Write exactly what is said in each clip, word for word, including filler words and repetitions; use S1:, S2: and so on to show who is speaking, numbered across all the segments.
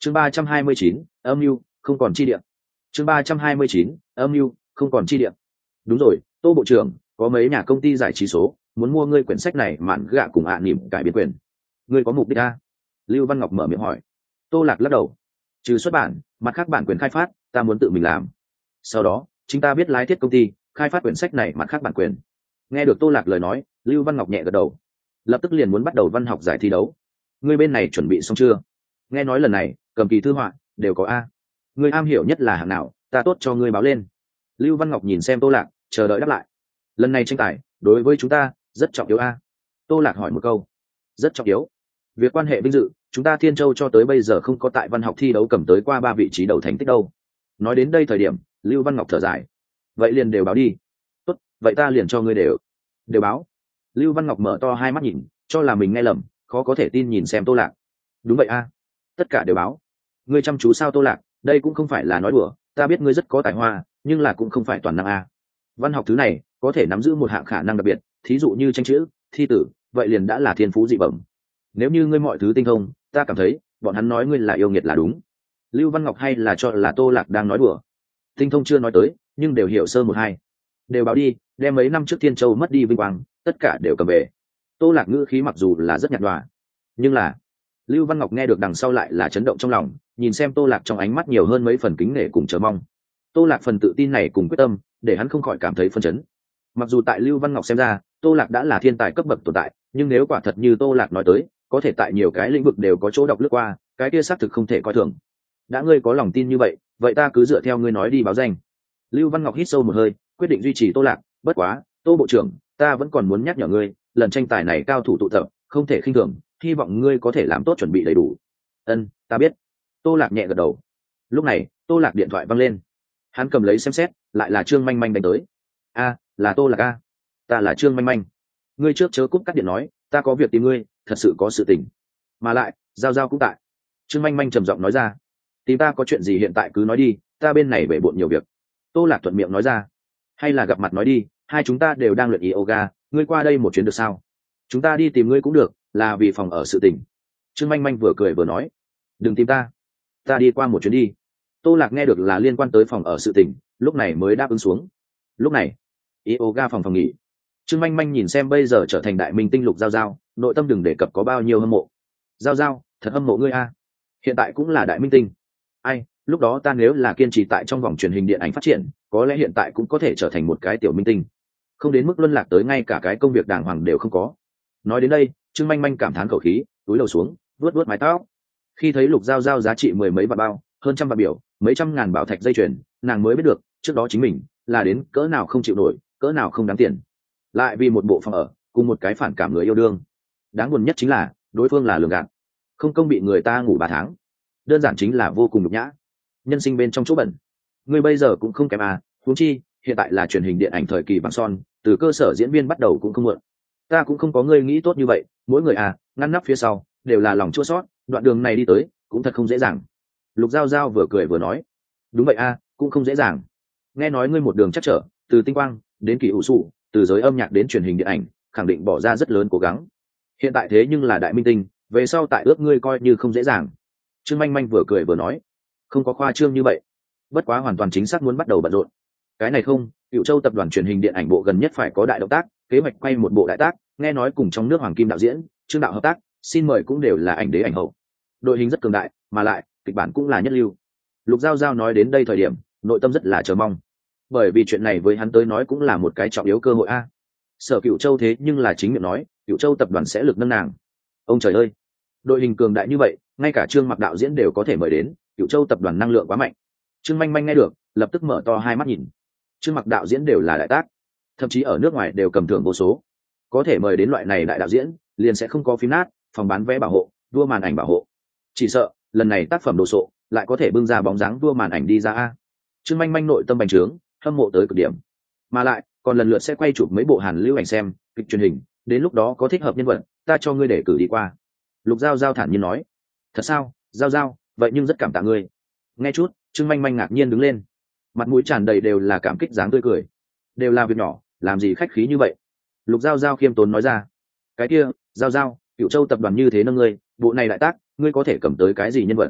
S1: chương ba trăm hai mươi chín âm mưu không còn chi địa. chương ba trăm hai mươi chín âm mưu không còn chi địa. Đúng rồi, Tô bộ trưởng, có mấy nhà công ty giải trí số muốn mua ngươi quyển sách này mạn gạ cùng ạ à nỉm cải biến quyền. Ngươi có mục đích a? Lưu Văn Ngọc mở miệng hỏi. Tô Lạc lắc đầu. Trừ xuất bản, mặt khác bản quyền khai phát ta muốn tự mình làm. Sau đó chúng ta biết lái thiết công ty khai phát quyển sách này mặt khác bản quyền. Nghe được Tô Lạc lời nói, Lưu Văn Ngọc nhẹ gật đầu, lập tức liền muốn bắt đầu văn học giải thi đấu. Ngươi bên này chuẩn bị xong chưa? Nghe nói lần này cầm kỳ thư họa đều có a. Ngươi am hiểu nhất là hạng nào, ta tốt cho ngươi báo lên. Lưu Văn Ngọc nhìn xem Tô Lạc, chờ đợi đáp lại. Lần này tranh tài đối với chúng ta rất trọng yếu a. Tô Lạc hỏi một câu. Rất trọng yếu. Việc quan hệ vinh dự, chúng ta Thiên Châu cho tới bây giờ không có tại văn học thi đấu cầm tới qua ba vị trí đầu thành tích đâu. Nói đến đây thời điểm, Lưu Văn Ngọc thở dài. Vậy liền đều báo đi. Tốt, vậy ta liền cho ngươi đều đều báo. Lưu Văn Ngọc mở to hai mắt nhìn, cho là mình nghe lầm, khó có thể tin nhìn xem Tô Lạc. Đúng vậy a, tất cả đều báo. Ngươi chăm chú sao Tô Lạc, đây cũng không phải là nói đùa, ta biết ngươi rất có tài hoa, nhưng là cũng không phải toàn năng a. Văn học thứ này có thể nắm giữ một hạng khả năng đặc biệt, thí dụ như tranh chữ, thi tử, vậy liền đã là thiên phú dị bẩm. Nếu như ngươi mọi thứ tinh thông, ta cảm thấy bọn hắn nói ngươi là yêu nghiệt là đúng. Lưu Văn Ngọc hay là cho là Tô Lạc đang nói đùa. Tinh thông chưa nói tới, nhưng đều hiểu sơ một hai. Đều báo đi, đem mấy năm trước Thiên Châu mất đi vinh quang, tất cả đều cầm về. Tô Lạc ngữ khí mặc dù là rất nhạt nhòa, nhưng là Lưu Văn Ngọc nghe được đằng sau lại là chấn động trong lòng, nhìn xem Tô Lạc trong ánh mắt nhiều hơn mấy phần kính nể cùng chờ mong. Tô Lạc phần tự tin này cùng quyết tâm, để hắn không khỏi cảm thấy phân chấn. Mặc dù tại Lưu Văn Ngọc xem ra, Tô Lạc đã là thiên tài cấp bậc tồn tại, nhưng nếu quả thật như Tô Lạc nói tới, có thể tại nhiều cái lĩnh vực đều có chỗ đọc lướt qua, cái kia xác thực không thể coi thường. Đã ngươi có lòng tin như vậy, vậy ta cứ dựa theo ngươi nói đi báo danh. Lưu Văn Ngọc hít sâu một hơi, quyết định duy trì Tô Lạc. Bất quá, Tô bộ trưởng, ta vẫn còn muốn nhắc nhở ngươi, lần tranh tài này cao thủ tụ tập, không thể khinh thường, hy vọng ngươi có thể làm tốt chuẩn bị đầy đủ. Ân, ta biết. Tô Lạc nhẹ gật đầu. Lúc này, Tô Lạc điện thoại văng lên. Hắn cầm lấy xem xét, lại là Trương Manh Manh đánh tới. A, là Tô Lạc a. Ta là Trương Manh Manh. Ngươi trước chớ cúp cắt điện nói, ta có việc tìm ngươi, thật sự có sự tình. Mà lại, Giao Giao cũng tại. Trương Manh Manh trầm giọng nói ra. Tìm ta có chuyện gì hiện tại cứ nói đi, ta bên này bể bộn nhiều việc. Tô Lạc thuận miệng nói ra. Hay là gặp mặt nói đi, hai chúng ta đều đang luyện yoga, ngươi qua đây một chuyến được sao? Chúng ta đi tìm ngươi cũng được, là vì phòng ở sự tình. Trương Manh Manh vừa cười vừa nói. Đừng tìm ta, ta đi qua một chuyến đi. Tô Lạc nghe được là liên quan tới phòng ở sự tình, lúc này mới đáp ứng xuống. Lúc này, yoga phòng phòng nghỉ. Trương Manh Manh nhìn xem bây giờ trở thành đại minh tinh Lục Giao Giao, nội tâm đừng đề cập có bao nhiêu hâm mộ. Giao Giao, thật hâm mộ ngươi a. Hiện tại cũng là đại minh tinh. Ai, lúc đó ta nếu là kiên trì tại trong vòng truyền hình điện ảnh phát triển, có lẽ hiện tại cũng có thể trở thành một cái tiểu minh tinh, không đến mức luân lạc tới ngay cả cái công việc đàng hoàng đều không có. Nói đến đây, Trương Manh Manh cảm thán khẩu khí, túi đầu xuống, vuốt vuốt mái tóc. Khi thấy Lục Giao Giao giá trị mười mấy vạn bao, hơn trăm vạn biểu, mấy trăm ngàn bảo thạch dây chuyền, nàng mới biết được, trước đó chính mình là đến cỡ nào không chịu nổi, cỡ nào không đáng tiền. Lại vì một bộ phòng ở, cùng một cái phản cảm người yêu đương. Đáng buồn nhất chính là, đối phương là lường gạt, không công bị người ta ngủ ba tháng. Đơn giản chính là vô cùng nhục nhã. Nhân sinh bên trong chỗ bẩn. Ngươi bây giờ cũng không kém à, huống chi, hiện tại là truyền hình điện ảnh thời kỳ vàng son, từ cơ sở diễn viên bắt đầu cũng không muộn. Ta cũng không có ngươi nghĩ tốt như vậy, mỗi người à, ngăn nắp phía sau, đều là lòng chua sót, đoạn đường này đi tới, cũng thật không dễ dàng. Lục Giao Giao vừa cười vừa nói. Đúng vậy à, cũng không dễ dàng. Nghe nói ngươi một đường chắc trở, từ tinh quang đến kỳ hữu sụ, từ giới âm nhạc đến truyền hình điện ảnh, khẳng định bỏ ra rất lớn cố gắng. Hiện tại thế nhưng là đại minh tinh, về sau tại ước ngươi coi như không dễ dàng. Trương Manh Manh vừa cười vừa nói. Không có khoa trương như vậy, bất quá hoàn toàn chính xác muốn bắt đầu bận rộn. Cái này không, Cửu Châu tập đoàn truyền hình điện ảnh bộ gần nhất phải có đại động tác, kế hoạch quay một bộ đại tác, nghe nói cùng trong nước Hoàng Kim đạo diễn Trương Đạo hợp tác, xin mời cũng đều là ảnh đế ảnh hậu. Đội hình rất cường đại, mà lại kịch bản cũng là nhất lưu. Lục Giao Giao nói đến đây thời điểm, nội tâm rất là chờ mong, bởi vì chuyện này với hắn tới nói cũng là một cái trọng yếu cơ hội a. Sở Cửu Châu thế nhưng là chính miệng nói, Cửu Châu tập đoàn sẽ lực nâng nàng. Ông trời ơi, đội hình cường đại như vậy, ngay cả Trương Mặc đạo diễn đều có thể mời đến, Cửu Châu tập đoàn năng lượng quá mạnh. Trương Manh Manh nghe được, lập tức mở to hai mắt nhìn. Trương Mặc đạo diễn đều là đại tác, thậm chí ở nước ngoài đều cầm thưởng vô số. Có thể mời đến loại này đại đạo diễn, liền sẽ không có phim nát, phòng bán vé bảo hộ, vua màn ảnh bảo hộ. Chỉ sợ, lần này tác phẩm đồ sộ, lại có thể bưng ra bóng dáng vua màn ảnh đi ra a. Trương Manh Manh nội tâm bành trướng, hâm mộ tới cực điểm. Mà lại, còn lần lượt sẽ quay chụp mấy bộ Hàn lưu ảnh xem, kịch truyền hình, đến lúc đó có thích hợp nhân vật, ta cho ngươi để cử đi qua. Lục Giao Giao thản nhiên nói. Thật sao, Giao Giao, vậy nhưng rất cảm tạ ngươi. Nghe chút, Trương Manh Manh ngạc nhiên đứng lên, mặt mũi tràn đầy đều là cảm kích dáng tươi cười. Đều là việc nhỏ, làm gì khách khí như vậy. Lục Giao Giao khiêm tốn nói ra. Cái kia, Giao Giao, Cửu Châu tập đoàn như thế nâng ngươi, bộ này đại tác, ngươi có thể cầm tới cái gì nhân vật?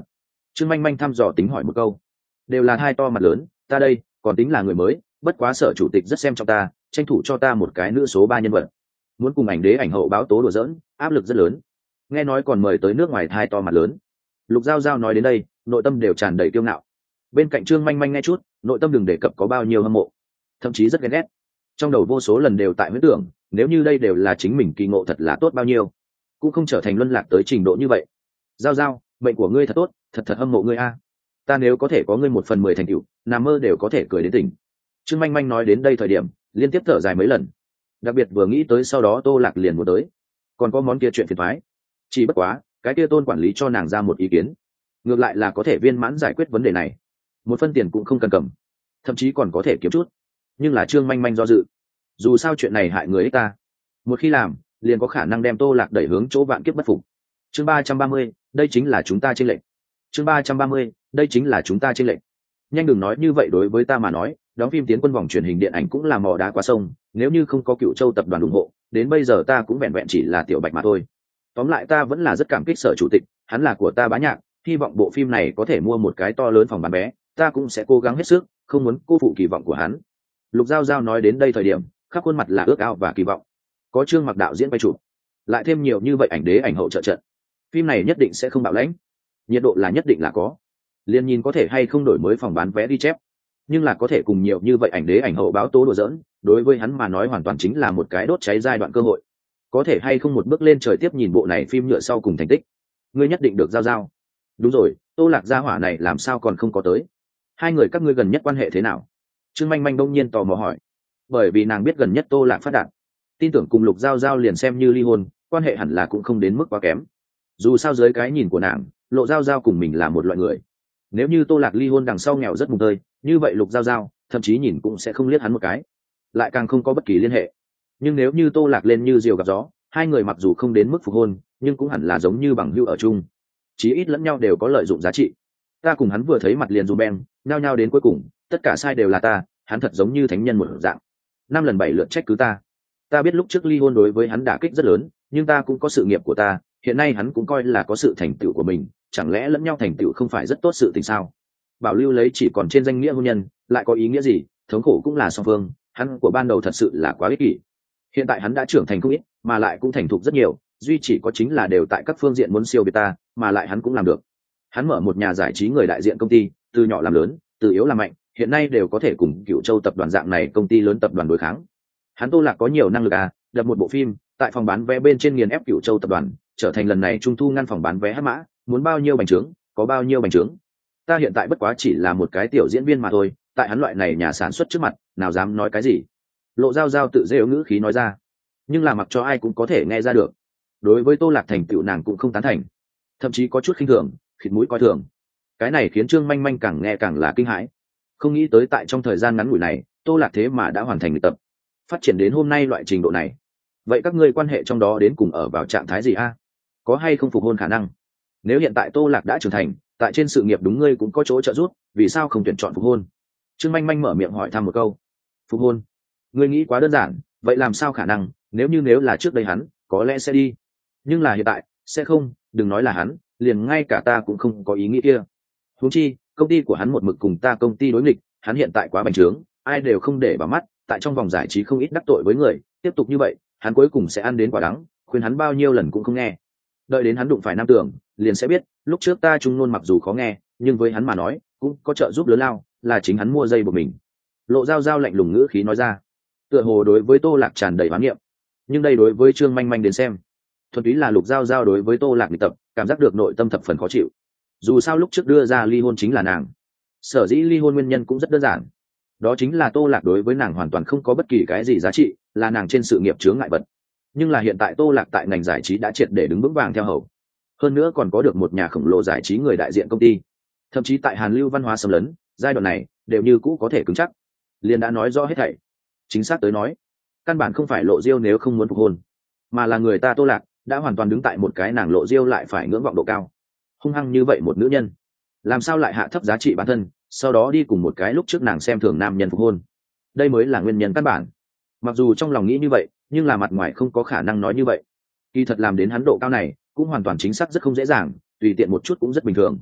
S1: Trương Manh Manh thăm dò tính hỏi một câu. Đều là hai to mặt lớn, ta đây còn tính là người mới, bất quá sở chủ tịch rất xem trọng ta, tranh thủ cho ta một cái nữ số ba nhân vật, muốn cùng ảnh đế ảnh hậu báo tố đùa giỡn, áp lực rất lớn. Nghe nói còn mời tới nước ngoài hai to mặt lớn. Lục Giao Giao nói đến đây, nội tâm đều tràn đầy kiêu ngạo. Bên cạnh Trương Manh Manh nghe chút, nội tâm đừng đề cập có bao nhiêu hâm mộ, thậm chí rất ghen ghét. Trong đầu vô số lần đều tại huyễn tưởng, nếu như đây đều là chính mình kỳ ngộ thật là tốt bao nhiêu, cũng không trở thành luân lạc tới trình độ như vậy. Giao Giao, mệnh của ngươi thật tốt, thật thật hâm mộ ngươi a. Ta nếu có thể có ngươi một phần mười thành tựu, nằm mơ đều có thể cười đến tỉnh. Trương Manh Manh nói đến đây thời điểm, liên tiếp thở dài mấy lần. Đặc biệt vừa nghĩ tới sau đó Tô Lạc liền muốn tới, còn có món kia chuyện phiền toái. Chỉ bất quá, cái kia Tôn quản lý cho nàng ra một ý kiến, ngược lại là có thể viên mãn giải quyết vấn đề này, một phân tiền cũng không cần cầm, thậm chí còn có thể kiếm chút. Nhưng là Trương Manh Manh do dự, dù sao chuyện này hại người ích ta, một khi làm liền có khả năng đem Tô Lạc đẩy hướng chỗ vạn kiếp bất phục. Chương ba trăm ba mươi, đây chính là chúng ta trên lệnh. Chương ba trăm ba mươi, đây chính là chúng ta trên lệnh. Nhanh đừng nói như vậy, đối với ta mà nói, đóng phim tiến quân vòng truyền hình điện ảnh cũng là mò đá qua sông, nếu như không có Cựu Châu tập đoàn ủng hộ, đến bây giờ ta cũng vẹn vẹn chỉ là tiểu bạch mà thôi. Tóm lại ta vẫn là rất cảm kích sở chủ tịch, hắn là của ta bá nhạc, hy vọng bộ phim này có thể mua một cái to lớn phòng bán vé, ta cũng sẽ cố gắng hết sức, không muốn cô phụ kỳ vọng của hắn. Lục Giao Giao nói đến đây thời điểm, khắp khuôn mặt là ước ao và kỳ vọng. Có Trương Mặc đạo diễn quay chụp, lại thêm nhiều như vậy ảnh đế ảnh hậu trợ trận, phim này nhất định sẽ không bạo lãnh, nhiệt độ là nhất định là có. Liên nhìn có thể hay không đổi mới phòng bán vé đi chép, nhưng là có thể cùng nhiều như vậy ảnh đế ảnh hậu báo tố đùa giỡn, đối với hắn mà nói hoàn toàn chính là một cái đốt cháy giai đoạn cơ hội. Có thể hay không một bước lên trời tiếp nhìn bộ này phim nhựa sau cùng thành tích, ngươi nhất định được giao giao. Đúng rồi, Tô Lạc gia hỏa này làm sao còn không có tới? Hai người các ngươi gần nhất quan hệ thế nào? Trương Manh Manh đông nhiên tò mò hỏi, bởi vì nàng biết gần nhất Tô Lạc phát đạt, tin tưởng cùng Lục Giao Giao liền xem như ly hôn, quan hệ hẳn là cũng không đến mức quá kém. Dù sao dưới cái nhìn của nàng, Lộ Giao Giao cùng mình là một loại người. Nếu như Tô Lạc ly hôn đằng sau nghèo rất mùng tơi, như vậy Lục Giao Giao thậm chí nhìn cũng sẽ không liếc hắn một cái, lại càng không có bất kỳ liên hệ. Nhưng nếu như Tô Lạc lên như diều gặp gió, hai người mặc dù không đến mức phục hôn, nhưng cũng hẳn là giống như bằng hữu ở chung, chí ít lẫn nhau đều có lợi dụng giá trị. Ta cùng hắn vừa thấy mặt liền dù beng, nhao nhao đến cuối cùng, tất cả sai đều là ta, hắn thật giống như thánh nhân một dạng, năm lần bảy lượt trách cứ ta. Ta biết lúc trước ly hôn đối với hắn đả kích rất lớn, nhưng ta cũng có sự nghiệp của ta, hiện nay hắn cũng coi là có sự thành tựu của mình, chẳng lẽ lẫn nhau thành tựu không phải rất tốt sự tình sao? Bảo lưu lấy chỉ còn trên danh nghĩa hôn nhân, lại có ý nghĩa gì? Thống khổ cũng là song phương, hắn của ban đầu thật sự là quá ích kỷ. Hiện tại hắn đã trưởng thành không ít, mà lại cũng thành thục rất nhiều, duy chỉ có chính là đều tại các phương diện muốn siêu việt ta, mà lại hắn cũng làm được. Hắn mở một nhà giải trí người đại diện công ty, từ nhỏ làm lớn, từ yếu làm mạnh, hiện nay đều có thể cùng Cựu Châu tập đoàn dạng này công ty lớn tập đoàn đối kháng. Hắn Tô Lạc có nhiều năng lực à, đập một bộ phim, tại phòng bán vé bên trên nghiền ép Cựu Châu tập đoàn, trở thành lần này trung thu ngăn phòng bán vé hắc mã, muốn bao nhiêu bành trướng, có bao nhiêu bành trướng. Ta hiện tại bất quá chỉ là một cái tiểu diễn viên mà thôi, tại hắn loại này nhà sản xuất trước mặt, nào dám nói cái gì. Lộ Giao Giao tự rêu ngữ khí nói ra, nhưng là mặc cho ai cũng có thể nghe ra được. Đối với Tô Lạc thành tựu nàng cũng không tán thành, thậm chí có chút khinh thường, khịt mũi coi thường. Cái này khiến Trương Manh Manh càng nghe càng là kinh hãi, không nghĩ tới tại trong thời gian ngắn ngủi này, Tô Lạc thế mà đã hoàn thành luyện tập, phát triển đến hôm nay loại trình độ này. Vậy các ngươi quan hệ trong đó đến cùng ở vào trạng thái gì a? Có hay không phục hôn khả năng? Nếu hiện tại Tô Lạc đã trưởng thành, tại trên sự nghiệp đúng ngươi cũng có chỗ trợ giúp, vì sao không tuyển chọn phục hôn? Trương Manh Manh mở miệng hỏi thăm một câu. Phục hôn? Ngươi nghĩ quá đơn giản, vậy làm sao khả năng? Nếu như nếu là trước đây hắn, có lẽ sẽ đi, nhưng là hiện tại sẽ không. Đừng nói là hắn, liền ngay cả ta cũng không có ý nghĩ kia. Huống chi công ty của hắn một mực cùng ta công ty đối nghịch, hắn hiện tại quá bành trướng, ai đều không để vào mắt, tại trong vòng giải trí không ít đắc tội với người, tiếp tục như vậy hắn cuối cùng sẽ ăn đến quả đắng, khuyên hắn bao nhiêu lần cũng không nghe. Đợi đến hắn đụng phải Nam Tưởng, liền sẽ biết lúc trước ta trung nôn mặc dù khó nghe, nhưng với hắn mà nói cũng có trợ giúp lớn lao, là chính hắn mua dây của mình. Lộ Giao Giao lạnh lùng ngữ khí nói ra, tựa hồ đối với Tô Lạc tràn đầy oán niệm. Nhưng đây đối với Trương Manh Manh đến xem, thuần túy là Lục Giao Giao đối với Tô Lạc nghịch tập, cảm giác được nội tâm thập phần khó chịu. Dù sao lúc trước đưa ra ly hôn chính là nàng, sở dĩ ly hôn nguyên nhân cũng rất đơn giản, đó chính là Tô Lạc đối với nàng hoàn toàn không có bất kỳ cái gì giá trị, là nàng trên sự nghiệp chướng ngại vật. Nhưng là hiện tại Tô Lạc tại ngành giải trí đã triệt để đứng vững vàng theo hầu, hơn nữa còn có được một nhà khổng lồ giải trí người đại diện công ty, thậm chí tại Hàn Lưu văn hóa xâm lấn giai đoạn này đều như cũ có thể cứng chắc. Liền đã nói rõ hết thảy. Chính xác tới nói, căn bản không phải Lộ Diêu nếu không muốn phục hôn, mà là người ta Tô Lạc đã hoàn toàn đứng tại một cái nàng Lộ Diêu lại phải ngưỡng vọng độ cao. Hung hăng như vậy một nữ nhân, làm sao lại hạ thấp giá trị bản thân, sau đó đi cùng một cái lúc trước nàng xem thường nam nhân phục hôn? Đây mới là nguyên nhân căn bản. Mặc dù trong lòng nghĩ như vậy, nhưng là mặt ngoài không có khả năng nói như vậy. Kỳ thật làm đến hắn độ cao này cũng hoàn toàn chính xác rất không dễ dàng, tùy tiện một chút cũng rất bình thường.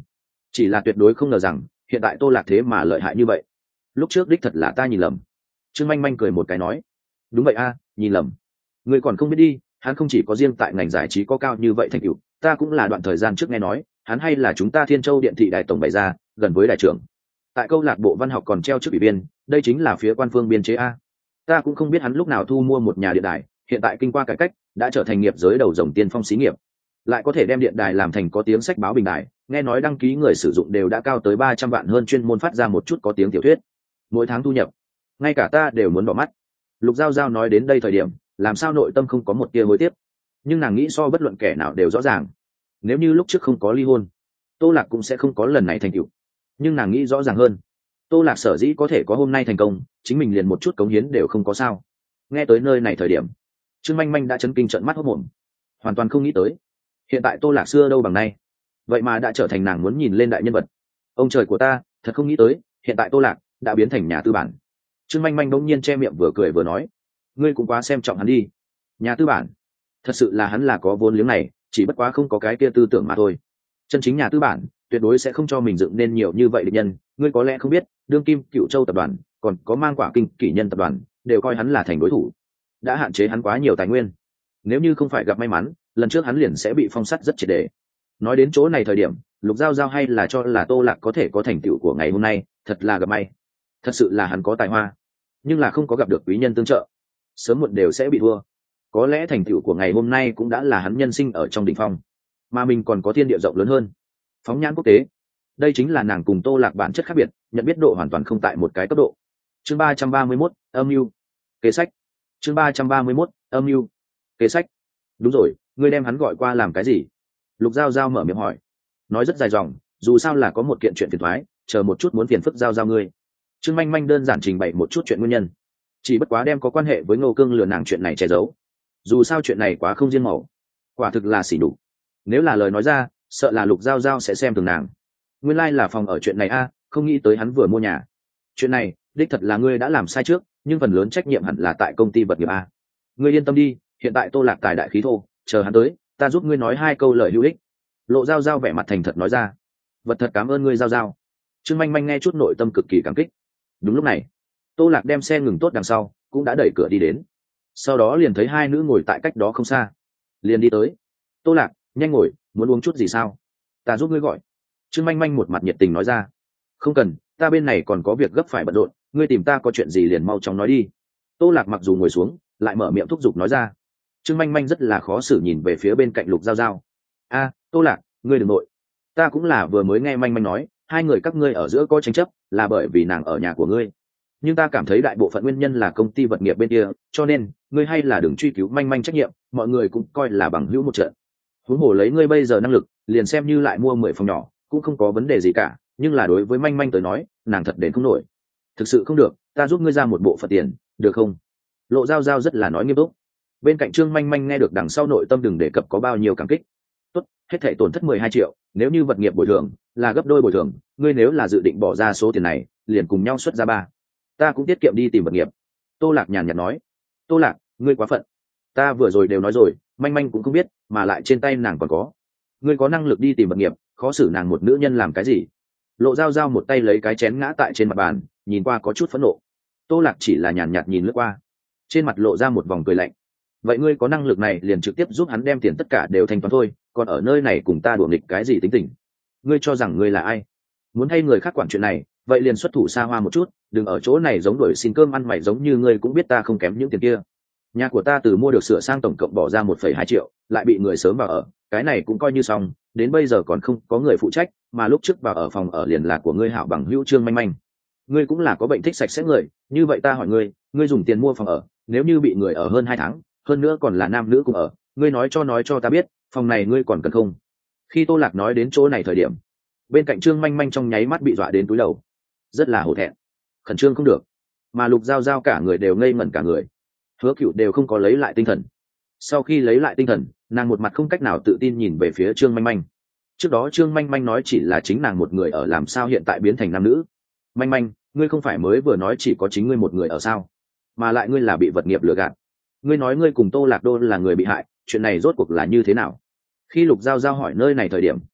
S1: chỉ là tuyệt đối không ngờ rằng hiện tại Tô Lạc thế mà lợi hại như vậy. Lúc trước đích thật là ta nhìn lầm. Trương Manh Manh cười một cái nói, đúng vậy a, nhìn lầm. Ngươi còn không biết đi, hắn không chỉ có riêng tại ngành giải trí có cao như vậy thành tựu, ta cũng là đoạn thời gian trước nghe nói, hắn hay là chúng ta Thiên Châu Điện thị đại tổng bày ra, gần với đại trưởng. Tại câu lạc bộ văn học còn treo chức ủy viên, đây chính là phía quan phương biên chế a. Ta cũng không biết hắn lúc nào thu mua một nhà điện đài, hiện tại kinh qua cải cách, đã trở thành nghiệp giới đầu rồng tiên phong xí nghiệp, lại có thể đem điện đài làm thành có tiếng sách báo bình đài, nghe nói đăng ký người sử dụng đều đã cao tới ba trăm vạn hơn, chuyên môn phát ra một chút có tiếng tiểu thuyết, mỗi tháng thu nhập ngay cả ta đều muốn bỏ mắt. Lục Giao Giao nói đến đây thời điểm, làm sao nội tâm không có một tia hối tiếc, nhưng nàng nghĩ so bất luận kẻ nào đều rõ ràng, nếu như lúc trước không có ly hôn, Tô Lạc cũng sẽ không có lần này thành tựu. Nhưng nàng nghĩ rõ ràng hơn, Tô Lạc sở dĩ có thể có hôm nay thành công, chính mình liền một chút cống hiến đều không có sao. Nghe tới nơi này thời điểm, Trương Manh Manh đã chấn kinh trợn mắt hốt mồm, hoàn toàn không nghĩ tới hiện tại Tô Lạc xưa đâu bằng nay, vậy mà đã trở thành nàng muốn nhìn lên đại nhân vật. Ông trời của ta, thật không nghĩ tới hiện tại Tô Lạc đã biến thành nhà tư bản. Trương Manh Manh bỗng nhiên che miệng vừa cười vừa nói, ngươi cũng quá xem trọng hắn đi. Nhà tư bản? Thật sự là hắn là có vốn liếng này, chỉ bất quá không có cái kia tư tưởng mà thôi. Chân chính nhà tư bản tuyệt đối sẽ không cho mình dựng nên nhiều như vậy địch nhân. Ngươi có lẽ không biết, đương kim Cựu Châu tập đoàn còn có Mang Quả Kinh Kỷ Nhân tập đoàn đều coi hắn là thành đối thủ, đã hạn chế hắn quá nhiều tài nguyên. Nếu như không phải gặp may mắn, lần trước hắn liền sẽ bị phong sát rất triệt để. Nói đến chỗ này thời điểm, Lục Giao Giao hay là cho là Tô Lạc có thể có thành tựu của ngày hôm nay, thật là gặp may. Thật sự là hắn có tài hoa, nhưng là không có gặp được quý nhân tương trợ, sớm muộn đều sẽ bị thua. Có lẽ thành tựu của ngày hôm nay cũng đã là hắn nhân sinh ở trong đỉnh phong, mà mình còn có thiên địa rộng lớn hơn, phóng nhãn quốc tế. Đây chính là nàng cùng Tô Lạc bản chất khác biệt, nhận biết độ hoàn toàn không tại một cái cấp độ. Chương ba trăm ba mươi mốt, âm mưu kế sách. Chương ba trăm ba mươi mốt, âm mưu kế sách. Đúng rồi, ngươi đem hắn gọi qua làm cái gì? Lục Giao Giao mở miệng hỏi. Nói rất dài dòng, dù sao là có một kiện chuyện phiền toái, chờ một chút muốn phiền phức Giao Giao ngươi. Trương Manh Manh đơn giản trình bày một chút chuyện nguyên nhân, chỉ bất quá đem có quan hệ với Ngô Cương lừa nàng chuyện này che giấu. Dù sao chuyện này quá không riêng màu, quả thực là xỉ nhục. Nếu là lời nói ra, sợ là Lục Giao Giao sẽ xem thường nàng. Nguyên lai là phòng ở chuyện này a, không nghĩ tới hắn vừa mua nhà. Chuyện này đích thật là ngươi đã làm sai trước, nhưng phần lớn trách nhiệm hẳn là tại công ty vật nghiệp a. Ngươi yên tâm đi, hiện tại Tô Lạc tài đại khí thô, chờ hắn tới, ta giúp ngươi nói hai câu lời hữu ích. Lộ Giao Giao vẻ mặt thành thật nói ra. Vật thật cảm ơn ngươi Giao Giao. Trương Manh Manh nghe chút nội tâm cực kỳ cảm kích. Đúng lúc này, Tô Lạc đem xe ngừng tốt đằng sau, cũng đã đẩy cửa đi đến. Sau đó liền thấy hai nữ ngồi tại cách đó không xa, liền đi tới. Tô Lạc, nhanh ngồi, muốn uống chút gì sao? Ta giúp ngươi gọi. Trương Manh Manh một mặt nhiệt tình nói ra. Không cần, ta bên này còn có việc gấp phải bận rộn, ngươi tìm ta có chuyện gì liền mau chóng nói đi. Tô Lạc mặc dù ngồi xuống, lại mở miệng thúc giục nói ra. Trương Manh Manh rất là khó xử nhìn về phía bên cạnh Lục Giao Giao. A, Tô Lạc, ngươi đừng nội. Ta cũng là vừa mới nghe Manh Manh nói, hai người các ngươi ở giữa có tranh chấp, là bởi vì nàng ở nhà của ngươi. Nhưng ta cảm thấy đại bộ phận nguyên nhân là công ty vật nghiệp bên kia, cho nên ngươi hay là đừng truy cứu Manh Manh trách nhiệm, mọi người cũng coi là bằng hữu một trận. Huống hồ lấy ngươi bây giờ năng lực, liền xem như lại mua mười phòng nhỏ, cũng không có vấn đề gì cả, nhưng là đối với Manh Manh tới nói, nàng thật đến không nổi. Thực sự không được, ta giúp ngươi ra một bộ phận tiền, được không? Lộ Giao Giao rất là nói nghiêm túc. Bên cạnh Trương Manh Manh nghe được đằng sau nội tâm đừng đề cập có bao nhiêu cảm kích. Tốt, hết thảy tổn thất mười hai triệu, nếu như vật nghiệp bồi thường là gấp đôi bồi thường, ngươi nếu là dự định bỏ ra số tiền này, liền cùng nhau xuất ra ba. Ta cũng tiết kiệm đi tìm vật nghiệp. Tô Lạc nhàn nhạt nói. Tô Lạc, ngươi quá phận. Ta vừa rồi đều nói rồi, Manh Manh cũng không biết, mà lại trên tay nàng còn có. Ngươi có năng lực đi tìm vật nghiệp, khó xử nàng một nữ nhân làm cái gì? Lộ Giao Giao một tay lấy cái chén ngã tại trên mặt bàn, nhìn qua có chút phẫn nộ. Tô Lạc chỉ là nhàn nhạt nhìn lướt qua, trên mặt lộ ra một vòng cười lạnh. Vậy ngươi có năng lực này liền trực tiếp giúp hắn đem tiền tất cả đều thanh toán thôi, còn ở nơi này cùng ta đùa nghịch cái gì tính tình? Ngươi cho rằng ngươi là ai? Muốn hay người khác quản chuyện này, vậy liền xuất thủ xa hoa một chút, đừng ở chỗ này giống đuổi xin cơm ăn mày, giống như ngươi cũng biết ta không kém những tiền kia. Nhà của ta từ mua được sửa sang tổng cộng bỏ ra một phẩy hai triệu, lại bị người sớm vào ở, cái này cũng coi như xong, đến bây giờ còn không có người phụ trách, mà lúc trước vào ở phòng ở liền là của ngươi hảo bằng hữu Trương Manh Manh. Ngươi cũng là có bệnh thích sạch sẽ người, như vậy ta hỏi ngươi, ngươi dùng tiền mua phòng ở, nếu như bị người ở hơn hai tháng, hơn nữa còn là nam nữ cùng ở, ngươi nói cho nói cho ta biết, phòng này ngươi còn cần không? Khi Tô Lạc nói đến chỗ này thời điểm, bên cạnh Trương Manh Manh trong nháy mắt bị dọa đến túi đầu, rất là hổ thẹn, khẩn trương không được, mà Lục Giao Giao cả người đều ngây ngẩn cả người. Hứa Cựu đều không có lấy lại tinh thần. Sau khi lấy lại tinh thần, nàng một mặt không cách nào tự tin nhìn về phía Trương Manh Manh. Trước đó Trương Manh Manh nói chỉ là chính nàng một người ở, làm sao hiện tại biến thành nam nữ? Manh Manh, ngươi không phải mới vừa nói chỉ có chính ngươi một người ở sao? Mà lại ngươi là bị vật nghiệp lừa gạt. Ngươi nói ngươi cùng Tô Lạc Đô là người bị hại, chuyện này rốt cuộc là như thế nào? Khi Lục Giao Giao hỏi nơi này thời điểm,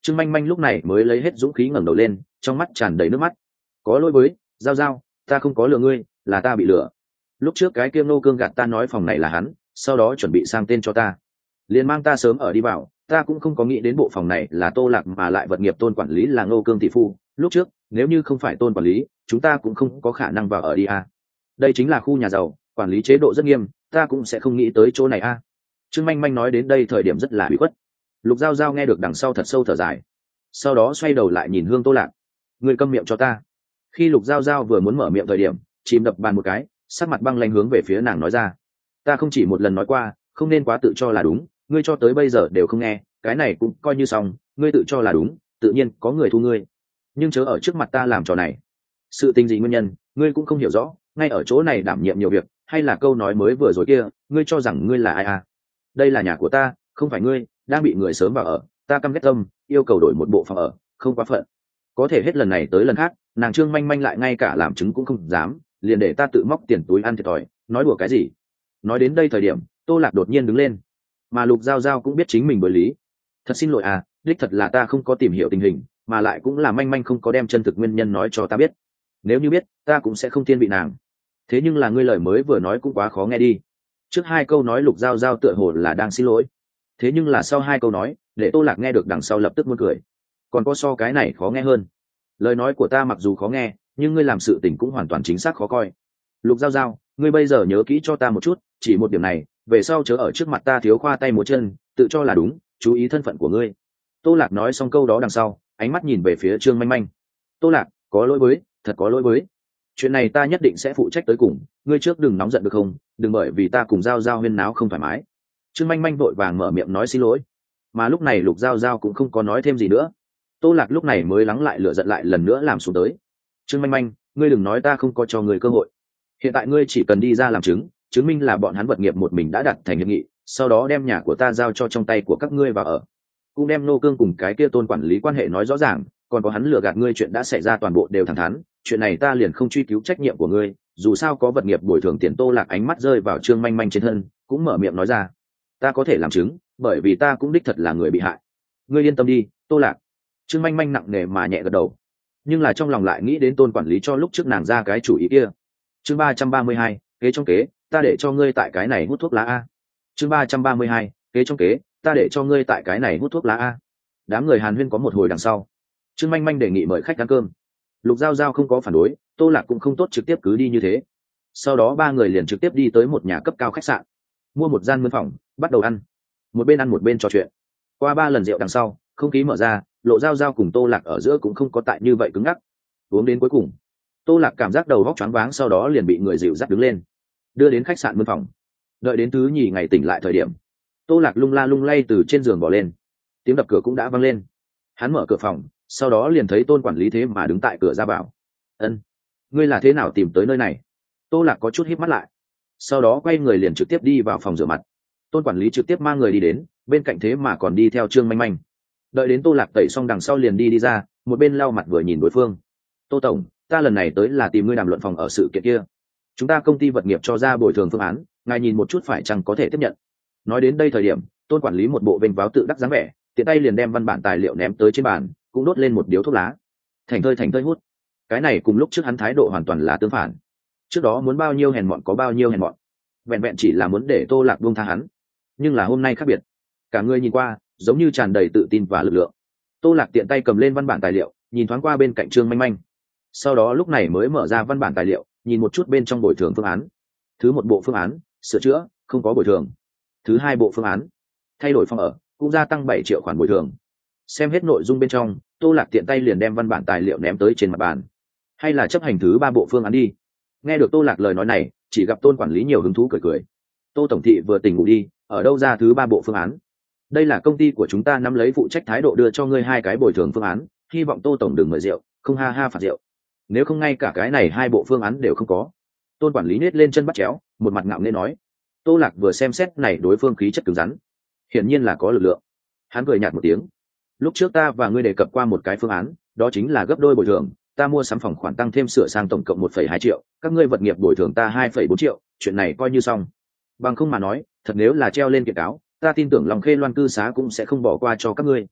S1: Trương Manh Manh lúc này mới lấy hết dũng khí ngẩng đầu lên, trong mắt tràn đầy nước mắt. Có lỗi với giao giao, ta không có lừa ngươi, là ta bị lừa. Lúc trước cái kia Ngô Cương gạt ta nói phòng này là hắn, sau đó chuẩn bị sang tên cho ta, liền mang ta sớm ở đi vào, ta cũng không có nghĩ đến bộ phòng này là Tô Lạc mà lại vật nghiệp Tôn quản lý là Ngô Cương tỷ phu. Lúc trước nếu như không phải Tôn quản lý, chúng ta cũng không có khả năng vào ở đi à. Đây chính là khu nhà giàu, quản lý chế độ rất nghiêm, ta cũng sẽ không nghĩ tới chỗ này à. Trương Manh Manh nói đến đây thời điểm rất là ủy khuất. Lục Giao Giao nghe được đằng sau thật sâu thở dài, sau đó xoay đầu lại nhìn Hương Tô Lạc. Ngươi câm miệng cho ta. Khi Lục Giao Giao vừa muốn mở miệng thời điểm, chìm đập bàn một cái, sắc mặt băng lãnh hướng về phía nàng nói ra. Ta không chỉ một lần nói qua, không nên quá tự cho là đúng, ngươi cho tới bây giờ đều không nghe, cái này cũng coi như xong, ngươi tự cho là đúng, tự nhiên có người thu ngươi. Nhưng chớ ở trước mặt ta làm trò này. Sự tình gì nguyên nhân, ngươi cũng không hiểu rõ, ngay ở chỗ này đảm nhiệm nhiều việc, hay là câu nói mới vừa rồi kia, ngươi cho rằng ngươi là ai à? Đây là nhà của ta, không phải ngươi, đang bị người sớm vào ở, ta căm ghét tâm, yêu cầu đổi một bộ phòng ở, không quá phận. Có thể hết lần này tới lần khác, nàng Trương Manh Manh lại ngay cả làm chứng cũng không dám, liền để ta tự móc tiền túi ăn thiệt thòi, nói đùa cái gì? Nói đến đây thời điểm, Tô Lạc đột nhiên đứng lên, mà Lục Giao Giao cũng biết chính mình bởi lý. Thật xin lỗi à, đích thật là ta không có tìm hiểu tình hình, mà lại cũng là Manh Manh không có đem chân thực nguyên nhân nói cho ta biết. Nếu như biết, ta cũng sẽ không thiên vị nàng. Thế nhưng là ngươi lời mới vừa nói cũng quá khó nghe đi. Trước hai câu nói Lục Giao Giao tựa hồ là đang xin lỗi, thế nhưng là sau hai câu nói, để Tô Lạc nghe được đằng sau lập tức muốn cười. Còn có so cái này khó nghe hơn. Lời nói của ta mặc dù khó nghe, nhưng ngươi làm sự tình cũng hoàn toàn chính xác khó coi. Lục Giao Giao, ngươi bây giờ nhớ kỹ cho ta một chút, chỉ một điểm này, về sau chớ ở trước mặt ta thiếu khoa tay múa chân, tự cho là đúng, chú ý thân phận của ngươi. Tô Lạc nói xong câu đó đằng sau, ánh mắt nhìn về phía Trương Manh Manh. Tô Lạc, có lỗi với, thật có lỗi với. Chuyện này ta nhất định sẽ phụ trách tới cùng, ngươi trước đừng nóng giận được không, đừng bởi vì ta cùng Giao Giao huyên náo không thoải mái. Trương Manh Manh vội vàng mở miệng nói xin lỗi, mà lúc này Lục Giao Giao cũng không có nói thêm gì nữa. Tô Lạc lúc này mới lắng lại lửa giận lại lần nữa làm xuống tới. Trương Manh Manh, ngươi đừng nói ta không có cho ngươi cơ hội. Hiện tại ngươi chỉ cần đi ra làm chứng, chứng minh là bọn hắn vật nghiệp một mình đã đặt thành hiệp nghị, sau đó đem nhà của ta giao cho trong tay của các ngươi vào ở, cũng đem Nô Cương cùng cái kia Tôn quản lý quan hệ nói rõ ràng, còn có hắn lừa gạt ngươi chuyện đã xảy ra toàn bộ đều thẳng thắn, chuyện này ta liền không truy cứu trách nhiệm của ngươi, dù sao có vật nghiệp bồi thường tiền. Tô Lạc ánh mắt rơi vào Trương Manh Manh trên thân, cũng mở miệng nói ra, ta có thể làm chứng, bởi vì ta cũng đích thật là người bị hại. Ngươi yên tâm đi, Tô Lạc. Trương Manh Manh nặng nề mà nhẹ gật đầu, nhưng là trong lòng lại nghĩ đến Tôn quản lý cho lúc trước nàng ra cái chủ ý kia. Chương ba trăm ba mươi hai, kế trong kế, ta để cho ngươi tại cái này hút thuốc lá a. Chương ba trăm ba mươi hai, kế trong kế, ta để cho ngươi tại cái này hút thuốc lá a. Đám người Hàn Huyên có một hồi đằng sau, Trương Manh Manh đề nghị mời khách ăn cơm. Lục Giao Giao không có phản đối, Tô Lạc cũng không tốt trực tiếp cứ đi như thế. Sau đó ba người liền trực tiếp đi tới một nhà cấp cao khách sạn, mua một gian mướn phòng, bắt đầu ăn. Một bên ăn một bên trò chuyện. Qua ba lần rượu đằng sau, không khí mở ra, Lộ Giao Giao cùng Tô Lạc ở giữa cũng không có tại như vậy cứng ngắc. Uống đến cuối cùng, Tô Lạc cảm giác đầu óc choáng váng, sau đó liền bị người dịu dắt đứng lên, đưa đến khách sạn mướn phòng. Đợi đến thứ nhì ngày tỉnh lại thời điểm, Tô Lạc lung la lung lay từ trên giường bỏ lên, tiếng đập cửa cũng đã vang lên. Hắn mở cửa phòng, sau đó liền thấy Tôn quản lý thế mà đứng tại cửa ra vào. Ân, ngươi là thế nào tìm tới nơi này? Tô Lạc có chút híp mắt lại, sau đó quay người liền trực tiếp đi vào phòng rửa mặt. Tôn quản lý trực tiếp mang người đi đến, bên cạnh thế mà còn đi theo Trương Manh Manh. Đợi đến Tô Lạc tẩy xong đằng sau liền đi đi ra, một bên lau mặt vừa nhìn đối phương. Tô tổng, ta lần này tới là tìm ngươi đàm luận phòng ở sự kiện kia. Chúng ta công ty vật nghiệp cho ra bồi thường phương án, ngài nhìn một chút phải chăng có thể tiếp nhận. Nói đến đây thời điểm, Tôn quản lý một bộ vênh váo tự đắc dáng vẻ, tiện tay liền đem văn bản tài liệu ném tới trên bàn, cũng đốt lên một điếu thuốc lá. Thành thơi thành thơi hút. Cái này cùng lúc trước hắn thái độ hoàn toàn là tương phản. Trước đó muốn bao nhiêu hèn mọn có bao nhiêu hèn mọn, vẹn vẹn chỉ là muốn để Tô Lạc buông tha hắn. Nhưng là hôm nay khác biệt, cả người nhìn qua giống như tràn đầy tự tin và lực lượng. Tô Lạc tiện tay cầm lên văn bản tài liệu, nhìn thoáng qua bên cạnh Trương Manh Manh, sau đó lúc này mới mở ra văn bản tài liệu, nhìn một chút bên trong bồi thường phương án. Thứ một bộ phương án, sửa chữa, không có bồi thường. Thứ hai bộ phương án, thay đổi phòng ở, cũng gia tăng bảy triệu khoản bồi thường. Xem hết nội dung bên trong, Tô Lạc tiện tay liền đem văn bản tài liệu ném tới trên mặt bàn. Hay là chấp hành thứ ba bộ phương án đi. Nghe được Tô Lạc lời nói này, chỉ gặp Tôn quản lý nhiều hứng thú cười cười. Tô tổng thị vừa tỉnh ngủ đi, ở đâu ra thứ ba bộ phương án? Đây là công ty của chúng ta nắm lấy phụ trách thái độ đưa cho ngươi hai cái bồi thường phương án, hy vọng Tô tổng đừng mời rượu, không ha ha phạt rượu. Nếu không ngay cả cái này hai bộ phương án đều không có. Tôn quản lý nết lên chân bắt chéo, một mặt ngạo nghễ nói. Tô Lạc vừa xem xét này đối phương khí chất cứng rắn, hiển nhiên là có lực lượng. Hắn cười nhạt một tiếng. Lúc trước ta và ngươi đề cập qua một cái phương án, đó chính là gấp đôi bồi thường, ta mua sắm phòng khoản tăng thêm sửa sang tổng cộng một phẩy hai triệu, các ngươi vật nghiệp bồi thường ta hai phẩy bốn triệu, chuyện này coi như xong. Bằng không mà nói, thật nếu là treo lên kiện cáo, ta tin tưởng lòng Khê Loan cư xá cũng sẽ không bỏ qua cho các ngươi.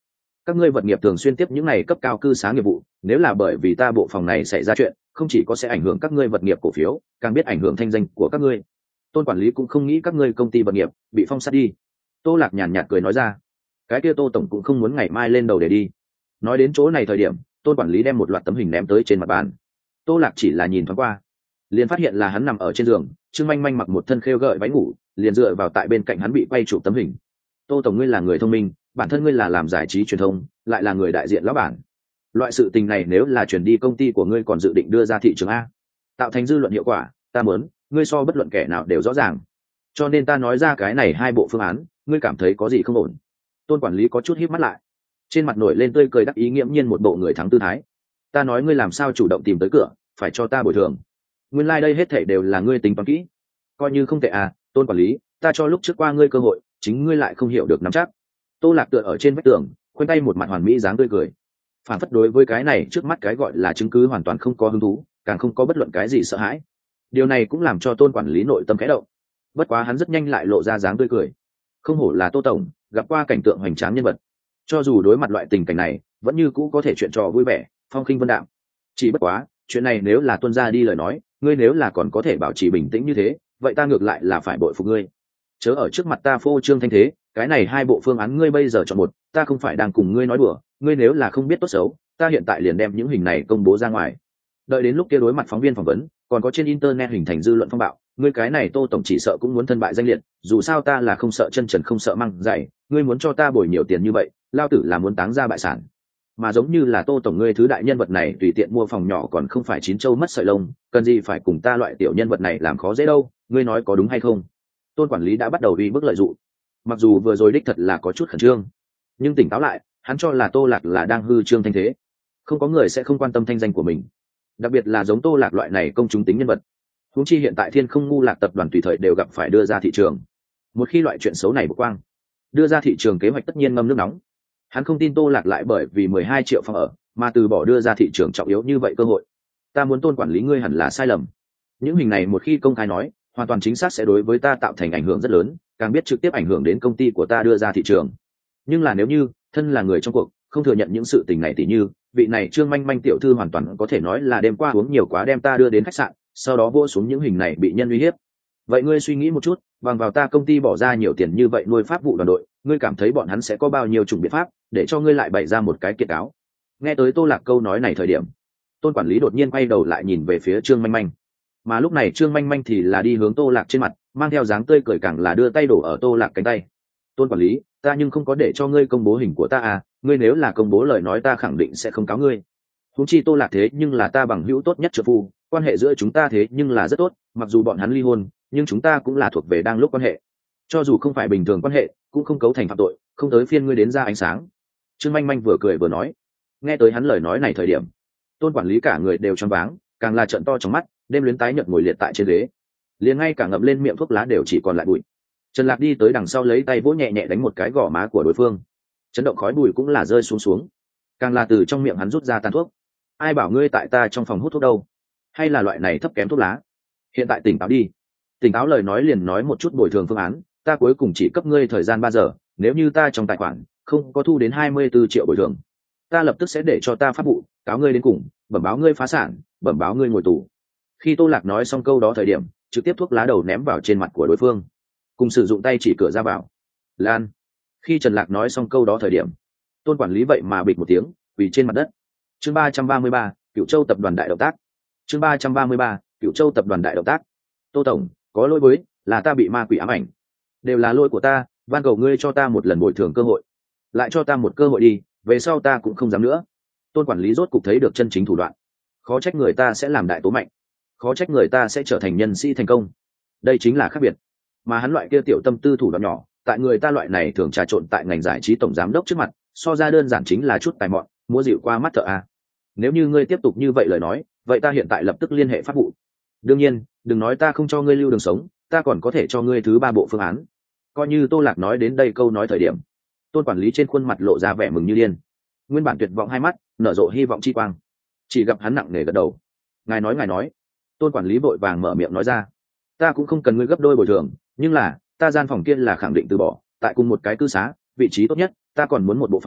S1: các ngươi vật nghiệp thường xuyên tiếp những này cấp cao cư xá nghiệp vụ, nếu là bởi vì ta bộ phòng này xảy ra chuyện, không chỉ có sẽ ảnh hưởng các ngươi vật nghiệp cổ phiếu, càng biết ảnh hưởng thanh danh của các ngươi. Tôn quản lý cũng không nghĩ các ngươi công ty vật nghiệp bị phong sát đi. Tô Lạc nhàn nhạt cười nói ra. Cái kia Tô tổng cũng không muốn ngày mai lên đầu để đi. Nói đến chỗ này thời điểm, Tôn quản lý đem một loạt tấm hình ném tới trên mặt bàn. Tô Lạc chỉ là nhìn thoáng qua, liền phát hiện là hắn nằm ở trên giường, Trương Manh Manh mặc một thân khêu gợi váy ngủ, liền dựa vào tại bên cạnh hắn bị quay chụp tấm hình. Tô tổng ngươi là người thông minh, bản thân ngươi là làm giải trí truyền thông, lại là người đại diện lão bản. Loại sự tình này nếu là chuyển đi công ty của ngươi còn dự định đưa ra thị trường a, tạo thành dư luận hiệu quả, ta muốn, ngươi so bất luận kẻ nào đều rõ ràng. Cho nên ta nói ra cái này hai bộ phương án, ngươi cảm thấy có gì không ổn? Tôn quản lý có chút híp mắt lại, trên mặt nổi lên tươi cười đắc ý nghiễm nhiên một bộ người thắng tư thái. Ta nói ngươi làm sao chủ động tìm tới cửa, phải cho ta bồi thường. Nguyên lai like đây hết thảy đều là ngươi tính toán kỹ. Coi như không tệ à, Tôn quản lý, ta cho lúc trước qua ngươi cơ hội, chính ngươi lại không hiểu được nắm chắc. Tô Lạc tựa ở trên vách tường, khoanh tay một mặt hoàn mỹ dáng tươi cười. Phản phất đối với cái này trước mắt cái gọi là chứng cứ hoàn toàn không có hứng thú, càng không có bất luận cái gì sợ hãi. Điều này cũng làm cho Tôn quản lý nội tâm khẽ động. Bất quá hắn rất nhanh lại lộ ra dáng tươi cười. Không hổ là Tô tổng, gặp qua cảnh tượng hoành tráng nhân vật. Cho dù đối mặt loại tình cảnh này, vẫn như cũ có thể chuyện trò vui vẻ, phong khinh vân đạm. Chỉ bất quá, chuyện này nếu là tuân ra đi lời nói, ngươi nếu là còn có thể bảo trì bình tĩnh như thế, vậy ta ngược lại là phải bội phục ngươi. Chớ ở trước mặt ta phô trương thanh thế, cái này hai bộ phương án ngươi bây giờ chọn một, ta không phải đang cùng ngươi nói đùa, ngươi nếu là không biết tốt xấu, ta hiện tại liền đem những hình này công bố ra ngoài. Đợi đến lúc kia đối mặt phóng viên phỏng vấn, còn có trên internet hình thành dư luận phong bạo, ngươi cái này Tô tổng chỉ sợ cũng muốn thân bại danh liệt, dù sao ta là không sợ chân trần không sợ măng dày, ngươi muốn cho ta bồi nhiều tiền như vậy, lao tử là muốn táng ra bại sản. Mà giống như là Tô tổng ngươi thứ đại nhân vật này tùy tiện mua phòng nhỏ còn không phải chín châu mất sợi lông, cần gì phải cùng ta loại tiểu nhân vật này làm khó dễ đâu, ngươi nói có đúng hay không? Tôn quản lý đã bắt đầu uy bức lợi dụng. Mặc dù vừa rồi đích thật là có chút khẩn trương, nhưng tỉnh táo lại, hắn cho là Tô Lạc là đang hư trương thanh thế. Không có người sẽ không quan tâm thanh danh của mình, đặc biệt là giống Tô Lạc loại này công chúng tính nhân vật. Huống chi hiện tại Thiên Không Ngu Lạc tập đoàn tùy thời đều gặp phải đưa ra thị trường. Một khi loại chuyện xấu này bộc quang, đưa ra thị trường kế hoạch tất nhiên ngâm nước nóng. Hắn không tin Tô Lạc lại bởi vì mười hai triệu phòng ở mà từ bỏ đưa ra thị trường trọng yếu như vậy cơ hội. Ta muốn Tôn quản lý ngươi hẳn là sai lầm. Những hình này một khi công khai nói, hoàn toàn chính xác sẽ đối với ta tạo thành ảnh hưởng rất lớn, càng biết trực tiếp ảnh hưởng đến công ty của ta đưa ra thị trường. Nhưng là nếu như thân là người trong cuộc không thừa nhận những sự tình này, thì như vị này Trương Manh Manh tiểu thư hoàn toàn có thể nói là đêm qua uống nhiều quá đem ta đưa đến khách sạn, sau đó vô xuống những hình này bị nhân uy hiếp. Vậy ngươi suy nghĩ một chút, bằng vào ta công ty bỏ ra nhiều tiền như vậy nuôi pháp vụ đoàn đội, ngươi cảm thấy bọn hắn sẽ có bao nhiêu chủng biện pháp để cho ngươi lại bày ra một cái kiện cáo? Nghe tới Tô Lạc câu nói này thời điểm, Tôn quản lý đột nhiên quay đầu lại nhìn về phía Trương Manh Manh. Mà lúc này Trương Manh Manh thì là đi hướng Tô Lạc trên mặt, mang theo dáng tươi cười, càng là đưa tay đổ ở Tô Lạc cánh tay. Tôn quản lý, ta nhưng không có để cho ngươi công bố hình của ta à, ngươi nếu là công bố lời nói ta khẳng định sẽ không cáo ngươi. Huống chi Tô Lạc thế nhưng là ta bằng hữu tốt nhất trợ phu, quan hệ giữa chúng ta thế nhưng là rất tốt, mặc dù bọn hắn ly hôn, nhưng chúng ta cũng là thuộc về đang lúc quan hệ. Cho dù không phải bình thường quan hệ, cũng không cấu thành phạm tội, không tới phiên ngươi đến ra ánh sáng. Trương Manh Manh vừa cười vừa nói. Nghe tới hắn lời nói này thời điểm, Tôn quản lý cả người đều choáng váng, càng là trợn to trong mắt, đêm luyến tái nhợt ngồi liệt tại trên ghế, liền ngay cả ngậm lên miệng thuốc lá đều chỉ còn lại bụi. Trần Lạc đi tới đằng sau lấy tay vỗ nhẹ nhẹ đánh một cái gò má của đối phương, chấn động khói bụi cũng là rơi xuống xuống, càng là từ trong miệng hắn rút ra tàn thuốc. Ai bảo ngươi tại ta trong phòng hút thuốc đâu? Hay là loại này thấp kém thuốc lá? Hiện tại tỉnh táo đi. Tỉnh táo lời nói liền nói một chút bồi thường phương án, ta cuối cùng chỉ cấp ngươi thời gian ba giờ, nếu như ta trong tài khoản không có thu đến hai mươi tư triệu bồi thường, ta lập tức sẽ để cho ta pháp vụ cáo ngươi đến cùng, bẩm báo ngươi phá sản, bẩm báo ngươi ngồi tù. Khi Tô Lạc nói xong câu đó thời điểm, trực tiếp thuốc lá đầu ném vào trên mặt của đối phương, cùng sử dụng tay chỉ cửa ra vào. Lan. Khi Trần Lạc nói xong câu đó thời điểm, Tôn quản lý vậy mà bịch một tiếng quỳ trên mặt đất. Chương ba trăm ba mươi ba, Cửu Châu tập đoàn đại động tác. Chương ba trăm ba mươi ba, Cửu Châu tập đoàn đại động tác. Tô tổng, có lỗi với, là ta bị ma quỷ ám ảnh, đều là lỗi của ta, van cầu ngươi cho ta một lần bồi thường cơ hội, lại cho ta một cơ hội đi, về sau ta cũng không dám nữa. Tôn quản lý rốt cục thấy được chân chính thủ đoạn. Khó trách người ta sẽ làm đại tố mạnh, khó trách người ta sẽ trở thành nhân sĩ thành công. Đây chính là khác biệt. Mà hắn loại kia tiểu tâm tư thủ đoạn nhỏ, tại người ta loại này thường trà trộn tại ngành giải trí tổng giám đốc trước mặt, so ra đơn giản chính là chút tài mọn, múa dịu qua mắt thợ a. Nếu như ngươi tiếp tục như vậy lời nói, vậy ta hiện tại lập tức liên hệ pháp vụ. Đương nhiên, đừng nói ta không cho ngươi lưu đường sống, ta còn có thể cho ngươi thứ ba bộ phương án. Coi như Tô Lạc nói đến đây câu nói thời điểm, Tôn quản lý trên khuôn mặt lộ ra vẻ mừng như điên, nguyên bản tuyệt vọng hai mắt nở rộ hy vọng chi quang. Chỉ gặp hắn nặng nề gật đầu. Ngài nói ngài nói. Tôn quản lý vội vàng mở miệng nói ra. Ta cũng không cần ngươi gấp đôi bồi thường, nhưng là ta gian phòng kia là khẳng định từ bỏ, tại cùng một cái cư xá, vị trí tốt nhất, ta còn muốn một bộ phòng,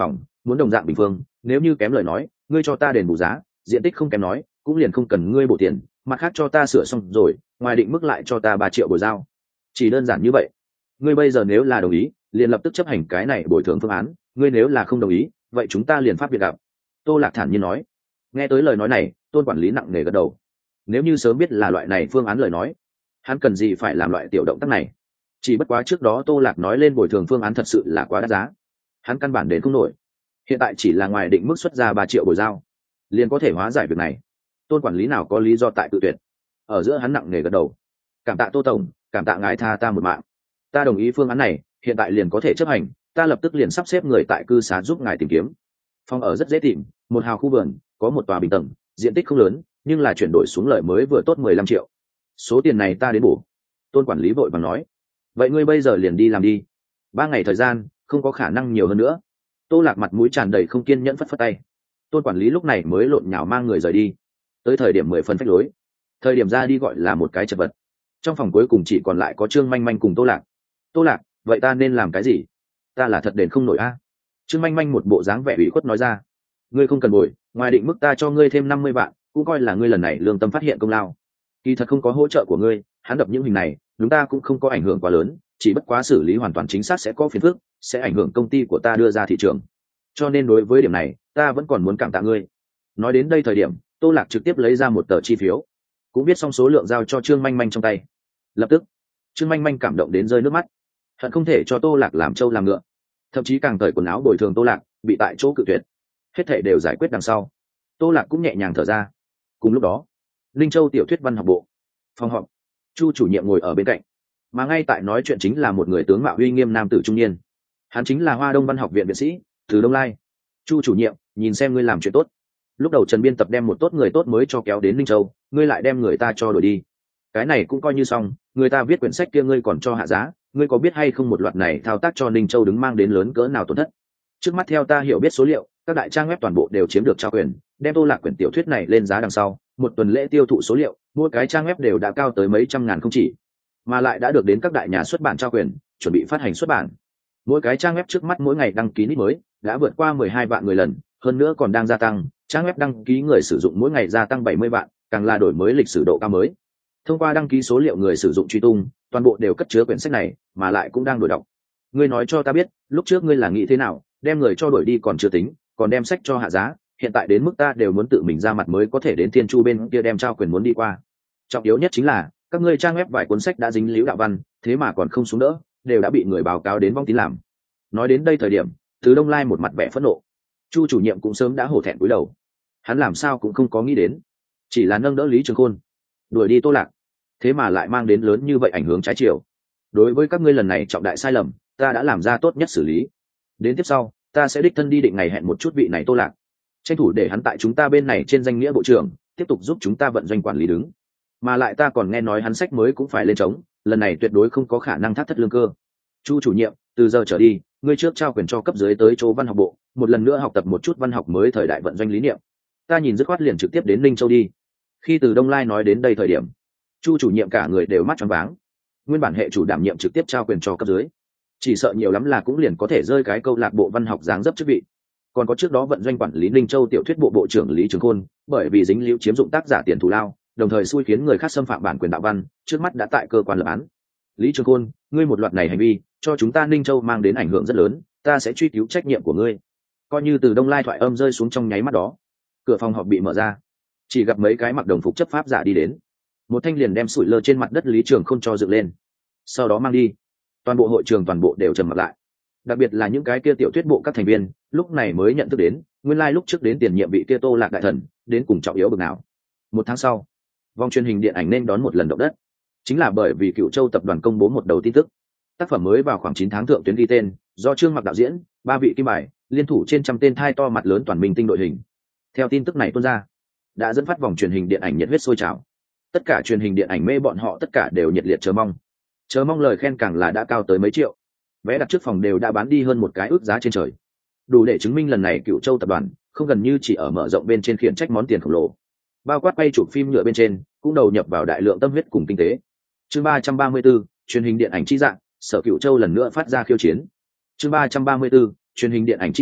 S1: muốn đồng dạng bình phương, nếu như kém lời nói ngươi cho ta đền bù giá, diện tích không kém nói cũng liền không cần ngươi bổ tiền, mặt khác cho ta sửa xong rồi ngoài định mức lại cho ta ba triệu bồi giao, chỉ đơn giản như vậy. Ngươi bây giờ nếu là đồng ý liền lập tức chấp hành cái này bồi thường phương án, ngươi nếu là không đồng ý vậy chúng ta liền pháp biệt gặp. Tô Lạc thản nhiên nói. Nghe tới lời nói này, Tôn quản lý nặng nề gật đầu. Nếu như sớm biết là loại này phương án lời nói, hắn cần gì phải làm loại tiểu động tác này. Chỉ bất quá trước đó Tô Lạc nói lên bồi thường phương án thật sự là quá đắt giá, hắn căn bản đến không nổi. Hiện tại chỉ là ngoài định mức xuất ra ba triệu bồi giao liền có thể hóa giải việc này. Tôn quản lý nào có lý do tại tự tuyệt. Ở giữa hắn nặng nề gật đầu. Cảm tạ Tô tổng, cảm tạ ngài tha ta một mạng. Ta đồng ý phương án này, hiện tại liền có thể chấp hành, ta lập tức liền sắp xếp người tại cư xá giúp ngài tìm kiếm. Phòng ở rất dễ tìm, một hào khu vườn, có một tòa bình tầng, diện tích không lớn, nhưng là chuyển đổi xuống lợi mới vừa tốt mười lăm triệu. Số tiền này ta đến bổ. Tôn quản lý vội vàng nói. Vậy ngươi bây giờ liền đi làm đi. Ba ngày thời gian, không có khả năng nhiều hơn nữa. Tô Lạc mặt mũi tràn đầy không kiên nhẫn phất phất tay. Tôn quản lý lúc này mới lộn nhào mang người rời đi. Tới thời điểm mười phần phách lối, thời điểm ra đi gọi là một cái chật vật. Trong phòng cuối cùng chỉ còn lại có Trương Manh Manh cùng Tô Lạc. Tô Lạc, vậy ta nên làm cái gì? Ta là thật đền không nổi a. Trương Manh Manh một bộ dáng vẻ ủy khuất nói ra. Ngươi không cần bồi, ngoài định mức ta cho ngươi thêm năm mươi vạn, cũng coi là ngươi lần này lương tâm phát hiện công lao. Kỳ thật không có hỗ trợ của ngươi, hắn đập những hình này chúng ta cũng không có ảnh hưởng quá lớn, chỉ bất quá xử lý hoàn toàn chính xác sẽ có phiền phức, sẽ ảnh hưởng công ty của ta đưa ra thị trường, cho nên đối với điểm này ta vẫn còn muốn cảm tạ ngươi. Nói đến đây thời điểm Tô Lạc trực tiếp lấy ra một tờ chi phiếu, cũng biết xong số lượng giao cho Trương Manh Manh trong tay. Lập tức Trương Manh Manh cảm động đến rơi nước mắt, hận không thể cho Tô Lạc làm trâu làm ngựa, thậm chí càng cởi quần áo bồi thường Tô Lạc, bị tại chỗ cự tuyệt. Hết thảy đều giải quyết đằng sau, Tô Lạc cũng nhẹ nhàng thở ra. Cùng lúc đó Linh Châu tiểu thuyết văn học bộ phòng họp, Chu chủ nhiệm ngồi ở bên cạnh, mà ngay tại nói chuyện chính là một người tướng mạo uy nghiêm nam tử trung niên. Hắn chính là Hoa Đông Văn học viện viện sĩ Từ Đông Lai. Chu chủ nhiệm, nhìn xem ngươi làm chuyện tốt. Lúc đầu Trần biên tập đem một tốt người tốt mới cho kéo đến Linh Châu, ngươi lại đem người ta cho đổi đi, cái này cũng coi như xong. Người ta viết quyển sách kia ngươi còn cho hạ giá, ngươi có biết hay không một loạt này thao tác cho Linh Châu đứng mang đến lớn cỡ nào tổn thất. Trước mắt theo ta hiểu biết số liệu, các đại trang web toàn bộ đều chiếm được trao quyền, đem Tô Lạc quyển tiểu thuyết này lên giá đằng sau, một tuần lễ tiêu thụ số liệu mỗi cái trang web đều đã cao tới mấy trăm ngàn không chỉ, mà lại đã được đến các đại nhà xuất bản trao quyền, chuẩn bị phát hành xuất bản. Mỗi cái trang web trước mắt mỗi ngày đăng ký nick mới đã vượt qua mười hai vạn người lần, hơn nữa còn đang gia tăng, trang web đăng ký người sử dụng mỗi ngày gia tăng bảy mươi vạn, càng là đổi mới lịch sử độ cao mới. Thông qua đăng ký số liệu người sử dụng truy tung, toàn bộ đều cất chứa quyển sách này, mà lại cũng đang đổi đọc. Ngươi nói cho ta biết, lúc trước ngươi là nghĩ thế nào, đem người cho đổi đi còn chưa tính, còn đem sách cho hạ giá, hiện tại đến mức ta đều muốn tự mình ra mặt mới có thể đến Thiên Chu bên kia đem trao quyền muốn đi qua. Trọng yếu nhất chính là các ngươi trang web vài cuốn sách đã dính líu đạo văn, thế mà còn không xuống đỡ, đều đã bị người báo cáo đến vong tín làm. Nói đến đây thời điểm, Từ Đông Lai một mặt vẻ phẫn nộ. Chu chủ nhiệm cũng sớm đã hổ thẹn cúi đầu, hắn làm sao cũng không có nghĩ đến, chỉ là nâng đỡ Lý Trường Khôn, đuổi đi Tô Lạc, thế mà lại mang đến lớn như vậy ảnh hưởng trái chiều. Đối với các ngươi lần này trọng đại sai lầm, ta đã làm ra tốt nhất xử lý. Đến tiếp sau, ta sẽ đích thân đi định ngày hẹn một chút vị này Tô Lạc, tranh thủ để hắn tại chúng ta bên này trên danh nghĩa bộ trưởng tiếp tục giúp chúng ta vận doanh quản lý đứng. Mà lại ta còn nghe nói hắn sách mới cũng phải lên trống, lần này tuyệt đối không có khả năng thắt thất lương cơ. Chu chủ nhiệm, từ giờ trở đi, ngươi trước trao quyền cho cấp dưới tới chỗ văn học bộ, một lần nữa học tập một chút văn học mới thời đại vận doanh lý niệm. Ta nhìn dứt khoát liền trực tiếp đến Ninh Châu đi. Khi Từ Đông Lai nói đến đây thời điểm, Chu chủ nhiệm cả người đều mắt tròn váng. Nguyên bản hệ chủ đảm nhiệm trực tiếp trao quyền cho cấp dưới, chỉ sợ nhiều lắm là cũng liền có thể rơi cái câu lạc bộ văn học dáng dấp chức vị. Còn có trước đó vận doanh quản lý Ninh Châu tiểu thuyết bộ bộ trưởng Lý Trường Khôn, bởi vì dính líu chiếm dụng tác giả tiền thù lao, đồng thời xui khiến người khác xâm phạm bản quyền đạo văn, trước mắt đã tại cơ quan lập án. Lý Trường Khôn, ngươi một loạt này hành vi cho chúng ta Ninh Châu mang đến ảnh hưởng rất lớn, ta sẽ truy cứu trách nhiệm của ngươi. Coi như Từ Đông Lai thoại âm rơi xuống trong nháy mắt đó, cửa phòng họp bị mở ra, chỉ gặp mấy cái mặc đồng phục chấp pháp giả đi đến, một thanh liền đem sủi lơ trên mặt đất Lý Trường Khôn cho dựng lên, sau đó mang đi. Toàn bộ hội trường toàn bộ đều trầm mặt lại, đặc biệt là những cái kia tiểu thuyết bộ các thành viên lúc này mới nhận thức đến, nguyên lai lúc trước đến tiền nhiệm vị kia Tô Lạc đại thần đến cùng trọng yếu bực nào. Một tháng sau, vòng truyền hình điện ảnh nên đón một lần động đất, chính là bởi vì Cựu Châu tập đoàn công bố một đầu tin tức, tác phẩm mới vào khoảng chín tháng thượng tuyến ghi tên, do Trương Mặc đạo diễn, ba vị kim bài liên thủ trên trăm tên thai to mặt lớn toàn minh tinh đội hình. Theo tin tức này tuôn ra, đã dẫn phát vòng truyền hình điện ảnh nhiệt huyết sôi trào. Tất cả truyền hình điện ảnh mê bọn họ tất cả đều nhiệt liệt chờ mong, chờ mong lời khen càng là đã cao tới mấy triệu. Vé đặt trước phòng đều đã bán đi hơn một cái ước giá trên trời, đủ để chứng minh lần này Cựu Châu tập đoàn không gần như chỉ ở mở rộng bên trên khiển trách món tiền khổng lồ, bao quát quay chụp phim nhựa bên trên cũng đầu nhập vào đại lượng tâm huyết cùng kinh tế. Chương ba trăm ba mươi 34, truyền hình điện ảnh chi dạng, Sở Cựu Châu lần nữa phát ra khiêu chiến. Chương ba trăm ba mươi 34, truyền hình điện ảnh chi dạng,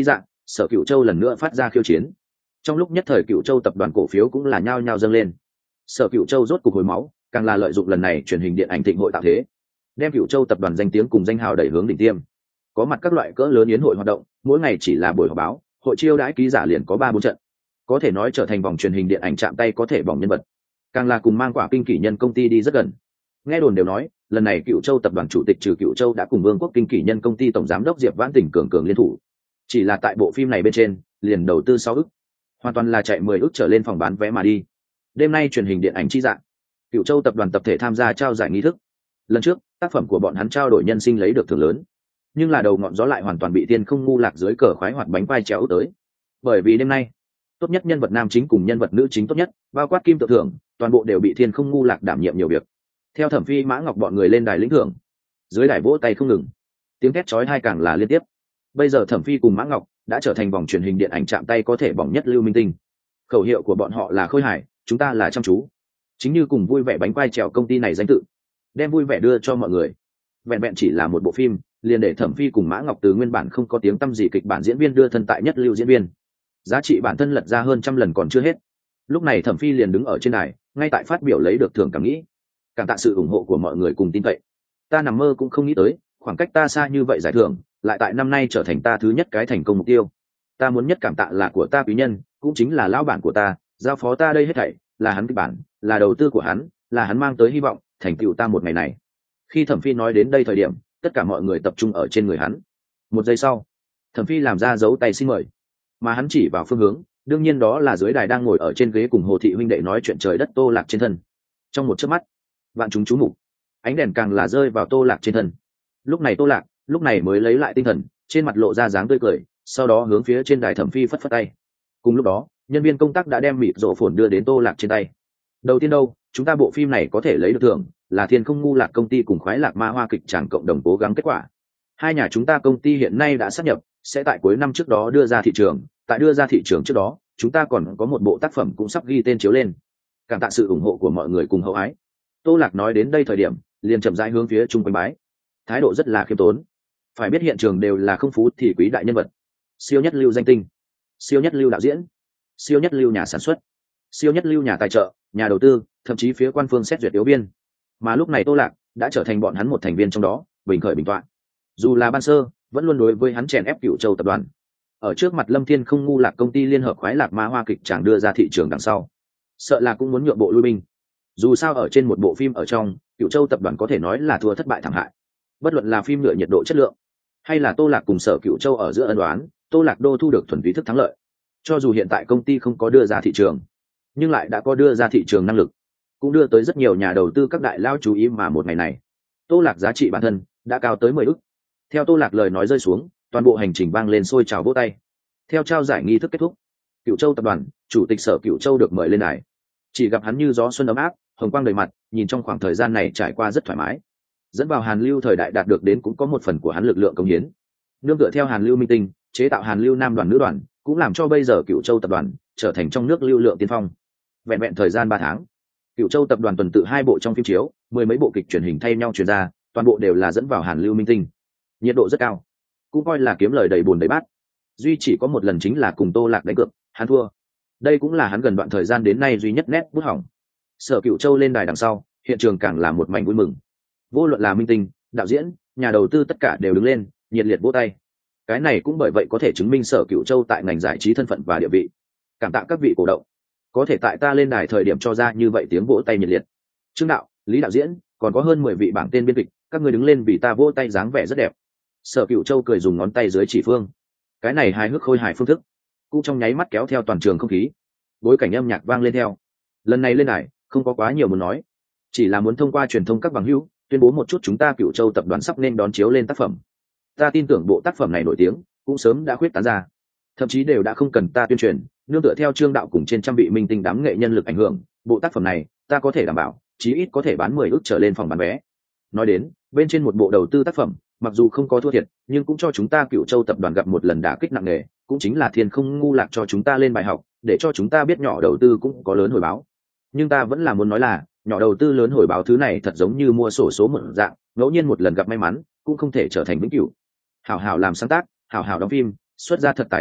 S1: Sở Cửu Châu lần nữa phát ra khiêu chiến. Trong lúc nhất thời Cửu Châu tập đoàn cổ phiếu cũng là nhao nhao dâng lên. Sở Cửu Châu rốt cục hồi máu, càng là lợi dụng lần này truyền hình điện ảnh thịnh hội tạo thế, đem Cửu Châu tập đoàn danh tiếng cùng danh hào đẩy hướng đỉnh tiêm. Có mặt các loại cỡ lớn yến hội hoạt động, mỗi ngày chỉ là buổi họp báo, hội chiêu đãi ký giả liền có ba bốn trận, có thể nói trở thành vòng truyền hình điện ảnh chạm tay có thể bỏng nhân vật. Càng là cùng mang quả kinh kỷ nhân công ty đi rất gần. Nghe đồn đều nói lần này Cửu Châu tập đoàn chủ tịch Trừ Cửu Châu đã cùng Vương quốc kinh kỷ nhân công ty tổng giám đốc Diệp Vãn Tỉnh cường cường liên thủ, chỉ là tại bộ phim này bên trên liền đầu tư sáu ức, hoàn toàn là chạy mười ức trở lên phòng bán vé mà đi. Đêm nay truyền hình điện ảnh chi dạng, Cửu Châu tập đoàn tập thể tham gia trao giải nghi thức. Lần trước tác phẩm của bọn hắn trao đổi nhân sinh lấy được thưởng lớn, nhưng là đầu ngọn gió lại hoàn toàn bị Tiên Không Ngu Lạc dưới cờ khoái hoạt bánh vai chéo tới. Bởi vì đêm nay tốt nhất nhân vật nam chính cùng nhân vật nữ chính tốt nhất, bao quát kim tự thưởng, toàn bộ đều bị Thiên Không Ngu Lạc đảm nhiệm nhiều việc. Theo Thẩm Phi Mã Ngọc bọn người lên đài lĩnh thưởng, dưới đài vỗ tay không ngừng, tiếng thét chói tai càng là liên tiếp. Bây giờ Thẩm Phi cùng Mã Ngọc đã trở thành vòng truyền hình điện ảnh chạm tay có thể bỏng nhất lưu minh tinh. Khẩu hiệu của bọn họ là khôi hài, chúng ta là chăm chú. Chính như cùng vui vẻ bánh quai trèo công ty này danh tự, đem vui vẻ đưa cho mọi người. Vẹn vẹn chỉ là một bộ phim, liền để Thẩm Phi cùng Mã Ngọc từ nguyên bản không có tiếng tăm gì kịch bản diễn viên đưa thân tại nhất lưu diễn viên, giá trị bản thân lật ra hơn trăm lần còn chưa hết. Lúc này Thẩm Phi liền đứng ở trên đài, ngay tại phát biểu lấy được thưởng cảm nghĩ. Cảm tạ sự ủng hộ của mọi người cùng tin cậy. Ta nằm mơ cũng không nghĩ tới, khoảng cách ta xa như vậy giải thưởng, lại tại năm nay trở thành ta thứ nhất cái thành công mục tiêu. Ta muốn nhất cảm tạ là của ta quý nhân, cũng chính là lão bản của ta, giao phó ta đây hết thảy, là hắn kịch bản, là đầu tư của hắn, là hắn mang tới hy vọng, thành tựu ta một ngày này. Khi Thẩm Phi nói đến đây thời điểm, tất cả mọi người tập trung ở trên người hắn. Một giây sau, Thẩm Phi làm ra dấu tay xin mời, mà hắn chỉ vào phương hướng, đương nhiên đó là dưới đài đang ngồi ở trên ghế cùng Hồ Thị huynh đệ nói chuyện trời đất Tô Lạc trên thân. Trong một chớp mắt, vạn chúng chú mục, ánh đèn càng là rơi vào Tô Lạc trên thân. Lúc này Tô Lạc, lúc này mới lấy lại tinh thần, trên mặt lộ ra dáng tươi cười, sau đó hướng phía trên đài Thẩm Phi phất phất tay. Cùng lúc đó, nhân viên công tác đã đem mịt rộ phồn đưa đến Tô Lạc trên tay. Đầu tiên đâu, chúng ta bộ phim này có thể lấy được thưởng, là Thiên Không Ngu Lạc công ty cùng Khoái Lạc Ma Hoa kịch tràng cộng đồng cố gắng kết quả. Hai nhà chúng ta công ty hiện nay đã sáp nhập, sẽ tại cuối năm trước đó đưa ra thị trường, tại đưa ra thị trường trước đó, chúng ta còn có một bộ tác phẩm cũng sắp ghi tên chiếu lên. Cảm tạ sự ủng hộ của mọi người cùng hậu ái. Tô Lạc nói đến đây thời điểm, liền chậm rãi hướng phía chung quanh bái, thái độ rất là khiêm tốn. Phải biết hiện trường đều là không phú thì quý đại nhân vật, siêu nhất lưu danh tinh, siêu nhất lưu đạo diễn, siêu nhất lưu nhà sản xuất, siêu nhất lưu nhà tài trợ, nhà đầu tư, thậm chí phía quan phương xét duyệt yếu biên. Mà lúc này Tô Lạc đã trở thành bọn hắn một thành viên trong đó, bình khởi bình toạn. Dù là ban sơ vẫn luôn đối với hắn chèn ép Cửu Châu tập đoàn, ở trước mặt Lâm Thiên Không Ngu Lạc công ty liên hợp Khoái Lạc Ma Hoa kịch chẳng đưa ra thị trường đằng sau, sợ là cũng muốn nhượng bộ lui binh. Dù sao ở trên một bộ phim ở trong, Cửu Châu tập đoàn có thể nói là thua thất bại thảm hại. Bất luận là phim nhựa nhiệt độ chất lượng, hay là Tô Lạc cùng Sở Cửu Châu ở giữa ân đoán, Tô Lạc đô thu được thuần túy thức thắng lợi. Cho dù hiện tại công ty không có đưa ra thị trường, nhưng lại đã có đưa ra thị trường năng lực, cũng đưa tới rất nhiều nhà đầu tư các đại lao chú ý. Mà một ngày này, Tô Lạc giá trị bản thân đã cao tới mười ức. Theo Tô Lạc lời nói rơi xuống, toàn bộ hành trình vang lên sôi trào vỗ tay. Theo trao giải nghi thức kết thúc, Cửu Châu tập đoàn chủ tịch Sở Cửu Châu được mời lên đài. Chỉ gặp hắn như gió xuân ấm áp, hồng quang đầy mặt, nhìn trong khoảng thời gian này trải qua rất thoải mái. Dẫn vào Hàn Lưu thời đại đạt được đến cũng có một phần của hắn lực lượng công hiến. Nương tựa theo Hàn Lưu minh tinh, chế tạo Hàn Lưu nam đoàn nữ đoàn, cũng làm cho bây giờ Cửu Châu tập đoàn trở thành trong nước lưu lượng tiên phong. Vẹn vẹn thời gian ba tháng, Cửu Châu tập đoàn tuần tự hai bộ trong phim chiếu, mười mấy bộ kịch truyền hình thay nhau truyền ra, toàn bộ đều là dẫn vào Hàn Lưu minh tinh, nhiệt độ rất cao, cũng coi là kiếm lời đầy bùn đầy bát. Duy chỉ có một lần chính là cùng Tô Lạc đánh cược, hắn thua. Đây cũng là hắn gần đoạn thời gian đến nay duy nhất nét bút hỏng. Sở Cửu Châu lên đài đằng sau, hiện trường càng là một mảnh vui mừng. Vô luận là minh tinh, đạo diễn, nhà đầu tư tất cả đều đứng lên, nhiệt liệt vỗ tay. Cái này cũng bởi vậy có thể chứng minh Sở Cửu Châu tại ngành giải trí thân phận và địa vị. Cảm tạ các vị cổ động, có thể tại ta lên đài thời điểm cho ra như vậy tiếng vỗ tay nhiệt liệt. Trương đạo, Lý đạo diễn, còn có hơn mười vị bảng tên biên kịch, các người đứng lên vì ta vỗ tay dáng vẻ rất đẹp. Sở Cửu Châu cười dùng ngón tay dưới chỉ phương. Cái này hài hước khôi hài phương thức, cũng trong nháy mắt kéo theo toàn trường không khí. Bối cảnh âm nhạc vang lên theo. Lần này lên đài, không có quá nhiều muốn nói, chỉ là muốn thông qua truyền thông các bằng hữu tuyên bố một chút chúng ta Cửu Châu tập đoàn sắp nên đón chiếu lên tác phẩm. Ta tin tưởng bộ tác phẩm này nổi tiếng cũng sớm đã khuyết tán ra, thậm chí đều đã không cần ta tuyên truyền. Nương tựa theo Trương đạo cùng trên trăm vị minh tinh đám nghệ nhân lực ảnh hưởng, bộ tác phẩm này ta có thể đảm bảo chí ít có thể bán mười ức trở lên phòng bán vé. Nói đến bên trên một bộ đầu tư tác phẩm, mặc dù không có thua thiệt, nhưng cũng cho chúng ta Cửu Châu tập đoàn gặp một lần đả kích nặng nề, cũng chính là Thiên Không Ngu Lạc cho chúng ta lên bài học, để cho chúng ta biết nhỏ đầu tư cũng có lớn hồi báo. Nhưng ta vẫn là muốn nói là, nhỏ đầu tư lớn hồi báo thứ này thật giống như mua sổ số một dạng, ngẫu nhiên một lần gặp may mắn, cũng không thể trở thành vĩnh cửu. Hảo hảo làm sáng tác, hảo hảo đóng phim, xuất ra thật tài thực lực,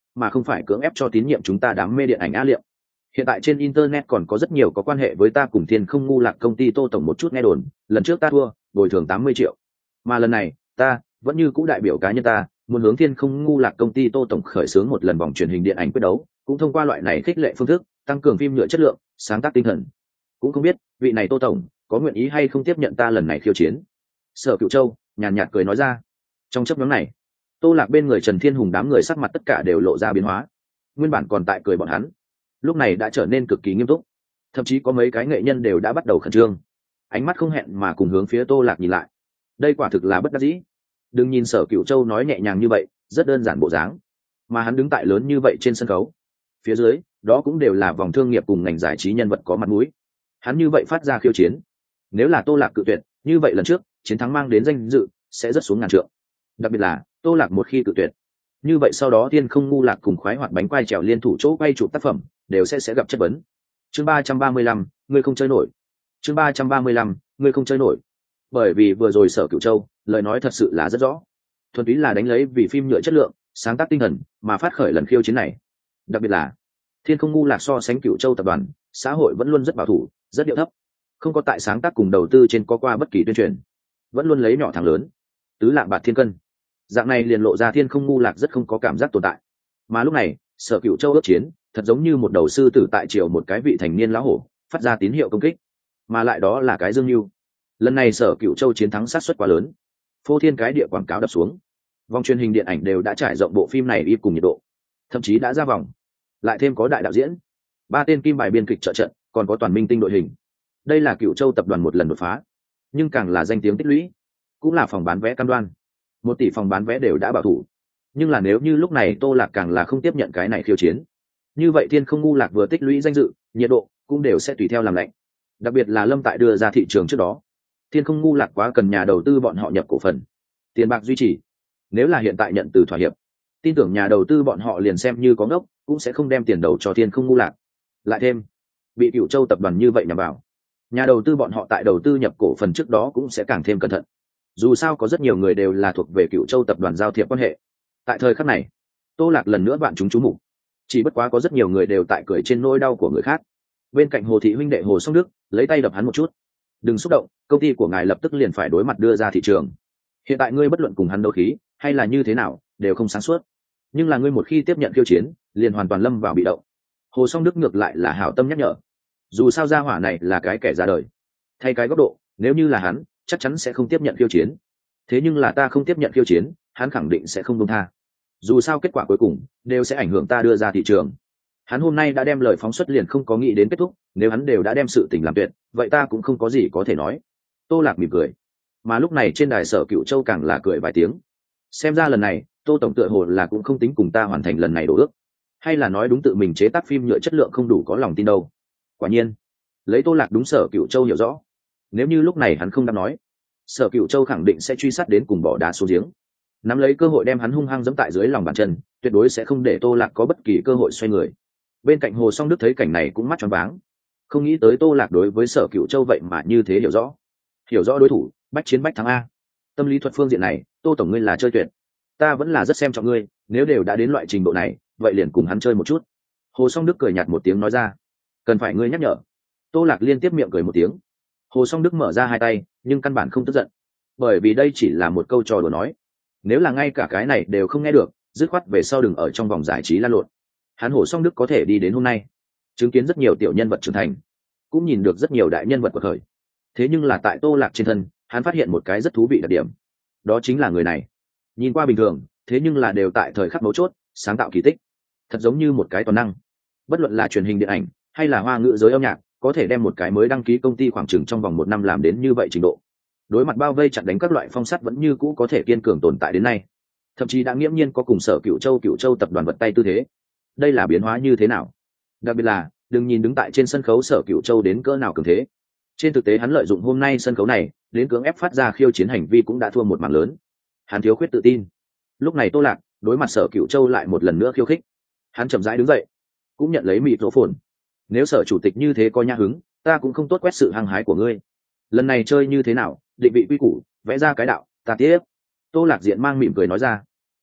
S1: mà không phải cưỡng ép cho tín nhiệm chúng ta đám mê điện ảnh á liệm. Hiện tại trên internet còn có rất nhiều có quan hệ với ta cùng Thiên Không ngu lạc công ty Tô tổng một chút nghe đồn, lần trước ta thua bồi thường tám mươi triệu, mà lần này ta vẫn như cũ đại biểu cá nhân ta muốn hướng Thiên Không ngu lạc công ty Tô tổng khởi xướng một lần vòng truyền hình điện ảnh quyết đấu, cũng thông qua loại này khích lệ phương thức tăng cường phim nhựa chất lượng, sáng tác tinh thần. Cũng không biết vị này Tô tổng có nguyện ý hay không tiếp nhận ta lần này khiêu chiến. Sở Cửu Châu nhàn nhạt cười nói ra. Trong chấp nhóm này, Tô Lạc bên người Trần Thiên Hùng đám người sắc mặt tất cả đều lộ ra biến hóa. Nguyên bản còn tại cười bọn hắn, lúc này đã trở nên cực kỳ nghiêm túc, thậm chí có mấy cái nghệ nhân đều đã bắt đầu khẩn trương, ánh mắt không hẹn mà cùng hướng phía Tô Lạc nhìn lại. Đây quả thực là bất đắc dĩ. Đừng nhìn Sở Cửu Châu nói nhẹ nhàng như vậy, rất đơn giản bộ dáng, mà hắn đứng tại lớn như vậy trên sân khấu, phía dưới đó cũng đều là vòng thương nghiệp cùng ngành giải trí nhân vật có mặt mũi. Hắn như vậy phát ra khiêu chiến, nếu là Tô Lạc cự tuyệt, như vậy lần trước chiến thắng mang đến danh dự sẽ rất xuống ngàn trượng. Đặc biệt là Tô Lạc một khi cự tuyệt, như vậy sau đó Thiên Không ngu lạc cùng khoái hoạt bánh quai trèo liên thủ chỗ quay chụp tác phẩm đều sẽ sẽ gặp chất vấn. Chương ba trăm ba mươi lăm, ngươi không chơi nổi. Chương ba trăm ba mươi lăm, ngươi không chơi nổi. Bởi vì vừa rồi Sở Cửu Châu lời nói thật sự là rất rõ, thuần túy là đánh lấy vì phim nhựa chất lượng, sáng tác tinh thần mà phát khởi lần khiêu chiến này. Đặc biệt là Thiên Không ngu lạc so sánh Cửu Châu tập đoàn, xã hội vẫn luôn rất bảo thủ, rất điệu thấp, không có tại sáng tác cùng đầu tư trên có qua bất kỳ tuyên truyền, vẫn luôn lấy nhỏ thắng lớn, tứ lạng bạc thiên cân, dạng này liền lộ ra Thiên Không ngu lạc rất không có cảm giác tồn tại. Mà lúc này Sở Cửu Châu ước chiến thật giống như một đầu sư tử tại triều một cái vị thành niên lão hổ, phát ra tín hiệu công kích, mà lại đó là cái dương mưu. Lần này Sở Cửu Châu chiến thắng sát suất quá lớn, phô thiên cái địa quảng cáo đập xuống, vòng truyền hình điện ảnh đều đã trải rộng bộ phim này y cùng nhiệt độ, thậm chí đã ra vòng, lại thêm có đại đạo diễn, ba tên kim bài biên kịch trợ trận, còn có toàn minh tinh đội hình. Đây là Cửu Châu tập đoàn một lần đột phá, nhưng càng là danh tiếng tích lũy, cũng là phòng bán vé cam đoan. Một tỷ phòng bán vé đều đã bảo thủ, nhưng là nếu như lúc này Tô Lạc càng là không tiếp nhận cái này khiêu chiến, như vậy Thiên Không ngu lạc vừa tích lũy danh dự, nhiệt độ cũng đều sẽ tùy theo làm lạnh. Đặc biệt là Lâm Tại đưa ra thị trường trước đó, Thiên Không ngu lạc quá cần nhà đầu tư bọn họ nhập cổ phần, tiền bạc duy trì. Nếu là hiện tại nhận từ thỏa hiệp, tin tưởng nhà đầu tư bọn họ liền xem như có ngốc cũng sẽ không đem tiền đầu cho Thiên Không ngu lạc. Lại thêm bị Cửu Châu tập đoàn như vậy nhằm vào, nhà đầu tư bọn họ tại đầu tư nhập cổ phần trước đó cũng sẽ càng thêm cẩn thận. Dù sao có rất nhiều người đều là thuộc về Cửu Châu tập đoàn giao thiệp quan hệ. Tại thời khắc này, Tô Lạc lần nữa bạn chúng chú mục, chỉ bất quá có rất nhiều người đều tại cười trên nỗi đau của người khác. Bên cạnh Hồ thị huynh đệ Hồ Song Đức lấy tay đập hắn một chút. Đừng xúc động, công ty của ngài lập tức liền phải đối mặt đưa ra thị trường. Hiện tại ngươi bất luận cùng hắn đấu khí hay là như thế nào đều không sáng suốt, nhưng là ngươi một khi tiếp nhận khiêu chiến liền hoàn toàn lâm vào bị động. Hồ Song Đức ngược lại là hảo tâm nhắc nhở, dù sao gia hỏa này là cái kẻ ra đời, thay cái góc độ, nếu như là hắn chắc chắn sẽ không tiếp nhận khiêu chiến, thế nhưng là ta không tiếp nhận khiêu chiến, hắn khẳng định sẽ không buông tha. Dù sao kết quả cuối cùng đều sẽ ảnh hưởng ta đưa ra thị trường. Hắn hôm nay đã đem lời phóng xuất liền không có nghĩ đến kết thúc, nếu hắn đều đã đem sự tình làm tuyệt, vậy ta cũng không có gì có thể nói. Tô Lạc mỉm cười, mà lúc này trên đài Sở Cửu Châu càng là cười vài tiếng. Xem ra lần này Tô tổng tựa hồ là cũng không tính cùng ta hoàn thành lần này đổ ước, hay là nói đúng tự mình chế tác phim nhựa chất lượng không đủ có lòng tin đâu. Quả nhiên lấy Tô Lạc đúng Sở Cửu Châu hiểu rõ, nếu như lúc này hắn không dám nói, Sở Cửu Châu khẳng định sẽ truy sát đến cùng bỏ đá xuống giếng, nắm lấy cơ hội đem hắn hung hăng giẫm tại dưới lòng bàn chân, tuyệt đối sẽ không để Tô Lạc có bất kỳ cơ hội xoay người. Bên cạnh Hồ Song Đức thấy cảnh này cũng mắt tròn váng, không nghĩ tới Tô Lạc đối với Sở Cửu Châu vậy mà như thế hiểu rõ, hiểu rõ đối thủ, bách chiến bách thắng a. Tâm lý thuật phương diện này, Tô tổng ngươi là chơi tuyệt, ta vẫn là rất xem trọng ngươi, nếu đều đã đến loại trình độ này, vậy liền cùng hắn chơi một chút. Hồ Song Đức cười nhạt một tiếng nói ra. Cần phải ngươi nhắc nhở. Tô Lạc liên tiếp miệng cười một tiếng. Hồ Song Đức mở ra hai tay, nhưng căn bản không tức giận, bởi vì đây chỉ là một câu trò đùa nói. Nếu là ngay cả cái này đều không nghe được, dứt khoát về sau đừng ở trong vòng giải trí lan lộn. Hắn Hồ Song Đức có thể đi đến hôm nay, chứng kiến rất nhiều tiểu nhân vật trưởng thành, cũng nhìn được rất nhiều đại nhân vật quật khởi. Thế nhưng là tại Tô Lạc trên thân, hắn phát hiện một cái rất thú vị đặc điểm, đó chính là người này nhìn qua bình thường, thế nhưng là đều tại thời khắc mấu chốt sáng tạo kỳ tích, thật giống như một cái toàn năng. Bất luận là truyền hình điện ảnh hay là hoa ngữ giới âm nhạc, có thể đem một cái mới đăng ký công ty khoảng chừng trong vòng một năm làm đến như vậy trình độ, đối mặt bao vây chặn đánh các loại phong sát vẫn như cũ có thể kiên cường tồn tại đến nay, thậm chí đã nghiễm nhiên có cùng Sở Cửu Châu Cửu Châu tập đoàn vật tay tư thế. Đây là biến hóa như thế nào? Đặc biệt là đừng nhìn đứng tại trên sân khấu Sở Cửu Châu đến cỡ nào cường thế, trên thực tế hắn lợi dụng hôm nay sân khấu này đến cưỡng ép phát ra khiêu chiến hành vi cũng đã thua một mảng lớn. Hắn thiếu khuyết tự tin. Lúc này Tô Lạc đối mặt Sở Cửu Châu lại một lần nữa khiêu khích, hắn chậm rãi đứng dậy, cũng nhận lấy mịt rỗ phồn. Nếu Sở chủ tịch như thế có nhã hứng, ta cũng không tốt quét sự hăng hái của ngươi. Lần này chơi như thế nào, định vị quy củ, vẽ ra cái đạo, ta tiếp. Tô Lạc diện mang mỉm cười nói ra.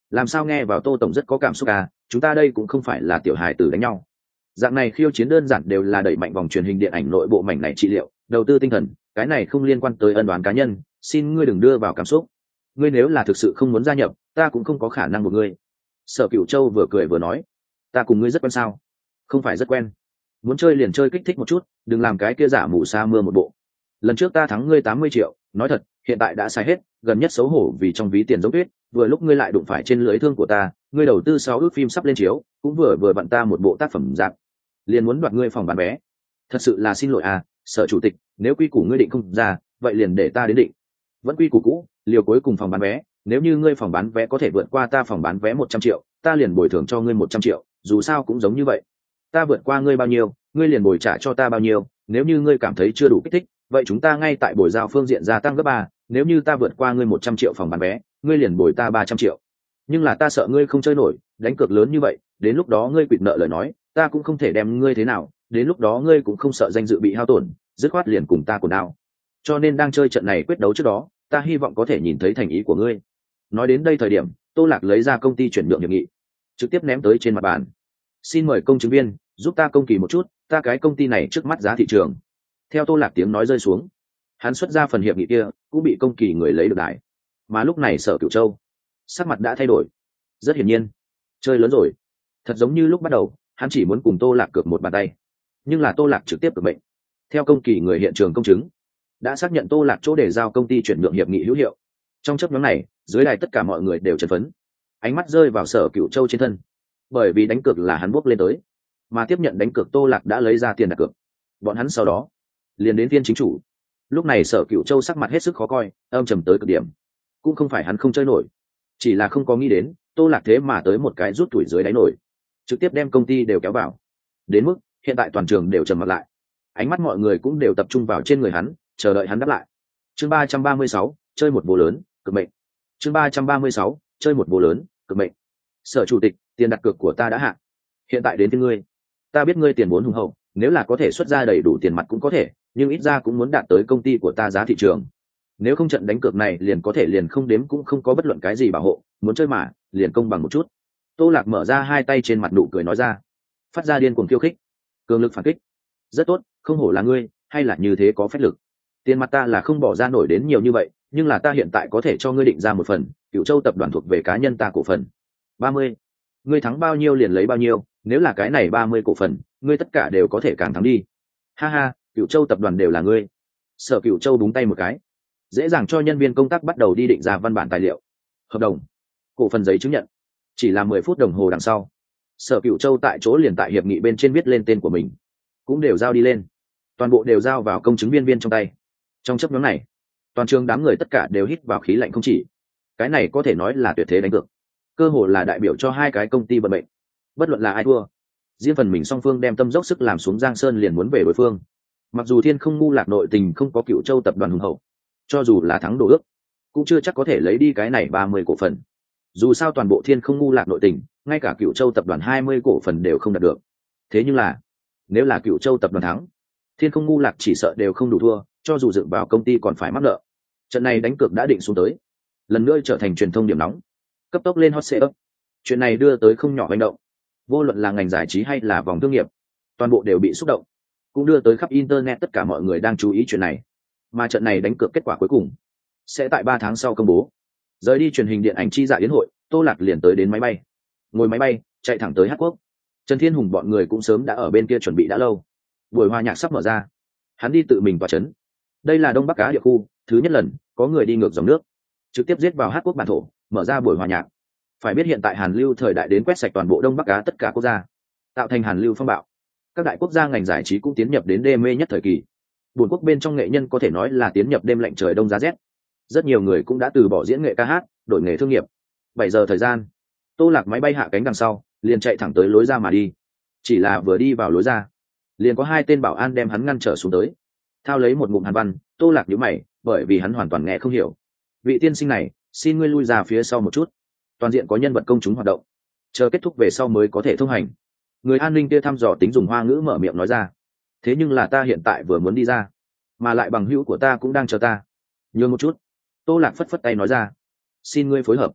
S1: làm sao nghe vào Tô tổng rất có cảm xúc à, chúng ta đây cũng không phải là tiểu hài tử đánh nhau. Dạng này khiêu chiến đơn giản đều là đẩy mạnh vòng truyền hình điện ảnh nội bộ mảnh này trị liệu đầu tư tinh thần, cái này không liên quan tới ân đoán cá nhân, xin ngươi đừng đưa vào cảm xúc. Ngươi nếu là thực sự không muốn gia nhập, ta cũng không có khả năng buộc ngươi. Sở Cửu Châu vừa cười vừa nói, ta cùng ngươi rất quen sao? Không phải rất quen, muốn chơi liền chơi kích thích một chút, đừng làm cái kia giả mù sa mưa một bộ. Lần trước ta thắng ngươi tám mươi triệu, nói thật, hiện tại đã sai hết, gần nhất xấu hổ vì trong ví tiền giống tuyết, vừa lúc ngươi lại đụng phải trên lưới thương của ta, ngươi đầu tư sáu ước phim sắp lên chiếu, cũng vừa vừa vặn ta một bộ tác phẩm dạng, liền muốn đoạt ngươi phòng bán vé. Thật sự là xin lỗi à, Sở chủ tịch, nếu quy củ ngươi định không ra, vậy liền để ta đến định. Vẫn quy củ cũ, liều cuối cùng phòng bán vé, nếu như ngươi phòng bán vé có thể vượt qua ta phòng bán vé một trăm triệu, ta liền bồi thường cho ngươi một trăm triệu, dù sao cũng giống như vậy. Ta vượt qua ngươi bao nhiêu, ngươi liền bồi trả cho ta bao nhiêu, nếu như ngươi cảm thấy chưa đủ kích thích, vậy chúng ta ngay tại bồi giao phương diện gia tăng gấp ba, nếu như ta vượt qua ngươi một trăm triệu phòng bán vé, ngươi liền bồi ta ba trăm triệu. Nhưng là ta sợ ngươi không chơi nổi, đánh cược lớn như vậy, đến lúc đó ngươi quỵt nợ lời nói, ta cũng không thể đem ngươi thế nào, đến lúc đó ngươi cũng không sợ danh dự bị hao tổn, dứt khoát liền cùng ta cùng nào. Cho nên đang chơi trận này quyết đấu trước đó, ta hy vọng có thể nhìn thấy thành ý của ngươi. Nói đến đây thời điểm, Tô Lạc lấy ra công ty chuyển nhượng hiệp nghị, trực tiếp ném tới trên mặt bàn. Xin mời công chứng viên giúp ta công kỳ một chút, ta cái công ty này trước mắt giá thị trường. Theo Tô Lạc tiếng nói rơi xuống, hắn xuất ra phần hiệp nghị kia cũng bị công kỳ người lấy được đại. Mà lúc này Sở Cửu Châu sắc mặt đã thay đổi, rất hiển nhiên chơi lớn rồi. Thật giống như lúc bắt đầu hắn chỉ muốn cùng Tô Lạc cược một bàn tay, nhưng là Tô Lạc trực tiếp cược bệnh. Theo công kỳ người hiện trường công chứng đã xác nhận Tô Lạc chỗ để giao công ty chuyển nhượng hiệp nghị hữu hiệu. Trong chấp nhóm này, dưới đài tất cả mọi người đều chấn phấn, ánh mắt rơi vào Sở Cửu Châu trên thân, bởi vì đánh cược là hắn bước lên tới, mà tiếp nhận đánh cược Tô Lạc đã lấy ra tiền đặt cược. Bọn hắn sau đó liền đến viên chính chủ. Lúc này Sở Cửu Châu sắc mặt hết sức khó coi, âm trầm tới cực điểm. Cũng không phải hắn không chơi nổi, chỉ là không có nghĩ đến Tô Lạc thế mà tới một cái rút tuổi dưới đáy nổi, trực tiếp đem công ty đều kéo vào. Đến mức hiện tại toàn trường đều trầm mặt lại, ánh mắt mọi người cũng đều tập trung vào trên người hắn, chờ đợi hắn đáp lại. Chương ba trăm ba mươi sáu, chơi một bố lớn, cực mệnh. Chương ba trăm ba mươi sáu, chơi một bố lớn, cực mệnh. Sở chủ tịch, tiền đặt cược của ta đã hạ, hiện tại đến với ngươi. Ta biết ngươi tiền vốn hùng hậu, nếu là có thể xuất ra đầy đủ tiền mặt cũng có thể, nhưng ít ra cũng muốn đạt tới công ty của ta giá thị trường. Nếu không trận đánh cược này liền có thể liền không đếm cũng không có bất luận cái gì bảo hộ, muốn chơi mà liền công bằng một chút. Tô Lạc mở ra hai tay trên mặt nụ cười nói ra, phát ra điên cuồng khiêu khích, cường lực phản kích. Rất tốt, không hổ là ngươi, hay là như thế có phép lực. Tiền mặt ta là không bỏ ra nổi đến nhiều như vậy, nhưng là ta hiện tại có thể cho ngươi định ra một phần, Cửu Châu tập đoàn thuộc về cá nhân ta cổ phần ba mươi. Ngươi thắng bao nhiêu liền lấy bao nhiêu, nếu là cái này ba mươi cổ phần, ngươi tất cả đều có thể càng thắng đi. Ha ha, Cửu Châu tập đoàn đều là ngươi. Sở Cửu Châu búng tay một cái, dễ dàng cho nhân viên công tác bắt đầu đi định ra văn bản tài liệu, hợp đồng, cổ phần giấy chứng nhận. Chỉ là mười phút đồng hồ đằng sau, Sở Cửu Châu tại chỗ liền tại hiệp nghị bên trên viết lên tên của mình, cũng đều giao đi lên, toàn bộ đều giao vào công chứng viên viên trong tay. Trong chấp nhóm này, toàn trường đám người tất cả đều hít vào khí lạnh không chỉ. Cái này có thể nói là tuyệt thế đánh cược, cơ hồ là đại biểu cho hai cái công ty vận mệnh. Bất luận là ai thua, riêng phần mình song phương đem tâm dốc sức làm xuống giang sơn liền muốn về đối phương. Mặc dù Thiên Không ngu lạc nội tình không có Cửu Châu tập đoàn hùng hậu, cho dù là thắng đồ ước cũng chưa chắc có thể lấy đi cái này ba mươi cổ phần. Dù sao toàn bộ Thiên Không ngu lạc nội tình, ngay cả Cửu Châu tập đoàn hai mươi cổ phần đều không đạt được. Thế nhưng là nếu là Cửu Châu tập đoàn thắng, Thiên Không ngu lạc chỉ sợ đều không đủ thua, cho dù dựng vào công ty còn phải mắc nợ. Trận này đánh cược đã định xuống tới, lần nữa trở thành truyền thông điểm nóng, cấp tốc lên hot search. Chuyện này đưa tới không nhỏ hành động, vô luận là ngành giải trí hay là vòng thương nghiệp, toàn bộ đều bị xúc động, cũng đưa tới khắp internet tất cả mọi người đang chú ý chuyện này. Mà trận này đánh cược kết quả cuối cùng sẽ tại ba tháng sau công bố. Rời đi truyền hình điện ảnh chi dạ yến hội, Tô Lạc liền tới đến máy bay, ngồi máy bay chạy thẳng tới Hát Quốc. Trần Thiên Hùng bọn người cũng sớm đã ở bên kia chuẩn bị đã lâu. Buổi hòa nhạc sắp mở ra, hắn đi tự mình vào trấn. Đây là Đông Bắc Á địa khu thứ nhất lần có người đi ngược dòng nước, trực tiếp giết vào Hát Quốc bản thổ, mở ra buổi hòa nhạc. Phải biết hiện tại Hàn Lưu thời đại đến quét sạch toàn bộ Đông Bắc Á tất cả quốc gia, tạo thành Hàn Lưu phong bạo. Các đại quốc gia ngành giải trí cũng tiến nhập đến đê mê nhất thời kỳ. Buồn quốc bên trong nghệ nhân có thể nói là tiến nhập đêm lạnh trời đông giá rét. Rất nhiều người cũng đã từ bỏ diễn nghệ ca hát, đổi nghề thương nghiệp. Bảy giờ thời gian, Tô Lạc máy bay hạ cánh đằng sau, liền chạy thẳng tới lối ra mà đi. Chỉ là vừa đi vào lối ra, liền có hai tên bảo an đem hắn ngăn trở xuống tới. Thao lấy một ngụm Hàn văn, Tô Lạc nhíu mày, bởi vì hắn hoàn toàn nghe không hiểu. Vị tiên sinh này, xin ngươi lui ra phía sau một chút. Toàn diện có nhân vật công chúng hoạt động, chờ kết thúc về sau mới có thể thông hành. Người an ninh kia thăm dò tính dùng hoa ngữ mở miệng nói ra. Thế nhưng là ta hiện tại vừa muốn đi ra, mà lại bằng hữu của ta cũng đang chờ ta. Nhường một chút. Tô Lạc phất phất tay nói ra, xin ngươi phối hợp.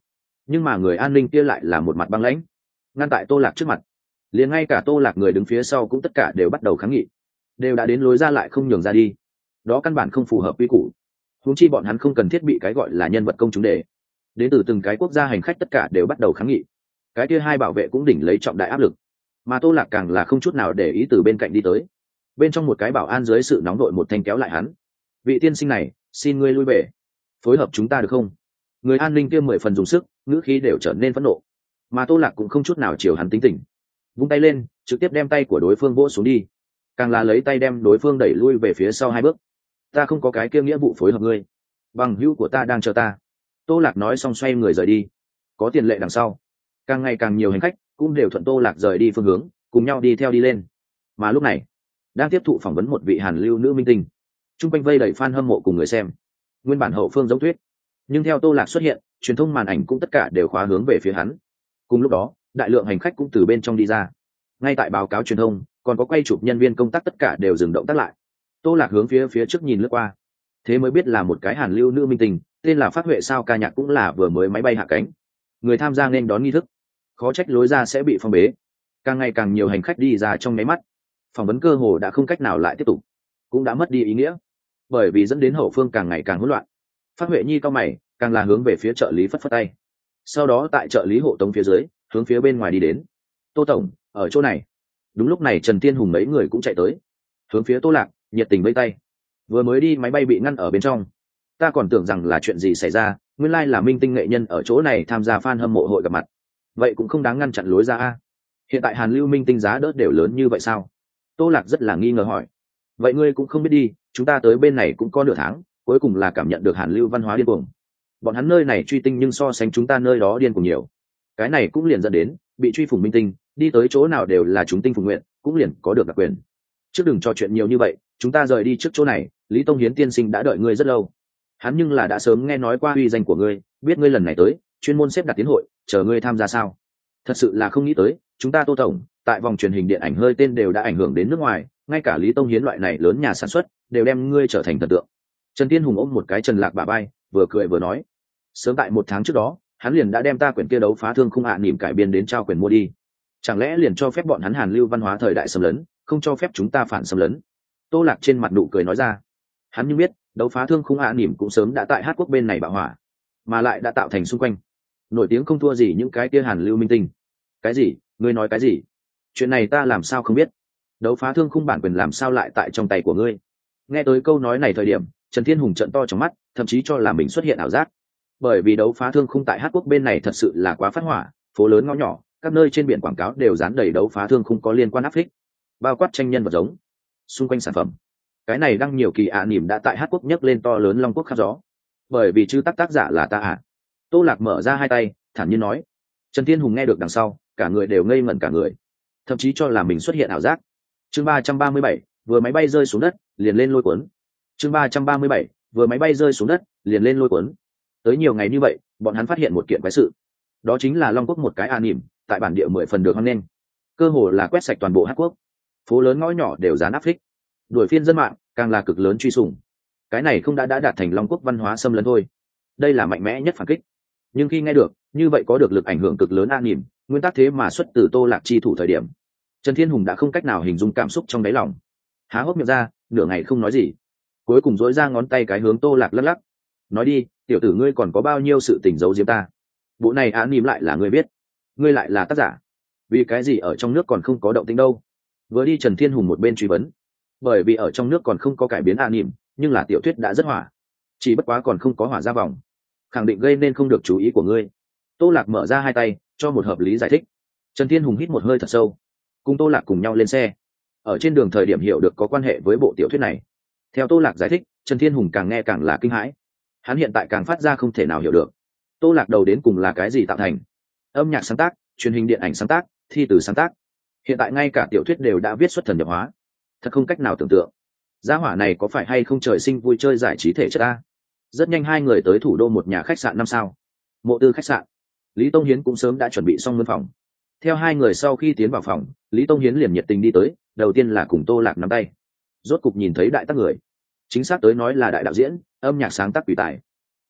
S1: nhưng mà người an ninh kia lại là một mặt băng lãnh, ngăn tại Tô Lạc trước mặt. Liền ngay cả Tô Lạc người đứng phía sau cũng tất cả đều bắt đầu kháng nghị, đều đã đến lối ra lại không nhường ra đi, đó căn bản không phù hợp quy củ. Huống chi bọn hắn không cần thiết bị cái gọi là nhân vật công chúng để đến từ từng cái quốc gia hành khách tất cả đều bắt đầu kháng nghị. Cái kia hai bảo vệ cũng đỉnh lấy trọng đại áp lực, mà Tô Lạc càng là không chút nào để ý từ bên cạnh đi tới. Bên trong một cái bảo an dưới sự nóng đội một thanh kéo lại hắn. Vị tiên sinh này, xin ngươi lui về, phối hợp chúng ta được không? Người an ninh kia mười phần dùng sức, ngữ khí đều trở nên phẫn nộ, mà Tô Lạc cũng không chút nào chiều hắn tính tình, vung tay lên trực tiếp đem tay của đối phương vỗ xuống đi, càng là lấy tay đem đối phương đẩy lui về phía sau hai bước. Ta không có cái kia nghĩa vụ phối hợp ngươi, bằng hữu của ta đang chờ ta. Tô Lạc nói xong xoay người rời đi. Có tiền lệ đằng sau, càng ngày càng nhiều hành khách cũng đều thuận Tô Lạc rời đi phương hướng, cùng nhau đi theo đi lên. Mà lúc này đang tiếp thụ phỏng vấn một vị Hàn Lưu nữ minh tinh, chung quanh vây đầy fan hâm mộ cùng người xem. Nguyên bản hậu phương giống tuyết, nhưng theo Tô Lạc xuất hiện, truyền thông màn ảnh cũng tất cả đều khóa hướng về phía hắn. Cùng lúc đó đại lượng hành khách cũng từ bên trong đi ra. Ngay tại báo cáo truyền thông còn có quay chụp nhân viên công tác tất cả đều dừng động tác lại. Tô Lạc hướng phía phía trước nhìn lướt qua, thế mới biết là một cái Hàn Lưu nữ minh tinh, tên là Phát Huệ, sao ca nhạc cũng là vừa mới máy bay hạ cánh. Người tham gia nên đón nghi thức, khó trách lối ra sẽ bị phong bế. Càng ngày càng nhiều hành khách đi ra trong nháy mắt, phỏng vấn cơ hồ đã không cách nào lại tiếp tục, cũng đã mất đi ý nghĩa, bởi vì dẫn đến hậu phương càng ngày càng hỗn loạn. Phát Huệ nhi cao mày, càng là hướng về phía trợ lý phất phất tay, sau đó tại trợ lý hộ tống phía dưới hướng phía bên ngoài đi đến. Tô tổng ở chỗ này. Đúng lúc này Trần Tiên Hùng mấy người cũng chạy tới, hướng phía Tô Lạc nhiệt tình vẫy tay. Vừa mới đi máy bay bị ngăn ở bên trong, ta còn tưởng rằng là chuyện gì xảy ra, nguyên lai là minh tinh nghệ nhân ở chỗ này tham gia fan hâm mộ hội gặp mặt, vậy cũng không đáng ngăn chặn lối ra a. Hiện tại Hàn Lưu minh tinh giá đỡ đều lớn như vậy sao? Tô Lạc rất là nghi ngờ hỏi. Vậy ngươi cũng không biết đi, chúng ta tới bên này cũng có nửa tháng, cuối cùng là cảm nhận được Hàn Lưu văn hóa điên cuồng. Bọn hắn nơi này truy tinh nhưng so sánh chúng ta nơi đó điên cuồng nhiều. Cái này cũng liền dẫn đến bị truy phủng minh tinh đi tới chỗ nào đều là chúng tinh phùng nguyện, cũng liền có được đặc quyền. Trước đừng trò chuyện nhiều như vậy, chúng ta rời đi trước chỗ này. Lý Tông Hiến tiên sinh đã đợi ngươi rất lâu, hắn nhưng là đã sớm nghe nói qua uy danh của ngươi, biết ngươi lần này tới chuyên môn xếp đặt tiến hội chờ ngươi tham gia sao. Thật sự là không nghĩ tới, chúng ta Tô tổng tại vòng truyền hình điện ảnh hơi tên đều đã ảnh hưởng đến nước ngoài, ngay cả Lý Tông Hiến loại này lớn nhà sản xuất đều đem ngươi trở thành thần tượng. Trần Tiên Hùng ôm một cái Trần Lạc bả vai, vừa cười vừa nói, sớm tại một tháng trước đó hắn liền đã đem ta quyển kia đấu phá thương khung hạ niệm cải biên đến trao quyền mua đi, chẳng lẽ liền cho phép bọn hắn Hàn Lưu văn hóa thời đại xâm lấn, không cho phép chúng ta phản xâm lấn? Tô Lạc trên mặt nụ cười nói ra. Hắn nhưng biết đấu phá thương khung hạ niệm cũng sớm đã tại Hát Quốc bên này bạo hỏa, mà lại đã tạo thành xung quanh nổi tiếng không thua gì những cái kia Hàn Lưu minh tinh. Cái gì? Ngươi nói cái gì? Chuyện này ta làm sao không biết? Đấu phá thương khung bản quyền làm sao lại tại trong tay của ngươi? Nghe tới câu nói này thời điểm, Trần Thiên Hùng trợn to trong mắt, thậm chí cho là mình xuất hiện ảo giác. Bởi vì đấu phá thương khung tại Hát Quốc bên này thật sự là quá phát hỏa, phố lớn ngõ nhỏ, các nơi trên biển quảng cáo đều dán đầy đấu phá thương khung có liên quan áp phích, bao quát tranh nhân vật giống, xung quanh sản phẩm. Cái này đăng nhiều kỳ ạ à nỉm đã tại Hát Quốc nhấc lên to lớn long quốc khắp gió. Bởi vì chư tác tác giả là ta à? Tô Lạc mở ra hai tay, thản nhiên nói. Trần Thiên Hùng nghe được đằng sau, cả người đều ngây ngẩn cả người, thậm chí cho là mình xuất hiện ảo giác. Chương ba trăm ba mươi bảy, vừa máy bay rơi xuống đất, liền lên lôi cuốn. Chương ba trăm ba mươi bảy, vừa máy bay rơi xuống đất, liền lên lôi cuốn. Tới nhiều ngày như vậy, bọn hắn phát hiện một kiện quái sự. Đó chính là Long Quốc một cái an nỉm, tại bản địa mười phần được hoan nghênh, cơ hồ là quét sạch toàn bộ Hát Quốc. Phố lớn ngõ nhỏ đều dán áp phích, đuổi phiên dân mạng, càng là cực lớn truy sùng. Cái này không đã đã đạt thành Long Quốc văn hóa xâm lấn thôi. Đây là mạnh mẽ nhất phản kích. Nhưng khi nghe được, như vậy có được lực ảnh hưởng cực lớn an nỉm, nguyên tắc thế mà xuất từ Tô Lạc chi thủ thời điểm, Trần Thiên Hùng đã không cách nào hình dung cảm xúc trong đáy lòng. Há hốc miệng ra, nửa ngày không nói gì. Cuối cùng dỗi ra ngón tay cái hướng Tô Lạc lắc lắc. Nói đi, tiểu tử ngươi còn có bao nhiêu sự tình giấu giếm ta? Bộ này án nỉm lại là ngươi biết, ngươi lại là tác giả, vì cái gì ở trong nước còn không có động tĩnh đâu? Vừa đi Trần Thiên Hùng một bên truy vấn. Bởi vì ở trong nước còn không có cải biến án nỉm, nhưng là tiểu thuyết đã rất hỏa, chỉ bất quá còn không có hỏa ra vòng, khẳng định gây nên không được chú ý của ngươi. Tô Lạc mở ra hai tay, cho một hợp lý giải thích. Trần Thiên Hùng hít một hơi thật sâu, cùng Tô Lạc cùng nhau lên xe. Ở trên đường thời điểm hiểu được có quan hệ với bộ tiểu thuyết này. Theo Tô Lạc giải thích, Trần Thiên Hùng càng nghe càng là kinh hãi. Hắn hiện tại càng phát ra không thể nào hiểu được Tô Lạc đầu đến cùng là cái gì tạo thành. Âm nhạc sáng tác, truyền hình điện ảnh sáng tác, thi từ sáng tác, hiện tại ngay cả tiểu thuyết đều đã viết xuất thần nhập hóa, thật không cách nào tưởng tượng. Gia hỏa này có phải hay không trời sinh vui chơi giải trí thể chất ta? Rất nhanh hai người tới thủ đô một nhà khách sạn năm sao, Mộ Tư khách sạn. Lý Tông Hiến cũng sớm đã chuẩn bị xong mân phòng. Theo hai người sau khi tiến vào phòng, Lý Tông Hiến liền nhiệt tình đi tới, đầu tiên là cùng Tô Lạc nắm tay. Rốt cục nhìn thấy đại tác người, chính xác tới nói là đại đạo diễn, âm nhạc sáng tác quỷ tài.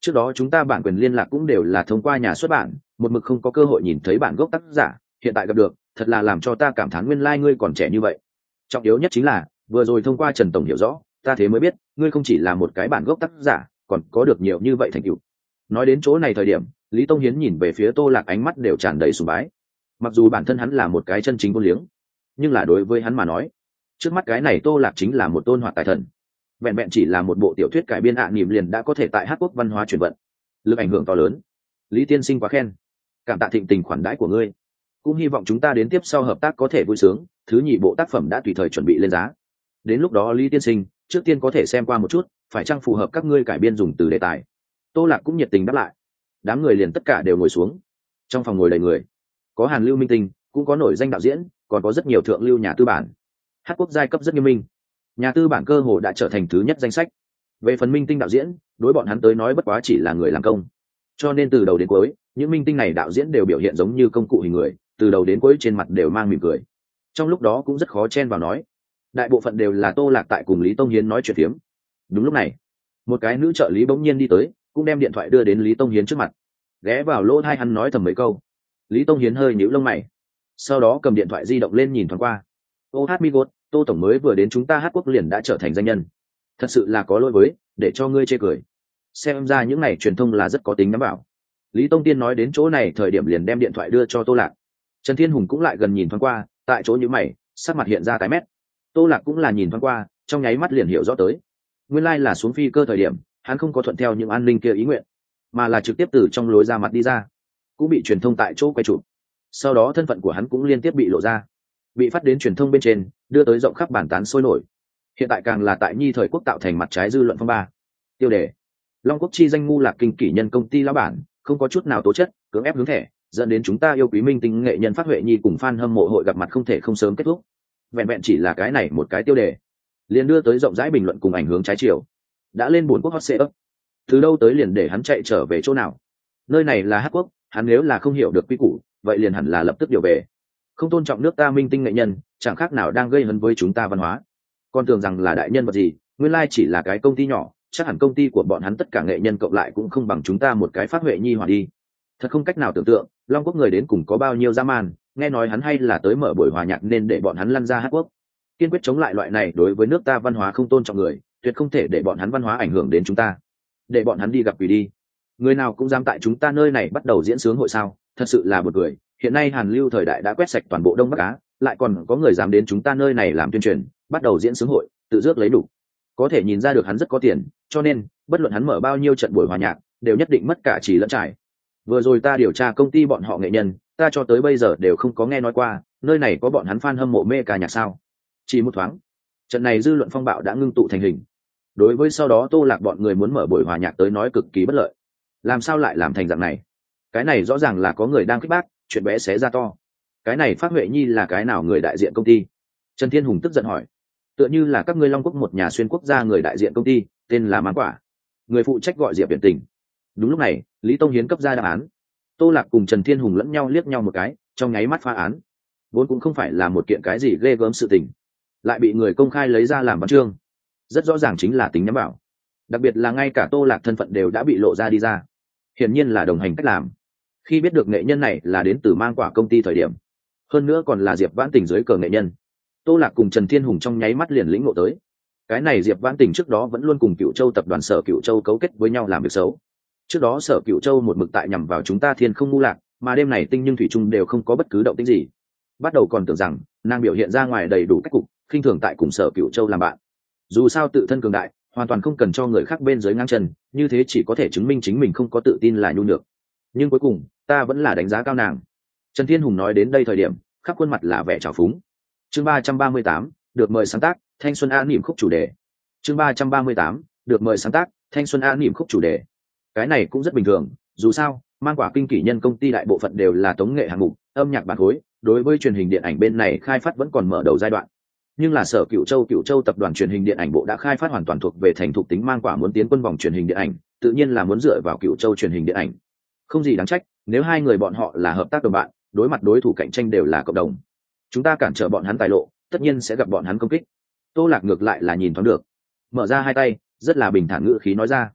S1: Trước đó chúng ta bản quyền liên lạc cũng đều là thông qua nhà xuất bản, một mực không có cơ hội nhìn thấy bản gốc tác giả, hiện tại gặp được, thật là làm cho ta cảm thán nguyên lai ngươi còn trẻ như vậy. Trọng yếu nhất chính là vừa rồi thông qua Trần tổng hiểu rõ, ta thế mới biết ngươi không chỉ là một cái bản gốc tác giả, còn có được nhiều như vậy thành tựu. Nói đến chỗ này thời điểm, Lý Tông Hiến nhìn về phía Tô Lạc ánh mắt đều tràn đầy sùng bái. Mặc dù bản thân hắn là một cái chân chính vô liếng, nhưng là đối với hắn mà nói, trước mắt cái này Tô Lạc chính là một tôn hoạt tài thần. Vẹn vẹn chỉ là một bộ tiểu thuyết cải biên ạ niệm liền đã có thể tại Hát Quốc văn hóa truyền vận, lực ảnh hưởng to lớn. Lý tiên sinh quá khen, cảm tạ thịnh tình khoản đãi của ngươi, cũng hy vọng chúng ta đến tiếp sau hợp tác có thể vui sướng. Thứ nhì bộ tác phẩm đã tùy thời chuẩn bị lên giá, đến lúc đó Lý tiên sinh trước tiên có thể xem qua một chút, phải chăng phù hợp các ngươi cải biên dùng từ đề tài. Tô Lạc cũng nhiệt tình đáp lại. Đám người liền tất cả đều ngồi xuống. Trong phòng ngồi đầy người, có Hàn Lưu minh tinh, cũng có nổi danh đạo diễn, còn có rất nhiều thượng lưu nhà tư bản. Hát Quốc giai cấp rất nghiêm minh, nhà tư bản cơ hồ đã trở thành thứ nhất danh sách. Về phần minh tinh đạo diễn, đối bọn hắn tới nói bất quá chỉ là người làm công, cho nên từ đầu đến cuối những minh tinh này đạo diễn đều biểu hiện giống như công cụ hình người, từ đầu đến cuối trên mặt đều mang mỉm cười. Trong lúc đó cũng rất khó chen vào nói, đại bộ phận đều là Tô Lạc tại cùng Lý Tông Hiến nói chuyện phiếm. Đúng lúc này, một cái nữ trợ lý bỗng nhiên đi tới, cũng đem điện thoại đưa đến Lý Tông Hiến trước mặt, ghé vào lỗ tai hắn nói thầm mấy câu. Lý Tông Hiến hơi nhíu lông mày, sau đó cầm điện thoại di động lên nhìn thoáng qua. Ô hát mi gốt, Tô tổng mới vừa đến chúng ta Hát Quốc liền đã trở thành danh nhân, thật sự là có lỗi với để cho ngươi chê cười. Xem ra những này truyền thông là rất có tính nắm bảo. Lý Tông Tiên nói đến chỗ này thời điểm liền đem điện thoại đưa cho Tô Lạc. Trần Thiên Hùng cũng lại gần nhìn thoáng qua, tại chỗ nhíu mày, sắc mặt hiện ra tái mét. Tô Lạc cũng là nhìn thoáng qua, trong nháy mắt liền hiểu rõ tới, nguyên lai là xuống phi cơ thời điểm hắn không có thuận theo những an ninh kia ý nguyện, mà là trực tiếp từ trong lối ra mặt đi ra, cũng bị truyền thông tại chỗ quay chụp. Sau đó thân phận của hắn cũng liên tiếp bị lộ ra, bị phát đến truyền thông bên trên, đưa tới rộng khắp bàn tán sôi nổi. Hiện tại càng là tại Nhi thời quốc tạo thành mặt trái dư luận phong ba. Tiêu đề: Long Quốc chi danh ngu lạc kinh kỷ nhân công ty lão bản không có chút nào tố chất, cưỡng ép hướng thẻ, dẫn đến chúng ta yêu quý minh tinh nghệ nhân Phát Huệ Nhi cùng fan hâm mộ hội gặp mặt không thể không sớm kết thúc. Vẹn vẹn chỉ là cái này một cái tiêu đề, liền đưa tới rộng rãi bình luận cùng ảnh hướng trái chiều. Đã lên buồn quốc hot search, từ đâu tới liền để hắn chạy trở về chỗ nào? Nơi này là Hát Quốc, hắn nếu là không hiểu được quy củ, vậy liền hẳn là lập tức điều về. Không tôn trọng nước ta minh tinh nghệ nhân, chẳng khác nào đang gây hấn với chúng ta văn hóa. Con tưởng rằng là đại nhân vật gì, nguyên lai chỉ là cái công ty nhỏ, chắc hẳn công ty của bọn hắn tất cả nghệ nhân cộng lại cũng không bằng chúng ta một cái Phát Huệ Nhi hòa đi. Thật không cách nào tưởng tượng, Long Quốc người đến cùng có bao nhiêu dã man, nghe nói hắn hay là tới mở buổi hòa nhạc nên để bọn hắn lăn ra Hát Quốc. Kiên quyết chống lại loại này đối với nước ta văn hóa không tôn trọng người, tuyệt không thể để bọn hắn văn hóa ảnh hưởng đến chúng ta. Để bọn hắn đi gặp quỷ đi. Người nào cũng dám tại chúng ta nơi này bắt đầu diễn sướng hội sao? Thật sự là buồn cười. Hiện nay Hàn Lưu thời đại đã quét sạch toàn bộ Đông Bắc Á, lại còn có người dám đến chúng ta nơi này làm tuyên truyền, bắt đầu diễn sướng hội, tự rước lấy đủ. Có thể nhìn ra được hắn rất có tiền, cho nên bất luận hắn mở bao nhiêu trận buổi hòa nhạc, đều nhất định mất cả trí lẫn trải. Vừa rồi ta điều tra công ty bọn họ nghệ nhân, ta cho tới bây giờ đều không có nghe nói qua, nơi này có bọn hắn fan hâm mộ mê ca nhạc sao? Chỉ một thoáng, trận này dư luận phong bạo đã ngưng tụ thành hình. Đối với sau đó Tô Lạc bọn người muốn mở buổi hòa nhạc tới nói cực kỳ bất lợi. Làm sao lại làm thành dạng này? Cái này rõ ràng là có người đang khích bác, chuyện bé xé ra to. Cái này Phát Huệ Nhi là cái nào người đại diện công ty? Trần Thiên Hùng tức giận hỏi. Tựa như là các ngươi Long Quốc một nhà xuyên quốc gia người đại diện công ty, tên là Mãn Quả. Người phụ trách gọi Diệp Biển Tình. Đúng lúc này, Lý Tông Hiến cấp ra đáp án. Tô Lạc cùng Trần Thiên Hùng lẫn nhau liếc nhau một cái, trong nháy mắt phá án. Vốn cũng không phải là một kiện cái gì ghê gớm sự tình, lại bị người công khai lấy ra làm văn chương, rất rõ ràng chính là tính nhắm vào. Đặc biệt là ngay cả Tô Lạc thân phận đều đã bị lộ ra đi ra, hiển nhiên là đồng hành cách làm. Khi biết được nghệ nhân này là đến từ Mang Quả công ty thời điểm, hơn nữa còn là Diệp Vãn Tình dưới cờ nghệ nhân, Tô Lạc cùng Trần Thiên Hùng trong nháy mắt liền lĩnh ngộ tới, cái này Diệp Vãn Tình trước đó vẫn luôn cùng Cửu Châu tập đoàn Sở Cửu Châu cấu kết với nhau làm việc xấu. Trước đó Sở Cửu Châu một mực tại nhằm vào chúng ta Thiên Không ngu lạc, mà đêm này Tinh Nhưng thủy chung đều không có bất cứ động tĩnh gì. Bắt đầu còn tưởng rằng nàng biểu hiện ra ngoài đầy đủ cách cục, khinh thường tại cùng Sở Cửu Châu làm bạn. Dù sao tự thân cường đại, hoàn toàn không cần cho người khác bên dưới ngang chân, như thế chỉ có thể chứng minh chính mình không có tự tin là nhu nhược. Nhưng cuối cùng, ta vẫn là đánh giá cao nàng. Trần Thiên Hùng nói đến đây thời điểm, khắp khuôn mặt là vẻ trào phúng. Chương ba trăm ba mươi tám, được mời sáng tác, Thanh Xuân An niệm khúc chủ đề. Chương ba trăm ba mươi tám, được mời sáng tác, Thanh Xuân An niệm khúc chủ đề. Cái này cũng rất bình thường, dù sao, Mang Quả kinh kỷ nhân công ty đại bộ phận đều là tống nghệ hạng mục, âm nhạc bản khối, đối với truyền hình điện ảnh bên này khai phát vẫn còn mở đầu giai đoạn. Nhưng là Sở Cửu Châu Cửu Châu tập đoàn truyền hình điện ảnh bộ đã khai phát hoàn toàn thuộc về thành thục tính. Mang Quả muốn tiến quân vòng truyền hình điện ảnh, tự nhiên là muốn dựa vào Cửu Châu truyền hình điện ảnh. Không gì đáng trách, nếu hai người bọn họ là hợp tác đồng bạn, đối mặt đối thủ cạnh tranh đều là cộng đồng. Chúng ta cản trở bọn hắn tài lộ, tất nhiên sẽ gặp bọn hắn công kích. Tô Lạc ngược lại là nhìn thoáng được, mở ra hai tay, rất là bình thản ngữ khí nói ra.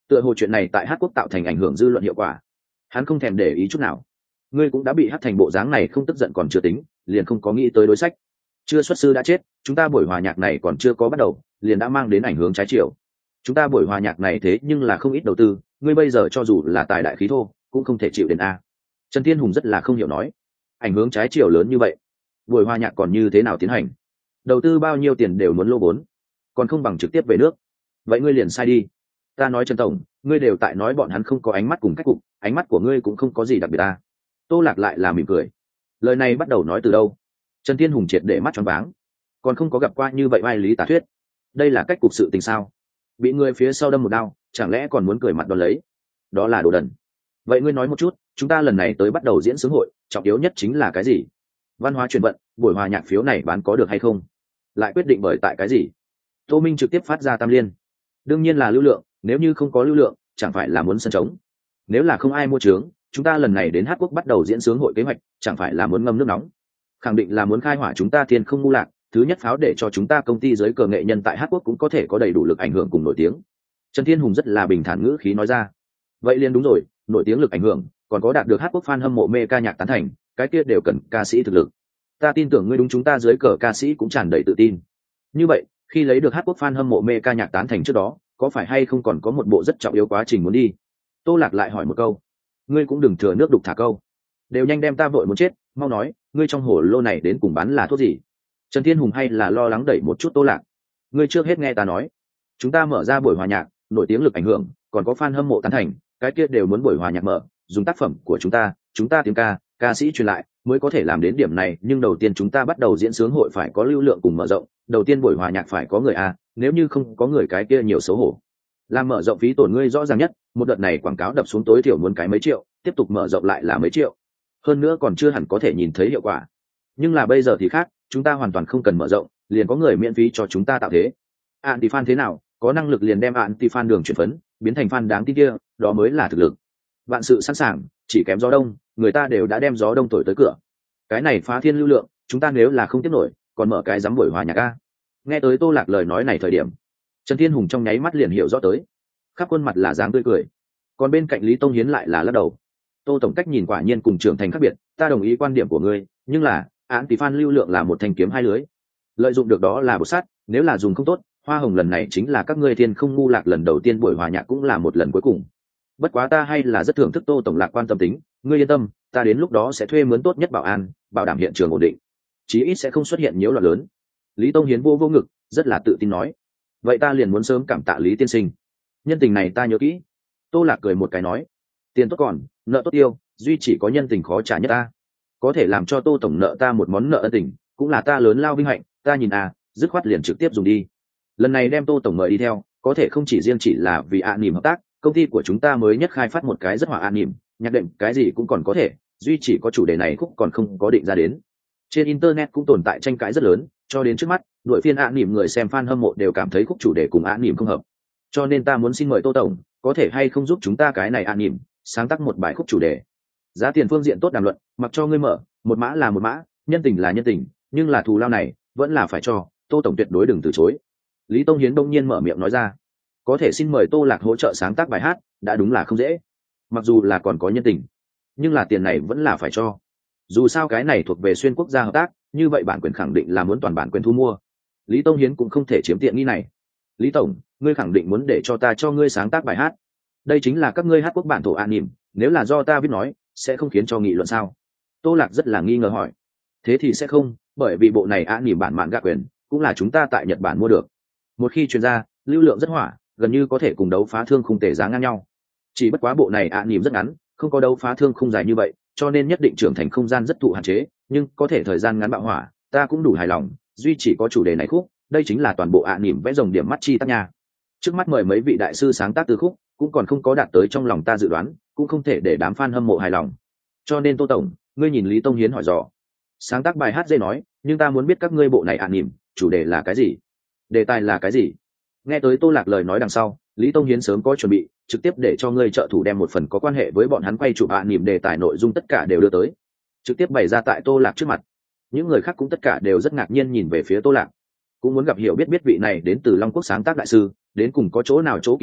S1: tựa hồ chuyện này tại hát quốc tạo thành ảnh hưởng dư luận hiệu quả. Hắn không thèm để ý chút nào. Ngươi cũng đã bị hát thành bộ dáng này, không tức giận còn chưa tính, liền không có nghĩ tới đối sách. Chưa xuất sư đã chết, chúng ta buổi hòa nhạc này còn chưa có bắt đầu liền đã mang đến ảnh hưởng trái chiều. Chúng ta buổi hòa nhạc này thế nhưng là không ít đầu tư, ngươi bây giờ cho dù là tài đại khí thô cũng không thể chịu đến a. Trần Thiên Hùng rất là không hiểu nói, ảnh hưởng trái chiều lớn như vậy, buổi hòa nhạc còn như thế nào tiến hành? Đầu tư bao nhiêu tiền đều muốn lô vốn, còn không bằng trực tiếp về nước. Vậy ngươi liền sai đi. Ta nói Trần tổng, ngươi đều tại nói bọn hắn không có ánh mắt cùng cách cục, ánh mắt của ngươi cũng không có gì đặc biệt ta. Tô Lạc lại là mỉm cười. Lời này bắt đầu nói từ đâu? Trần Thiên Hùng triệt để mắt choáng váng, còn không có gặp qua như vậy vai lý tả thuyết. Đây là cách cục sự tình sao? Bị người phía sau đâm một đao, chẳng lẽ còn muốn cười mặt đón lấy? Đó là đồ đần. Vậy ngươi nói một chút, chúng ta lần này tới bắt đầu diễn xướng hội, trọng yếu nhất chính là cái gì? Văn hóa truyền vận, buổi hòa nhạc phiếu này bán có được hay không? Lại quyết định bởi tại cái gì? Tô Minh trực tiếp phát ra tam liên. Đương nhiên là lưu lượng, nếu như không có lưu lượng, chẳng phải là muốn sân trống. Nếu là không ai mua trướng, chúng ta lần này đến Hát Quốc bắt đầu diễn xướng hội kế hoạch, chẳng phải là muốn ngâm nước nóng. Khẳng định là muốn khai hỏa chúng ta Thiên Không Ngu Lạc, thứ nhất pháo để cho chúng ta công ty giới cờ nghệ nhân tại Hát Quốc cũng có thể có đầy đủ lực ảnh hưởng cùng nổi tiếng. Trần Thiên Hùng rất là bình thản ngữ khí nói ra. Vậy liền đúng rồi, nổi tiếng lực ảnh hưởng, còn có đạt được Hát Quốc fan hâm mộ mê ca nhạc tán thành, cái kia đều cần ca sĩ thực lực. Ta tin tưởng ngươi đúng chúng ta dưới cờ ca sĩ cũng tràn đầy tự tin. Như vậy, khi lấy được Hát Quốc fan hâm mộ mê ca nhạc tán thành trước đó, có phải hay không còn có một bộ rất trọng yếu quá trình muốn đi? Tô Lạc lại hỏi một câu. Ngươi cũng đừng thừa nước đục thả câu, đều nhanh đem ta vội muốn chết, mau nói, ngươi trong hồ lô này đến cùng bán là thuốc gì? Trần Thiên Hùng hay là lo lắng đẩy một chút Tô Lạc. Ngươi trước hết nghe ta nói, chúng ta mở ra buổi hòa nhạc, nổi tiếng lực ảnh hưởng, còn có fan hâm mộ tán thành, cái kia đều muốn buổi hòa nhạc mở, dùng tác phẩm của chúng ta, chúng ta tiếng ca, ca sĩ truyền lại, mới có thể làm đến điểm này. Nhưng đầu tiên chúng ta bắt đầu diễn sướng hội phải có lưu lượng cùng mở rộng, đầu tiên buổi hòa nhạc phải có người a, nếu như không có người cái kia nhiều xấu hổ. Làm mở rộng phí tổn ngươi rõ ràng nhất, một đợt này quảng cáo đập xuống tối thiểu muốn cái mấy triệu, tiếp tục mở rộng lại là mấy triệu, hơn nữa còn chưa hẳn có thể nhìn thấy hiệu quả. Nhưng là bây giờ thì khác, chúng ta hoàn toàn không cần mở rộng, liền có người miễn phí cho chúng ta tạo thế. Anti fan thế nào, có năng lực liền đem anti fan đường chuyển phấn biến thành fan đáng tin kia, đó mới là thực lực. Vạn sự sẵn sàng, chỉ kém gió đông, người ta đều đã đem gió đông thổi tới cửa. Cái này phá thiên lưu lượng, chúng ta nếu là không tiếp nổi, còn mở cái dám buổi hòa nhạc a. Nghe tới Tô Lạc lời nói này thời điểm, Trần Thiên Hùng trong nháy mắt liền hiểu rõ tới, khắp khuôn mặt là dáng tươi cười. Còn bên cạnh Lý Tông Hiến lại là lắc đầu. Tô tổng cách nhìn quả nhiên cùng trưởng thành khác biệt, ta đồng ý quan điểm của ngươi, nhưng là án tỷ fan lưu lượng là một thanh kiếm hai lưới, lợi dụng được đó là bột sắt, nếu là dùng không tốt, hoa hồng lần này chính là các ngươi Thiên Không Ngu Lạc lần đầu tiên buổi hòa nhạc cũng là một lần cuối cùng. Bất quá ta hay là rất thưởng thức Tô tổng lạc quan tâm tính, ngươi yên tâm, ta đến lúc đó sẽ thuê mướn tốt nhất bảo an, bảo đảm hiện trường ổn định, chí ít sẽ không xuất hiện nhiễu loạn lớn. Lý Tông Hiến vô vô ngực, rất là tự tin nói. Vậy ta liền muốn sớm cảm tạ Lý tiên sinh, nhân tình này ta nhớ kỹ. Tô Lạc cười một cái nói, tiền tốt còn nợ tốt tiêu, duy chỉ có nhân tình khó trả nhất ta. Có thể làm cho Tô tổng nợ ta một món nợ ân tình, cũng là ta lớn lao vinh hạnh. Ta nhìn à, dứt khoát liền trực tiếp dùng đi. Lần này đem Tô tổng mời đi theo, có thể không chỉ riêng chỉ là vì ạ nỉm hợp tác, công ty của chúng ta mới nhất khai phát một cái rất hỏa ạ nỉm, nhạc đệm cái gì cũng còn có thể, duy chỉ có chủ đề này khúc còn không có định ra đến. Trên internet cũng tồn tại tranh cãi rất lớn, cho đến trước mắt, đội phiên ạ nỉm người xem fan hâm mộ đều cảm thấy khúc chủ đề cùng ạ nỉm không hợp. Cho nên ta muốn xin mời Tô tổng, có thể hay không giúp chúng ta cái này ạ nỉm sáng tác một bài khúc chủ đề. Giá tiền phương diện tốt đàm luận, mặc cho ngươi mở, một mã là một mã, nhân tình là nhân tình, nhưng là thù lao này vẫn là phải cho, Tô tổng tuyệt đối đừng từ chối. Lý Tông Hiến đông nhiên mở miệng nói ra, có thể xin mời Tô Lạc hỗ trợ sáng tác bài hát, đã đúng là không dễ. Mặc dù là còn có nhân tình, nhưng là tiền này vẫn là phải cho. Dù sao cái này thuộc về xuyên quốc gia hợp tác, như vậy bản quyền khẳng định là muốn toàn bản quyền thu mua. Lý Tông Hiến cũng không thể chiếm tiện nghi này. Lý tổng, ngươi khẳng định muốn để cho ta cho ngươi sáng tác bài hát? Đây chính là các ngươi hát quốc bản thổ an nỉm, nếu là do ta viết nói, sẽ không khiến cho nghị luận sao? Tô Lạc rất là nghi ngờ hỏi. Thế thì sẽ không, bởi vì bộ này an nỉm bản mạn gạ quyền cũng là chúng ta tại Nhật Bản mua được. Một khi truyền ra, lưu lượng rất hỏa, gần như có thể cùng đấu phá thương khung tể giá ngang nhau. Chỉ bất quá bộ này an nỉm rất ngắn, không có đấu phá thương khung dài như vậy, cho nên nhất định trưởng thành không gian rất thụ hạn chế, nhưng có thể thời gian ngắn bạo hỏa, ta cũng đủ hài lòng. Duy chỉ có chủ đề này khúc, đây chính là toàn bộ ạ nỉm vẽ rồng điểm mắt chi tác nha. Trước mắt mời mấy vị đại sư sáng tác từ khúc, cũng còn không có đạt tới trong lòng ta dự đoán, cũng không thể để đám fan hâm mộ hài lòng. Cho nên Tô tổng, ngươi nhìn Lý Tông Hiến hỏi dò, sáng tác bài hát dễ nói, nhưng ta muốn biết các ngươi bộ này ạ nỉm, chủ đề là cái gì, đề tài là cái gì? Nghe tới Tô Lạc lời nói đằng sau, Lý Tông Hiến sớm có chuẩn bị, trực tiếp để cho ngươi trợ thủ đem một phần có quan hệ với bọn hắn quay chụp ạ nỉm đề tài nội dung tất cả đều đưa tới, trực tiếp bày ra tại Tô Lạc trước mặt. Những người khác cũng tất cả đều rất ngạc nhiên nhìn về phía Tô Lạc, cũng muốn gặp hiểu biết biết vị này đến từ Long Quốc sáng tác đại sư đến cùng có chỗ nào chỗ kỳ lạ,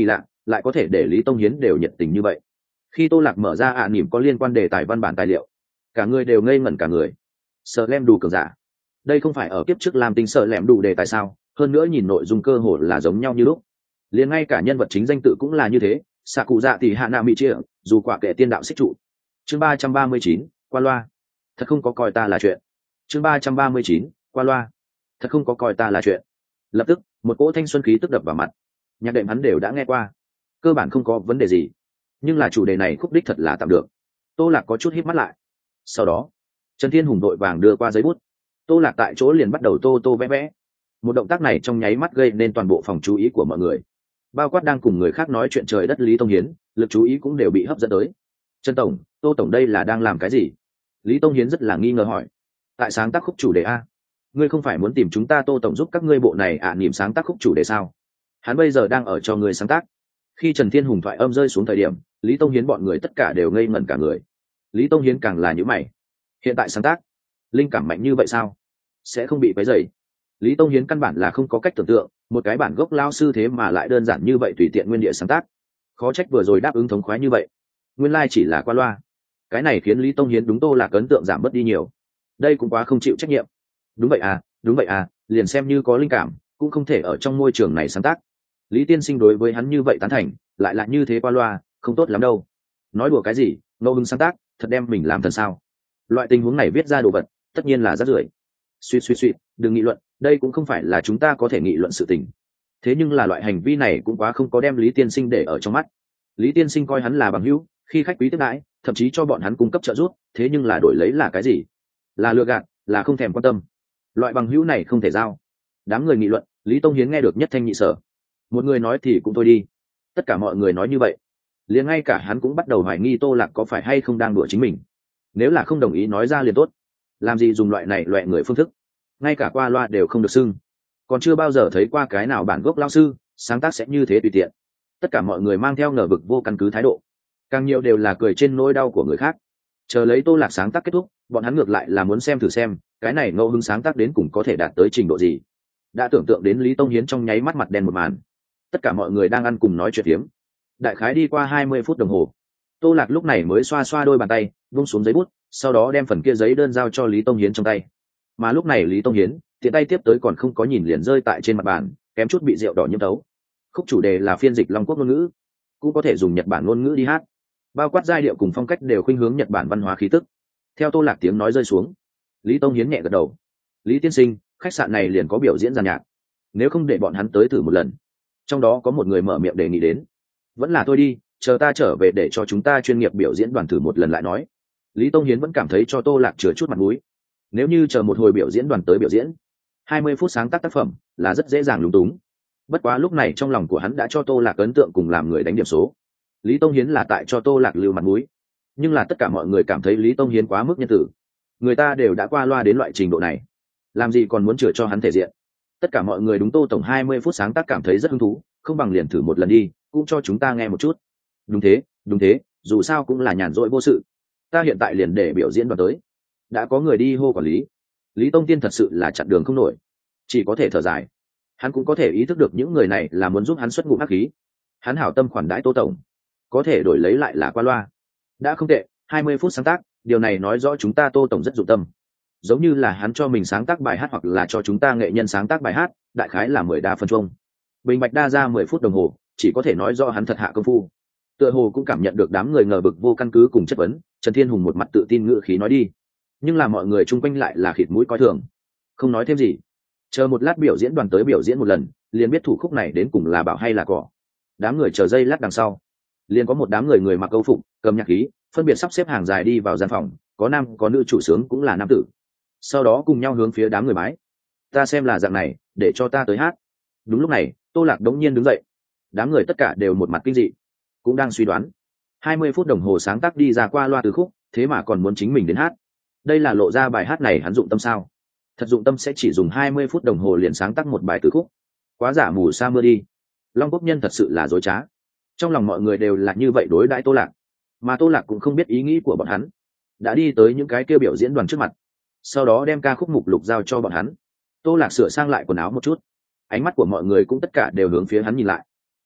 S1: lại có thể để Lý Tông Hiến đều nhiệt tình như vậy. Khi Tô Lạc mở ra ạ nỉm có liên quan đề tài văn bản tài liệu, cả người đều ngây ngẩn cả người. Sợ lem đủ cường giả, đây không phải ở kiếp trước làm tinh sợ lem đủ đề tài sao? Hơn nữa nhìn nội dung cơ hồ là giống nhau như lúc, liền ngay cả nhân vật chính danh tự cũng là như thế. Xạ cụ dạ thì hạ nạ mỹ chia, dù quả kệ tiên đạo xích trụ. Chương ba trăm ba mươi chín, qua loa. Thật không có coi ta là chuyện. Chương ba trăm ba mươi chín, qua loa. Thật không có coi ta là chuyện. Lập tức, một cỗ thanh xuân khí tức đập vào mặt. Nhạc đệm hắn đều đã nghe qua, cơ bản không có vấn đề gì. Nhưng là chủ đề này khúc đích thật là tạm được. Tô Lạc có chút híp mắt lại. Sau đó, Trần Thiên Hùng đội vàng đưa qua giấy bút. Tô Lạc tại chỗ liền bắt đầu tô tô vẽ vẽ. Một động tác này trong nháy mắt gây nên toàn bộ phòng chú ý của mọi người, bao quát đang cùng người khác nói chuyện trời đất Lý Tông Hiến, lực chú ý cũng đều bị hấp dẫn tới. Trần tổng, Tô tổng đây là đang làm cái gì? Lý Tông Hiến rất là nghi ngờ hỏi. Tại sáng tác khúc chủ đề a? Ngươi không phải muốn tìm chúng ta Tô tổng giúp các ngươi bộ này ạ à, niệm sáng tác khúc chủ đề sao? Hắn bây giờ đang ở cho người sáng tác. Khi Trần Thiên Hùng thoại âm rơi xuống thời điểm, Lý Tông Hiến bọn người tất cả đều ngây ngẩn cả người. Lý Tông Hiến càng là nhíu mày. Hiện tại sáng tác, linh cảm mạnh như vậy sao? Sẽ không bị quấy rầy? Lý Tông Hiến căn bản là không có cách tưởng tượng, một cái bản gốc lao sư thế mà lại đơn giản như vậy tùy tiện nguyên địa sáng tác. Khó trách vừa rồi đáp ứng thống khoái như vậy. Nguyên lai like chỉ là qua loa. Cái này khiến Lý Tông Hiến đúng Tô Lạc ấn tượng giảm bớt đi nhiều. Đây cũng quá không chịu trách nhiệm. Đúng vậy à, đúng vậy à, liền xem như có linh cảm, cũng không thể ở trong môi trường này sáng tác. Lý tiên sinh đối với hắn như vậy tán thành, lại là như thế qua loa, không tốt lắm đâu. Nói đùa cái gì, ngẫu hứng sáng tác, thật đem mình làm thần sao? Loại tình huống này viết ra đồ vật, tất nhiên là rác rưởi. Suýt suýt suýt, đừng nghị luận, đây cũng không phải là chúng ta có thể nghị luận sự tình. Thế nhưng là loại hành vi này cũng quá không có đem Lý tiên sinh để ở trong mắt. Lý tiên sinh coi hắn là bằng hữu, khi khách quý tiếp đãi, thậm chí cho bọn hắn cung cấp trợ giúp, thế nhưng là đổi lấy là cái gì? Là lừa gạt, là không thèm quan tâm. Loại bằng hữu này không thể giao. Đám người nghị luận, Lý Tông Hiến nghe được nhất thanh nhị sở. Một người nói thì cũng thôi đi, tất cả mọi người nói như vậy, liền ngay cả hắn cũng bắt đầu hoài nghi Tô Lạc có phải hay không đang đùa chính mình. Nếu là không đồng ý nói ra liền tốt, làm gì dùng loại này loại người phương thức, ngay cả qua loa đều không được xưng. Còn chưa bao giờ thấy qua cái nào bản gốc lao sư sáng tác sẽ như thế tùy tiện. Tất cả mọi người mang theo ngờ vực vô căn cứ thái độ, càng nhiều đều là cười trên nỗi đau của người khác. Chờ lấy Tô Lạc sáng tác kết thúc, bọn hắn ngược lại là muốn xem thử xem cái này ngẫu hứng sáng tác đến cùng có thể đạt tới trình độ gì. Đã tưởng tượng đến Lý Tông Hiến trong nháy mắt mặt đen một màn. Tất cả mọi người đang ăn cùng nói chuyện phiếm. Đại khái đi qua hai mươi phút đồng hồ, Tô Lạc lúc này mới xoa xoa đôi bàn tay, buông xuống giấy bút, sau đó đem phần kia giấy đơn giao cho Lý Tông Hiến trong tay. Mà lúc này Lý Tông Hiến tiện tay tiếp tới còn không có nhìn liền rơi tại trên mặt bàn, kém chút bị rượu đỏ nhiễm tấu. Khúc chủ đề là phiên dịch Long Quốc ngôn ngữ, cũng có thể dùng Nhật Bản ngôn ngữ đi hát, bao quát giai điệu cùng phong cách đều khuynh hướng Nhật Bản văn hóa khí tức. Theo Tô Lạc tiếng nói rơi xuống, Lý Tông Hiến nhẹ gật đầu. Lý tiên sinh, khách sạn này liền có biểu diễn giàn nhạc, nếu không để bọn hắn tới thử một lần. Trong đó có một người mở miệng đề nghị đến. Vẫn là tôi đi, chờ ta trở về để cho chúng ta chuyên nghiệp biểu diễn đoàn thử một lần lại nói. Lý Tông Hiến vẫn cảm thấy cho Tô Lạc chứa chút mặt mũi. Nếu như chờ một hồi biểu diễn đoàn tới biểu diễn, hai mươi phút sáng tác tác phẩm là rất dễ dàng lúng túng. Bất quá lúc này trong lòng của hắn đã cho Tô Lạc ấn tượng cùng làm người đánh điểm số. Lý Tông Hiến là tại cho Tô Lạc lưu mặt mũi, nhưng là tất cả mọi người cảm thấy Lý Tông Hiến quá mức nhân tử. Người ta đều đã qua loa đến loại trình độ này, làm gì còn muốn chữa cho hắn thể diện. Tất cả mọi người đúng Tô tổng hai mươi phút sáng tác cảm thấy rất hứng thú, không bằng liền thử một lần đi, cũng cho chúng ta nghe một chút. Đúng thế, đúng thế, dù sao cũng là nhàn rỗi vô sự. Ta hiện tại liền để biểu diễn đoàn tới. Đã có người đi hô quản lý. Lý Tông Tiên thật sự là chặn đường không nổi, chỉ có thể thở dài. Hắn cũng có thể ý thức được những người này là muốn giúp hắn xuất ngụm hắc khí. Hắn hảo tâm khoản đãi Tô tổng, có thể đổi lấy lại là qua loa. Đã không tệ, hai mươi phút sáng tác, điều này nói rõ chúng ta Tô tổng rất dụng tâm. Giống như là hắn cho mình sáng tác bài hát hoặc là cho chúng ta nghệ nhân sáng tác bài hát, đại khái là mười đa phân chung. Bình bạch đa ra mười phút đồng hồ, chỉ có thể nói rõ hắn thật hạ công phu. Tựa hồ cũng cảm nhận được đám người ngờ vực vô căn cứ cùng chất vấn, Trần Thiên Hùng một mặt tự tin ngữ khí nói đi. Nhưng là mọi người chung quanh lại là khịt mũi coi thường, không nói thêm gì. Chờ một lát biểu diễn đoàn tới biểu diễn một lần, liền biết thủ khúc này đến cùng là bảo hay là cỏ. Đám người chờ giây lát đằng sau, liền có một đám người người mặc câu phục, cầm nhạc khí, phân biệt sắp xếp hàng dài đi vào gian phòng, có nam có nữ, chủ sướng cũng là nam tử. Sau đó cùng nhau hướng phía đám người bái. Ta xem là dạng này, để cho ta tới hát. Đúng lúc này, Tô Lạc đống nhiên đứng dậy. Đám người tất cả đều một mặt kinh dị, cũng đang suy đoán, hai mươi phút đồng hồ sáng tác đi ra qua loa từ khúc, thế mà còn muốn chính mình đến hát. Đây là lộ ra bài hát này hắn dụng tâm sao? Thật dụng tâm sẽ chỉ dùng hai mươi phút đồng hồ liền sáng tác một bài từ khúc. Quá giả mù sa mưa đi. Long Quốc nhân thật sự là dối trá. Trong lòng mọi người đều là như vậy đối đãi Tô Lạc, mà Tô Lạc cũng không biết ý nghĩ của bọn hắn, đã đi tới những cái kêu biểu diễn đoàn trước mặt, sau đó đem ca khúc mục lục giao cho bọn hắn. Tô Lạc sửa sang lại quần áo một chút, ánh mắt của mọi người cũng tất cả đều hướng phía hắn nhìn lại.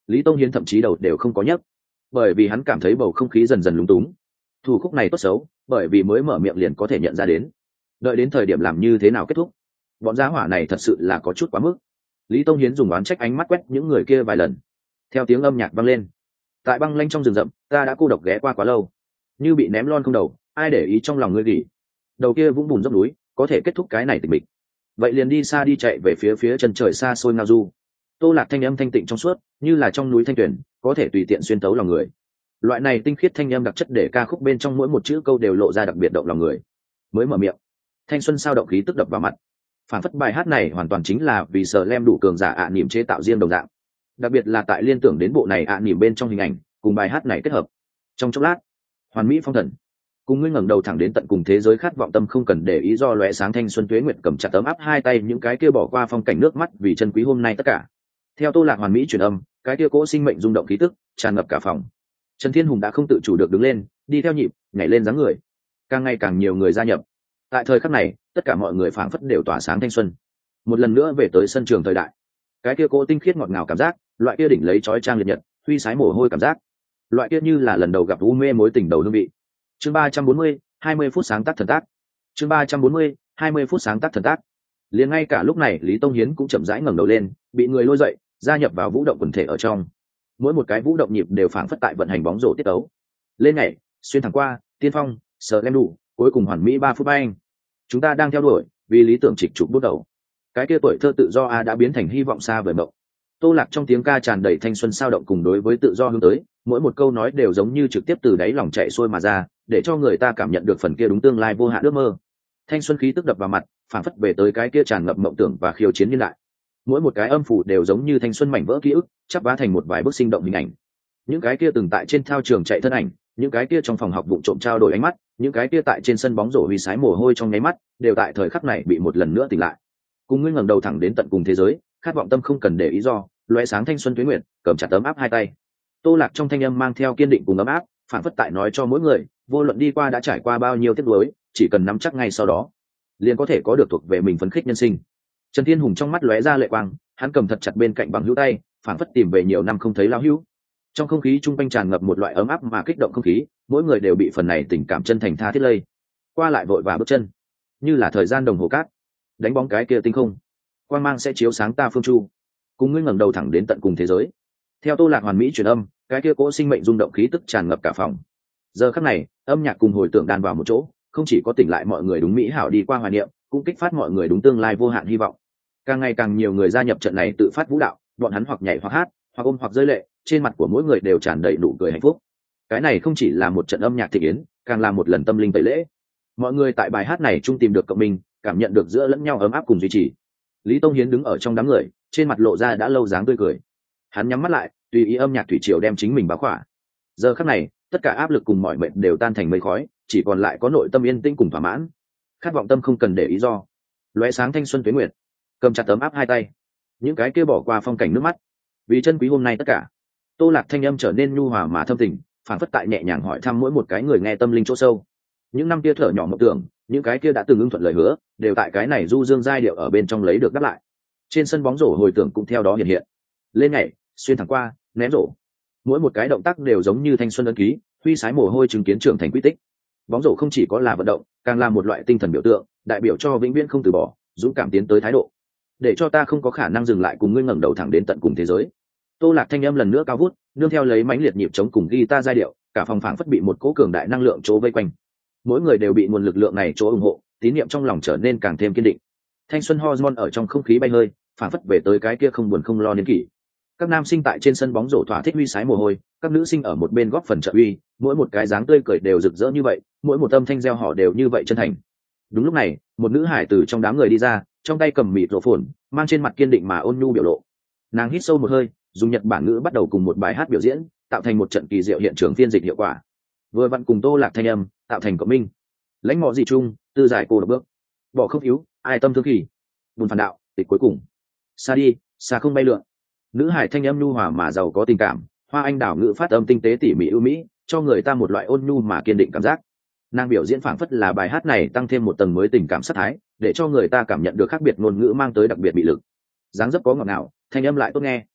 S1: Lý Tông Hiến thậm chí đầu đều không có nhấc, bởi vì hắn cảm thấy bầu không khí dần dần lúng túng. Thủ khúc này tốt xấu, bởi vì mới mở miệng liền có thể nhận ra đến. Đợi đến thời điểm làm như thế nào kết thúc, bọn giá hỏa này thật sự là có chút quá mức. Lý Tông Hiến dùng oán trách ánh mắt quét những người kia vài lần. Theo tiếng âm nhạc vang lên, tại băng lanh trong rừng rậm, ta đã cô độc ghé qua quá lâu, như bị ném lon không đầu, ai để ý trong lòng ngươi gì. Đầu kia vũng bùn dốc núi, có thể kết thúc cái này tịch mịch. Vậy liền đi xa đi chạy về phía phía chân trời xa xôi ngao du. Tô Lạc thanh âm thanh tịnh trong suốt, như là trong núi thanh tuyển, có thể tùy tiện xuyên tấu lòng người. Loại này tinh khiết thanh âm đặc chất để ca khúc bên trong mỗi một chữ câu đều lộ ra đặc biệt động lòng người. Mới mở miệng, thanh xuân sao động khí tức đập vào mặt. Phản phất bài hát này hoàn toàn chính là vì Sở Lem đủ cường giả ạ niệm chế tạo riêng đồng dạng. Đặc biệt là tại liên tưởng đến bộ này ạ niệm bên trong hình ảnh, cùng bài hát này kết hợp. Trong chốc lát, hoàn mỹ phong thần. Cùng ngươi ngẩng đầu thẳng đến tận cùng thế giới khát vọng tâm không cần để ý do lóe sáng thanh xuân tuế nguyệt cầm chặt tấm áp hai tay những cái kia bỏ qua phong cảnh nước mắt vì chân quý hôm nay tất cả. Theo Tô Lạc hoàn mỹ truyền âm, cái kia cỗ sinh mệnh rung động khí tức tràn ngập cả phòng. Trần Thiên Hùng đã không tự chủ được đứng lên, đi theo nhịp, nhảy lên dáng người. Càng ngày càng nhiều người gia nhập. Tại thời khắc này, tất cả mọi người phảng phất đều tỏa sáng thanh xuân. Một lần nữa về tới sân trường thời đại. Cái kia cỗ tinh khiết ngọt ngào cảm giác, loại kia đỉnh lấy chói trang liệt nhật, huy sái mồ hôi cảm giác. Loại kia như là lần đầu gặp u mê mối tình đầu hương vị. Chương ba trăm bốn mươi, hai mươi phút sáng tác thần tác. Chương ba trăm bốn mươi, hai mươi phút sáng tác thần tác. Liền ngay cả lúc này Lý Tông Hiến cũng chậm rãi ngẩng đầu lên, bị người lôi dậy, gia nhập vào vũ động quần thể ở trong. Mỗi một cái vũ động nhịp đều phảng phất tại vận hành bóng rổ tiết tấu. Lên nhảy, xuyên thẳng qua, tiên phong, sờ lem đủ, cuối cùng hoàn mỹ ba phút bay anh. Chúng ta đang theo đuổi, vì lý tưởng trịch trục bước đầu. Cái kia tuổi thơ tự do a đã biến thành hy vọng xa vời mộng. Tô Lạc trong tiếng ca tràn đầy thanh xuân sao động cùng đối với tự do hướng tới, mỗi một câu nói đều giống như trực tiếp từ đáy lòng chạy xuôi mà ra, để cho người ta cảm nhận được phần kia đúng tương lai vô hạn ước mơ. Thanh xuân khí tức đập vào mặt, phảng phất về tới cái kia tràn ngập mộng tưởng và khiêu chiến niên đại. Mỗi một cái âm phủ đều giống như thanh xuân mảnh vỡ ký ức, chắp vá thành một vài bức sinh động hình ảnh. Những cái kia từng tại trên thao trường chạy thân ảnh, những cái kia trong phòng học vụng trộm trao đổi ánh mắt, những cái kia tại trên sân bóng rổ huy sái mồ hôi trong nháy mắt, đều tại thời khắc này bị một lần nữa tỉnh lại. Cùng ngươi ngẩng đầu thẳng đến tận cùng thế giới, khát vọng tâm không cần để ý do, lóe sáng thanh xuân tuyết nguyệt, cầm chặt tấm áp hai tay. Tô Lạc trong thanh âm mang theo kiên định cùng ấm áp, phản phất tại nói cho mỗi người, vô luận đi qua đã trải qua bao nhiêu tiếc nuối, chỉ cần nắm chắc ngay sau đó, liền có thể có được thuộc về mình phấn khích nhân sinh. Trần Thiên Hùng trong mắt lóe ra lệ quang, hắn cầm thật chặt bên cạnh bằng hữu tay, phản phất tìm về nhiều năm không thấy lão hữu. Trong không khí trung quanh tràn ngập một loại ấm áp mà kích động không khí, mỗi người đều bị phần này tình cảm chân thành tha thiết lây. Qua lại vội và bước chân, như là thời gian đồng hồ cát, đánh bóng cái kia tinh không, quang mang sẽ chiếu sáng ta phương chu. Cùng ngươi ngẩng đầu thẳng đến tận cùng thế giới. Theo Tô Lạc hoàn mỹ truyền âm, cái kia cỗ sinh mệnh rung động khí tức tràn ngập cả phòng. Giờ khắc này, âm nhạc cùng hồi tưởng đan vào một chỗ, không chỉ có tỉnh lại mọi người đúng mỹ hảo đi qua hoài niệm, cũng kích phát mọi người đúng tương lai vô hạn hy vọng. Càng ngày càng nhiều người gia nhập trận này tự phát vũ đạo, bọn hắn hoặc nhảy hoặc hát, hoặc ôm hoặc rơi lệ, trên mặt của mỗi người đều tràn đầy nụ cười hạnh phúc. Cái này không chỉ là một trận âm nhạc thị yến, càng là một lần tâm linh tẩy lễ. Mọi người tại bài hát này chung tìm được cộng minh, cảm nhận được giữa lẫn nhau ấm áp cùng duy trì. Lý Tông Hiến đứng ở trong đám người, trên mặt lộ ra đã lâu dáng tươi cười. Hắn nhắm mắt lại, tùy ý âm nhạc thủy triều đem chính mình bao khỏa. Giờ khắc này, tất cả áp lực cùng mọi mệt đều tan thành mây khói, chỉ còn lại có nội tâm yên tĩnh cùng thỏa mãn. Khát vọng tâm không cần để ý do, lóe sáng thanh xuân tuế nguyệt, cầm chặt tấm áp hai tay, những cái kia bỏ qua phong cảnh nước mắt, vì chân quý hôm nay tất cả. Tô Lạc thanh âm trở nên nhu hòa mà thâm tình, phảng phất tại nhẹ nhàng hỏi thăm mỗi một cái người nghe tâm linh chỗ sâu. Những năm kia thở nhỏ mộng tưởng, những cái kia đã từng ưng thuận lời hứa, đều tại cái này du dương giai điệu ở bên trong lấy được đáp lại. Trên sân bóng rổ hồi tưởng cũng theo đó hiện hiện. Lên nhảy, xuyên thẳng qua, ném rổ. Mỗi một cái động tác đều giống như thanh xuân ấn ký, huy sái mồ hôi chứng kiến trưởng thành quy tích. Bóng rổ không chỉ có là vận động, càng là một loại tinh thần biểu tượng, đại biểu cho vĩnh viễn không từ bỏ, dũng cảm tiến tới thái độ. Để cho ta không có khả năng dừng lại cùng ngươi ngẩng đầu thẳng đến tận cùng thế giới. Tô Lạc thanh âm lần nữa cao vút, nương theo lấy mãnh liệt nhịp trống cùng guitar giai điệu, cả phòng phảng phất bị một cỗ cường đại năng lượng chỗ vây quanh. Mỗi người đều bị nguồn lực lượng này chỗ ủng hộ, tín niệm trong lòng trở nên càng thêm kiên định. Thanh xuân hormone ở trong không khí bay hơi, phảng phất về tới cái kia không buồn không lo niên kỷ. Các nam sinh tại trên sân bóng rổ thỏa thích huy sái mồ hôi, các nữ sinh ở một bên góp phần trợ uy, mỗi một cái dáng tươi cười đều rực rỡ như vậy, mỗi một âm thanh reo hò đều như vậy chân thành. Đúng lúc này, một nữ hải từ trong đám người đi ra, trong tay cầm mịt rổ phồn, mang trên mặt kiên định mà ôn nhu biểu lộ. Nàng hít sâu một hơi, dùng Nhật Bản ngữ bắt đầu cùng một bài hát biểu diễn, tạo thành một trận kỳ diệu hiện trường phiên dịch hiệu quả. Vừa vặn cùng Tô Lạc thanh âm, tạo thành cộng minh. Lãnh ngọ gì chung, tư giải cô độc bước, bỏ không yếu, ai tâm thương kỳ, buồn phản đạo, tịch cuối cùng. Xa đi, xa không bay lượn. Nữ hải thanh âm nhu hòa mà giàu có tình cảm, hoa anh đào ngữ phát âm tinh tế tỉ mỉ ưu mỹ, cho người ta một loại ôn nhu mà kiên định cảm giác. Nàng biểu diễn phảng phất là bài hát này tăng thêm một tầng mới tình cảm sát thái, để cho người ta cảm nhận được khác biệt ngôn ngữ mang tới đặc biệt bị lực. Dáng dấp có ngọt ngào, thanh âm lại tốt nghe.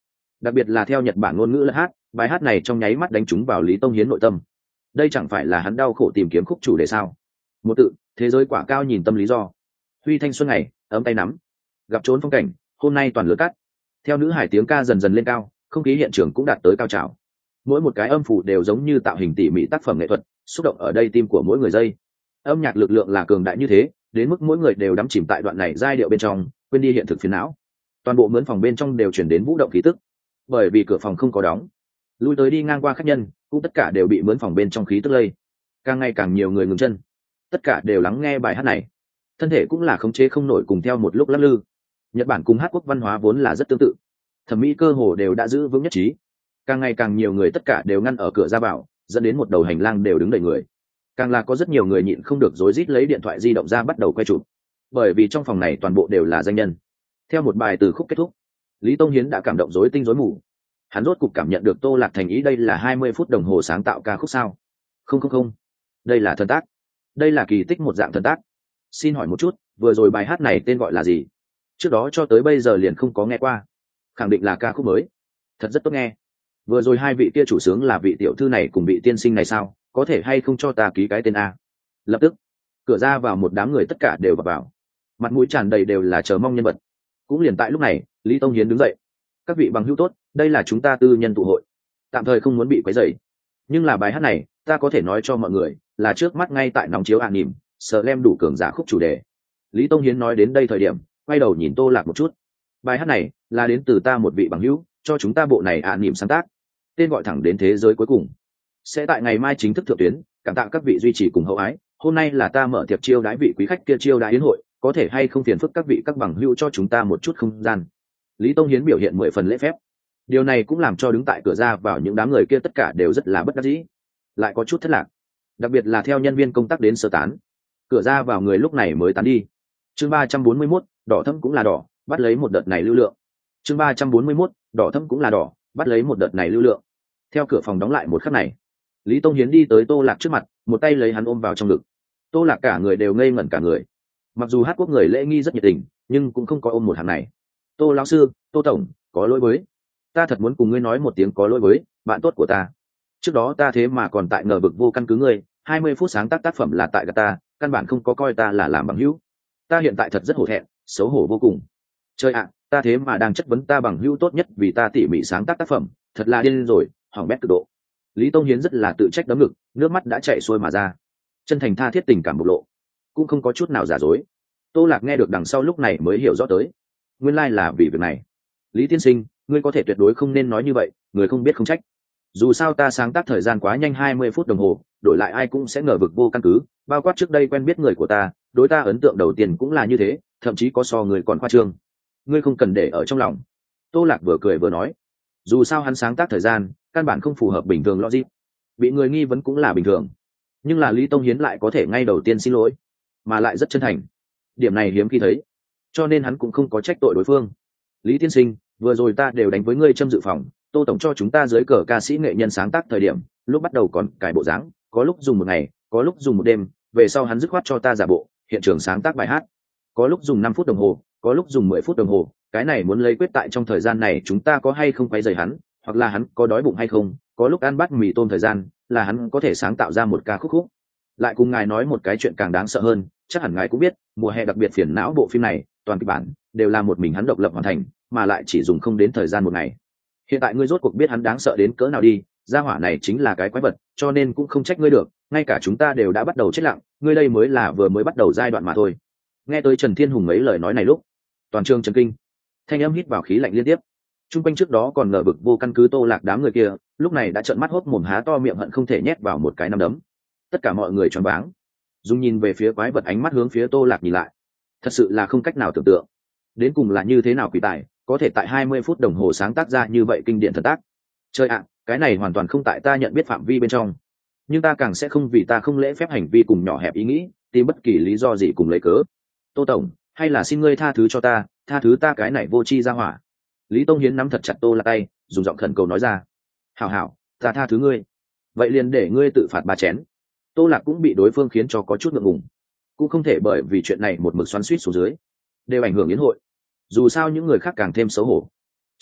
S1: đặc biệt là theo Nhật Bản ngôn ngữ là hát, bài hát này trong nháy mắt đánh trúng vào Lý Tông Hiến nội tâm. Đây chẳng phải là hắn đau khổ tìm kiếm khúc chủ đề sao? Một tự, thế giới quả cao nhìn tâm lý do. Huy thanh xuân ngày, ấm tay nắm. Gặp trốn phong cảnh, hôm nay toàn lửa cắt. Theo nữ hải tiếng ca dần dần lên cao, không khí hiện trường cũng đạt tới cao trào. Mỗi một cái âm phủ đều giống như tạo hình tỉ mỉ tác phẩm nghệ thuật, xúc động ở đây tim của mỗi người giây. Âm nhạc lực lượng là cường đại như thế, đến mức mỗi người đều đắm chìm tại đoạn này giai điệu bên trong, quên đi hiện thực phiền não. Toàn bộ mướn phòng bên trong đều chuyển đến vũ động khí tức, bởi vì cửa phòng không có đóng, lui tới đi ngang qua khách nhân cũng tất cả đều bị mướn phòng bên trong khí tức lây. Càng ngày càng nhiều người ngừng chân, tất cả đều lắng nghe bài hát này, thân thể cũng là khống chế không nổi cùng theo một lúc lắc lư. Nhật Bản cùng hát quốc văn hóa vốn là rất tương tự, thẩm mỹ cơ hồ đều đã giữ vững nhất trí. Càng ngày càng nhiều người tất cả đều ngăn ở cửa ra vào, dẫn đến một đầu hành lang đều đứng đầy người. Càng là có rất nhiều người nhịn không được rối rít lấy điện thoại di động ra bắt đầu quay chụp, bởi vì trong phòng này toàn bộ đều là danh nhân. Theo một bài từ khúc kết thúc, Lý Tông Hiến đã cảm động rối tinh rối mù. Hắn rốt cục cảm nhận được Tô Lạc thành ý, đây là hai mươi phút đồng hồ sáng tạo ca khúc sao? Không không không, đây là thần tác, đây là kỳ tích một dạng thần tác. Xin hỏi một chút, vừa rồi bài hát này tên gọi là gì? Trước đó cho tới bây giờ liền không có nghe qua. Khẳng định là ca khúc mới, thật rất tốt nghe. Vừa rồi hai vị kia chủ sướng là vị tiểu thư này cùng vị tiên sinh này sao? Có thể hay không cho ta ký cái tên a? Lập tức, cửa ra vào một đám người tất cả đều vào, vào. Mặt mũi tràn đầy đều là chờ mong nhân vật. Cũng liền tại lúc này, Lý Tông Hiến đứng dậy. Các vị bằng hữu tốt, đây là chúng ta tư nhân tụ hội, tạm thời không muốn bị quấy rầy. Nhưng là bài hát này, ta có thể nói cho mọi người, là trước mắt ngay tại nóng chiếu ạ nỉm, Slam đủ cường giả khúc chủ đề. Lý Tông Hiến nói đến đây thời điểm, quay đầu nhìn Tô Lạc một chút. Bài hát này là đến từ ta một vị bằng hữu, cho chúng ta bộ này ạ nỉm sáng tác, tên gọi thẳng đến thế giới cuối cùng. Sẽ tại ngày mai chính thức thượng tuyến, cảm tạ các vị duy trì cùng hậu ái. Hôm nay là ta mở tiệc chiêu đãi vị quý khách kia chiêu đãi yến hội, có thể hay không phiền phức các vị các bằng hữu cho chúng ta một chút không gian. Lý Tông Hiến biểu hiện mười phần lễ phép. Điều này cũng làm cho đứng tại cửa ra vào những đám người kia tất cả đều rất là bất đắc dĩ, lại có chút thất lạc, đặc biệt là theo nhân viên công tác đến sơ tán. Cửa ra vào người lúc này mới tán đi. Chương ba trăm bốn mươi mốt, đỏ thẫm cũng là đỏ, bắt lấy một đợt này lưu lượng. Chương ba trăm bốn mươi mốt, đỏ thẫm cũng là đỏ, bắt lấy một đợt này lưu lượng. Theo cửa phòng đóng lại một khắc này, Lý Tông Hiến đi tới Tô Lạc trước mặt, một tay lấy hắn ôm vào trong ngực. Tô Lạc cả người đều ngây ngẩn cả người. Mặc dù hát quốc người lễ nghi rất nhiệt tình, nhưng cũng không có ôm một hàng này. Tô lão sư, Tô tổng, có lỗi với, ta thật muốn cùng ngươi nói một tiếng có lỗi với bạn tốt của ta. Trước đó ta thế mà còn tại ngờ vực vô căn cứ ngươi, hai mươi phút sáng tác tác phẩm là tại gạt ta, căn bản không có coi ta là làm bằng hữu. Ta hiện tại thật rất hổ thẹn, xấu hổ vô cùng. Trời ạ, ta thế mà đang chất vấn ta bằng hữu tốt nhất vì ta tỉ mỉ sáng tác tác phẩm, thật là điên rồi, hỏng bét cực độ. Lý Tông Hiến rất là tự trách đấm ngực, nước mắt đã chảy xuôi mà ra, chân thành tha thiết tình cảm bộc lộ, cũng không có chút nào giả dối. Tô Lạc nghe được đằng sau lúc này mới hiểu rõ tới, nguyên lai là vì việc này. Lý tiên sinh, ngươi có thể tuyệt đối không nên nói như vậy, người không biết không trách. Dù sao ta sáng tác thời gian quá nhanh, hai mươi phút đồng hồ, đổi lại ai cũng sẽ ngờ vực vô căn cứ, bao quát trước đây quen biết người của ta, đối ta ấn tượng đầu tiên cũng là như thế, thậm chí có so người còn khoa trương. Ngươi không cần để ở trong lòng. Tô Lạc vừa cười vừa nói, dù sao hắn sáng tác thời gian căn bản không phù hợp bình thường logic, bị người nghi vấn cũng là bình thường. Nhưng là Lý Tông Hiến lại có thể ngay đầu tiên xin lỗi, mà lại rất chân thành, điểm này hiếm khi thấy, cho nên hắn cũng không có trách tội đối phương. Lý tiên sinh, vừa rồi ta đều đánh với ngươi châm dự phòng, Tô tổng cho chúng ta dưới cờ ca sĩ nghệ nhân sáng tác thời điểm, lúc bắt đầu còn cải bộ dáng, có lúc dùng một ngày, có lúc dùng một đêm, về sau hắn dứt khoát cho ta giả bộ hiện trường sáng tác bài hát, có lúc dùng năm phút đồng hồ, có lúc dùng mười phút đồng hồ. Cái này muốn lấy quyết tại trong thời gian này chúng ta có hay không quấy rầy hắn, hoặc là hắn có đói bụng hay không, có lúc ăn bát mì tôm thời gian, là hắn có thể sáng tạo ra một ca khúc khúc. Lại cùng ngài nói một cái chuyện càng đáng sợ hơn, chắc hẳn ngài cũng biết, mùa hè đặc biệt phiền não bộ phim này, toàn kịch bản đều là một mình hắn độc lập hoàn thành, mà lại chỉ dùng không đến thời gian một ngày. Hiện tại ngươi rốt cuộc biết hắn đáng sợ đến cỡ nào đi, gia hỏa này chính là cái quái vật, cho nên cũng không trách ngươi được, ngay cả chúng ta đều đã bắt đầu chết lặng, ngươi đây mới là vừa mới bắt đầu giai đoạn mà thôi. Nghe tới Trần Thiên Hùng mấy lời nói này lúc, toàn trường chấn kinh, thanh âm hít vào khí lạnh liên tiếp. Trung quanh trước đó còn ngờ vực vô căn cứ Tô Lạc đám người kia, lúc này đã trợn mắt hốt mồm há to miệng hận không thể nhét vào một cái nắm đấm. Tất cả mọi người choáng váng, dùng nhìn về phía quái vật ánh mắt hướng phía Tô Lạc nhìn lại, thật sự là không cách nào tưởng tượng, đến cùng là như thế nào quỷ tài có thể tại hai mươi phút đồng hồ sáng tác ra như vậy kinh điển thần tác. Chơi ạ, cái này hoàn toàn không tại ta nhận biết phạm vi bên trong, nhưng ta càng sẽ không vì ta không lễ phép hành vi cùng nhỏ hẹp ý nghĩ tìm bất kỳ lý do gì cùng lấy cớ. Tô tổng, hay là xin ngươi tha thứ cho ta, tha thứ ta cái này vô tri ra hỏa. Lý Tông Hiến nắm thật chặt Tô Lạc tay, dùng giọng khẩn cầu nói ra. Hảo hảo, ta tha thứ ngươi, vậy liền để ngươi tự phạt ba chén. Tô Lạc cũng bị đối phương khiến cho có chút ngượng ngùng, cũng không thể bởi vì chuyện này một mực xoắn xuýt xuống dưới, đều ảnh hưởng yến hội. Dù sao những người khác càng thêm xấu hổ.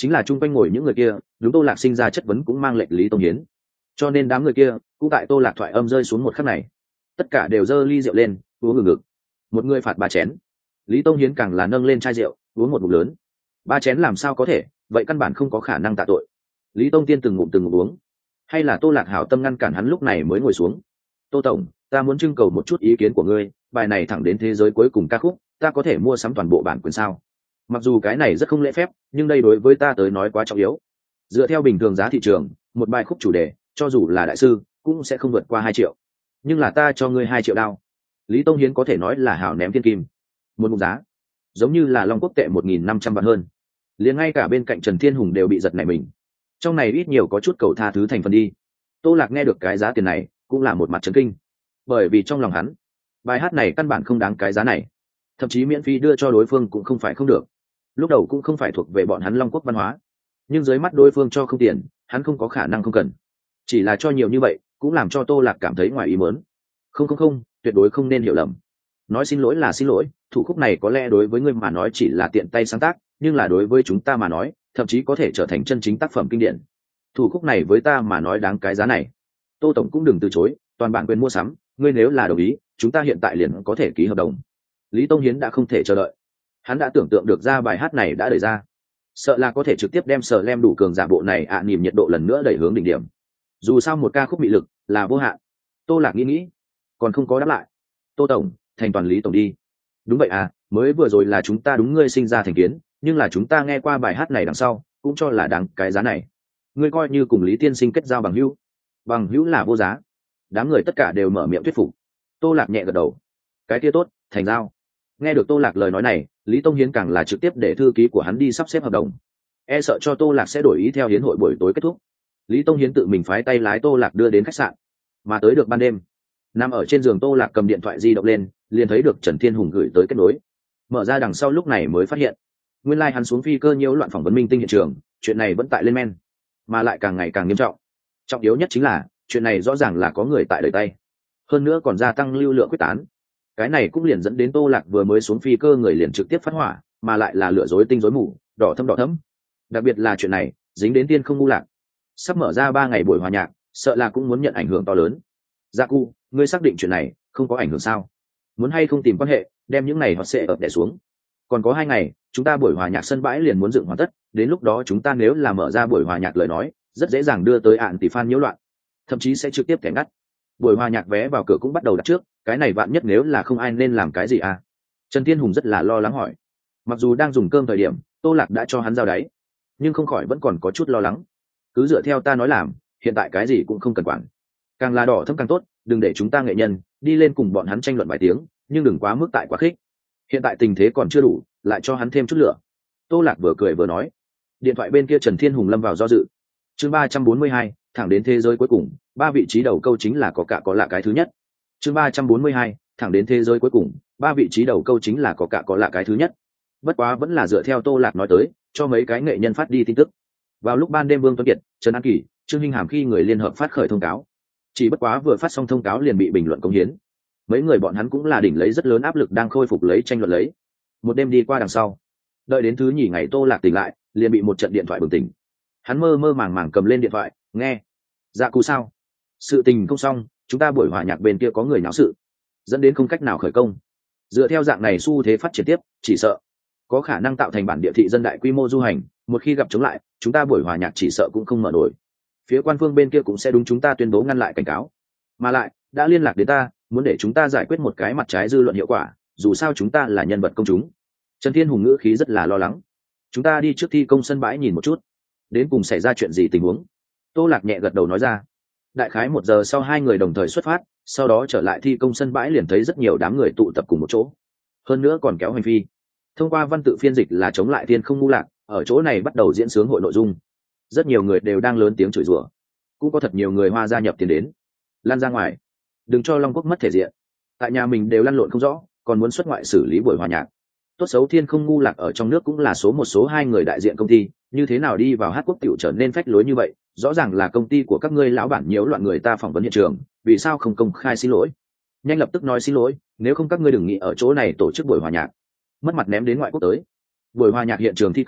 S1: chính là chung quanh ngồi những người kia đúng tô lạc sinh ra chất vấn cũng mang lệnh lý tông hiến, cho nên đám người kia cũng tại tô lạc thoại âm rơi xuống một khắc này tất cả đều giơ ly rượu lên uống ngừng ngực. Một người phạt ba chén, lý tông hiến càng là nâng lên chai rượu uống một ngụm lớn. Ba chén làm sao có thể, vậy căn bản không có khả năng tạ tội. Lý tông tiên từng ngụm từng ngụm uống, hay là tô lạc hảo tâm ngăn cản hắn lúc này mới ngồi xuống. Tô tổng, ta muốn trưng cầu một chút ý kiến của ngươi, bài này thẳng đến thế giới cuối cùng ca khúc, ta có thể mua sắm toàn bộ bản quyền sao? Mặc dù cái này rất không lễ phép, nhưng đây đối với ta tới nói quá trọng yếu. Dựa theo bình thường giá thị trường, một bài khúc chủ đề, cho dù là đại sư, cũng sẽ không vượt qua hai triệu. Nhưng là ta cho ngươi hai triệu đao. Lý Tông Hiến có thể nói là hảo ném thiên kim. Một mục giá, giống như là Long Quốc tệ một nghìn năm trăm vạn hơn. Liền ngay cả bên cạnh Trần Thiên Hùng đều bị giật nảy mình. Trong này ít nhiều có chút cầu tha thứ thành phần đi. Tô Lạc nghe được cái giá tiền này, cũng là một mặt chấn kinh. Bởi vì trong lòng hắn, bài hát này căn bản không đáng cái giá này, thậm chí miễn phí đưa cho đối phương cũng không phải không được. Lúc đầu cũng không phải thuộc về bọn hắn Long Quốc văn hóa, nhưng dưới mắt đối phương cho không tiền, hắn không có khả năng không cần. Chỉ là cho nhiều như vậy, cũng làm cho Tô Lạc cảm thấy ngoài ý muốn. Không không không, tuyệt đối không nên hiểu lầm. Nói xin lỗi là xin lỗi, thủ khúc này có lẽ đối với ngươi mà nói chỉ là tiện tay sáng tác, nhưng là đối với chúng ta mà nói, thậm chí có thể trở thành chân chính tác phẩm kinh điển. Thủ khúc này với ta mà nói đáng cái giá này. Tô tổng cũng đừng từ chối, toàn bản quyền mua sắm, ngươi nếu là đồng ý, chúng ta hiện tại liền có thể ký hợp đồng. Lý Tông Hiến đã không thể chờ đợi. Hắn đã tưởng tượng được ra bài hát này đã đẩy ra, sợ là có thể trực tiếp đem sờ lem đủ cường giả bộ này ạ à, niềm nhiệt độ lần nữa đẩy hướng đỉnh điểm. Dù sao một ca khúc bị lực là vô hạn. Tô Lạc nghĩ nghĩ, còn không có đáp lại. Tô tổng, thành toàn Lý tổng đi. Đúng vậy à, mới vừa rồi là chúng ta đúng ngươi sinh ra thành kiến, nhưng là chúng ta nghe qua bài hát này đằng sau, cũng cho là đáng cái giá này. Ngươi coi như cùng Lý tiên sinh kết giao bằng hữu, bằng hữu là vô giá. Đám người tất cả đều mở miệng thuyết phục. Tô Lạc nhẹ gật đầu. Cái kia tốt, thành giao. Nghe được Tô Lạc lời nói này, Lý Tông Hiến càng là trực tiếp để thư ký của hắn đi sắp xếp hợp đồng. E sợ cho Tô Lạc sẽ đổi ý theo hiến hội buổi tối kết thúc. Lý Tông Hiến tự mình phái tay lái Tô Lạc đưa đến khách sạn. Mà tới được ban đêm, nằm ở trên giường Tô Lạc cầm điện thoại di động lên, liền thấy được Trần Thiên Hùng gửi tới kết nối. Mở ra đằng sau lúc này mới phát hiện, nguyên lai like hắn xuống phi cơ nhiễu loạn phỏng vấn minh tinh hiện trường, chuyện này vẫn tại lên men, mà lại càng ngày càng nghiêm trọng. Trọng yếu nhất chính là, chuyện này rõ ràng là có người tại đời tay, hơn nữa còn gia tăng lưu lượng quyết tán. Cái này cũng liền dẫn đến Tô Lạc vừa mới xuống phi cơ người liền trực tiếp phát hỏa, mà lại là lửa rối tinh rối mù, đỏ thâm đỏ thẫm. Đặc biệt là chuyện này dính đến Tiên Không Ngu Lạc, sắp mở ra ba ngày buổi hòa nhạc, sợ là cũng muốn nhận ảnh hưởng to lớn. Gia Cu, ngươi xác định chuyện này không có ảnh hưởng sao? Muốn hay không tìm quan hệ, đem những này họ sẽ ập đè xuống. Còn có hai ngày, chúng ta buổi hòa nhạc sân bãi liền muốn dựng hoàn tất, đến lúc đó chúng ta nếu là mở ra buổi hòa nhạc lời nói, rất dễ dàng đưa tới ạn tỷ fan nhiễu loạn, thậm chí sẽ trực tiếp kẻ ngắt. Buổi hòa nhạc vé vào cửa cũng bắt đầu đặt trước, cái này vạn nhất nếu là không ai nên làm cái gì à? Trần Thiên Hùng rất là lo lắng hỏi. Mặc dù đang dùng cơm thời điểm, Tô Lạc đã cho hắn giao đáy, nhưng không khỏi vẫn còn có chút lo lắng. Cứ dựa theo ta nói làm, hiện tại cái gì cũng không cần quản, càng là đỏ thâm càng tốt, đừng để chúng ta nghệ nhân đi lên cùng bọn hắn tranh luận vài tiếng, nhưng đừng quá mức tại quá khích. Hiện tại tình thế còn chưa đủ, lại cho hắn thêm chút lửa. Tô Lạc vừa cười vừa nói. Điện thoại bên kia Trần Thiên Hùng lâm vào do dự. Chương ba trăm bốn mươi hai, thẳng đến thế giới cuối cùng, ba vị trí đầu câu chính là có cả có lạ cái thứ nhất. Chương ba trăm bốn mươi hai, thẳng đến thế giới cuối cùng, ba vị trí đầu câu chính là có cả có lạ cái thứ nhất. Bất quá vẫn là dựa theo Tô Lạc nói tới, cho mấy cái nghệ nhân phát đi tin tức. Vào lúc ban đêm Vương Tuấn Kiệt, Trần An Kỳ, Trương Hinh Hàm khi người liên hợp phát khởi thông cáo. Chỉ bất quá vừa phát xong thông cáo liền bị bình luận công hiến. Mấy người bọn hắn cũng là đỉnh lấy rất lớn áp lực đang khôi phục lấy tranh luận lấy. Một đêm đi qua đằng sau, đợi đến thứ nhì ngày Tô Lạc tỉnh lại, liền bị một trận điện thoại bừng tỉnh. Hắn mơ mơ màng màng cầm lên điện thoại, nghe. Dạ Cú sao? Sự tình không xong, chúng ta buổi hòa nhạc bên kia có người náo sự, dẫn đến không cách nào khởi công. Dựa theo dạng này xu thế phát triển tiếp, chỉ sợ có khả năng tạo thành bản địa thị dân đại quy mô du hành, một khi gặp chống lại, chúng ta buổi hòa nhạc chỉ sợ cũng không mở nổi. Phía quan phương bên kia cũng sẽ đúng chúng ta tuyên bố ngăn lại cảnh cáo. Mà lại, đã liên lạc đến ta, muốn để chúng ta giải quyết một cái mặt trái dư luận hiệu quả, dù sao chúng ta là nhân vật công chúng. Trần Thiên Hùng ngữ khí rất là lo lắng. Chúng ta đi trước thi công sân bãi nhìn một chút, đến cùng xảy ra chuyện gì tình huống. Tô Lạc nhẹ gật đầu nói ra. Đại khái một giờ sau hai người đồng thời xuất phát, sau đó trở lại thi công sân bãi liền thấy rất nhiều đám người tụ tập cùng một chỗ, hơn nữa còn kéo hành phi. Thông qua văn tự phiên dịch là chống lại Tiên Không Ngu Lạc, ở chỗ này bắt đầu diễn sướng hội nội dung. Rất nhiều người đều đang lớn tiếng chửi rủa, cũng có thật nhiều người Hoa gia nhập tiền đến. Lan ra ngoài, đừng cho Long Quốc mất thể diện. Tại nhà mình đều lăn lộn không rõ, còn muốn xuất ngoại xử lý buổi hòa nhạc. Tốt xấu Tiên Không Ngu Lạc ở trong nước cũng là số một số hai người đại diện công ty, như thế nào đi vào hát quốc tiểu trở nên phách lối như vậy? Rõ ràng là công ty của các ngươi lão bản nhiễu loạn người ta phỏng vấn hiện trường, vì sao không công khai xin lỗi? Nhanh lập tức nói xin lỗi, nếu không các ngươi đừng nghĩ ở chỗ này tổ chức buổi hòa nhạc, mất mặt ném đến ngoại quốc tới. Buổi hòa nhạc hiện trường thi công,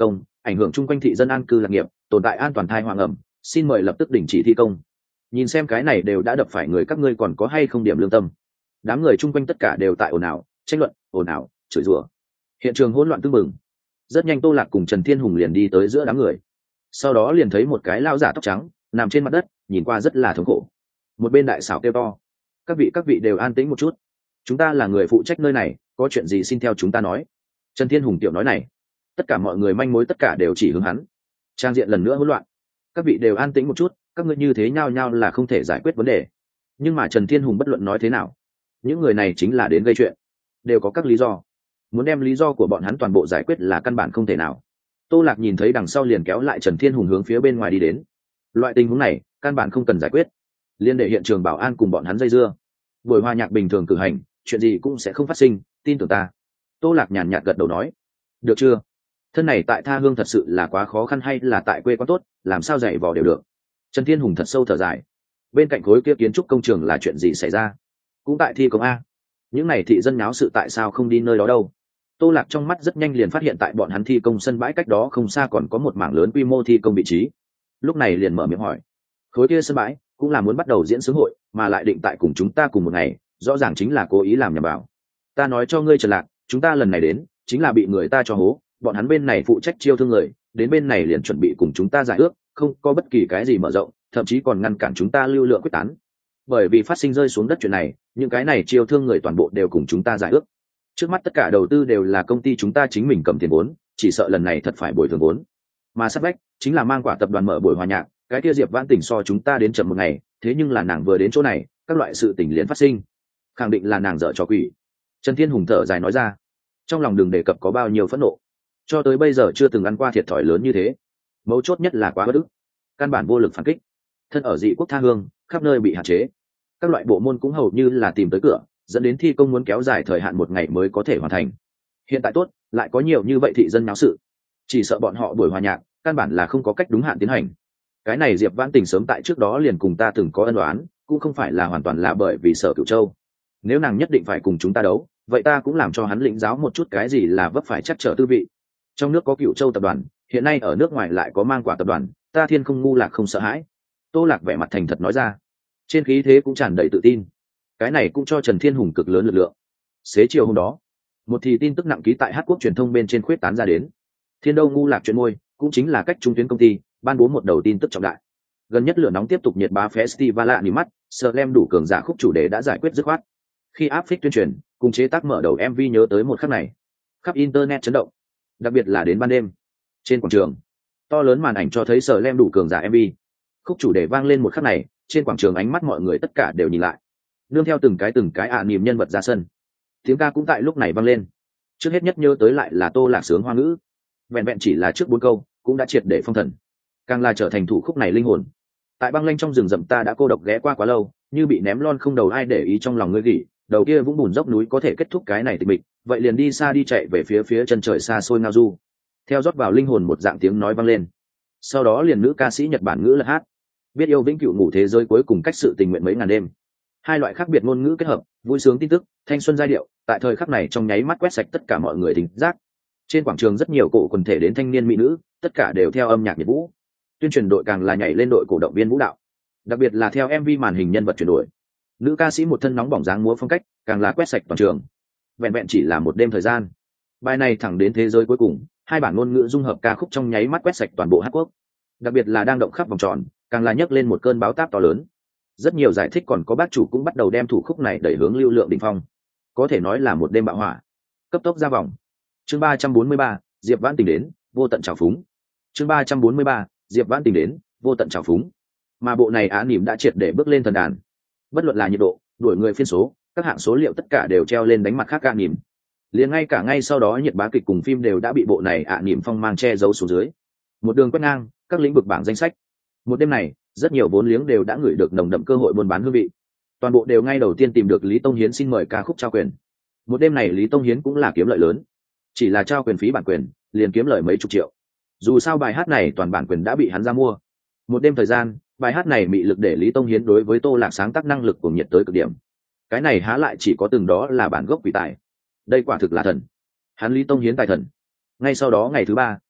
S1: ảnh hưởng chung quanh thị dân an cư lạc nghiệp, tồn tại an toàn thai hoàng ẩm, xin mời lập tức đình chỉ thi công. Nhìn xem cái này đều đã đập phải người, các ngươi còn có hay không điểm lương tâm? Đám người chung quanh tất cả đều tại ồn ào, tranh luận, ồn ào, chửi rủa. Hiện trường hỗn loạn tưng bừng. Rất nhanh Tô Lạc cùng Trần Thiên Hùng liền đi tới giữa đám người. Sau đó liền thấy một cái lao giả tóc trắng nằm trên mặt đất, nhìn qua rất là thống khổ. Một bên đại xảo kêu to: các vị các vị đều an tĩnh một chút, chúng ta là người phụ trách nơi này, có chuyện gì xin theo chúng ta nói. Trần Thiên Hùng tiểu nói này, tất cả mọi người manh mối tất cả đều chỉ hướng hắn. Trang diện lần nữa hỗn loạn. Các vị đều an tĩnh một chút, các ngươi như thế nhao nhao là không thể giải quyết vấn đề. Nhưng mà Trần Thiên Hùng bất luận nói thế nào, những người này chính là đến gây chuyện, đều có các lý do, muốn đem lý do của bọn hắn toàn bộ giải quyết là căn bản không thể nào. Tô Lạc nhìn thấy đằng sau liền kéo lại Trần Thiên Hùng hướng phía bên ngoài đi đến. Loại tình huống này căn bản không cần giải quyết, liên để hiện trường bảo an cùng bọn hắn dây dưa. Buổi hòa nhạc bình thường cử hành, chuyện gì cũng sẽ không phát sinh, tin tưởng ta. Tô Lạc nhàn nhạt gật đầu nói: được chưa? Thân này tại tha hương thật sự là quá khó khăn, hay là tại quê quá tốt, làm sao dạy vò đều được. Trần Thiên Hùng thật sâu thở dài. Bên cạnh khối kia kiến trúc công trường là chuyện gì xảy ra? Cũng tại thi công a. Những này thị dân nháo sự tại sao không đi nơi đó đâu? Tô Lạc trong mắt rất nhanh liền phát hiện tại bọn hắn thi công sân bãi cách đó không xa còn có một mảng lớn quy mô thi công vị trí. Lúc này liền mở miệng hỏi: khối kia sân bãi cũng là muốn bắt đầu diễn xướng hội, mà lại định tại cùng chúng ta cùng một ngày, rõ ràng chính là cố ý làm nhầm vào. Ta nói cho ngươi Trần Lạc, chúng ta lần này đến chính là bị người ta cho hố, bọn hắn bên này phụ trách chiêu thương người, đến bên này liền chuẩn bị cùng chúng ta giải ước, không có bất kỳ cái gì mở rộng, thậm chí còn ngăn cản chúng ta lưu lượng quyết tán. Bởi vì phát sinh rơi xuống đất chuyện này, những cái này chiêu thương người toàn bộ đều cùng chúng ta giải ước. Trước mắt tất cả đầu tư đều là công ty chúng ta chính mình cầm tiền vốn, chỉ sợ lần này thật phải bồi thường vốn. Mà sát vách chính là Mang Quả tập đoàn mở buổi hòa nhạc, cái kia Diệp Vãn Tỉnh so chúng ta đến chậm một ngày, thế nhưng là nàng vừa đến chỗ này, các loại sự tình liền phát sinh, khẳng định là nàng dở trò quỷ. Trần Thiên Hùng thở dài nói ra, trong lòng đừng đề cập có bao nhiêu phẫn nộ, cho tới bây giờ chưa từng ăn qua thiệt thòi lớn như thế. Mấu chốt nhất là quá bất ức, căn bản vô lực phản kích. Thân ở dị quốc tha hương, khắp nơi bị hạn chế, các loại bộ môn cũng hầu như là tìm tới cửa, dẫn đến thi công muốn kéo dài thời hạn một ngày mới có thể hoàn thành. Hiện tại tốt, lại có nhiều như vậy thị dân náo sự, chỉ sợ bọn họ buổi hòa nhạc căn bản là không có cách đúng hạn tiến hành. Cái này Diệp Vãn Tình sớm tại trước đó liền cùng ta từng có ân oán, cũng không phải là hoàn toàn là bởi vì Sở Cửu Châu. Nếu nàng nhất định phải cùng chúng ta đấu, vậy ta cũng làm cho hắn lĩnh giáo một chút cái gì là vấp phải chắc trở tư vị. Trong nước có Cửu Châu tập đoàn, hiện nay ở nước ngoài lại có Mang Quả tập đoàn, ta thiên không ngu lạc không sợ hãi. Tô Lạc vẻ mặt thành thật nói ra, trên khí thế cũng tràn đầy tự tin. Cái này cũng cho Trần Thiên Hùng cực lớn lực lượng. Xế chiều hôm đó, một thì tin tức nặng ký tại Hát Quốc truyền thông bên trên khuyết tán ra đến. Thiên Đâu ngu lạc chuyện môi, cũng chính là cách trung tuyến công ty ban bố một đầu tin tức trọng đại. Gần nhất lửa nóng tiếp tục nhiệt bá festival lạ mắt, Slam đủ cường giả khúc chủ đề đã giải quyết dứt khoát. Khi áp phích tuyên truyền, cùng chế tác mở đầu em vê nhớ tới một khắc này, khắp internet chấn động. Đặc biệt là đến ban đêm, trên quảng trường, to lớn màn ảnh cho thấy Slam đủ cường giả em vê. Khúc chủ đề vang lên một khắc này, trên quảng trường ánh mắt mọi người tất cả đều nhìn lại. Nương theo từng cái từng cái ạ niềm nhân vật ra sân, tiếng ca cũng tại lúc này vang lên. Trước hết nhất nhớ tới lại là Tô Lạc sướng hoa ngữ, vẹn vẹn chỉ là trước bốn câu cũng đã triệt để phong thần, càng là trở thành thủ khúc này linh hồn. Tại băng lanh trong rừng rậm ta đã cô độc ghé qua quá lâu, như bị ném lon không đầu ai để ý trong lòng ngươi gỉ, đầu kia vũng bùn dốc núi có thể kết thúc cái này tịch mịch, vậy liền đi xa đi chạy về phía phía chân trời xa xôi ngao du. Theo rót vào linh hồn một dạng tiếng nói vang lên, sau đó liền nữ ca sĩ Nhật Bản ngữ lật hát, biết yêu vĩnh cửu ngủ thế giới cuối cùng cách sự tình nguyện mấy ngàn đêm. Hai loại khác biệt ngôn ngữ kết hợp, vui sướng tin tức, thanh xuân giai điệu, tại thời khắc này trong nháy mắt quét sạch tất cả mọi người thính giác. Trên quảng trường rất nhiều cổ quần thể đến thanh niên mỹ nữ, tất cả đều theo âm nhạc nhiệt vũ. Tuyên truyền đội càng là nhảy lên đội cổ động viên vũ đạo, đặc biệt là theo em vê màn hình nhân vật chuyển đổi. Nữ ca sĩ một thân nóng bỏng dáng múa phong cách, càng là quét sạch toàn trường. Vẹn vẹn chỉ là một đêm thời gian, bài này thẳng đến thế giới cuối cùng, hai bản ngôn ngữ dung hợp ca khúc trong nháy mắt quét sạch toàn bộ Hát Quốc. Đặc biệt là đang động khắp vòng tròn, càng là nhấc lên một cơn báo táp to lớn. Rất nhiều giải thích, còn có bác chủ cũng bắt đầu đem thủ khúc này đẩy hướng lưu lượng đỉnh phong, có thể nói là một đêm bạo hỏa. Cấp tốc ra vòng. Chương ba trăm bốn mươi ba, Diệp Vãn Tình đến, vô tận trào phúng. Chương ba trăm bốn mươi ba, Diệp Vãn Tình đến, vô tận trào phúng. Mà bộ này á nỉm đã triệt để bước lên thần đàn. Bất luận là nhiệt độ, đuổi người phiên số, các hạng số liệu tất cả đều treo lên đánh mặt khác á nỉm. Liền ngay cả ngay sau đó nhiệt bá kịch cùng phim đều đã bị bộ này á nỉm phong mang che giấu xuống dưới. Một đường quét ngang các lĩnh vực bảng danh sách. Một đêm này, rất nhiều vốn liếng đều đã ngửi được nồng đậm cơ hội buôn bán hương vị. Toàn bộ đều ngay đầu tiên tìm được Lý Tông Hiến xin mời ca khúc trao quyền. Một đêm này Lý Tông Hiến cũng là kiếm lợi lớn, chỉ là trao quyền phí bản quyền liền kiếm lời mấy chục triệu. Dù sao bài hát này toàn bản quyền đã bị hắn ra mua. Một đêm thời gian, bài hát này mị lực để Lý Tông Hiến đối với Tô Lạc sáng tác năng lực cuồng nhiệt tới cực điểm. Cái này há lại chỉ có từng đó là bản gốc quỷ tài, đây quả thực là thần. Hắn Lý Tông Hiến tài thần. Ngay sau đó ngày thứ ba,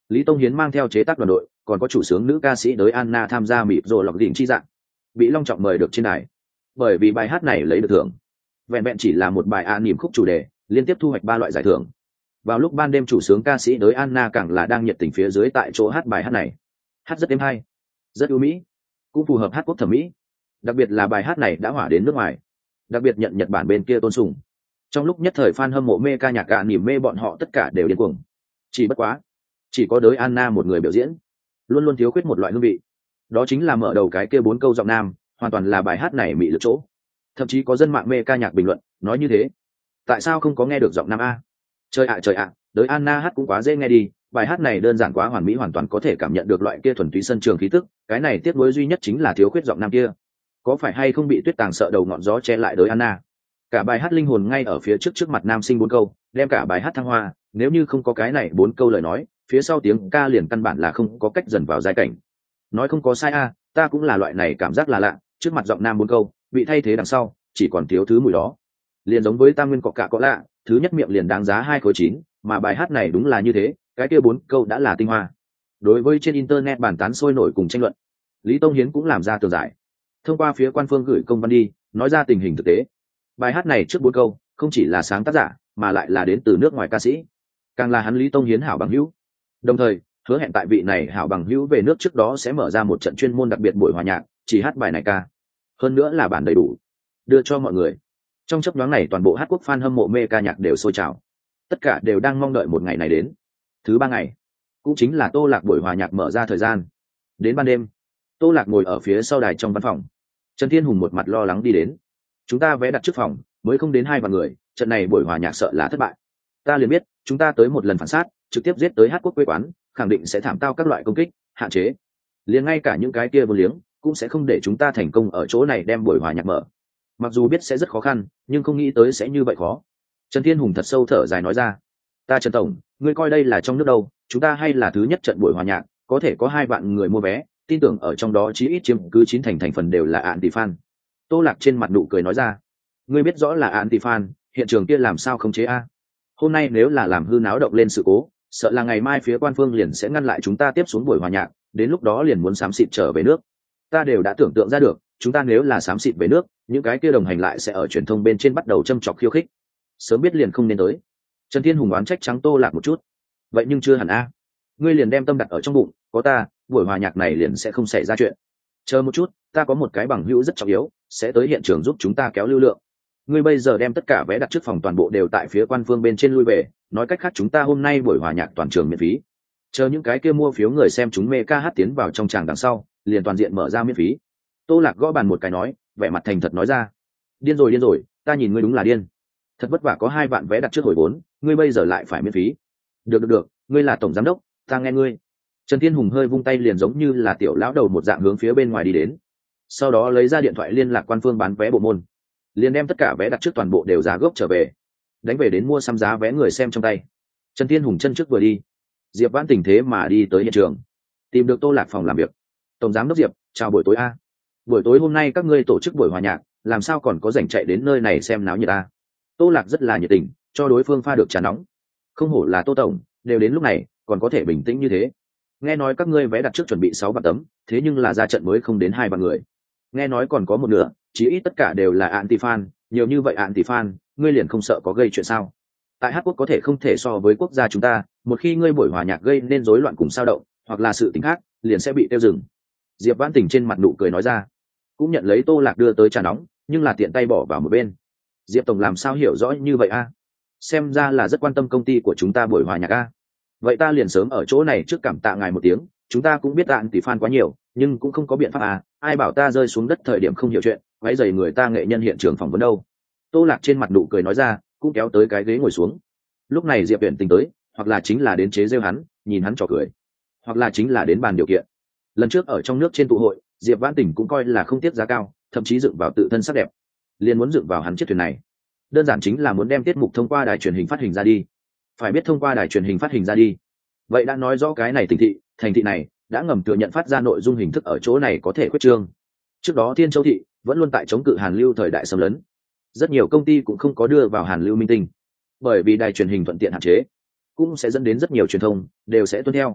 S1: Lý Tông Hiến mang theo chế tác đoàn đội, còn có chủ sướng nữ ca sĩ đới Anna tham gia mịp rồi lọc đỉnh chi dạng, bị long trọng mời được trên đài. Bởi vì bài hát này lấy được thưởng, vẹn vẹn chỉ là một bài a niềm khúc chủ đề, liên tiếp thu hoạch ba loại giải thưởng. Vào lúc ban đêm chủ sướng ca sĩ đới Anna càng là đang nhiệt tình phía dưới tại chỗ hát bài hát này, hát rất êm hay, rất ưu mỹ, cũng phù hợp hát quốc thẩm mỹ. Đặc biệt là bài hát này đã hỏa đến nước ngoài, đặc biệt nhận Nhật Bản bên kia tôn sùng. Trong lúc nhất thời fan hâm mộ mê ca nhạc gạ niềm mê bọn họ tất cả đều điên cuồng. Chỉ bất quá, chỉ có đới Anna một người biểu diễn, luôn luôn thiếu khuyết một loại hương vị, đó chính là mở đầu cái kia bốn câu giọng nam, hoàn toàn là bài hát này mị lực chỗ. Thậm chí có dân mạng mê ca nhạc bình luận nói như thế, tại sao không có nghe được giọng nam a? Trời ạ trời ạ, đới Anna hát cũng quá dễ nghe đi, bài hát này đơn giản quá hoàn mỹ, hoàn toàn có thể cảm nhận được loại kia thuần túy sân trường khí tức, cái này tiếc nuối duy nhất chính là thiếu khuyết giọng nam kia. Có phải hay không bị Tuyết Tàng sợ đầu ngọn gió che lại đới Anna? Cả bài hát linh hồn ngay ở phía trước trước mặt nam sinh bốn câu, đem cả bài hát thăng hoa, nếu như không có cái này bốn câu lời nói, phía sau tiếng ca liền căn bản là không có cách dần vào giai cảnh. Nói không có sai a, ta cũng là loại này cảm giác là lạ, trước mặt giọng nam bốn câu, bị thay thế đằng sau, chỉ còn thiếu thứ mùi đó. Liền giống với tam nguyên cọ cạ có lạ, thứ nhất miệng liền đáng giá hai khối chín, mà bài hát này đúng là như thế, cái kia bốn câu đã là tinh hoa. Đối với trên internet bàn tán sôi nổi cùng tranh luận, Lý Tông Hiến cũng làm ra tường giải, thông qua phía quan phương gửi công văn đi, nói ra tình hình thực tế. Bài hát này trước bốn câu không chỉ là sáng tác giả, mà lại là đến từ nước ngoài ca sĩ, càng là hắn Lý Tông Hiến hảo bằng hữu. Đồng thời hứa hẹn tại vị này hảo bằng hữu về nước trước đó sẽ mở ra một trận chuyên môn đặc biệt buổi hòa nhạc, chỉ hát bài này ca, hơn nữa là bản đầy đủ, đưa cho mọi người. Trong chấp nhoáng này toàn bộ hát quốc fan hâm mộ mê ca nhạc đều sôi trào, tất cả đều đang mong đợi một ngày này đến. Thứ ba ngày, cũng chính là Tô Lạc buổi hòa nhạc mở ra thời gian. Đến ban đêm, Tô Lạc ngồi ở phía sau đài trong văn phòng, Trần Thiên Hùng một mặt lo lắng đi đến. Chúng ta vé đặt trước phòng mới không đến hai vạn người, trận này buổi hòa nhạc sợ là thất bại. Ta liền biết chúng ta tới một lần phản sát, trực tiếp giết tới hát quốc quê quán, khẳng định sẽ thảm tao các loại công kích, hạn chế, liền ngay cả những cái kia vô liếng cũng sẽ không để chúng ta thành công ở chỗ này đem buổi hòa nhạc mở. Mặc dù biết sẽ rất khó khăn, nhưng không nghĩ tới sẽ như vậy khó. Trần Thiên Hùng thật sâu thở dài nói ra, ta Trần tổng, ngươi coi đây là trong nước đâu, chúng ta hay là thứ nhất trận buổi hòa nhạc, có thể có hai vạn người mua vé, tin tưởng ở trong đó chí ít chiếm cứ chín thành thành phần đều là anti fan. Tô Lạc trên mặt nụ cười nói ra, ngươi biết rõ là anti fan, hiện trường kia làm sao khống chế a? Hôm nay nếu là làm hư náo động lên sự cố, sợ là ngày mai phía quan phương liền sẽ ngăn lại chúng ta tiếp xuống buổi hòa nhạc, đến lúc đó liền muốn xám xịt trở về nước. Ta đều đã tưởng tượng ra được, chúng ta nếu là xám xịt về nước, những cái kia đồng hành lại sẽ ở truyền thông bên trên bắt đầu châm chọc khiêu khích. Sớm biết liền không nên tới. Trần Thiên Hùng oán trách trắng Tô Lạc một chút. Vậy nhưng chưa hẳn a. Ngươi liền đem tâm đặt ở trong bụng, có ta, buổi hòa nhạc này liền sẽ không xảy ra chuyện. Chờ một chút, ta có một cái bằng hữu rất trọng yếu, sẽ tới hiện trường giúp chúng ta kéo lưu lượng. Ngươi bây giờ đem tất cả vé đặt trước phòng toàn bộ đều tại phía quan phương bên trên lui về, nói cách khác chúng ta hôm nay buổi hòa nhạc toàn trường miễn phí. Chờ những cái kia mua phiếu người xem chúng mê ca hát tiến vào trong tràng đằng sau, liền toàn diện mở ra miễn phí. Tô Lạc gõ bàn một cái nói, vẻ mặt thành thật nói ra, điên rồi điên rồi, ta nhìn ngươi đúng là điên. Thật vất vả có hai vạn vé đặt trước hồi vốn, ngươi bây giờ lại phải miễn phí. Được được được, ngươi là tổng giám đốc, ta nghe ngươi. Trần Thiên Hùng hơi vung tay liền giống như là tiểu lão đầu một dạng hướng phía bên ngoài đi đến. Sau đó lấy ra điện thoại liên lạc quan phương bán vé bộ môn, liền đem tất cả vé đặt trước toàn bộ đều giá gốc trở về, đánh về đến mua sắm giá vé người xem trong tay. Trần Thiên Hùng chân trước vừa đi, Diệp Vãn tình thế mà đi tới hiện trường, tìm được Tô Lạc phòng làm việc. Tổng giám đốc Diệp, chào buổi tối a. Buổi tối hôm nay các ngươi tổ chức buổi hòa nhạc, làm sao còn có rảnh chạy đến nơi này xem náo nhiệt a? Tô Lạc rất là nhiệt tình, cho đối phương pha được trà nóng. Không hổ là Tô tổng, đều đến lúc này còn có thể bình tĩnh như thế. Nghe nói các ngươi vé đặt trước chuẩn bị sáu vạn tấm, thế nhưng là ra trận mới không đến hai vạn người. Nghe nói còn có một nửa, chỉ ít tất cả đều là anti fan, nhiều như vậy anti fan, ngươi liền không sợ có gây chuyện sao? Tại Hát quốc có thể không thể so với quốc gia chúng ta, một khi ngươi buổi hòa nhạc gây nên rối loạn cùng sao động, hoặc là sự tình khác, liền sẽ bị tiêu dừng. Diệp Vãn Tình trên mặt nụ cười nói ra, cũng nhận lấy Tô Lạc đưa tới trà nóng, nhưng là tiện tay bỏ vào một bên. Diệp tổng làm sao hiểu rõ như vậy a? Xem ra là rất quan tâm công ty của chúng ta buổi hòa nhạc a. Vậy ta liền sớm ở chỗ này trước cảm tạ ngài một tiếng, chúng ta cũng biết anti fan quá nhiều, nhưng cũng không có biện pháp à, ai bảo ta rơi xuống đất thời điểm không hiểu chuyện, quấy rầy người ta nghệ nhân hiện trường phỏng vấn đâu. Tô Lạc trên mặt nụ cười nói ra, cũng kéo tới cái ghế ngồi xuống. Lúc này Diệp Uyển Tình tới, hoặc là chính là đến chế giễu hắn, nhìn hắn trò cười, hoặc là chính là đến bàn điều kiện. Lần trước ở trong nước trên tụ hội, Diệp Vãn Tình cũng coi là không tiếc giá cao, thậm chí dựng vào tự thân sắc đẹp, liền muốn dựng vào hắn chiếc thuyền này. Đơn giản chính là muốn đem tiết mục thông qua đài truyền hình phát hình ra đi. Phải biết thông qua đài truyền hình phát hình ra đi, vậy đã nói rõ cái này tỉnh thị, thành thị này đã ngầm thừa nhận phát ra nội dung hình thức ở chỗ này có thể quyết trương. Trước đó Thiên Châu thị vẫn luôn tại chống cự Hàn Lưu thời đại xâm lấn, rất nhiều công ty cũng không có đưa vào Hàn Lưu minh tinh, bởi vì đài truyền hình thuận tiện hạn chế, cũng sẽ dẫn đến rất nhiều truyền thông đều sẽ tuân theo.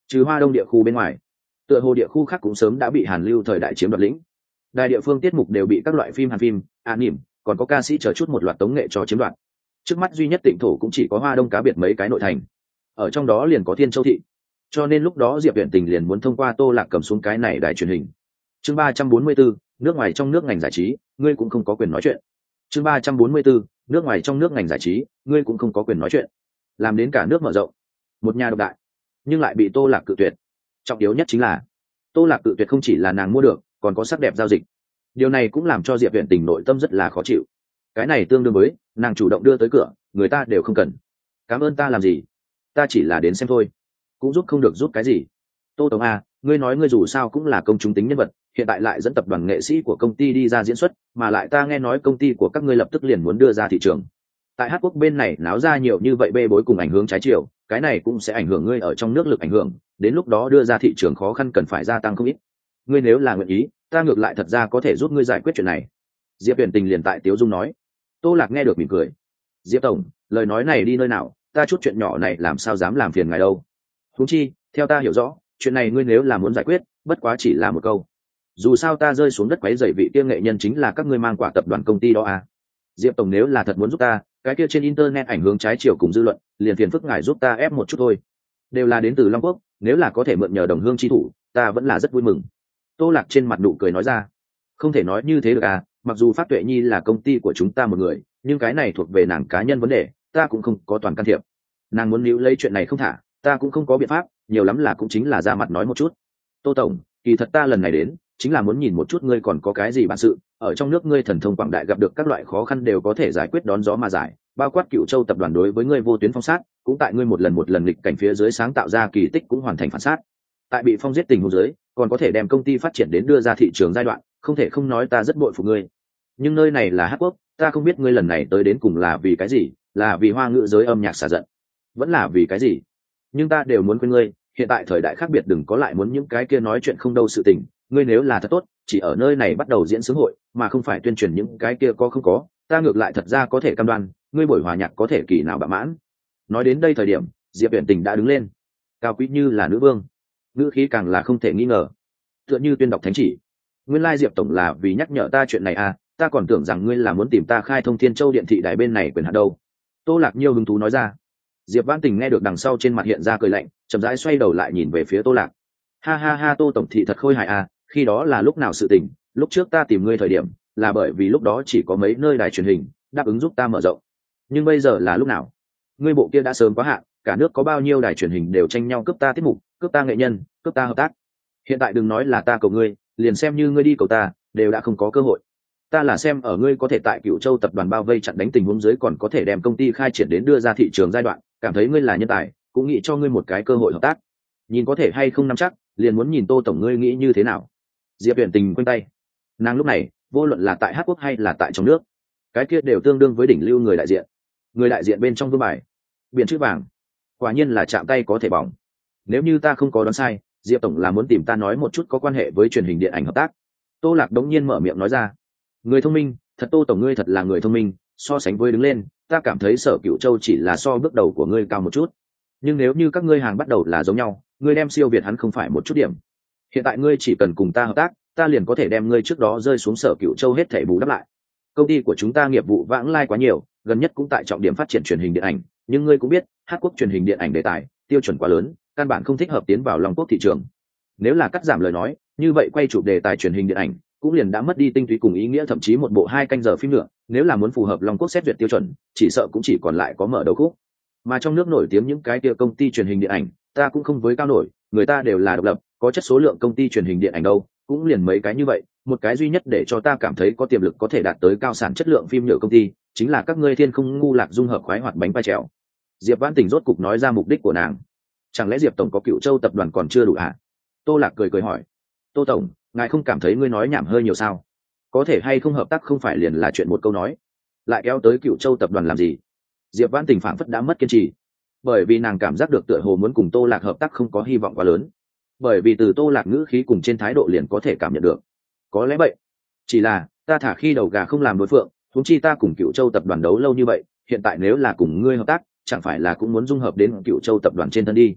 S1: trừ Hoa Đông địa khu bên ngoài, tựa hồ địa khu khác cũng sớm đã bị Hàn Lưu thời đại chiếm đoạt lĩnh. Đài địa phương tiết mục đều bị các loại phim Hàn phim, anime, còn có ca sĩ chờ chút một loạt tống nghệ cho chiếm đoạt. Trước mắt duy nhất Tịnh thổ cũng chỉ có Hoa Đông cá biệt mấy cái nội thành, ở trong đó liền có Thiên Châu thị. Cho nên lúc đó Diệp Viễn Tình liền muốn thông qua Tô Lạc cầm xuống cái này đài truyền hình. Chương ba trăm bốn mươi 4, nước ngoài trong nước ngành giải trí, ngươi cũng không có quyền nói chuyện. Chương ba trăm bốn mươi 4, nước ngoài trong nước ngành giải trí, ngươi cũng không có quyền nói chuyện. Làm đến cả nước mở rộng, một nhà độc đại, nhưng lại bị Tô Lạc cự tuyệt. Trọng yếu nhất chính là, Tô Lạc cự tuyệt không chỉ là nàng mua được, còn có sắc đẹp giao dịch. Điều này cũng làm cho Diệp Viễn Tình nội tâm rất là khó chịu. Cái này tương đương với nàng chủ động đưa tới cửa, người ta đều không cần. Cảm ơn ta làm gì? Ta chỉ là đến xem thôi, cũng giúp không được giúp cái gì. Tô Tổng A, ngươi nói ngươi dù sao cũng là công chúng tính nhân vật, hiện tại lại dẫn tập đoàn nghệ sĩ của công ty đi ra diễn xuất, mà lại ta nghe nói công ty của các ngươi lập tức liền muốn đưa ra thị trường. Tại Hát Quốc bên này náo ra nhiều như vậy bê bối cùng ảnh hưởng trái chiều, cái này cũng sẽ ảnh hưởng ngươi ở trong nước lực ảnh hưởng, đến lúc đó đưa ra thị trường khó khăn cần phải gia tăng không ít. Ngươi nếu là nguyện ý, ta ngược lại thật ra có thể giúp ngươi giải quyết chuyện này. Diệp Viễn Tình liền tại Tiếu Dung nói. Tô Lạc nghe được mỉm cười. Diệp tổng, lời nói này đi nơi nào, ta chút chuyện nhỏ này làm sao dám làm phiền ngài đâu. Huống chi, theo ta hiểu rõ, chuyện này ngươi nếu là muốn giải quyết, bất quá chỉ là một câu. Dù sao ta rơi xuống đất quấy rầy vị kia nghệ nhân chính là các ngươi mang quả tập đoàn công ty đó à. Diệp tổng nếu là thật muốn giúp ta, cái kia trên internet ảnh hưởng trái chiều cùng dư luận, liền phiền phức ngài giúp ta ép một chút thôi. Đều là đến từ Long Quốc, nếu là có thể mượn nhờ đồng hương chi thủ, ta vẫn là rất vui mừng. Tô Lạc trên mặt nụ cười nói ra. Không thể nói như thế được à, mặc dù Phát Tuệ Nhi là công ty của chúng ta một người, nhưng cái này thuộc về nàng cá nhân vấn đề, ta cũng không có toàn can thiệp. Nàng muốn níu lấy chuyện này không thả, ta cũng không có biện pháp, nhiều lắm là cũng chính là ra mặt nói một chút. Tô tổng, kỳ thật ta lần này đến chính là muốn nhìn một chút ngươi còn có cái gì bản sự, ở trong nước ngươi thần thông quảng đại, gặp được các loại khó khăn đều có thể giải quyết đón gió mà giải, bao quát Cựu Châu tập đoàn đối với ngươi vô tuyến phong sát, cũng tại ngươi một lần một lần nghịch cảnh phía dưới sáng tạo ra kỳ tích cũng hoàn thành phản sát. Tại bị phong giết tình huống dưới, còn có thể đem công ty phát triển đến đưa ra thị trường giai đoạn, không thể không nói ta rất bội phục ngươi. Nhưng nơi này là Hát Quốc, ta không biết ngươi lần này tới đến cùng là vì cái gì, là vì Hoa ngữ giới âm nhạc xả giận, vẫn là vì cái gì, nhưng ta đều muốn quên ngươi. Hiện tại thời đại khác biệt, đừng có lại muốn những cái kia nói chuyện không đâu sự tình. Ngươi nếu là thật tốt, chỉ ở nơi này bắt đầu diễn sướng hội, mà không phải tuyên truyền những cái kia có không có, ta ngược lại thật ra có thể cam đoan, ngươi buổi hòa nhạc có thể kỳ nào bạ mãn. Nói đến đây thời điểm, Diệp Viễn Tình đã đứng lên, cao quý như là nữ vương, ngữ khí càng là không thể nghi ngờ, tựa như tuyên đọc thánh chỉ. Nguyên lai Diệp tổng là vì nhắc nhở ta chuyện này à, ta còn tưởng rằng ngươi là muốn tìm ta khai thông Thiên Châu điện thị đài bên này quyền hạn đâu. Tô Lạc Nhiêu hứng thú nói ra. Diệp Vãn Tình nghe được đằng sau trên mặt hiện ra cười lạnh, chậm rãi xoay đầu lại nhìn về phía Tô Lạc. Ha ha ha, Tô tổng thị thật khôi hài à, khi đó là lúc nào sự tình, lúc trước ta tìm ngươi thời điểm, là bởi vì lúc đó chỉ có mấy nơi đài truyền hình đáp ứng giúp ta mở rộng. Nhưng bây giờ là lúc nào? Ngươi bộ kia đã sớm quá hạn, cả nước có bao nhiêu đài truyền hình đều tranh nhau cướp ta tiết mục, cướp ta nghệ nhân, cướp ta hợp tác. Hiện tại đừng nói là ta cầu ngươi, liền xem như ngươi đi cầu ta, đều đã không có cơ hội. Ta là xem ở ngươi có thể tại Cựu Châu tập đoàn bao vây chặn đánh tình huống dưới còn có thể đem công ty khai triển đến đưa ra thị trường giai đoạn, cảm thấy ngươi là nhân tài, cũng nghĩ cho ngươi một cái cơ hội hợp tác. Nhìn có thể hay không nắm chắc, liền muốn nhìn Tô tổng ngươi nghĩ như thế nào. Diệp Viễn Tình quanh tay. Nàng lúc này, vô luận là tại Hát Quốc hay là tại trong nước, cái kia đều tương đương với đỉnh lưu người đại diện. Người đại diện bên trong vương bài, biển chữ vàng, quả nhiên là chạm tay có thể bỏng. Nếu như ta không có đoán sai, Diệp tổng là muốn tìm ta nói một chút có quan hệ với truyền hình điện ảnh hợp tác. Tô Lạc đống nhiên mở miệng nói ra. Người thông minh, thật Tô tổng ngươi thật là người thông minh, so sánh với đứng lên, ta cảm thấy Sở Cựu Châu chỉ là so bước đầu của ngươi cao một chút. Nhưng nếu như các ngươi hàng bắt đầu là giống nhau, ngươi đem siêu việt hắn không phải một chút điểm. Hiện tại ngươi chỉ cần cùng ta hợp tác, ta liền có thể đem ngươi trước đó rơi xuống Sở Cựu Châu hết thảy bù đắp lại. Công ty của chúng ta nghiệp vụ vãng lai quá nhiều, gần nhất cũng tại trọng điểm phát triển truyền hình điện ảnh, nhưng ngươi cũng biết, Hát Quốc truyền hình điện ảnh đề tài, tiêu chuẩn quá lớn, căn bản không thích hợp tiến vào Long Quốc thị trường. Nếu là cắt giảm lời nói, như vậy quay chụp đề tài truyền hình điện ảnh cũng liền đã mất đi tinh túy cùng ý nghĩa, thậm chí một bộ hai canh giờ phim nữa, nếu là muốn phù hợp Long Quốc xét duyệt tiêu chuẩn, chỉ sợ cũng chỉ còn lại có mở đầu khúc. Mà trong nước nổi tiếng những cái kia công ty truyền hình điện ảnh, ta cũng không với cao nổi, người ta đều là độc lập, có chất số lượng công ty truyền hình điện ảnh đâu, cũng liền mấy cái như vậy, một cái duy nhất để cho ta cảm thấy có tiềm lực có thể đạt tới cao sản chất lượng phim nhựa công ty, chính là các ngươi Thiên Không ngu lạc dung hợp khoái hoạt bánh pai trèo. Diệp Vãn Tình rốt cục nói ra mục đích của nàng. Chẳng lẽ Diệp tổng có Cựu Châu tập đoàn còn chưa đủ hả? Tô Lạc cười cười hỏi. Tô tổng, ngài không cảm thấy ngươi nói nhảm hơi nhiều sao? Có thể hay không hợp tác không phải liền là chuyện một câu nói, lại kéo tới Cựu Châu tập đoàn làm gì? Diệp Vãn Tình phảng phất đã mất kiên trì, bởi vì nàng cảm giác được tựa hồ muốn cùng Tô Lạc hợp tác không có hy vọng quá lớn, bởi vì từ Tô Lạc ngữ khí cùng trên thái độ liền có thể cảm nhận được. Có lẽ vậy, chỉ là ta thả khi đầu gà không làm đối phượng, huống chi ta cùng Cựu Châu tập đoàn đấu lâu như vậy, hiện tại nếu là cùng ngươi hợp tác, chẳng phải là cũng muốn dung hợp đến Cựu Châu tập đoàn trên thân đi.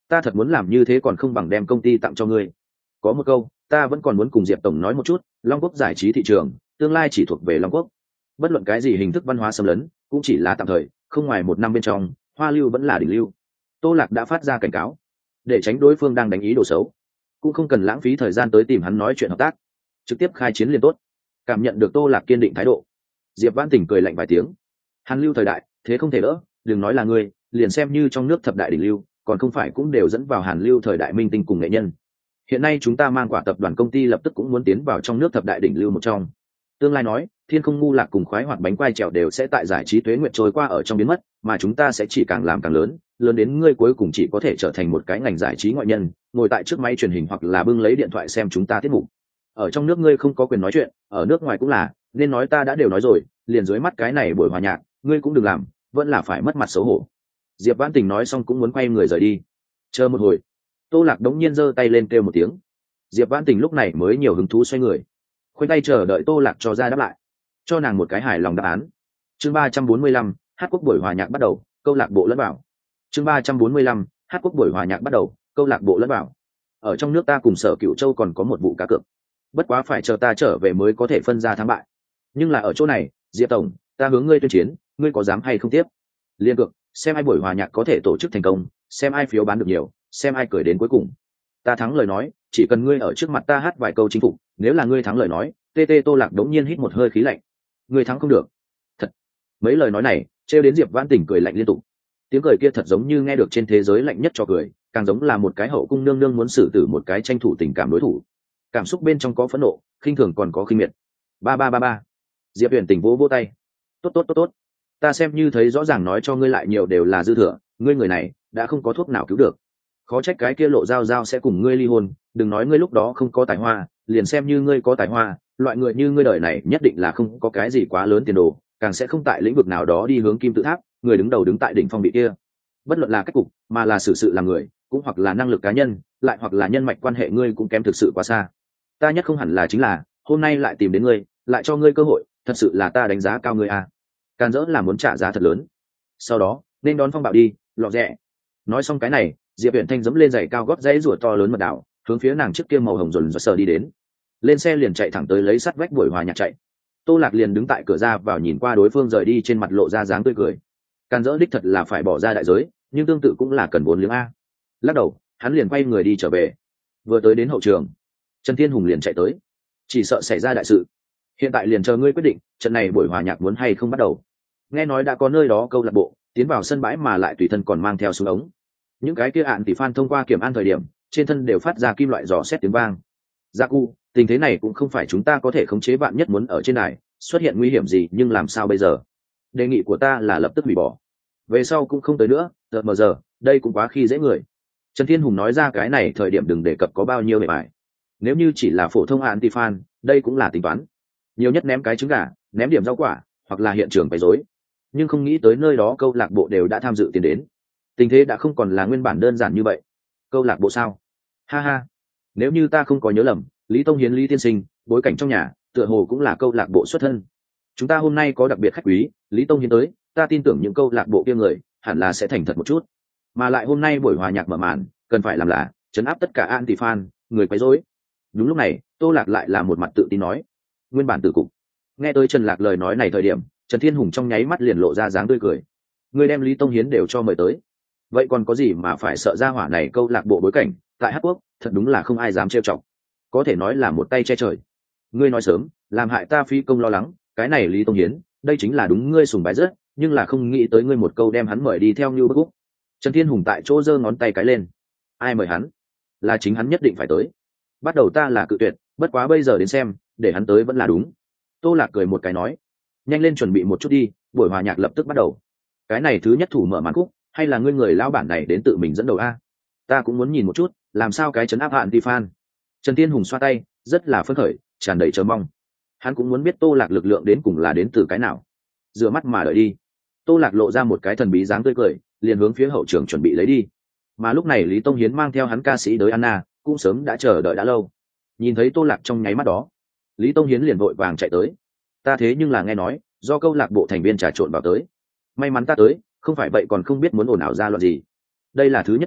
S1: ta thật muốn làm như thế còn không bằng đem công ty tặng cho ngươi. Có một câu ta vẫn còn muốn cùng Diệp tổng nói một chút, Long Quốc giải trí thị trường tương lai chỉ thuộc về Long Quốc, bất luận cái gì hình thức văn hóa xâm lấn cũng chỉ là tạm thời, không ngoài một năm bên trong hoa lưu vẫn là đỉnh lưu. Tô Lạc đã phát ra cảnh cáo, để tránh đối phương đang đánh ý đồ xấu, cũng không cần lãng phí thời gian tới tìm hắn nói chuyện hợp tác, trực tiếp khai chiến liền tốt. Cảm nhận được Tô Lạc kiên định thái độ, Diệp Vãn Tình cười lạnh vài tiếng. Hàn lưu thời đại thế không thể đỡ, đừng nói là ngươi, liền xem như trong nước thập đại đỉnh lưu còn không phải cũng đều dẫn vào Hàn lưu thời đại minh tinh cùng nghệ nhân. Hiện nay chúng ta mang quả tập đoàn công ty lập tức cũng muốn tiến vào trong nước thập đại đỉnh lưu một trong. Tương lai nói Thiên Không Ngu Lạc cùng Khoái Hoạt Bánh Quai Trèo đều sẽ tại giải trí tuế nguyệt trôi qua ở trong biến mất, mà chúng ta sẽ chỉ càng làm càng lớn, lớn đến ngươi cuối cùng chỉ có thể trở thành một cái ngành giải trí ngoại nhân, ngồi tại trước máy truyền hình hoặc là bưng lấy điện thoại xem chúng ta tiết mục. Ở trong nước ngươi không có quyền nói chuyện, ở nước ngoài cũng là, nên nói ta đã đều nói rồi, liền dưới mắt cái này buổi hòa nhạc, ngươi cũng đừng làm, vẫn là phải mất mặt xấu hổ. Diệp Vãn Tình nói xong cũng muốn quay người rời đi. Chờ một hồi, Tô Lạc đống nhiên giơ tay lên kêu một tiếng. Diệp Vãn Tình lúc này mới nhiều hứng thú xoay người, khoanh tay chờ đợi Tô Lạc cho ra đáp lại, cho nàng một cái hài lòng đáp án. Chương ba trăm bốn mươi lăm, hát quốc buổi hòa nhạc bắt đầu, câu lạc bộ lẫn vào. Chương ba trăm bốn mươi lăm, hát quốc buổi hòa nhạc bắt đầu, câu lạc bộ lẫn vào. Ở trong nước ta cùng Sở Cửu Châu còn có một vụ cá cược, bất quá phải chờ ta trở về mới có thể phân ra thắng bại. Nhưng là ở chỗ này, Diệp tổng, ta hướng ngươi tuyên chiến, ngươi có dám hay không tiếp? Liên cược, xem ai buổi hòa nhạc có thể tổ chức thành công, xem ai phiếu bán được nhiều, xem ai cười đến cuối cùng. Ta thắng lời nói, chỉ cần ngươi ở trước mặt ta hát vài câu chinh phục, nếu là ngươi thắng lời nói, tê tê Tô Lạc đống nhiên hít một hơi khí lạnh. Ngươi thắng không được. Thật. Mấy lời nói này, trêu đến Diệp Vãn Tình cười lạnh liên tục. Tiếng cười kia thật giống như nghe được trên thế giới lạnh nhất cho cười, càng giống là một cái hậu cung nương nương muốn xử tử một cái tranh thủ tình cảm đối thủ. Cảm xúc bên trong có phẫn nộ, khinh thường còn có khinh miệt. Ba ba ba ba. Diệp Huyền Tình vỗ vỗ tay. Tốt tốt tốt tốt. Ta xem như thấy rõ ràng nói cho ngươi lại nhiều đều là dư thừa, ngươi người này đã không có thuốc nào cứu được. Khó trách cái kia Lộ Giao Giao sẽ cùng ngươi ly hôn, đừng nói ngươi lúc đó không có tài hoa, liền xem như ngươi có tài hoa, loại người như ngươi đời này nhất định là không có cái gì quá lớn tiền đồ, càng sẽ không tại lĩnh vực nào đó đi hướng kim tự tháp, người đứng đầu đứng tại đỉnh phong vị kia. Bất luận là cách cục, mà là xử sự làm người, cũng hoặc là năng lực cá nhân, lại hoặc là nhân mạch quan hệ ngươi cũng kém thực sự quá xa. Ta nhất không hẳn là chính là, hôm nay lại tìm đến ngươi, lại cho ngươi cơ hội, thật sự là ta đánh giá cao ngươi à. Can dỡ là muốn trả giá thật lớn. Sau đó, nên đón phong bạo đi, lọ rẻ. Nói xong cái này, Diệp Viễn Thanh dẫm lên giày cao gót dãy rùa to lớn mật đảo, hướng phía nàng trước kia màu hồng dồn dồn sờ đi đến. Lên xe liền chạy thẳng tới lấy sắt vách buổi hòa nhạc chạy. Tô Lạc liền đứng tại cửa ra vào nhìn qua đối phương rời đi, trên mặt lộ ra dáng tươi cười. Can dỡ đích thật là phải bỏ ra đại giới, nhưng tương tự cũng là cần vốn liếng a. Lắc đầu, hắn liền quay người đi trở về. Vừa tới đến hậu trường, Trần Thiên Hùng liền chạy tới, chỉ sợ xảy ra đại sự. Hiện tại liền chờ ngươi quyết định, trận này buổi hòa nhạc muốn hay không bắt đầu. Nghe nói đã có nơi đó câu lạc bộ tiến vào sân bãi mà lại tùy thân còn mang theo súng ống. Những cái kia ạn tỷ fan thông qua kiểm an thời điểm, trên thân đều phát ra kim loại dò xét tiếng vang. Gia Cu, tình thế này cũng không phải chúng ta có thể khống chế, bạn nhất muốn ở trên này xuất hiện nguy hiểm gì, nhưng làm sao bây giờ? Đề nghị của ta là lập tức hủy bỏ, về sau cũng không tới nữa. Đợt mờ giờ, đây cũng quá khi dễ người. Trần Thiên Hùng nói ra cái này thời điểm đừng đề cập có bao nhiêu bề bài. Nếu như chỉ là phổ thông ạn tỷ fan, đây cũng là tính toán. Nhiều nhất ném cái trứng gà, ném điểm rau quả, hoặc là hiện trường bày rối. Nhưng không nghĩ tới nơi đó câu lạc bộ đều đã tham dự tiền đến. Tình thế đã không còn là nguyên bản đơn giản như vậy. Câu lạc bộ sao? Ha ha. Nếu như ta không có nhớ lầm, Lý Tông Hiến Lý tiên sinh, bối cảnh trong nhà, tựa hồ cũng là câu lạc bộ xuất thân. Chúng ta hôm nay có đặc biệt khách quý, Lý Tông Hiến tới, ta tin tưởng những câu lạc bộ kia người hẳn là sẽ thành thật một chút. Mà lại hôm nay buổi hòa nhạc mở màn, cần phải làm là trấn áp tất cả anti fan, người quấy rối. Đúng lúc này, Tô Lạc lại là một mặt tự tin nói, nguyên bản tử cục. Nghe tới Trần Lạc lời nói này thời điểm, Trần Thiên Hùng trong nháy mắt liền lộ ra dáng tươi cười. Người đem Lý Tông Hiến đều cho mời tới, vậy còn có gì mà phải sợ? Ra hỏa này câu lạc bộ bối cảnh tại Hát Quốc, thật đúng là không ai dám trêu chọc, có thể nói là một tay che trời. Ngươi nói sớm, làm hại ta phí công lo lắng. Cái này Lý Tông Hiến, đây chính là đúng ngươi sùng bái rất, nhưng là không nghĩ tới ngươi một câu đem hắn mời đi theo như bức úc. Trần Thiên Hùng tại chỗ giơ ngón tay cái lên. Ai mời hắn? Là chính hắn nhất định phải tới. Bắt đầu ta là cự tuyệt, bất quá bây giờ đến xem, để hắn tới vẫn là đúng. Tô Lạc cười một cái nói, nhanh lên chuẩn bị một chút đi, buổi hòa nhạc lập tức bắt đầu. Cái này thứ nhất thủ mở màn khúc, hay là ngươi người lão bản này đến tự mình dẫn đầu a? Ta cũng muốn nhìn một chút, làm sao cái chấn áp hạn ti fan. Trần Thiên Hùng xoa tay, rất là phấn khởi, tràn đầy chờ mong. Hắn cũng muốn biết Tô Lạc lực lượng đến cùng là đến từ cái nào. Rửa mắt mà đợi đi. Tô Lạc lộ ra một cái thần bí dáng tươi cười, liền hướng phía hậu trường chuẩn bị lấy đi. Mà lúc này Lý Tông Hiến mang theo hắn ca sĩ tới Anna, cũng sớm đã chờ đợi đã lâu. Nhìn thấy Tô Lạc trong nháy mắt đó, Lý Tông Hiến liền vội vàng chạy tới. Ta thế nhưng là nghe nói, do câu lạc bộ thành viên trà trộn vào tới. May mắn ta tới, không phải vậy còn không biết muốn ồn ào ra loạn gì. Đây là thứ nhất trận,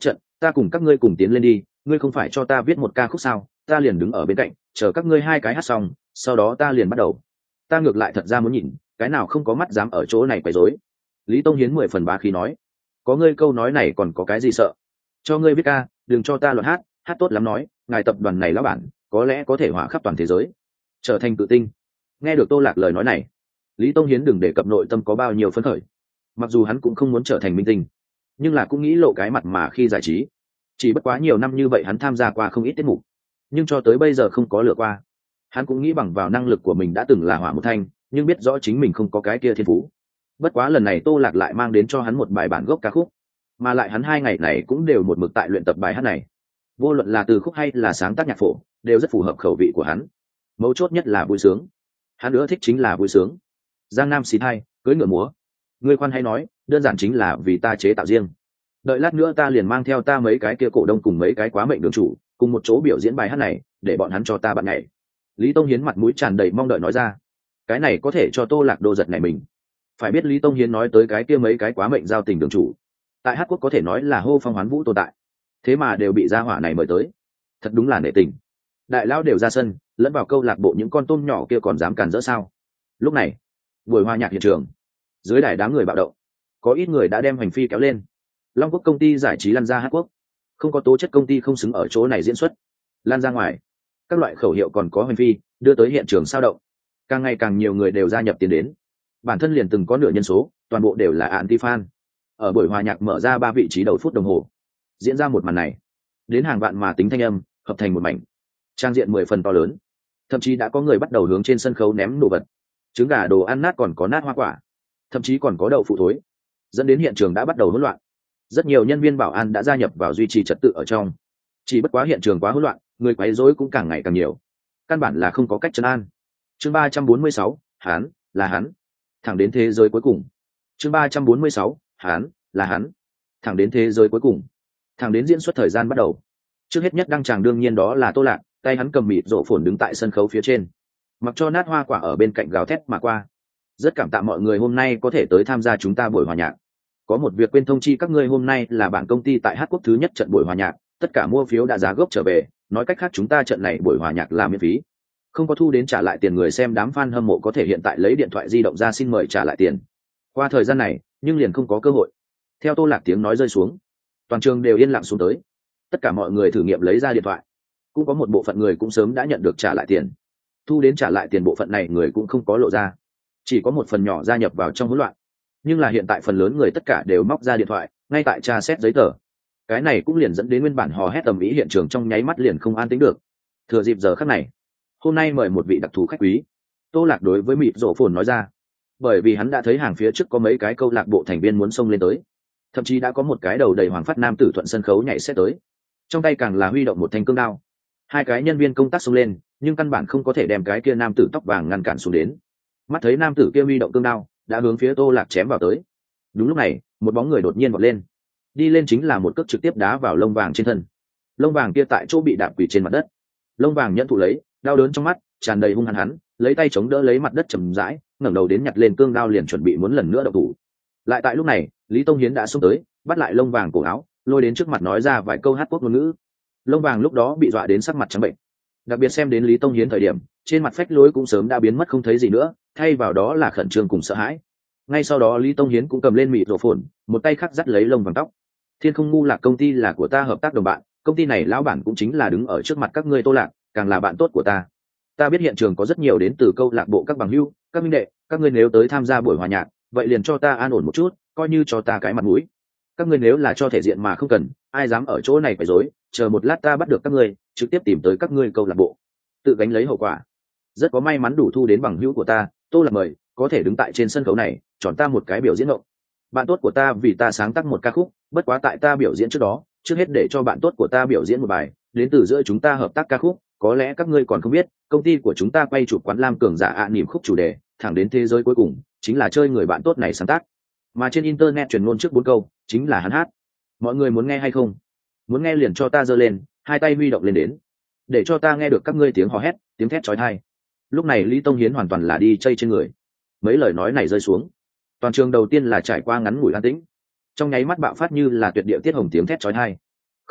S1: ta cùng các ngươi cùng tiến lên đi, ngươi không phải cho ta viết một ca khúc sao, ta liền đứng ở bên cạnh chờ các ngươi hai cái hát xong, sau đó ta liền bắt đầu. Ta ngược lại thật ra muốn nhìn cái nào không có mắt dám ở chỗ này quấy rối. Lý Tông Hiến mười phần bá khí nói, có ngươi câu nói này còn có cái gì sợ, cho ngươi viết ca, đừng cho ta luận hát, hát tốt lắm nói, ngài tập đoàn này lão bản có lẽ có thể hỏa khắp toàn thế giới, trở thành tự tinh. Nghe được Tô Lạc lời nói này, Lý Tông Hiến đừng đề cập nội tâm có bao nhiêu phấn khởi. Mặc dù hắn cũng không muốn trở thành minh tinh, nhưng là cũng nghĩ lộ cái mặt mà khi giải trí. Chỉ bất quá nhiều năm như vậy hắn tham gia qua không ít tiết mục, nhưng cho tới bây giờ không có lựa qua. Hắn cũng nghĩ bằng vào năng lực của mình đã từng là hỏa một thanh, nhưng biết rõ chính mình không có cái kia thiên phú. Bất quá lần này Tô Lạc lại mang đến cho hắn một bài bản gốc ca khúc, mà lại hắn hai ngày này cũng đều một mực tại luyện tập bài hát này. Vô luận là từ khúc hay là sáng tác nhạc phổ, đều rất phù hợp khẩu vị của hắn. Mấu chốt nhất là vui sướng. Hắn nữa thích chính là vui sướng. Giang Nam xì thai, cưới ngựa múa. Ngươi khoan hay nói, đơn giản chính là vì ta chế tạo riêng. Đợi lát nữa ta liền mang theo ta mấy cái kia cổ đông cùng mấy cái quá mệnh đường chủ, cùng một chỗ biểu diễn bài hát này, để bọn hắn cho ta bạn nhảy. Lý Tông Hiến mặt mũi tràn đầy mong đợi nói ra. Cái này có thể cho Tô Lạc Đô giật này mình. Phải biết Lý Tông Hiến nói tới cái kia mấy cái quá mệnh giao tình đường chủ, tại Hát Quốc có thể nói là hô phong hoán vũ tồn tại, thế mà đều bị gia hỏa này mời tới, thật đúng là nể tình. Đại lão đều ra sân, lẫn vào câu lạc bộ những con tôm nhỏ kia còn dám cản rỡ sao? Lúc này, buổi hòa nhạc hiện trường, dưới đài đám người bạo động, có ít người đã đem hành phi kéo lên. Long Quốc công ty giải trí lăn ra Hát Quốc, không có tố chất công ty không xứng ở chỗ này diễn xuất, lan ra ngoài. Các loại khẩu hiệu còn có hành phi đưa tới hiện trường sao động, càng ngày càng nhiều người đều gia nhập tiền đến. Bản thân liền từng có nửa nhân số, toàn bộ đều là anti fan. Ở buổi hòa nhạc mở ra ba vị trí đầu phút đồng hồ, diễn ra một màn này, đến hàng vạn mà tính thanh âm hợp thành một mảnh, trang diện mười phần to lớn. Thậm chí đã có người bắt đầu hướng trên sân khấu ném đồ vật, trứng gà, đồ ăn nát, còn có nát hoa quả, thậm chí còn có đậu phụ thối, dẫn đến hiện trường đã bắt đầu hỗn loạn. Rất nhiều nhân viên bảo an đã gia nhập vào duy trì trật tự ở trong. Chỉ bất quá hiện trường quá hỗn loạn, người quấy rối cũng càng ngày càng nhiều, căn bản là không có cách trấn an. Chương ba trăm bốn mươi sáu, hắn là hắn, thẳng đến thế giới cuối cùng. Chương ba trăm bốn mươi sáu, hắn là hắn, thẳng đến thế giới cuối cùng. Thẳng đến diễn xuất thời gian bắt đầu, trước hết nhất đăng tràng đương nhiên đó là Tô Lạc, tay hắn cầm mịt rộ phồn đứng tại sân khấu phía trên, mặc cho nát hoa quả ở bên cạnh gào thét mà qua. Rất cảm tạ mọi người hôm nay có thể tới tham gia chúng ta buổi hòa nhạc. Có một việc quên thông chi các ngươi, hôm nay là bản công ty tại Hát Quốc thứ nhất trận buổi hòa nhạc, tất cả mua phiếu đã giá gốc trở về, nói cách khác chúng ta trận này buổi hòa nhạc là miễn phí, không có thu đến trả lại tiền. Người xem đám fan hâm mộ có thể hiện tại lấy điện thoại di động ra xin mời trả lại tiền. Qua thời gian này, nhưng liền không có cơ hội. Theo Tô Lạc tiếng nói rơi xuống, toàn trường đều yên lặng xuống tới. Tất cả mọi người thử nghiệm lấy ra điện thoại. Cũng có một bộ phận người cũng sớm đã nhận được trả lại tiền. Thu đến trả lại tiền bộ phận này người cũng không có lộ ra, chỉ có một phần nhỏ gia nhập vào trong hỗn loạn. Nhưng là hiện tại phần lớn người tất cả đều móc ra điện thoại, ngay tại tra xét giấy tờ. Cái này cũng liền dẫn đến nguyên bản hò hét tầm ý hiện trường trong nháy mắt liền không an tĩnh được. Thừa dịp giờ khắc này, hôm nay mời một vị đặc thù khách quý. Tô Lạc đối với mịt rổ phồn nói ra, bởi vì hắn đã thấy hàng phía trước có mấy cái câu lạc bộ thành viên muốn xông lên tới, thậm chí đã có một cái đầu đầy hoàng phát nam tử thuận sân khấu nhảy xét tới, trong tay càng là huy động một thanh cương đao. Hai cái nhân viên công tác xông lên, nhưng căn bản không có thể đem cái kia nam tử tóc vàng ngăn cản xuống đến. Mắt thấy nam tử kia huy động cương đao đã hướng phía Tô Lạc chém vào tới. Đúng lúc này, một bóng người đột nhiên vọt lên, đi lên chính là một cước trực tiếp đá vào lông vàng trên thân. Lông vàng kia tại chỗ bị đạp quỳ trên mặt đất. Lông vàng nhận thụ lấy, đau đớn trong mắt tràn đầy hung hăng, hắn lấy tay chống đỡ lấy mặt đất chầm rãi, ngẩng đầu đến nhặt lên cương đao liền chuẩn bị muốn lần nữa động thủ. Lại tại lúc này, Lý Tông Hiến đã xông tới, bắt lại lông vàng cổ áo, lôi đến trước mặt nói ra vài câu Hát Quốc ngôn ngữ. Lông vàng lúc đó bị dọa đến sắc mặt trắng bệnh, đặc biệt xem đến Lý Tông Hiến thời điểm, trên mặt phách lối cũng sớm đã biến mất không thấy gì nữa, thay vào đó là khẩn trương cùng sợ hãi. Ngay sau đó Lý Tông Hiến cũng cầm lên mịt rổ phồn, một tay khác dắt lấy lông vàng tóc. Thiên Không Ngu Lạc công ty là của ta hợp tác đồng bạn, công ty này lão bản cũng chính là đứng ở trước mặt các ngươi Tô Lạc, càng là bạn tốt của ta. Ta biết hiện trường có rất nhiều đến từ câu lạc bộ các bằng hữu, các minh đệ, các ngươi nếu tới tham gia buổi hòa nhạc, vậy liền cho ta an ổn một chút, coi như cho ta cái mặt mũi. Các ngươi nếu là cho thể diện mà không cần, ai dám ở chỗ này phải dối, chờ một lát ta bắt được các ngươi, trực tiếp tìm tới các ngươi câu lạc bộ, tự gánh lấy hậu quả. Rất có may mắn đủ thu đến bằng hữu của ta, Tô Lạc mời, có thể đứng tại trên sân khấu này, chọn ta một cái biểu diễn ngộng. Bạn tốt của ta vì ta sáng tác một ca khúc, bất quá tại ta biểu diễn trước đó, trước hết để cho bạn tốt của ta biểu diễn một bài, đến từ giữa chúng ta hợp tác ca khúc. Có lẽ các ngươi còn không biết, công ty của chúng ta quay chụp quán lam cường giả ạ niềm khúc chủ đề, thẳng đến thế giới cuối cùng, chính là chơi người bạn tốt này sáng tác. Mà trên internet truyền ngôn trước bốn câu, chính là hắn hát. Mọi người muốn nghe hay không? Muốn nghe liền cho ta giơ lên, hai tay huy động lên đến, để cho ta nghe được các ngươi tiếng hò hét, tiếng thét chói tai. Lúc này Lý Tông Hiến hoàn toàn là đi chơi trên người. Mấy lời nói này rơi xuống, toàn trường đầu tiên là trải qua ngắn ngủi an tĩnh, trong nháy mắt bạo phát như là tuyệt địa tiết hồng tiếng thét chói tai.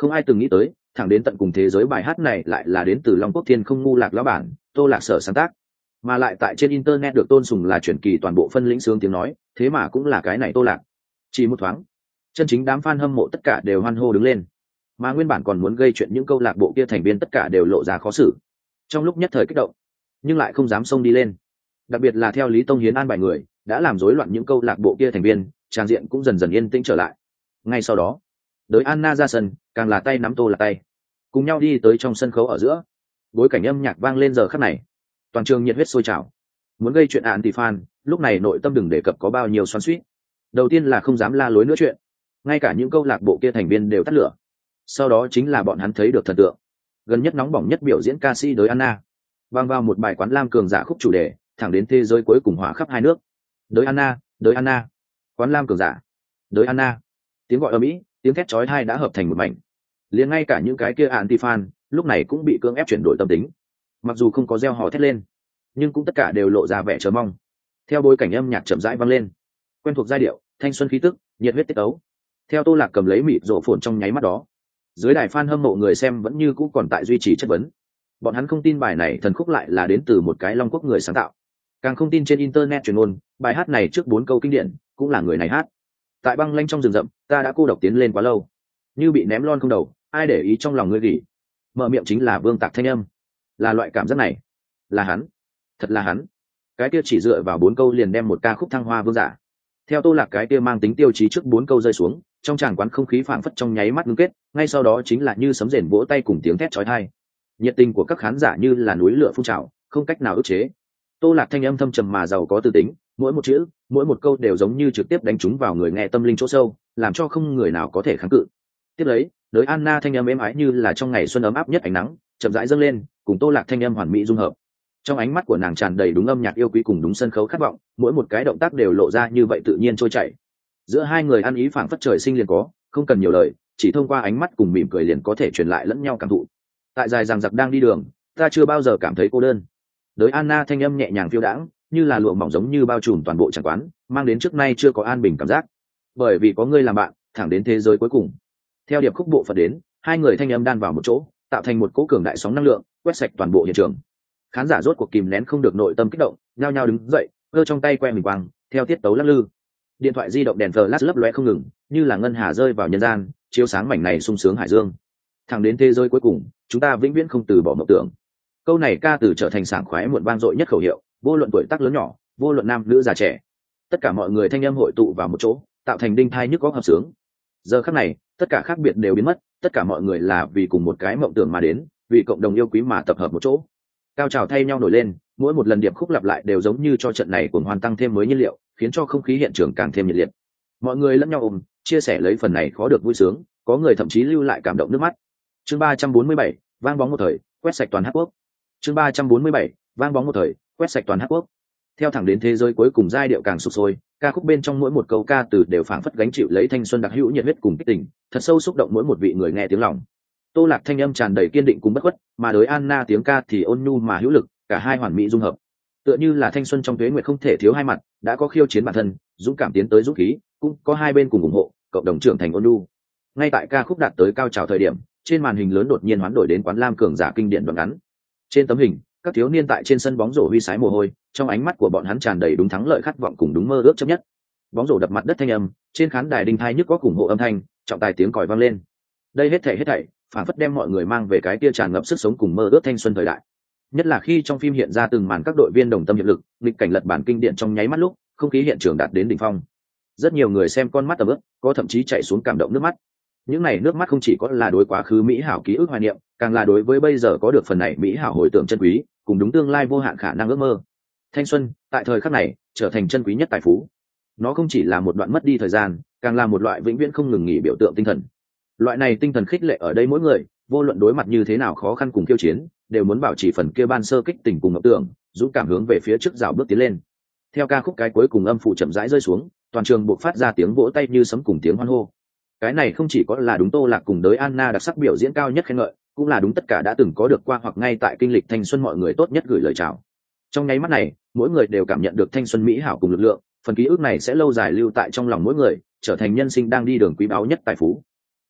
S1: Không ai từng nghĩ tới, thẳng đến tận cùng thế giới bài hát này lại là đến từ Long Quốc Thiên không ngu lạc lão bản Tô Lạc Sở sáng tác, mà lại tại trên internet được tôn sùng là truyền kỳ toàn bộ phân lĩnh sướng tiếng nói, thế mà cũng là cái này Tô Lạc. Chỉ một thoáng, chân chính đám fan hâm mộ tất cả đều hoan hô đứng lên, mà nguyên bản còn muốn gây chuyện những câu lạc bộ kia thành viên tất cả đều lộ ra khó xử. Trong lúc nhất thời kích động, nhưng lại không dám xông đi lên. Đặc biệt là theo Lý Tông Hiến an bài người, đã làm rối loạn những câu lạc bộ kia thành viên, trang diện cũng dần dần yên tĩnh trở lại. Ngay sau đó, đới Anna ra sân, càng là tay nắm Tô Lạc tay, cùng nhau đi tới trong sân khấu ở giữa. Bối cảnh âm nhạc vang lên giờ khắc này, toàn trường nhiệt huyết sôi trào. Muốn gây chuyện anti fan, lúc này nội tâm đừng đề cập có bao nhiêu xoắn xuýt. Đầu tiên là không dám la lối nữa chuyện, ngay cả những câu lạc bộ kia thành viên đều tắt lửa. Sau đó chính là bọn hắn thấy được thần tượng, gần nhất nóng bỏng nhất biểu diễn ca sĩ đới Anna, vang vào một bài Quán Lam cường giả khúc chủ đề, thẳng đến thế giới cuối cùng hỏa khắp hai nước. Đới Anna, đới Anna, Quán Lam cường giả, đới Anna. Tiếng gọi ầm ĩ, tiếng thét chói tai đã hợp thành một mảnh. Liền ngay cả những cái kia anti fan lúc này cũng bị cưỡng ép chuyển đổi tâm tính, mặc dù không có reo hò thét lên, nhưng cũng tất cả đều lộ ra vẻ chờ mong. Theo bối cảnh âm nhạc chậm rãi vang lên, quen thuộc giai điệu, thanh xuân khí tức, nhiệt huyết tiết tấu. Theo Tô Lạc cầm lấy mịt rộ phồn trong nháy mắt đó, dưới đài fan hâm mộ người xem vẫn như cũ còn tại duy trì chất vấn. Bọn hắn không tin bài này thần khúc lại là đến từ một cái Long Quốc người sáng tạo, càng không tin trên internet truyền ngôn bài hát này trước bốn câu kinh điển cũng là người này hát. Tại băng lanh trong rừng rậm, ta đã cô độc tiến lên quá lâu, như bị ném lon không đầu, ai để ý trong lòng ngươi gỉ. Mở miệng chính là Vương Tạc thanh âm. Là loại cảm giác này, là hắn, thật là hắn. Cái kia chỉ dựa vào bốn câu liền đem một ca khúc thăng hoa vương giả. Theo Tô Lạc cái kia mang tính tiêu chí trước bốn câu rơi xuống, trong tràng quán không khí phảng phất trong nháy mắt ngưng kết, ngay sau đó chính là như sấm rền vỗ tay cùng tiếng thét chói tai. Nhiệt tình của các khán giả như là núi lửa phun trào, không cách nào ức chế. Tô Lạc thanh âm thâm trầm mà giàu có tư tính, mỗi một chữ, mỗi một câu đều giống như trực tiếp đánh trúng vào người nghe tâm linh chỗ sâu, làm cho không người nào có thể kháng cự. Tiếp lấy, đới Anna thanh âm êm ái như là trong ngày xuân ấm áp nhất ánh nắng, chậm rãi dâng lên, cùng Tô Lạc thanh âm hoàn mỹ dung hợp. Trong ánh mắt của nàng tràn đầy đúng âm nhạc yêu quý cùng đúng sân khấu khát vọng, mỗi một cái động tác đều lộ ra như vậy tự nhiên trôi chảy. Giữa hai người ăn ý phảng phất trời sinh liền có, không cần nhiều lời, chỉ thông qua ánh mắt cùng mỉm cười liền có thể truyền lại lẫn nhau cảm thụ. Tại dài rằng giặc đang đi đường, ta chưa bao giờ cảm thấy cô đơn. Đới Anna thanh âm nhẹ nhàng phiêu đãng, như là lụa mỏng giống như bao trùm toàn bộ tràng quán, mang đến trước nay chưa có an bình cảm giác. Bởi vì có ngươi làm bạn, thẳng đến thế giới cuối cùng. Theo điệp khúc bộ phận đến, hai người thanh âm đan vào một chỗ, tạo thành một cỗ cường đại sóng năng lượng, quét sạch toàn bộ hiện trường. Khán giả rốt cuộc kìm nén không được nội tâm kích động, nhao nhao đứng dậy, giơ trong tay que mình quang, theo tiết tấu lắc lư. Điện thoại di động đèn flash lấp lóe không ngừng, như là ngân hà rơi vào nhân gian, chiếu sáng mảnh này sung sướng hải dương. Thẳng đến thế giới cuối cùng, chúng ta vĩnh viễn không từ bỏ mộng tưởng. Câu này ca từ trở thành sảng khoái muộn vang dội nhất khẩu hiệu, vô luận tuổi tác lớn nhỏ, vô luận nam nữ già trẻ, tất cả mọi người thanh âm hội tụ vào một chỗ, tạo thành đinh thai nhức góc hợp sướng. Giờ khắc này, tất cả khác biệt đều biến mất, tất cả mọi người là vì cùng một cái mộng tưởng mà đến, vì cộng đồng yêu quý mà tập hợp một chỗ. Cao trào thay nhau nổi lên, mỗi một lần điệp khúc lặp lại đều giống như cho trận này cuồng hoan tăng thêm mới nhiên liệu, khiến cho không khí hiện trường càng thêm nhiệt liệt. Mọi người lẫn nhau ôm, chia sẻ lấy phần này khó được vui sướng, có người thậm chí lưu lại cảm động nước mắt. Chương ba trăm bốn mươi bảy, vang bóng một thời, quét sạch toàn Hắc Quốc. Chương ba trăm bốn mươi bảy, vang bóng một thời, quét sạch toàn Hắc Quốc. Theo thẳng đến thế giới cuối cùng giai điệu càng sục sôi, ca khúc bên trong mỗi một câu ca từ đều phảng phất gánh chịu lấy thanh xuân đặc hữu nhiệt huyết cùng kích tình, thật sâu xúc động mỗi một vị người nghe tiếng lòng. Tô Lạc thanh âm tràn đầy kiên định cùng bất khuất, mà đối Anna tiếng ca thì ôn nhu mà hữu lực, cả hai hoàn mỹ dung hợp. Tựa như là thanh xuân trong tuế nguyệt không thể thiếu hai mặt, đã có khiêu chiến bản thân, dũng cảm tiến tới dũng khí, cũng có hai bên cùng ủng hộ, cộng đồng trưởng thành ôn nhu. Ngay tại ca khúc đạt tới cao trào thời điểm, trên màn hình lớn đột nhiên hoán đổi đến Quán Lam cường giả kinh điển đoạn ngắn. Trên tấm hình, các thiếu niên tại trên sân bóng rổ huy sái mồ hôi, trong ánh mắt của bọn hắn tràn đầy đúng thắng lợi khát vọng cùng đúng mơ ước chấp nhất. Bóng rổ đập mặt đất thanh âm, trên khán đài đinh thai nhức có ủng hộ âm thanh, trọng tài tiếng còi vang lên. Đây hết thảy hết thảy, phản phất đem mọi người mang về cái kia tràn ngập sức sống cùng mơ ước thanh xuân thời đại. Nhất là khi trong phim hiện ra từng màn các đội viên đồng tâm hiệp lực, nghịch cảnh lật bản kinh điển trong nháy mắt lúc, không khí hiện trường đạt đến đỉnh phong. Rất nhiều người xem con mắt tầm ướp, có thậm chí chảy xuống cảm động nước mắt. Những này nước mắt không chỉ có là đối quá khứ mỹ hảo ký ức hoài niệm, càng là đối với bây giờ có được phần này mỹ hảo hồi tưởng chân quý, cùng đúng tương lai vô hạn khả năng ước mơ. Thanh xuân, tại thời khắc này, trở thành chân quý nhất tài phú. Nó không chỉ là một đoạn mất đi thời gian, càng là một loại vĩnh viễn không ngừng nghỉ biểu tượng tinh thần. Loại này tinh thần khích lệ ở đây mỗi người, vô luận đối mặt như thế nào khó khăn cùng kiêu chiến, đều muốn bảo trì phần kia ban sơ kích tình cùng ngọc tưởng, dũng cảm hướng về phía trước rào bước tiến lên. Theo ca khúc cái cuối cùng âm phụ chậm rãi rơi xuống, toàn trường buộc phát ra tiếng vỗ tay như sấm cùng tiếng hoan hô. Cái này không chỉ có là đúng Tô Lạc cùng đới Anna đặc sắc biểu diễn cao nhất khen ngợi, cũng là đúng tất cả đã từng có được qua hoặc ngay tại kinh lịch thanh xuân mọi người tốt nhất gửi lời chào. Trong nháy mắt này, mỗi người đều cảm nhận được thanh xuân mỹ hảo cùng lực lượng, phần ký ức này sẽ lâu dài lưu tại trong lòng mỗi người, trở thành nhân sinh đang đi đường quý báu nhất tài phú.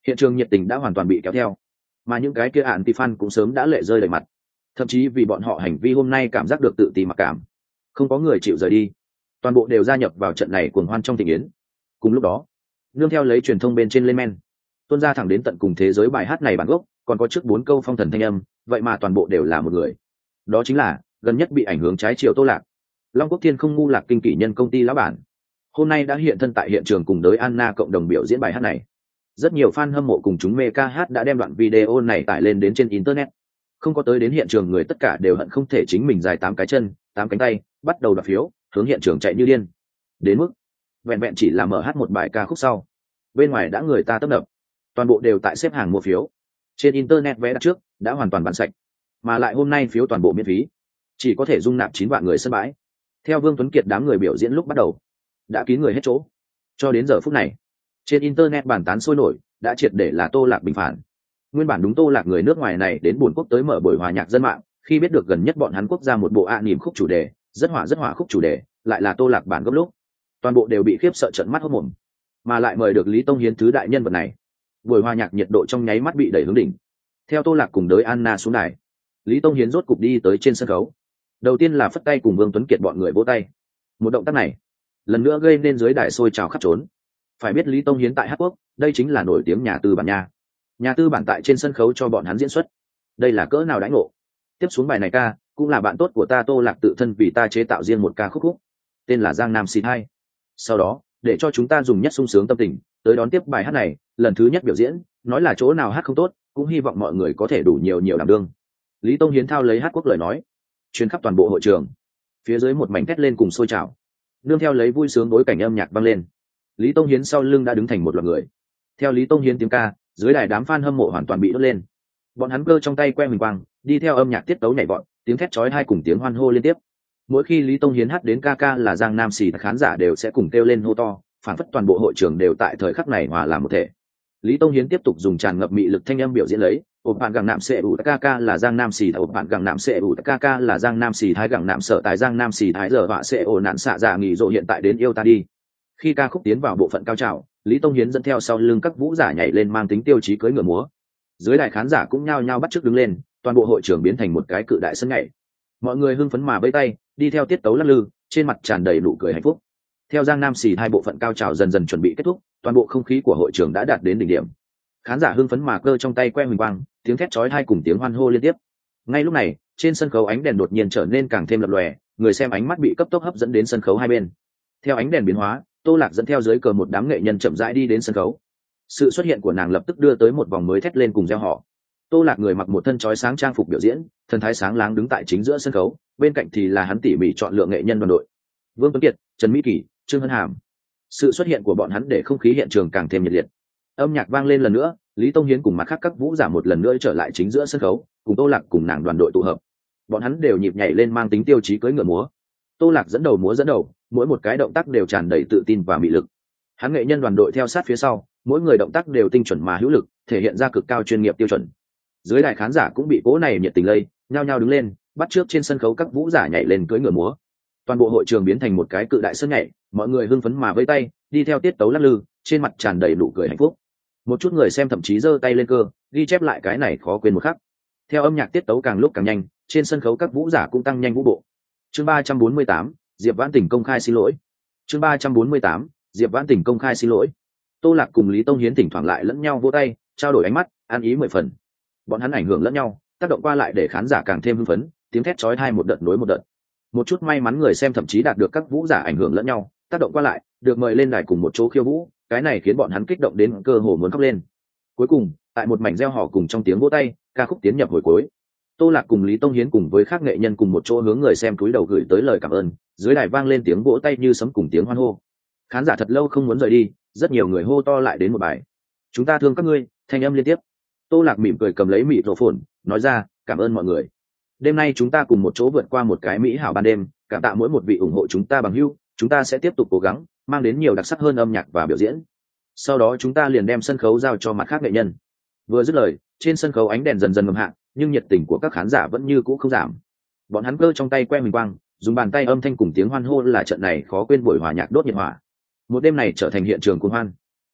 S1: Hiện trường nhiệt tình đã hoàn toàn bị kéo theo, mà những cái kia ạn tỷ fan cũng sớm đã lệ rơi đầy mặt, thậm chí vì bọn họ hành vi hôm nay cảm giác được tự ti mặc cảm, không có người chịu rời đi, toàn bộ đều gia nhập vào trận này cuồng hoan trong tình yến. Cùng lúc đó, nương theo lấy truyền thông bên trên lên men, tuôn ra thẳng đến tận cùng thế giới bài hát này bản gốc, còn có trước bốn câu phong thần thanh âm, vậy mà toàn bộ đều là một người, đó chính là gần nhất bị ảnh hưởng trái chiều Tô Lạc, Long Quốc Thiên không ngu lạc kinh kỷ nhân công ty lão bản, hôm nay đã hiện thân tại hiện trường cùng đới Anna cộng đồng biểu diễn bài hát này. Rất nhiều fan hâm mộ cùng chúng mê ca hát đã đem đoạn video này tải lên đến trên internet, không có tới đến hiện trường người tất cả đều hận không thể chính mình dài tám cái chân tám cánh tay, bắt đầu đặt phiếu hướng hiện trường chạy như điên, đến mức vẹn vẹn chỉ là mở hát một bài ca khúc sau, bên ngoài đã người ta tấp nập, toàn bộ đều tại xếp hàng mua phiếu. Trên internet vé đặt trước đã hoàn toàn bán sạch, mà lại hôm nay phiếu toàn bộ miễn phí, chỉ có thể dung nạp chín vạn người sân bãi. Theo Vương Tuấn Kiệt đám người biểu diễn lúc bắt đầu, đã kín người hết chỗ. Cho đến giờ phút này, trên internet bàn tán sôi nổi, đã triệt để là Tô Lạc bình phản. Nguyên bản đúng Tô Lạc người nước ngoài này đến buồn quốc tới mở buổi hòa nhạc dân mạng, khi biết được gần nhất bọn hắn quốc ra một bộ ạ niềm khúc chủ đề, rất hỏa rất hỏa khúc chủ đề, lại là Tô Lạc bản gốc lúc, toàn bộ đều bị khiếp sợ trợn mắt hốt mồm. Mà lại mời được Lý Tông Hiến thứ đại nhân vật này, buổi hòa nhạc nhiệt độ trong nháy mắt bị đẩy hướng đỉnh. Theo Tô Lạc cùng đới Anna xuống đài, Lý Tông Hiến rốt cục đi tới trên sân khấu. Đầu tiên là phất tay cùng Vương Tuấn Kiệt bọn người vỗ tay. Một động tác này, lần nữa gây nên dưới đài sôi trào khắp trốn. Phải biết Lý Tông Hiến tại Hát Quốc, đây chính là nổi tiếng nhà tư bản nha. Nhà tư bản tại trên sân khấu cho bọn hắn diễn xuất, đây là cỡ nào đãi ngộ. Tiếp xuống bài này ca, cũng là bạn tốt của ta Tô Lạc tự thân vì ta chế tạo riêng một ca khúc khúc, tên là Giang Nam Xịt Hai. Sau đó, để cho chúng ta dùng nhất sung sướng tâm tình, tới đón tiếp bài hát này, lần thứ nhất biểu diễn, nói là chỗ nào hát không tốt, cũng hy vọng mọi người có thể đủ nhiều nhiều đảm đương. Lý Tông Hiến thao lấy Hát Quốc lời nói, truyền khắp toàn bộ hội trường. Phía dưới một mảnh thét lên cùng sôi trào, nương theo lấy vui sướng bối cảnh âm nhạc vang lên. Lý Tông Hiến sau lưng đã đứng thành một loạt người. Theo Lý Tông Hiến tiếng ca, dưới đài đám fan hâm mộ hoàn toàn bị đốt lên. Bọn hắn cơ trong tay que huỳnh quang, đi theo âm nhạc tiết tấu nhảy vọt, tiếng thét chói tai cùng tiếng hoan hô liên tiếp. Mỗi khi Lý Tông Hiến hát đến ca ca là Giang Nam Xì, khán giả đều sẽ cùng kêu lên hô to, phảng phất toàn bộ hội trường đều tại thời khắc này hòa làm một thể. Lý Tông Hiến tiếp tục dùng tràn ngập mị lực thanh âm biểu diễn lấy, ổn bạn gặng nạm sẽ ủ ca ca là Giang Nam Xì, ổn bạn gặng nạm sẽ ủ ca ca là Giang Nam Xì, thái gặng nạm sợ tại Giang Nam Xì thái giờ họa sẽ ổn nạn xạ dạ nghỉ rộ hiện tại đến yêu ta đi. Khi ca khúc tiến vào bộ phận cao trào, Lý Tông Hiến dẫn theo sau lưng các vũ giả nhảy lên mang tính tiêu chí cưỡi ngựa múa. Dưới đài khán giả cũng nhao nhao bắt chước đứng lên, toàn bộ hội trường biến thành một cái cự đại sân nhảy. Mọi người hưng phấn mà vẫy tay, đi theo tiết tấu lắc lư, trên mặt tràn đầy nụ cười hạnh phúc. Theo Giang Nam Xì hai bộ phận cao trào dần dần chuẩn bị kết thúc, toàn bộ không khí của hội trường đã đạt đến đỉnh điểm. Khán giả hưng phấn mà cơ trong tay que huỳnh quang, tiếng thét chói tai cùng tiếng hoan hô liên tiếp. Ngay lúc này, trên sân khấu ánh đèn đột nhiên trở nên càng thêm lập lòe, người xem ánh mắt bị cấp tốc hấp dẫn đến sân khấu hai bên. Theo ánh đèn biến hóa, Tô Lạc dẫn theo dưới cờ một đám nghệ nhân chậm rãi đi đến sân khấu. Sự xuất hiện của nàng lập tức đưa tới một vòng mới thét lên cùng reo hò. Tô Lạc người mặc một thân chói sáng trang phục biểu diễn, thần thái sáng láng đứng tại chính giữa sân khấu, bên cạnh thì là hắn tỉ mỉ chọn lựa nghệ nhân đoàn đội. Vương Tuấn Kiệt, Trần Mỹ Kỳ, Trương Hân Hàm. Sự xuất hiện của bọn hắn để không khí hiện trường càng thêm nhiệt liệt. Âm nhạc vang lên lần nữa, Lý Tông Hiến cùng mặt khác các vũ giả một lần nữa trở lại chính giữa sân khấu, cùng Tô Lạc cùng nàng đoàn đội tụ hợp. Bọn hắn đều nhịp nhảy lên mang tính tiêu chí cưỡi ngựa múa. Tô Lạc dẫn đầu múa dẫn đầu, mỗi một cái động tác đều tràn đầy tự tin và mị lực. Hắn nghệ nhân đoàn đội theo sát phía sau, mỗi người động tác đều tinh chuẩn mà hữu lực, thể hiện ra cực cao chuyên nghiệp tiêu chuẩn. Dưới đài khán giả cũng bị cố này nhiệt tình lây, nhao nhao đứng lên, bắt trước trên sân khấu các vũ giả nhảy lên cưỡi ngựa múa. Toàn bộ hội trường biến thành một cái cự đại sân nhảy, mọi người hưng phấn mà vẫy tay, đi theo tiết tấu lắc lư, trên mặt tràn đầy nụ cười hạnh phúc. Một chút người xem thậm chí giơ tay lên cơ, ghi chép lại cái này khó quên một khắc. Theo âm nhạc tiết tấu càng lúc càng nhanh, trên sân khấu các vũ giả cũng tăng nhanh vũ bộ. Chương ba trăm bốn mươi tám, Diệp Vãn Tình công khai xin lỗi. Chương ba trăm bốn mươi tám, Diệp Vãn Tình công khai xin lỗi. Tô Lạc cùng Lý Tông Hiến thỉnh thoảng lại lẫn nhau vỗ tay, trao đổi ánh mắt, ăn ý mười phần. Bọn hắn ảnh hưởng lẫn nhau, tác động qua lại để khán giả càng thêm hưng phấn, tiếng thét chói tai một đợt nối một đợt. Một chút may mắn người xem thậm chí đạt được các vũ giả ảnh hưởng lẫn nhau, tác động qua lại, được mời lên đài cùng một chỗ khiêu vũ, cái này khiến bọn hắn kích động đến cơ hồ muốn khóc lên. Cuối cùng, tại một mảnh reo hò cùng trong tiếng vỗ tay, ca khúc tiến nhập hồi cuối. Tô Lạc cùng Lý Tông Hiến cùng với các nghệ nhân cùng một chỗ hướng người xem cúi đầu gửi tới lời cảm ơn, dưới đài vang lên tiếng vỗ tay như sấm cùng tiếng hoan hô. Khán giả thật lâu không muốn rời đi, rất nhiều người hô to lại đến một bài. Chúng ta thương các ngươi, thanh âm liên tiếp. Tô Lạc mỉm cười cầm lấy mịt rổ phồn, nói ra, cảm ơn mọi người. Đêm nay chúng ta cùng một chỗ vượt qua một cái mỹ hảo ban đêm, cảm tạ mỗi một vị ủng hộ chúng ta bằng hữu, chúng ta sẽ tiếp tục cố gắng, mang đến nhiều đặc sắc hơn âm nhạc và biểu diễn. Sau đó chúng ta liền đem sân khấu giao cho mặt khác nghệ nhân. Vừa dứt lời, trên sân khấu ánh đèn dần dần ngầm hạ, nhưng nhiệt tình của các khán giả vẫn như cũ không giảm. Bọn hắn cơ trong tay que huỳnh quang, dùng bàn tay âm thanh cùng tiếng hoan hô là trận này khó quên buổi hòa nhạc đốt nhiệt hỏa. Một đêm này trở thành hiện trường cuồng hoan.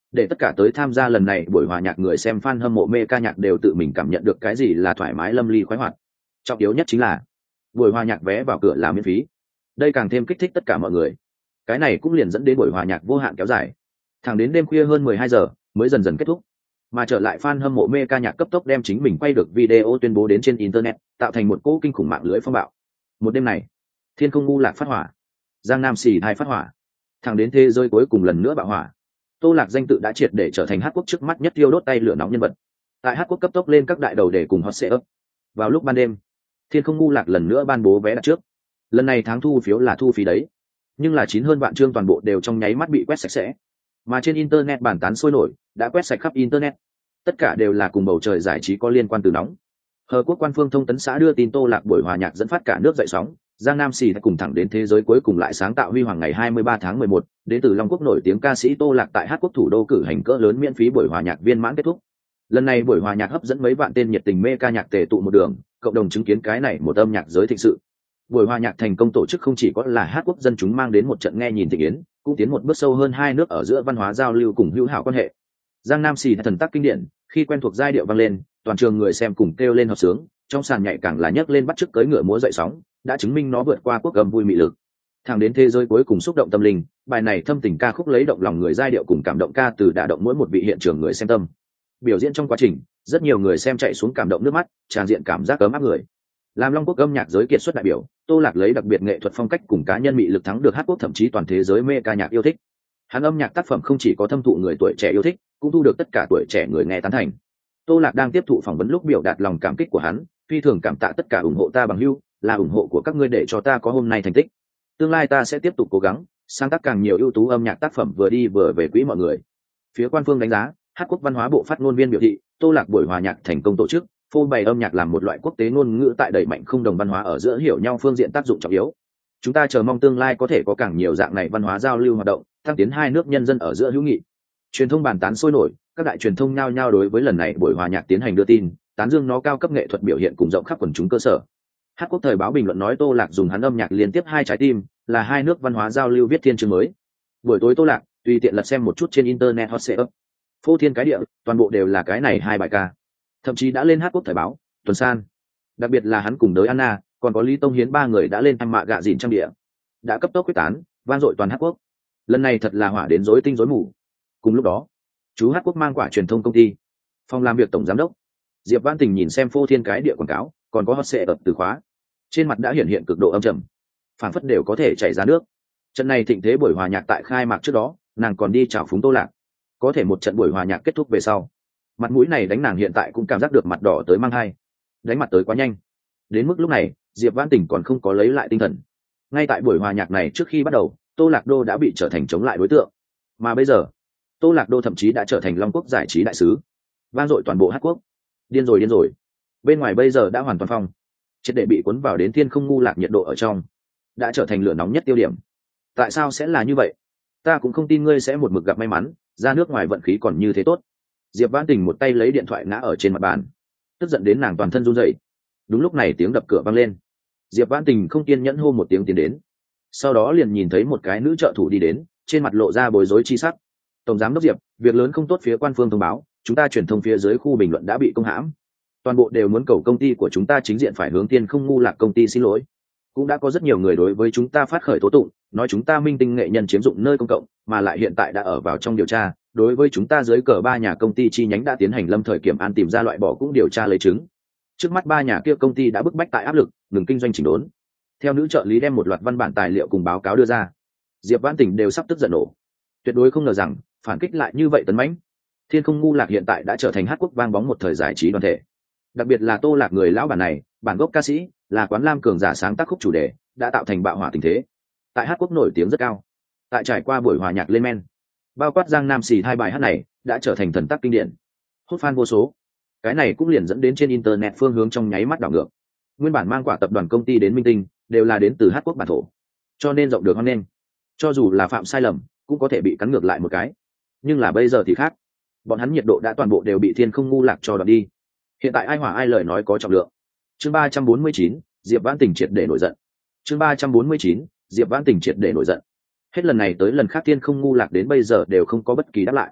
S1: để tất cả tới tham gia lần này buổi hòa nhạc người xem fan hâm mộ mê ca nhạc đều tự mình cảm nhận được cái gì là thoải mái lâm ly khoái hoạt. Trọng yếu nhất chính là buổi hòa nhạc vé vào cửa là miễn phí, đây càng thêm kích thích tất cả mọi người. Cái này cũng liền dẫn đến buổi hòa nhạc vô hạn kéo dài, thẳng đến đêm khuya hơn mười hai giờ mới dần dần kết thúc. Mà trở lại fan hâm mộ mê ca nhạc cấp tốc đem chính mình quay được video tuyên bố đến trên internet, tạo thành một cỗ kinh khủng mạng lưới phong bạo. Một đêm này, thiên không ngu lạc phát hỏa, giang nam xì hai phát hỏa, thẳng đến thế giới cuối cùng lần nữa bạo hỏa. Tô Lạc danh tự đã triệt để trở thành Hát Quốc trước mắt nhất tiêu đốt tay lửa nóng nhân vật. Tại Hát Quốc cấp tốc lên các đại đầu để cùng hot sẽ ấp. Vào lúc ban đêm, thiên không ngu lạc lần nữa ban bố vé đặt trước. Lần này tháng thu phiếu là thu phí đấy, nhưng là chín hơn vạn chương toàn bộ đều trong nháy mắt bị quét sạch sẽ. Mà trên internet bàn tán sôi nổi, đã quét sạch khắp internet. Tất cả đều là cùng bầu trời giải trí có liên quan từ nóng. Hờ Quốc quan phương thông tấn xã đưa tin Tô Lạc buổi hòa nhạc dẫn phát cả nước dậy sóng, Giang Nam Xì cùng thẳng đến thế giới cuối cùng lại sáng tạo huy hoàng ngày hai mươi ba tháng mười một, đến từ Long Quốc nổi tiếng ca sĩ Tô Lạc tại Hát Quốc thủ đô cử hành cỡ lớn miễn phí buổi hòa nhạc viên mãn kết thúc. Lần này buổi hòa nhạc hấp dẫn mấy vạn tên nhiệt tình mê ca nhạc tề tụ một đường, cộng đồng chứng kiến cái này một âm nhạc giới thịnh sự. Buổi hòa nhạc thành công tổ chức không chỉ có là Hát Quốc dân chúng mang đến một trận nghe nhìn thịnh yến, cũng tiến một bước sâu hơn hai nước ở giữa văn hóa giao lưu cùng hữu hảo quan hệ. Giang Nam Xì thần tác kinh điển, khi quen thuộc giai điệu vang lên, toàn trường người xem cùng kêu lên hợp sướng, trong sàn nhảy càng là nhấc lên bắt chước cưỡi ngựa múa dậy sóng, đã chứng minh nó vượt qua quốc âm vui mị lực. Thẳng đến thế giới cuối cùng xúc động tâm linh, bài này thâm tình ca khúc lấy động lòng người giai điệu cùng cảm động ca từ đả động mỗi một vị hiện trường người xem tâm. Biểu diễn trong quá trình, rất nhiều người xem chạy xuống cảm động nước mắt, tràn diện cảm giác ấm áp người. Làm Long Quốc âm nhạc giới kiệt xuất đại biểu, Tô Lạc lấy đặc biệt nghệ thuật phong cách cùng cá nhân mị lực thắng được Hát Quốc thậm chí toàn thế giới mê ca nhạc yêu thích. Hắn âm nhạc tác phẩm không chỉ có thâm thụ người tuổi trẻ yêu thích, cũng thu được tất cả tuổi trẻ người nghe tán thành. Tô Lạc đang tiếp thụ phỏng vấn lúc biểu đạt lòng cảm kích của hắn, phi thường cảm tạ tất cả ủng hộ ta bằng hữu, là ủng hộ của các ngươi để cho ta có hôm nay thành tích. Tương lai ta sẽ tiếp tục cố gắng, sáng tác càng nhiều ưu tú âm nhạc tác phẩm vừa đi vừa về quỹ mọi người. Phía quan phương đánh giá, Hát Quốc văn hóa bộ phát ngôn viên biểu thị, Tô Lạc buổi hòa nhạc thành công tổ chức, phô bày âm nhạc làm một loại quốc tế ngôn ngữ tại đẩy mạnh không đồng văn hóa ở giữa hiểu nhau phương diện tác dụng trọng yếu. Chúng ta chờ mong tương lai có thể có càng nhiều dạng này văn hóa giao lưu hoạt động, tăng tiến hai nước nhân dân ở giữa hữu nghị. Truyền thông bàn tán sôi nổi, các đại truyền thông nhao nhao đối với lần này buổi hòa nhạc tiến hành đưa tin, tán dương nó cao cấp nghệ thuật biểu hiện cùng rộng khắp quần chúng cơ sở. Hát Quốc thời báo bình luận nói Tô Lạc dùng hắn âm nhạc liên tiếp hai trái tim, là hai nước văn hóa giao lưu viết thiên chương mới. Buổi tối Tô Lạc tùy tiện lật xem một chút trên internet hot search, phô thiên cái địa, toàn bộ đều là cái này hai bài ca, thậm chí đã lên Hát Quốc thời báo, tuần san. Đặc biệt là hắn cùng đới Anna, còn có Lý Tông Hiến ba người đã lên tham mạ gạ dìn trang địa, đã cấp tốc quyết tán, vang dội toàn Hát Quốc. Lần này thật là hỏa đến rối tinh rối mù. Cùng lúc đó, chú Hát Quốc mang quả truyền thông công ty, phòng làm việc tổng giám đốc Diệp Văn Tình nhìn xem phô thiên cái địa quảng cáo, còn có hot search từ khóa, trên mặt đã hiện hiện cực độ âm trầm, phảng phất đều có thể chảy ra nước. Trận này thịnh thế buổi hòa nhạc tại khai mạc trước đó, nàng còn đi chào phúng Tô Lạc, có thể một trận buổi hòa nhạc kết thúc về sau, mặt mũi này đánh nàng hiện tại cũng cảm giác được mặt đỏ tới mang hai, đánh mặt tới quá nhanh. Đến mức lúc này, Diệp Văn Tình còn không có lấy lại tinh thần. Ngay tại buổi hòa nhạc này trước khi bắt đầu, Tô Lạc Đô đã bị trở thành chống lại đối tượng, mà bây giờ, Tô Lạc Đô thậm chí đã trở thành Long Quốc giải trí đại sứ, vang dội toàn bộ Hát Quốc. Điên rồi điên rồi. Bên ngoài bây giờ đã hoàn toàn phong, triệt để bị cuốn vào đến thiên không ngu lạc nhiệt độ ở trong, đã trở thành lửa nóng nhất tiêu điểm. Tại sao sẽ là như vậy? Ta cũng không tin ngươi sẽ một mực gặp may mắn, ra nước ngoài vận khí còn như thế tốt. Diệp Vãn Tình một tay lấy điện thoại ngã ở trên mặt bàn, tức giận đến nàng toàn thân run rẩy. Đúng lúc này tiếng đập cửa vang lên. Diệp Vãn Tình không kiên nhẫn hô một tiếng tiến đến, sau đó liền nhìn thấy một cái nữ trợ thủ đi đến, trên mặt lộ ra bối rối chi sắc. Tổng giám đốc Diệp, việc lớn không tốt, phía quan phương thông báo, chúng ta truyền thông phía dưới khu bình luận đã bị công hãm, toàn bộ đều muốn cầu công ty của chúng ta chính diện phải hướng thiên không ngu lạc công ty xin lỗi. Cũng đã có rất nhiều người đối với chúng ta phát khởi tố tụng, nói chúng ta minh tinh nghệ nhân chiếm dụng nơi công cộng, mà lại hiện tại đã ở vào trong điều tra. Đối với chúng ta dưới cờ ba nhà công ty chi nhánh đã tiến hành lâm thời kiểm an, tìm ra loại bỏ cũng điều tra lấy chứng. Trước mắt ba nhà kia công ty đã bức bách tại áp lực ngừng kinh doanh chỉnh đốn. Theo nữ trợ lý đem một loạt văn bản tài liệu cùng báo cáo đưa ra, Diệp Vãn Tình đều sắp tức giận nổ. Tuyệt đối không ngờ rằng phản kích lại như vậy tấn mãnh. Thiên không ngu lạc hiện tại đã trở thành Hát Quốc vang bóng một thời giải trí đoàn thể. Đặc biệt là Tô Lạc người lão bản này, bản gốc ca sĩ, là quán lam cường giả sáng tác khúc chủ đề, đã tạo thành bạo hỏa tình thế. Tại Hát Quốc nổi tiếng rất cao. Tại trải qua buổi hòa nhạc lên men, bao quát Giang Nam xì hai bài hát này đã trở thành thần tác kinh điển, hút fan vô số. Cái này cũng liền dẫn đến trên internet phương hướng trong nháy mắt đảo ngược. Nguyên bản mang quả tập đoàn công ty đến minh tinh đều là đến từ Hát Quốc bản thổ, cho nên rộng được hoan nghênh. Cho dù là phạm sai lầm cũng có thể bị cắn ngược lại một cái. Nhưng là bây giờ thì khác, bọn hắn nhiệt độ đã toàn bộ đều bị thiên không ngu lạc cho đoạt đi. Hiện tại ai hỏa ai lời nói có trọng lượng. Chương ba trăm bốn mươi chín, Diệp Vãn Tình triệt để nổi giận. Chương ba trăm bốn mươi chín, Diệp Vãn Tình triệt để nổi giận. Hết lần này tới lần khác thiên không ngu lạc đến bây giờ đều không có bất kỳ đáp lại.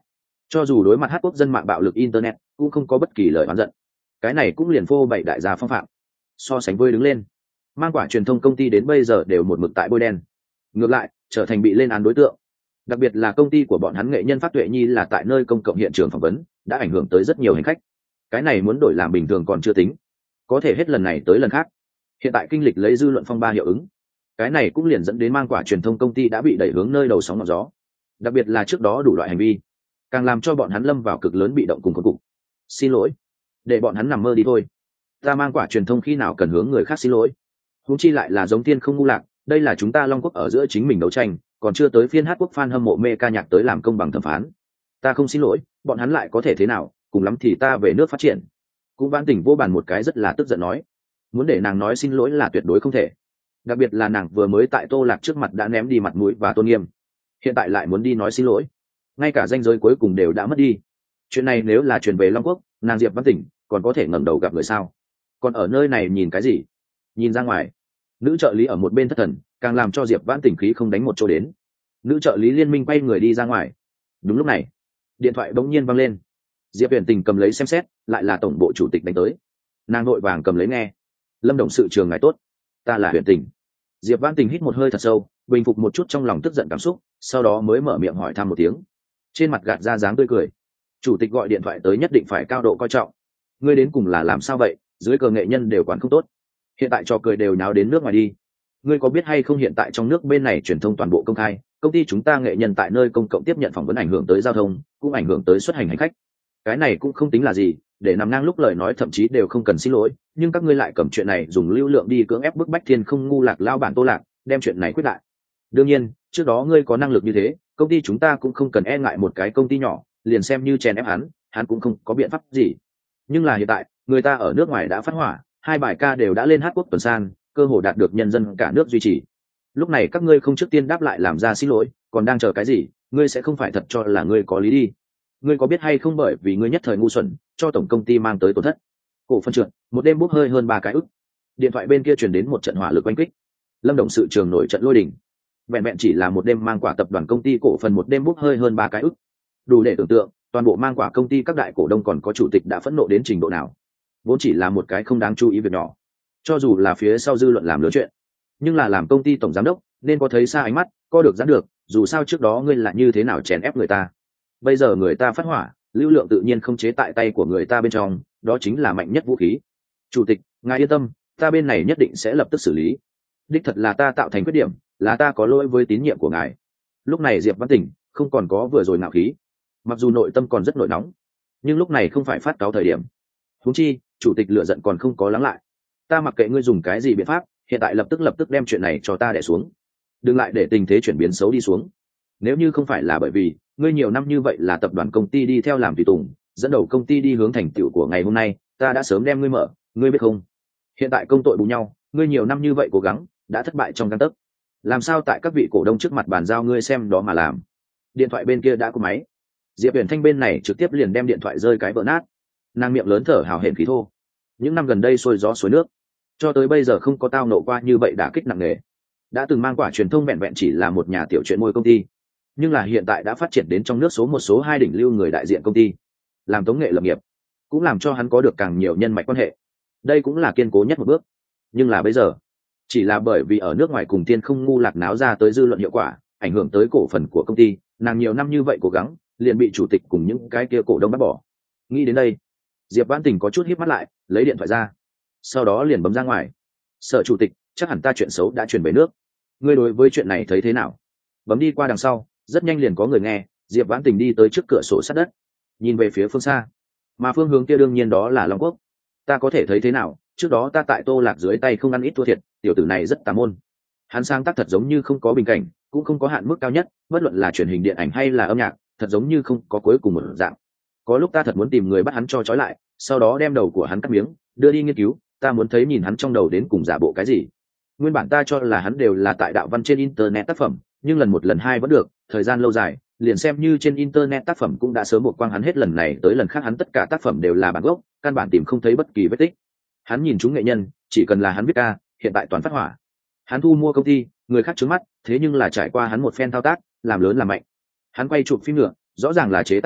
S1: cho dù đối mặt hát quốc dân mạng bạo lực internet cũng không có bất kỳ lời oán giận. Cái này cũng liền phô bày đại gia phong phạm. So sánh với đứng lên, mang quả truyền thông công ty đến bây giờ đều một mực tại bôi đen, ngược lại trở thành bị lên án đối tượng. Đặc biệt là công ty của bọn hắn nghệ nhân Phát Tuệ Nhi là tại nơi công cộng hiện trường phỏng vấn, đã ảnh hưởng tới rất nhiều hành khách. Cái này muốn đổi làm bình thường còn chưa tính, có thể hết lần này tới lần khác, hiện tại kinh lịch lấy dư luận phong ba hiệu ứng, cái này cũng liền dẫn đến mang quả truyền thông công ty đã bị đẩy hướng nơi đầu sóng ngọn gió. Đặc biệt là trước đó đủ loại hành vi, càng làm cho bọn hắn lâm vào cực lớn bị động cùng cuối cùng. Xin lỗi, để bọn hắn nằm mơ đi thôi. Ta mang quả truyền thông khi nào cần hướng người khác xin lỗi? Huống chi lại là giống tiên không ngu lạc, đây là chúng ta Long Quốc ở giữa chính mình đấu tranh, còn chưa tới phiên hát quốc fan hâm mộ mê ca nhạc tới làm công bằng thẩm phán. Ta không xin lỗi, bọn hắn lại có thể thế nào, cùng lắm thì ta về nước phát triển. Cũng Vãn Tình vô bàn một cái rất là tức giận nói, muốn để nàng nói xin lỗi là tuyệt đối không thể. Đặc biệt là nàng vừa mới tại Tô Lạc trước mặt đã ném đi mặt mũi và tôn nghiêm, hiện tại lại muốn đi nói xin lỗi, ngay cả danh giới cuối cùng đều đã mất đi. Chuyện này nếu là truyền về Long Quốc, nàng Diệp Vãn Tình còn có thể ngẩng đầu gặp người sao? Còn ở nơi này nhìn cái gì? Nhìn ra ngoài. Nữ trợ lý ở một bên thất thần, càng làm cho Diệp Vãn Tình khí không đánh một chỗ đến. Nữ trợ lý liên minh quay người đi ra ngoài. Đúng lúc này, điện thoại bỗng nhiên vang lên. Diệp Huyền Tình cầm lấy xem xét, lại là tổng bộ chủ tịch đánh tới. Nàng vội vàng cầm lấy nghe. Lâm đồng sự trường ngài tốt, ta là Huyền Tình. Diệp Vãn Tình hít một hơi thật sâu, bình phục một chút trong lòng tức giận cảm xúc, sau đó mới mở miệng hỏi thăm một tiếng, trên mặt gạt ra dáng tươi cười. Chủ tịch gọi điện thoại tới nhất định phải cao độ coi trọng. Ngươi đến cùng là làm sao vậy? Dưới cờ nghệ nhân đều quản không tốt, hiện tại trò cười đều nháo đến nước ngoài đi. Ngươi có biết hay không, hiện tại trong nước bên này truyền thông toàn bộ công khai, công ty chúng ta nghệ nhân tại nơi công cộng tiếp nhận phỏng vấn ảnh hưởng tới giao thông, cũng ảnh hưởng tới xuất hành hành khách. Cái này cũng không tính là gì, để nằm ngang lúc lời nói thậm chí đều không cần xin lỗi, nhưng các ngươi lại cầm chuyện này dùng lưu lượng đi cưỡng ép bức bách thiên không ngu lạc lao bản Tô Lạc đem chuyện này quyết đại. Đương nhiên trước đó ngươi có năng lực như thế, công ty chúng ta cũng không cần e ngại một cái công ty nhỏ, liền xem như chèn ép hắn hắn cũng không có biện pháp gì. Nhưng là hiện tại người ta ở nước ngoài đã phát hỏa, hai bài ca đều đã lên hát quốc tuần san, cơ hội đạt được nhân dân cả nước duy trì. Lúc này các ngươi không trước tiên đáp lại làm ra xin lỗi, còn đang chờ cái gì? Ngươi sẽ không phải thật cho là ngươi có lý đi. Ngươi có biết hay không, bởi vì ngươi nhất thời ngu xuẩn cho tổng công ty mang tới tổn thất, cổ phân trượt một đêm bốc hơi hơn ba cái ức. Điện thoại bên kia truyền đến một trận hỏa lực oanh kích. Lâm đồng sự trường nổi trận lôi đình. Vẹn vẹn chỉ là một đêm mang quả tập đoàn công ty cổ phần một đêm bốc hơi hơn ba cái ức, đủ để tưởng tượng toàn bộ mang quả công ty các đại cổ đông còn có chủ tịch đã phẫn nộ đến trình độ nào. Vốn chỉ là một cái không đáng chú ý việc nhỏ, cho dù là phía sau dư luận làm lớn chuyện, nhưng là làm công ty tổng giám đốc nên có thấy xa ánh mắt, có được giãn được. Dù sao trước đó ngươi là như thế nào chèn ép người ta, bây giờ người ta phát hỏa, lưu lượng tự nhiên không chế tại tay của người ta bên trong, đó chính là mạnh nhất vũ khí. Chủ tịch ngài yên tâm, ta bên này nhất định sẽ lập tức xử lý. Đích thật là ta tạo thành khuyết điểm, là ta có lỗi với tín nhiệm của ngài. Lúc này Diệp Vãn Tình không còn có vừa rồi ngạo khí, mặc dù nội tâm còn rất nổi nóng, nhưng lúc này không phải phát cáo thời điểm. Huống chi chủ tịch lựa giận còn không có lắng lại, ta mặc kệ ngươi dùng cái gì biện pháp, hiện tại lập tức lập tức đem chuyện này cho ta đè xuống, đừng lại để tình thế chuyển biến xấu đi xuống. Nếu như không phải là bởi vì ngươi nhiều năm như vậy là tập đoàn công ty đi theo làm tùy tùng, dẫn đầu công ty đi hướng thành tựu của ngày hôm nay, ta đã sớm đem ngươi mở, ngươi biết không? Hiện tại công tội bù nhau, ngươi nhiều năm như vậy cố gắng đã thất bại trong gang tấc, làm sao tại các vị cổ đông trước mặt bàn giao ngươi xem đó mà làm. Điện thoại bên kia đã có máy, Diệp Huyền Thanh bên này trực tiếp liền đem điện thoại rơi cái vỡ nát. Nàng miệng lớn thở hào hển khí thô, những năm gần đây xuôi gió suối nước, cho tới bây giờ không có tao nộ qua như vậy đả kích nặng nề. Đã từng mang quả truyền thông vẹn vẹn chỉ là một nhà tiểu chuyện môi công ty, nhưng là hiện tại đã phát triển đến trong nước số một số hai đỉnh lưu người đại diện công ty, làm tống nghệ lập nghiệp, cũng làm cho hắn có được càng nhiều nhân mạch quan hệ. Đây cũng là kiên cố nhất một bước. Nhưng là bây giờ, chỉ là bởi vì ở nước ngoài cùng tiên không ngu lạc náo ra tới dư luận hiệu quả, ảnh hưởng tới cổ phần của công ty, nàng nhiều năm như vậy cố gắng liền bị chủ tịch cùng những cái kia cổ đông bắt bỏ. Nghĩ đến đây, Diệp Vãn Tình có chút híp mắt lại, lấy điện thoại ra, sau đó liền bấm ra ngoài. Sở chủ tịch, chắc hẳn ta chuyện xấu đã truyền về nước, ngươi đối với chuyện này thấy thế nào? Bấm đi qua đằng sau, rất nhanh liền có người nghe. Diệp Vãn Tình đi tới trước cửa sổ sát đất, nhìn về phía phương xa, mà phương hướng kia đương nhiên đó là Long Quốc. Ta có thể thấy thế nào? Trước đó ta tại Tô Lạc dưới tay không ăn ít thua thiệt, tiểu tử này rất tà môn. Hắn sáng tác thật giống như không có bình cảnh, cũng không có hạn mức cao nhất, bất luận là truyền hình điện ảnh hay là âm nhạc, thật giống như không có cuối cùng một dạng. Có lúc ta thật muốn tìm người bắt hắn cho trói lại, sau đó đem đầu của hắn cắt miếng, đưa đi nghiên cứu, ta muốn thấy nhìn hắn trong đầu đến cùng giả bộ cái gì. Nguyên bản ta cho là hắn đều là tại đạo văn trên internet tác phẩm, nhưng lần một lần hai vẫn được, thời gian lâu dài, liền xem như trên internet tác phẩm cũng đã sớm một quang hắn hết lần này tới lần khác hắn tất cả tác phẩm đều là bản gốc, căn bản tìm không thấy bất kỳ vết tích. Hắn nhìn chúng nghệ nhân, chỉ cần là hắn viết ca, hiện tại toàn phát hỏa. Hắn thu mua công ty, người khác trướng mắt, thế nhưng là trải qua hắn một phen thao tác, làm lớn làm mạnh. Hắn quay chụp phim nữa, rõ ràng là chế tác nhỏ,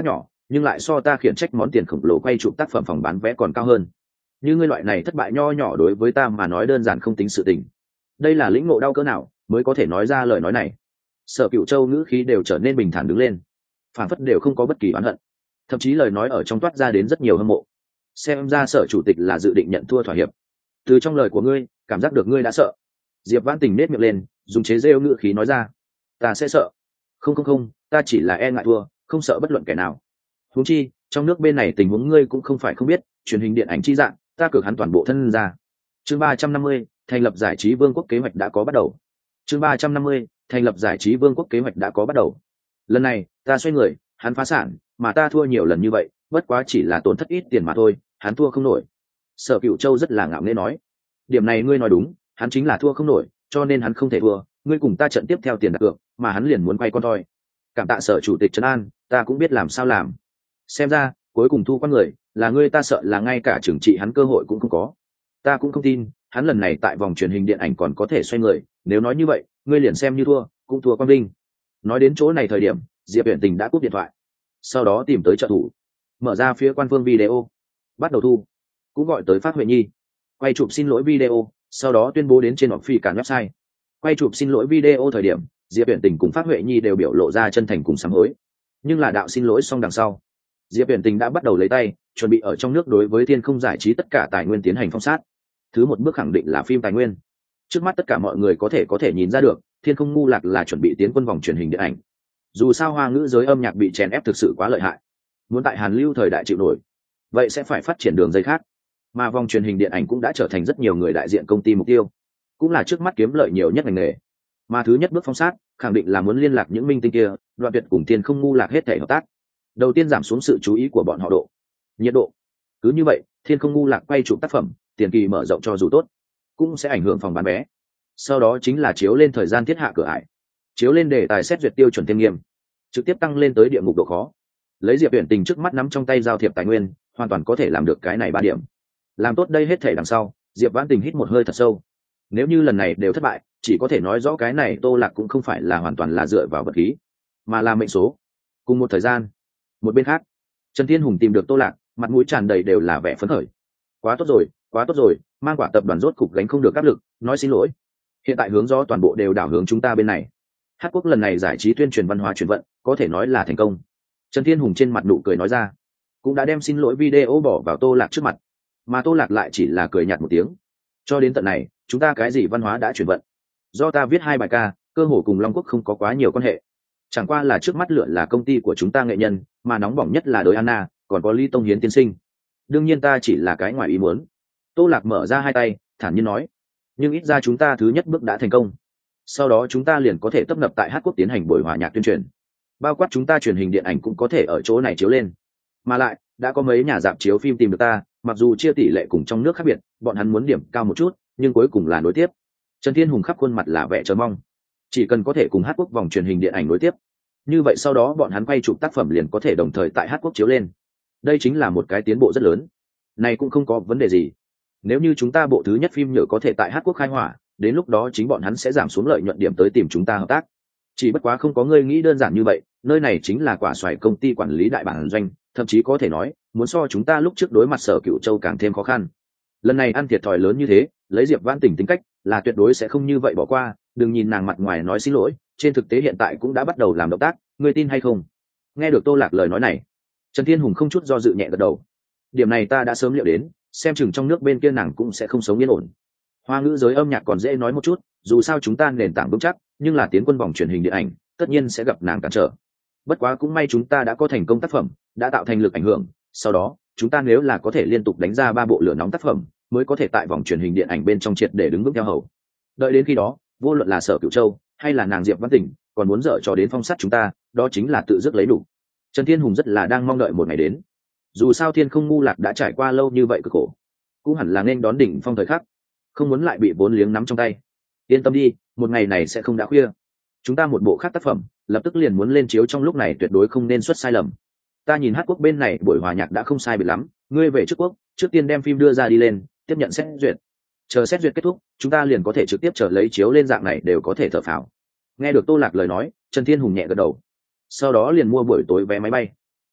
S1: nhưng lại so ta khiển trách món tiền khổng lồ quay chụp tác phẩm phòng bán vé còn cao hơn. Như ngươi loại này thất bại nho nhỏ đối với ta mà nói đơn giản không tính sự tình. Đây là lĩnh ngộ đau cỡ nào mới có thể nói ra lời nói này. Sở Cửu Châu ngữ khí đều trở nên bình thản đứng lên, phản phất đều không có bất kỳ oán hận, thậm chí lời nói ở trong toát ra đến rất nhiều hâm mộ. Xem ra Sở chủ tịch là dự định nhận thua thỏa hiệp. Từ trong lời của ngươi cảm giác được ngươi đã sợ. Diệp Vãn Tình nết miệng lên, dùng chế giễu ngữ khí nói ra, ta sẽ sợ? Không không không, ta chỉ là e ngại thua, không sợ bất luận kẻ nào. Huống chi trong nước bên này tình huống ngươi cũng không phải không biết, truyền hình điện ảnh chi dạng ta cược hắn toàn bộ thân ra. Chương ba trăm năm mươi, thành lập giải trí vương quốc kế hoạch đã có bắt đầu. Chương ba trăm năm mươi, thành lập giải trí vương quốc kế hoạch đã có bắt đầu. Lần này ta xoay người, hắn phá sản, mà ta thua nhiều lần như vậy, bất quá chỉ là tổn thất ít tiền mà thôi, hắn thua không nổi. Sở Cửu Châu rất là ngạo nghễ nói, điểm này ngươi nói đúng, hắn chính là thua không nổi, cho nên hắn không thể thua, ngươi cùng ta trận tiếp theo tiền đặt cược, mà hắn liền muốn quay con toi. Cảm tạ Sở chủ tịch trấn an, ta cũng biết làm sao làm. Xem ra cuối cùng thu con người là ngươi, ta sợ là ngay cả trừng trị hắn cơ hội cũng không có. Ta cũng không tin hắn lần này tại vòng truyền hình điện ảnh còn có thể xoay người, nếu nói như vậy ngươi liền xem như thua cũng thua quang linh. Nói đến chỗ này thời điểm, Diệp Uyển Tình đã cúp điện thoại, sau đó tìm tới trợ thủ, mở ra phía quan phương video, bắt đầu thu, cũng gọi tới Phát Huệ Nhi, quay chụp xin lỗi video, sau đó tuyên bố đến trên họp phi cản website. Quay chụp xin lỗi video thời điểm, Diệp Uyển Tình cùng Phát Huệ Nhi đều biểu lộ ra chân thành cùng sám hối, nhưng là đạo xin lỗi xong đằng sau, Diệp Uyển Tình đã bắt đầu lấy tay chuẩn bị ở trong nước đối với Thiên Không giải trí tất cả tài nguyên tiến hành phong sát. Thứ một bước khẳng định là phim tài nguyên. Trước mắt tất cả mọi người có thể có thể nhìn ra được, Thiên Không ngu lạc là chuẩn bị tiến quân vòng truyền hình điện ảnh. Dù sao hoa ngữ giới âm nhạc bị chèn ép thực sự quá lợi hại, muốn tại Hàn Lưu thời đại chịu nổi, vậy sẽ phải phát triển đường dây khác. Mà vòng truyền hình điện ảnh cũng đã trở thành rất nhiều người đại diện công ty mục tiêu, cũng là trước mắt kiếm lợi nhiều nhất ngành nghề. Mà thứ nhất bước phong sát khẳng định là muốn liên lạc những minh tinh kia, Đoạn Tuyệt cùng Thiên Không ngu lạc hết thể hợp tác. Đầu tiên giảm xuống sự chú ý của bọn họ độ, nhiệt độ. Cứ như vậy, Thiên Không ngu lạc quay chụp tác phẩm, tiền kỳ mở rộng cho dù tốt, cũng sẽ ảnh hưởng phòng bán vé. Sau đó chính là chiếu lên thời gian thiết hạ cửa ải, chiếu lên đề tài xét duyệt tiêu chuẩn thêm nghiêm, trực tiếp tăng lên tới địa ngục độ khó. Lấy Diệp Uyển Tình trước mắt nắm trong tay giao thiệp tài nguyên, hoàn toàn có thể làm được cái này ba điểm. Làm tốt đây hết thể đằng sau, Diệp Vãn Tình hít một hơi thật sâu. Nếu như lần này đều thất bại, chỉ có thể nói rõ cái này Tô Lạc cũng không phải là hoàn toàn là dựa vào vật khí, mà là mệnh số. Cùng một thời gian, một bên khác, Trần Thiên Hùng tìm được Tô Lạc, mặt mũi tràn đầy đều là vẻ phấn khởi. Quá tốt rồi, quá tốt rồi, Mang Quả tập đoàn rốt cục gánh không được áp lực, nói xin lỗi. Hiện tại hướng gió toàn bộ đều đảo hướng chúng ta bên này. Hát Quốc lần này giải trí tuyên truyền văn hóa chuyển vận, có thể nói là thành công. Trần Thiên Hùng trên mặt nụ cười nói ra, cũng đã đem xin lỗi video bỏ vào Tô Lạc trước mặt, mà Tô Lạc lại chỉ là cười nhạt một tiếng. Cho đến tận này, chúng ta cái gì văn hóa đã chuyển vận? Do ta viết hai bài ca, cơ hồ cùng Long Quốc không có quá nhiều quan hệ. Chẳng qua là trước mắt lựa là công ty của chúng ta nghệ nhân, mà nóng bỏng nhất là đối Anna, còn có Lý Tông Hiến tiên sinh. Đương nhiên ta chỉ là cái ngoài ý muốn. Tô Lạc mở ra hai tay, thản nhiên nói, nhưng ít ra chúng ta thứ nhất bước đã thành công. Sau đó chúng ta liền có thể tấp nập tại Hát Quốc tiến hành buổi hòa nhạc tuyên truyền, bao quát chúng ta truyền hình điện ảnh cũng có thể ở chỗ này chiếu lên. Mà lại đã có mấy nhà rạp chiếu phim tìm được ta, mặc dù chia tỷ lệ cùng trong nước khác biệt, bọn hắn muốn điểm cao một chút, nhưng cuối cùng là nối tiếp. Trần Thiên Hùng khắp khuôn mặt là vẻ chờ mong. Chỉ cần có thể cùng Hát Quốc vòng truyền hình điện ảnh nối tiếp, như vậy sau đó bọn hắn quay chụp tác phẩm liền có thể đồng thời tại Hát Quốc chiếu lên. Đây chính là một cái tiến bộ rất lớn. Này cũng không có vấn đề gì. Nếu như chúng ta bộ thứ nhất phim nhựa có thể tại Hát Quốc khai hỏa, đến lúc đó chính bọn hắn sẽ giảm xuống lợi nhuận điểm tới tìm chúng ta hợp tác. Chỉ bất quá không có ngươi nghĩ đơn giản như vậy, nơi này chính là quả xoài công ty quản lý đại bản doanh, thậm chí có thể nói muốn so chúng ta lúc trước đối mặt Sở Cửu Châu càng thêm khó khăn. Lần này ăn thiệt thòi lớn như thế, lấy Diệp Vãn Tình tính cách là tuyệt đối sẽ không như vậy bỏ qua. Đừng nhìn nàng mặt ngoài nói xin lỗi, trên thực tế hiện tại cũng đã bắt đầu làm động tác, ngươi tin hay không? Nghe được Tô Lạc lời nói này, Trần Thiên Hùng không chút do dự nhẹ gật đầu. Điểm này ta đã sớm liệu đến, xem chừng trong nước bên kia nàng cũng sẽ không sống yên ổn. Hoa ngữ giới âm nhạc còn dễ nói một chút, dù sao chúng ta nền tảng vững chắc, nhưng là tiến quân vòng truyền hình điện ảnh, tất nhiên sẽ gặp nàng cản trở. Bất quá cũng may chúng ta đã có thành công tác phẩm, đã tạo thành lực ảnh hưởng, sau đó chúng ta nếu là có thể liên tục đánh ra ba bộ lửa nóng tác phẩm, mới có thể tại vòng truyền hình điện ảnh bên trong triệt để đứng vững theo hầu. Đợi đến khi đó, vô luận là Sở Cửu Châu hay là nàng Diệp Vãn Tình, còn muốn dở trò đến phong sát chúng ta, đó chính là tự dứt lấy đủ. Trần Thiên Hùng rất là đang mong đợi một ngày đến. Dù sao Thiên Không ngu lạc đã trải qua lâu như vậy cực khổ, cũng hẳn là nên đón đỉnh phong thời khắc, không muốn lại bị vốn liếng nắm trong tay. Yên tâm đi, một ngày này sẽ không đã khuya. Chúng ta một bộ khác tác phẩm, lập tức liền muốn lên chiếu, trong lúc này tuyệt đối không nên xuất sai lầm. Ta nhìn Hát Quốc bên này buổi hòa nhạc đã không sai biệt lắm, ngươi về trước quốc, trước tiên đem phim đưa ra đi lên, tiếp nhận xét duyệt. Chờ xét duyệt kết thúc, chúng ta liền có thể trực tiếp chờ lấy chiếu lên, dạng này đều có thể thở phào. Nghe được Tô Lạc lời nói, Trần Thiên Hùng nhẹ gật đầu. Sau đó liền mua buổi tối vé máy bay.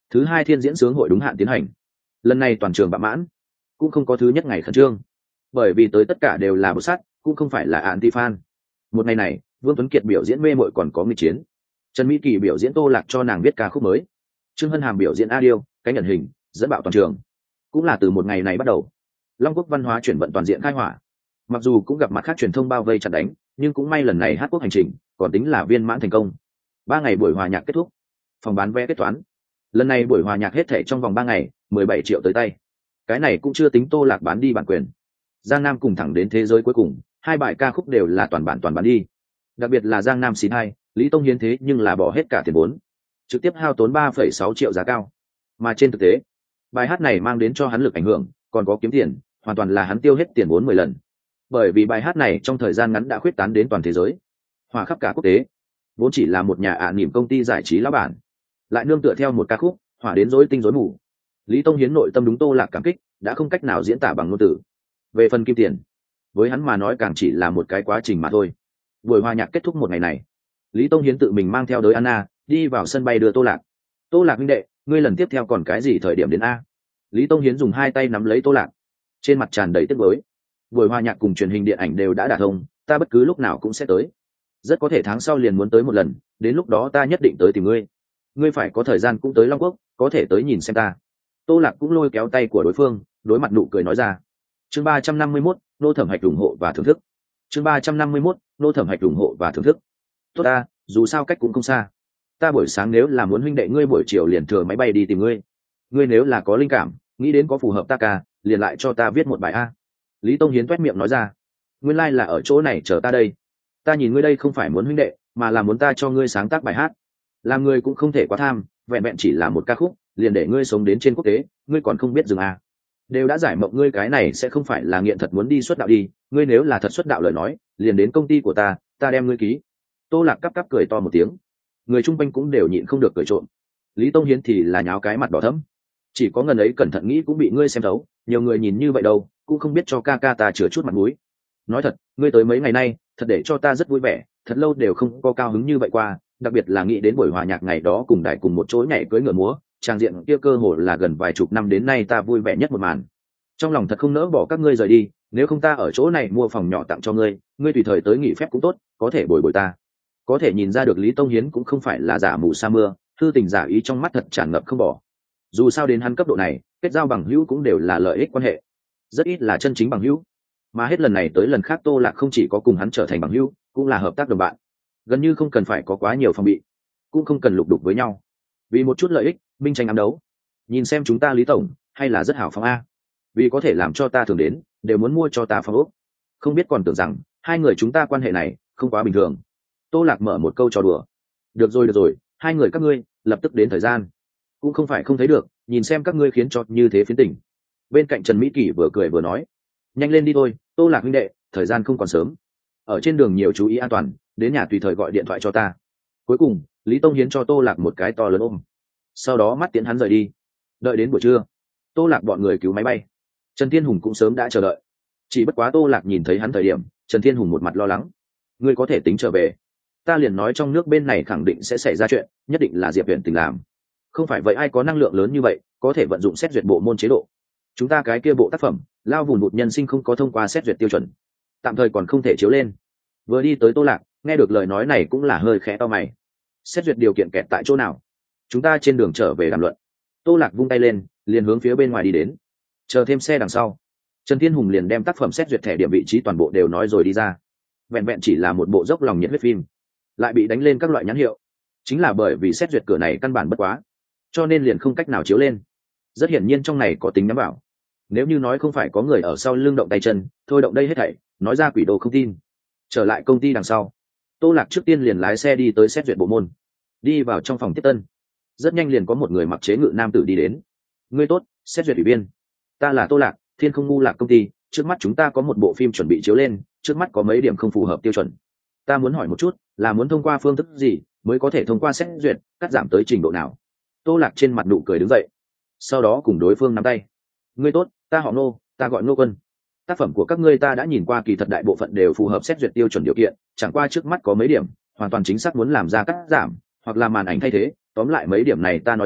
S1: Thứ hai thiên diễn sướng hội đúng hạn tiến hành. Lần này toàn trường bạ mãn, cũng không có thứ nhất ngày khẩn trương, bởi vì tới tất cả đều là bột sắt, cũng không phải là anti fan. Một ngày này, Vương Tuấn Kiệt biểu diễn mê mội còn có nghịch chiến, Trần Mỹ Kỳ biểu diễn Tô Lạc cho nàng viết ca khúc mới, Trương Hân Hàm biểu diễn A Điêu, cái nhận hình dẫn bạo toàn trường. Cũng là từ một ngày này bắt đầu, Long Quốc văn hóa chuyển vận toàn diện khai hỏa. Mặc dù cũng gặp mặt khác truyền thông bao vây chặt đánh, nhưng cũng may lần này hát quốc hành trình còn tính là viên mãn thành công. Ba ngày buổi hòa nhạc kết thúc, phòng bán vé kết toán. Lần này buổi hòa nhạc hết thể trong vòng ba ngày, mười bảy triệu tới tay. Cái này cũng chưa tính Tô Lạc bán đi bản quyền. Giang Nam cùng thẳng đến thế giới cuối cùng, hai bài ca khúc đều là toàn bản toàn bán đi. Đặc biệt là Giang Nam xin hai, Lý Tông Hiến thế nhưng là bỏ hết cả tiền vốn, trực tiếp hao tốn ba phẩy sáu triệu giá cao. Mà trên thực tế, bài hát này mang đến cho hắn lực ảnh hưởng, còn có kiếm tiền, hoàn toàn là hắn tiêu hết tiền vốn mười lần. Bởi vì bài hát này trong thời gian ngắn đã khuyết tán đến toàn thế giới, hòa khắp cả quốc tế. Vốn chỉ là một nhà ả niềm công ty giải trí lão bản, lại nương tựa theo một ca khúc, hỏa đến rối tinh rối mù. Lý Tông Hiến nội tâm đúng Tô Lạc cảm kích, đã không cách nào diễn tả bằng ngôn từ. Về phần kim tiền, với hắn mà nói càng chỉ là một cái quá trình mà thôi. Buổi hòa nhạc kết thúc một ngày này, Lý Tông Hiến tự mình mang theo đới Anna đi vào sân bay đưa Tô Lạc. Tô Lạc huynh đệ, ngươi lần tiếp theo còn cái gì thời điểm đến a? Lý Tông Hiến dùng hai tay nắm lấy Tô Lạc, trên mặt tràn đầy tiếc nuối. Buổi hòa nhạc cùng truyền hình điện ảnh đều đã đả thông, ta bất cứ lúc nào cũng sẽ tới. Rất có thể tháng sau liền muốn tới một lần, đến lúc đó ta nhất định tới tìm ngươi. Ngươi phải có thời gian cũng tới Long Quốc, có thể tới nhìn xem ta. Tô Lạc cũng lôi kéo tay của đối phương, đối mặt nụ cười nói ra. Chương ba trăm năm mươi mốt, nô thẩm hạch ủng hộ và thưởng thức. Chương ba trăm năm mươi mốt, nô thẩm hạch ủng hộ và thưởng thức. Tốt ta, dù sao cách cũng không xa. Ta buổi sáng nếu là muốn huynh đệ ngươi buổi chiều liền thừa máy bay đi tìm ngươi. Ngươi nếu là có linh cảm, nghĩ đến có phù hợp ta ca, liền lại cho ta viết một bài a. Lý Tông Hiến toét miệng nói ra. Nguyên lai like là ở chỗ này chờ ta đây. Ta nhìn ngươi đây không phải muốn huynh đệ, mà là muốn ta cho ngươi sáng tác bài hát. Làm ngươi cũng không thể quá tham, vẹn vẹn chỉ là một ca khúc, liền để ngươi sống đến trên quốc tế, ngươi còn không biết dừng à. Đều đã giải mộng ngươi cái này sẽ không phải là nghiện thật muốn đi xuất đạo đi, ngươi nếu là thật xuất đạo lời nói, liền đến công ty của ta, ta đem ngươi ký. Tô Lạc cắp cắp cười to một tiếng. Người chung quanh cũng đều nhịn không được cười trộm. Lý Tông Hiến thì là nháo cái mặt đỏ thẫm. Chỉ có ngần ấy cẩn thận nghĩ cũng bị ngươi xem thấu, nhiều người nhìn như vậy đâu, cũng không biết cho ca ca ta chừa chút mặt mũi. Nói thật, ngươi tới mấy ngày nay, thật để cho ta rất vui vẻ, thật lâu đều không có cao hứng như vậy qua, đặc biệt là nghĩ đến buổi hòa nhạc ngày đó cùng đại cùng một chỗ nhảy cưới ngựa múa, trang diện kia cơ hồ là gần vài chục năm đến nay ta vui vẻ nhất một màn. Trong lòng thật không nỡ bỏ các ngươi rời đi, nếu không ta ở chỗ này mua phòng nhỏ tặng cho ngươi, ngươi tùy thời tới nghỉ phép cũng tốt, có thể bồi bồi ta. Có thể nhìn ra được Lý Tông Hiến cũng không phải là giả mù sa mưa, thư tình giả ý trong mắt thật tràn ngập không bỏ. Dù sao đến hắn cấp độ này, kết giao bằng hữu cũng đều là lợi ích quan hệ, rất ít là chân chính bằng hữu. Mà hết lần này tới lần khác Tô Lạc không chỉ có cùng hắn trở thành bằng hữu, cũng là hợp tác đồng bạn, gần như không cần phải có quá nhiều phòng bị, cũng không cần lục đục với nhau vì một chút lợi ích minh tranh ám đấu. Nhìn xem chúng ta Lý tổng hay là rất hảo phóng a, vì có thể làm cho ta thường đến đều muốn mua cho ta phòng ốc, không biết còn tưởng rằng hai người chúng ta quan hệ này không quá bình thường. Tô Lạc mở một câu trò đùa. Được rồi được rồi, hai người các ngươi lập tức đến thời gian, cũng không phải không thấy được, nhìn xem các ngươi khiến cho như thế phiến tỉnh. Bên cạnh Trần Mỹ Kỳ vừa cười vừa nói. Nhanh lên đi thôi, Tô Lạc huynh đệ, thời gian không còn sớm, ở trên đường nhiều chú ý an toàn, đến nhà tùy thời gọi điện thoại cho ta. Cuối cùng Lý Tông Hiến cho Tô Lạc một cái to lớn ôm, sau đó mắt tiễn hắn rời đi. Đợi đến buổi trưa, Tô Lạc bọn người cứu máy bay, Trần Thiên Hùng cũng sớm đã chờ đợi. Chỉ bất quá Tô Lạc nhìn thấy hắn thời điểm, Trần Thiên Hùng một mặt lo lắng. Ngươi có thể tính trở về, ta liền nói trong nước bên này khẳng định sẽ xảy ra chuyện, nhất định là Diệp Huyền Tình làm. Không phải vậy ai có năng lượng lớn như vậy có thể vận dụng xét duyệt bộ môn chế độ. Chúng ta cái kia bộ tác phẩm lao vùn vụt nhân sinh không có thông qua xét duyệt tiêu chuẩn, tạm thời còn không thể chiếu lên. Vừa đi tới Tô Lạc, nghe được lời nói này cũng là hơi khẽ to mày. Xét duyệt điều kiện kẹt tại chỗ nào? Chúng ta trên đường trở về đàm luận. Tô Lạc vung tay lên, liền hướng phía bên ngoài đi đến. Chờ thêm xe đằng sau, Trần Thiên Hùng liền đem tác phẩm xét duyệt thẻ điểm vị trí toàn bộ đều nói rồi đi ra. Vẹn vẹn chỉ là một bộ dốc lòng nhiệt huyết phim, lại bị đánh lên các loại nhãn hiệu. Chính là bởi vì xét duyệt cửa này căn bản bất quá, cho nên liền không cách nào chiếu lên. Rất hiển nhiên trong này có tính nhắm vào. Nếu như nói không phải có người ở sau lưng động tay chân, thôi động đây hết thảy, nói ra quỷ đồ không tin. Trở lại công ty đằng sau, Tô Lạc trước tiên liền lái xe đi tới xét duyệt bộ môn. Đi vào trong phòng tiếp tân, rất nhanh liền có một người mặc chế ngự nam tử đi đến. Ngươi tốt, xét duyệt ủy viên. Ta là Tô Lạc, Thiên Không Ngu Lạc công ty. Trước mắt chúng ta có một bộ phim chuẩn bị chiếu lên, trước mắt có mấy điểm không phù hợp tiêu chuẩn. Ta muốn hỏi một chút, là muốn thông qua phương thức gì mới có thể thông qua xét duyệt, cắt giảm tới trình độ nào? Tô Lạc trên mặt nụ cười đứng dậy, sau đó cùng đối phương nắm tay. Ngươi tốt, ta họ Nô, ta gọi Nô Quân. Tác phẩm của các ngươi ta đã nhìn qua, kỳ thật đại bộ phận đều phù hợp xét duyệt tiêu chuẩn điều kiện, chẳng qua trước mắt có mấy điểm hoàn toàn chính xác muốn làm ra cắt giảm hoặc là màn ảnh thay thế, tóm lại mấy điểm này ta nói ra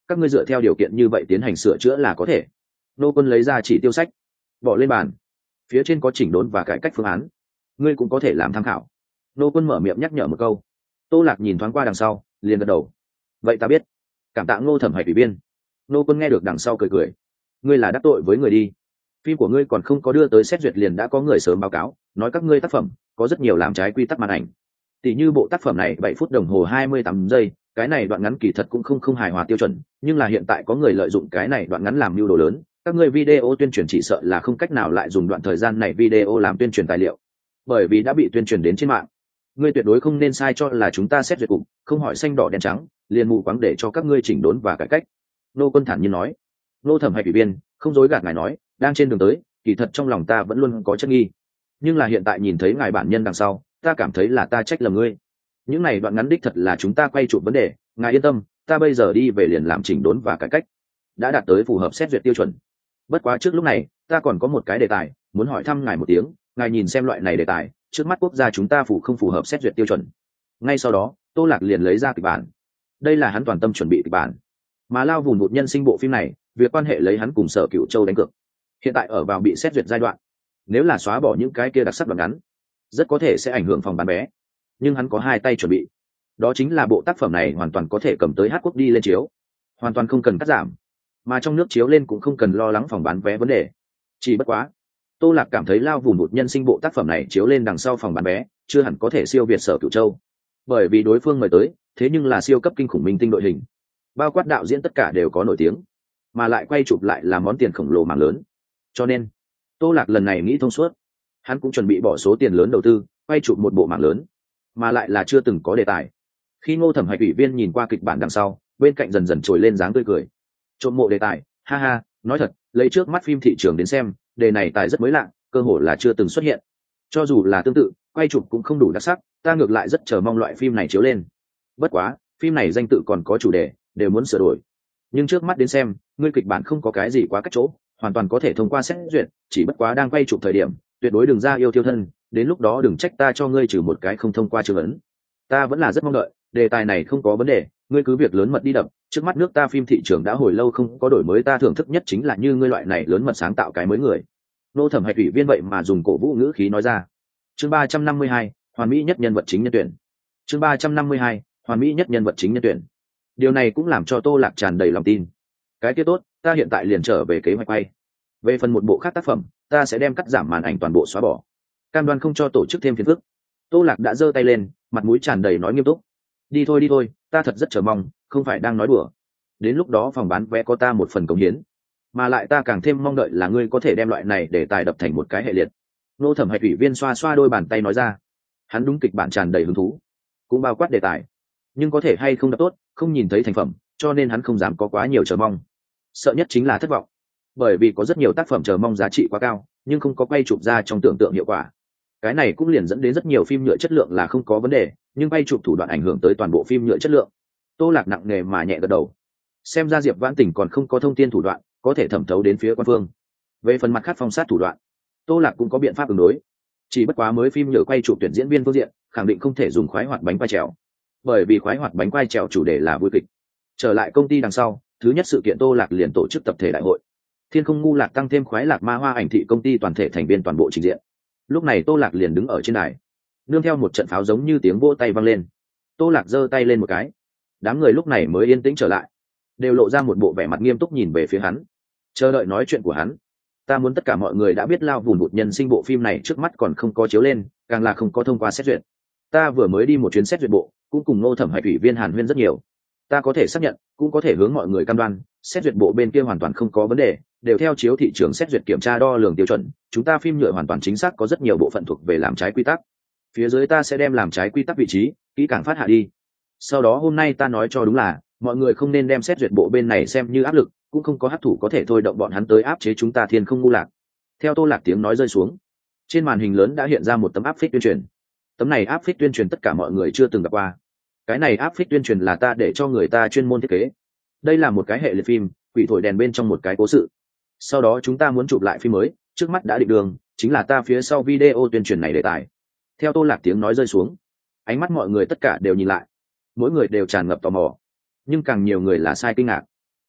S1: các ngươi dựa theo điều kiện như vậy tiến hành sửa chữa là có thể. Nô Quân lấy ra chỉ tiêu sách, bỏ lên bàn. Phía trên có chỉnh đốn và cải cách phương án, ngươi cũng có thể làm tham khảo. Nô Quân mở miệng nhắc nhở một câu. Tô Lạc nhìn thoáng qua đằng sau, liền gật đầu. Vậy ta biết. Cảm tạ Ngô Thẩm Hạch ủy viên. Nô Quân nghe được đằng sau cười cười. Ngươi là đắc tội với người đi. Phim của ngươi còn không có đưa tới xét duyệt liền đã có người sớm báo cáo, nói các ngươi tác phẩm có rất nhiều làm trái quy tắc màn ảnh. Tỷ như bộ tác phẩm này bảy phút đồng hồ hai mươi tám giây, cái này đoạn ngắn kỳ thật cũng không không hài hòa tiêu chuẩn, nhưng là hiện tại có người lợi dụng cái này đoạn ngắn làm mưu đồ lớn, các ngươi video tuyên truyền chỉ sợ là không cách nào lại dùng đoạn thời gian này video làm tuyên truyền tài liệu, bởi vì đã bị tuyên truyền đến trên mạng. Ngươi tuyệt đối không nên sai cho là chúng ta xét duyệt cục, không hỏi xanh đỏ đen trắng, liền mù quáng để cho các ngươi chỉnh đốn và cải cách. Nô Quân thản nhiên nói. Nô Thẩm Hạch ủy viên không dối gạt ngài nói, đang trên đường tới, kỳ thật trong lòng ta vẫn luôn có chất nghi, nhưng là hiện tại nhìn thấy ngài bản nhân đằng sau, ta cảm thấy là ta trách lầm ngươi. Những này đoạn ngắn đích thật là chúng ta quay chụp vấn đề, ngài yên tâm, ta bây giờ đi về liền làm chỉnh đốn và cải cách, đã đạt tới phù hợp xét duyệt tiêu chuẩn. Bất quá trước lúc này, ta còn có một cái đề tài muốn hỏi thăm ngài một tiếng, ngài nhìn xem loại này đề tài trước mắt quốc gia chúng ta phù không phù hợp xét duyệt tiêu chuẩn. Ngay sau đó, Tô Lạc liền lấy ra kịch bản. Đây là hắn toàn tâm chuẩn bị kịch bản, mà lao vùng một nhân sinh bộ phim này, việc quan hệ lấy hắn cùng Sở Cửu Châu đánh cược. Hiện tại ở vào bị xét duyệt giai đoạn, nếu là xóa bỏ những cái kia đặc sắc đoạn ngắn, rất có thể sẽ ảnh hưởng phòng bán vé. Nhưng hắn có hai tay chuẩn bị, đó chính là bộ tác phẩm này hoàn toàn có thể cầm tới hát quốc đi lên chiếu, hoàn toàn không cần cắt giảm, mà trong nước chiếu lên cũng không cần lo lắng phòng bán vé vấn đề. Chỉ bất quá, Tô Lạc cảm thấy lao vùng một nhân sinh bộ tác phẩm này chiếu lên đằng sau phòng bán vé chưa hẳn có thể siêu việt Sở Cửu Châu, bởi vì đối phương mời tới thế nhưng là siêu cấp kinh khủng minh tinh đội hình, bao quát đạo diễn tất cả đều có nổi tiếng, mà lại quay chụp lại là món tiền khổng lồ mảng lớn. Cho nên Tô Lạc lần này nghĩ thông suốt, hắn cũng chuẩn bị bỏ số tiền lớn đầu tư quay chụp một bộ mảng lớn, mà lại là chưa từng có đề tài. Khi Ngô Thẩm Hạch ủy viên nhìn qua kịch bản đằng sau, bên cạnh dần dần trồi lên dáng tươi cười. Trộm mộ đề tài, ha ha, nói thật, lấy trước mắt phim thị trường đến xem, đề này tài rất mới lạ, cơ hội là chưa từng xuất hiện. Cho dù là tương tự, quay chụp cũng không đủ đặc sắc, ta ngược lại rất chờ mong loại phim này chiếu lên. Bất quá, phim này danh tự còn có chủ đề, đều muốn sửa đổi. Nhưng trước mắt đến xem, ngươi kịch bản không có cái gì quá cách chỗ, hoàn toàn có thể thông qua xét duyệt, chỉ bất quá đang quay chụp thời điểm, tuyệt đối đừng ra yêu tiêu thân, đến lúc đó đừng trách ta cho ngươi trừ một cái không thông qua chương ấn. Ta vẫn là rất mong đợi, đề tài này không có vấn đề, ngươi cứ việc lớn mật đi đập, trước mắt nước ta phim thị trường đã hồi lâu không có đổi mới, ta thưởng thức nhất chính là như ngươi loại này lớn mật sáng tạo cái mới người. Nô Thẩm Hạch ủy viên vậy mà dùng cổ vũ ngữ khí nói ra. Chương ba trăm năm mươi hai, hoàn mỹ nhất nhân vật chính nhân tuyển. Chương ba trăm năm mươi hai, hoàn mỹ nhất nhân vật chính nhân tuyển. Điều này cũng làm cho Tô Lạc tràn đầy lòng tin. Cái kia tốt, ta hiện tại liền trở về kế hoạch quay. Về phần một bộ khác tác phẩm, ta sẽ đem cắt giảm màn ảnh toàn bộ xóa bỏ, cam đoan không cho tổ chức thêm phiền phức. Tô Lạc đã giơ tay lên, mặt mũi tràn đầy nói nghiêm túc. Đi thôi đi thôi, ta thật rất chờ mong, không phải đang nói đùa. Đến lúc đó phòng bán vé có ta một phần cống hiến, mà lại ta càng thêm mong đợi là ngươi có thể đem loại này để tài đập thành một cái hệ liệt. Nô Thẩm Hạch ủy viên xoa xoa đôi bàn tay nói ra. Hắn đúng kịch bản tràn đầy hứng thú, cũng bao quát đề tài, nhưng có thể hay không đập tốt, không nhìn thấy thành phẩm, cho nên hắn không dám có quá nhiều chờ mong. Sợ nhất chính là thất vọng, bởi vì có rất nhiều tác phẩm chờ mong giá trị quá cao, nhưng không có quay chụp ra trong tưởng tượng hiệu quả. Cái này cũng liền dẫn đến rất nhiều phim nhựa chất lượng là không có vấn đề, nhưng quay chụp thủ đoạn ảnh hưởng tới toàn bộ phim nhựa chất lượng. Tô Lạc nặng nề mà nhẹ gật đầu. Xem ra Diệp Vãn Tình còn không có thông tin thủ đoạn có thể thẩm thấu đến phía quan phương. Về phần mặt khác phong sát thủ đoạn, Tô Lạc cũng có biện pháp ứng đối. Chỉ bất quá mới phim nhựa quay chụp tuyển diễn viên phương diện, khẳng định không thể dùng khoái hoạt bánh quay trèo, bởi vì khoái hoạt bánh quay trèo chủ đề là vui kịch. Trở lại công ty đằng sau, thứ nhất sự kiện Tô Lạc liền tổ chức tập thể đại hội. Thiên Không Ngu Lạc tăng thêm khoái lạc ma hoa ảnh thị công ty toàn thể thành viên toàn bộ trình diện. Lúc này Tô Lạc liền đứng ở trên đài, nương theo một trận pháo giống như tiếng vỗ tay vang lên. Tô Lạc giơ tay lên một cái, đám người lúc này mới yên tĩnh trở lại, đều lộ ra một bộ vẻ mặt nghiêm túc nhìn về phía hắn, chờ đợi nói chuyện của hắn. Ta muốn tất cả mọi người đã biết lao vùn vụt nhân sinh bộ phim này trước mắt còn không có chiếu lên, càng là không có thông qua xét duyệt. Ta vừa mới đi một chuyến xét duyệt bộ, cũng cùng Ngô Thẩm Hạch ủy viên hàn huyên rất nhiều. Ta có thể xác nhận, cũng có thể hướng mọi người cam đoan, xét duyệt bộ bên kia hoàn toàn không có vấn đề, đều theo chiếu thị trường xét duyệt kiểm tra đo lường tiêu chuẩn, chúng ta phim nhựa hoàn toàn chính xác, có rất nhiều bộ phận thuộc về làm trái quy tắc. Phía dưới ta sẽ đem làm trái quy tắc vị trí kỹ càng phát hạ đi. Sau đó hôm nay ta nói cho đúng là, mọi người không nên đem xét duyệt bộ bên này xem như áp lực, cũng không có hấp thủ có thể thôi động bọn hắn tới áp chế chúng ta Thiên Không Ngu Lạc. Theo Tô Lạc tiếng nói rơi xuống, trên màn hình lớn đã hiện ra một tấm áp phích tuyên truyền. Tấm này áp phích tuyên truyền tất cả mọi người chưa từng gặp qua. Cái này áp phích tuyên truyền là ta để cho người ta chuyên môn thiết kế. Đây là một cái hệ liệt phim, quỷ thổi đèn bên trong một cái cố sự. Sau đó chúng ta muốn chụp lại phim mới, trước mắt đã định đường, chính là ta phía sau video tuyên truyền này đề tài. Theo Tô Lạc tiếng nói rơi xuống, ánh mắt mọi người tất cả đều nhìn lại, mỗi người đều tràn ngập tò mò, nhưng càng nhiều người là sai kinh ngạc.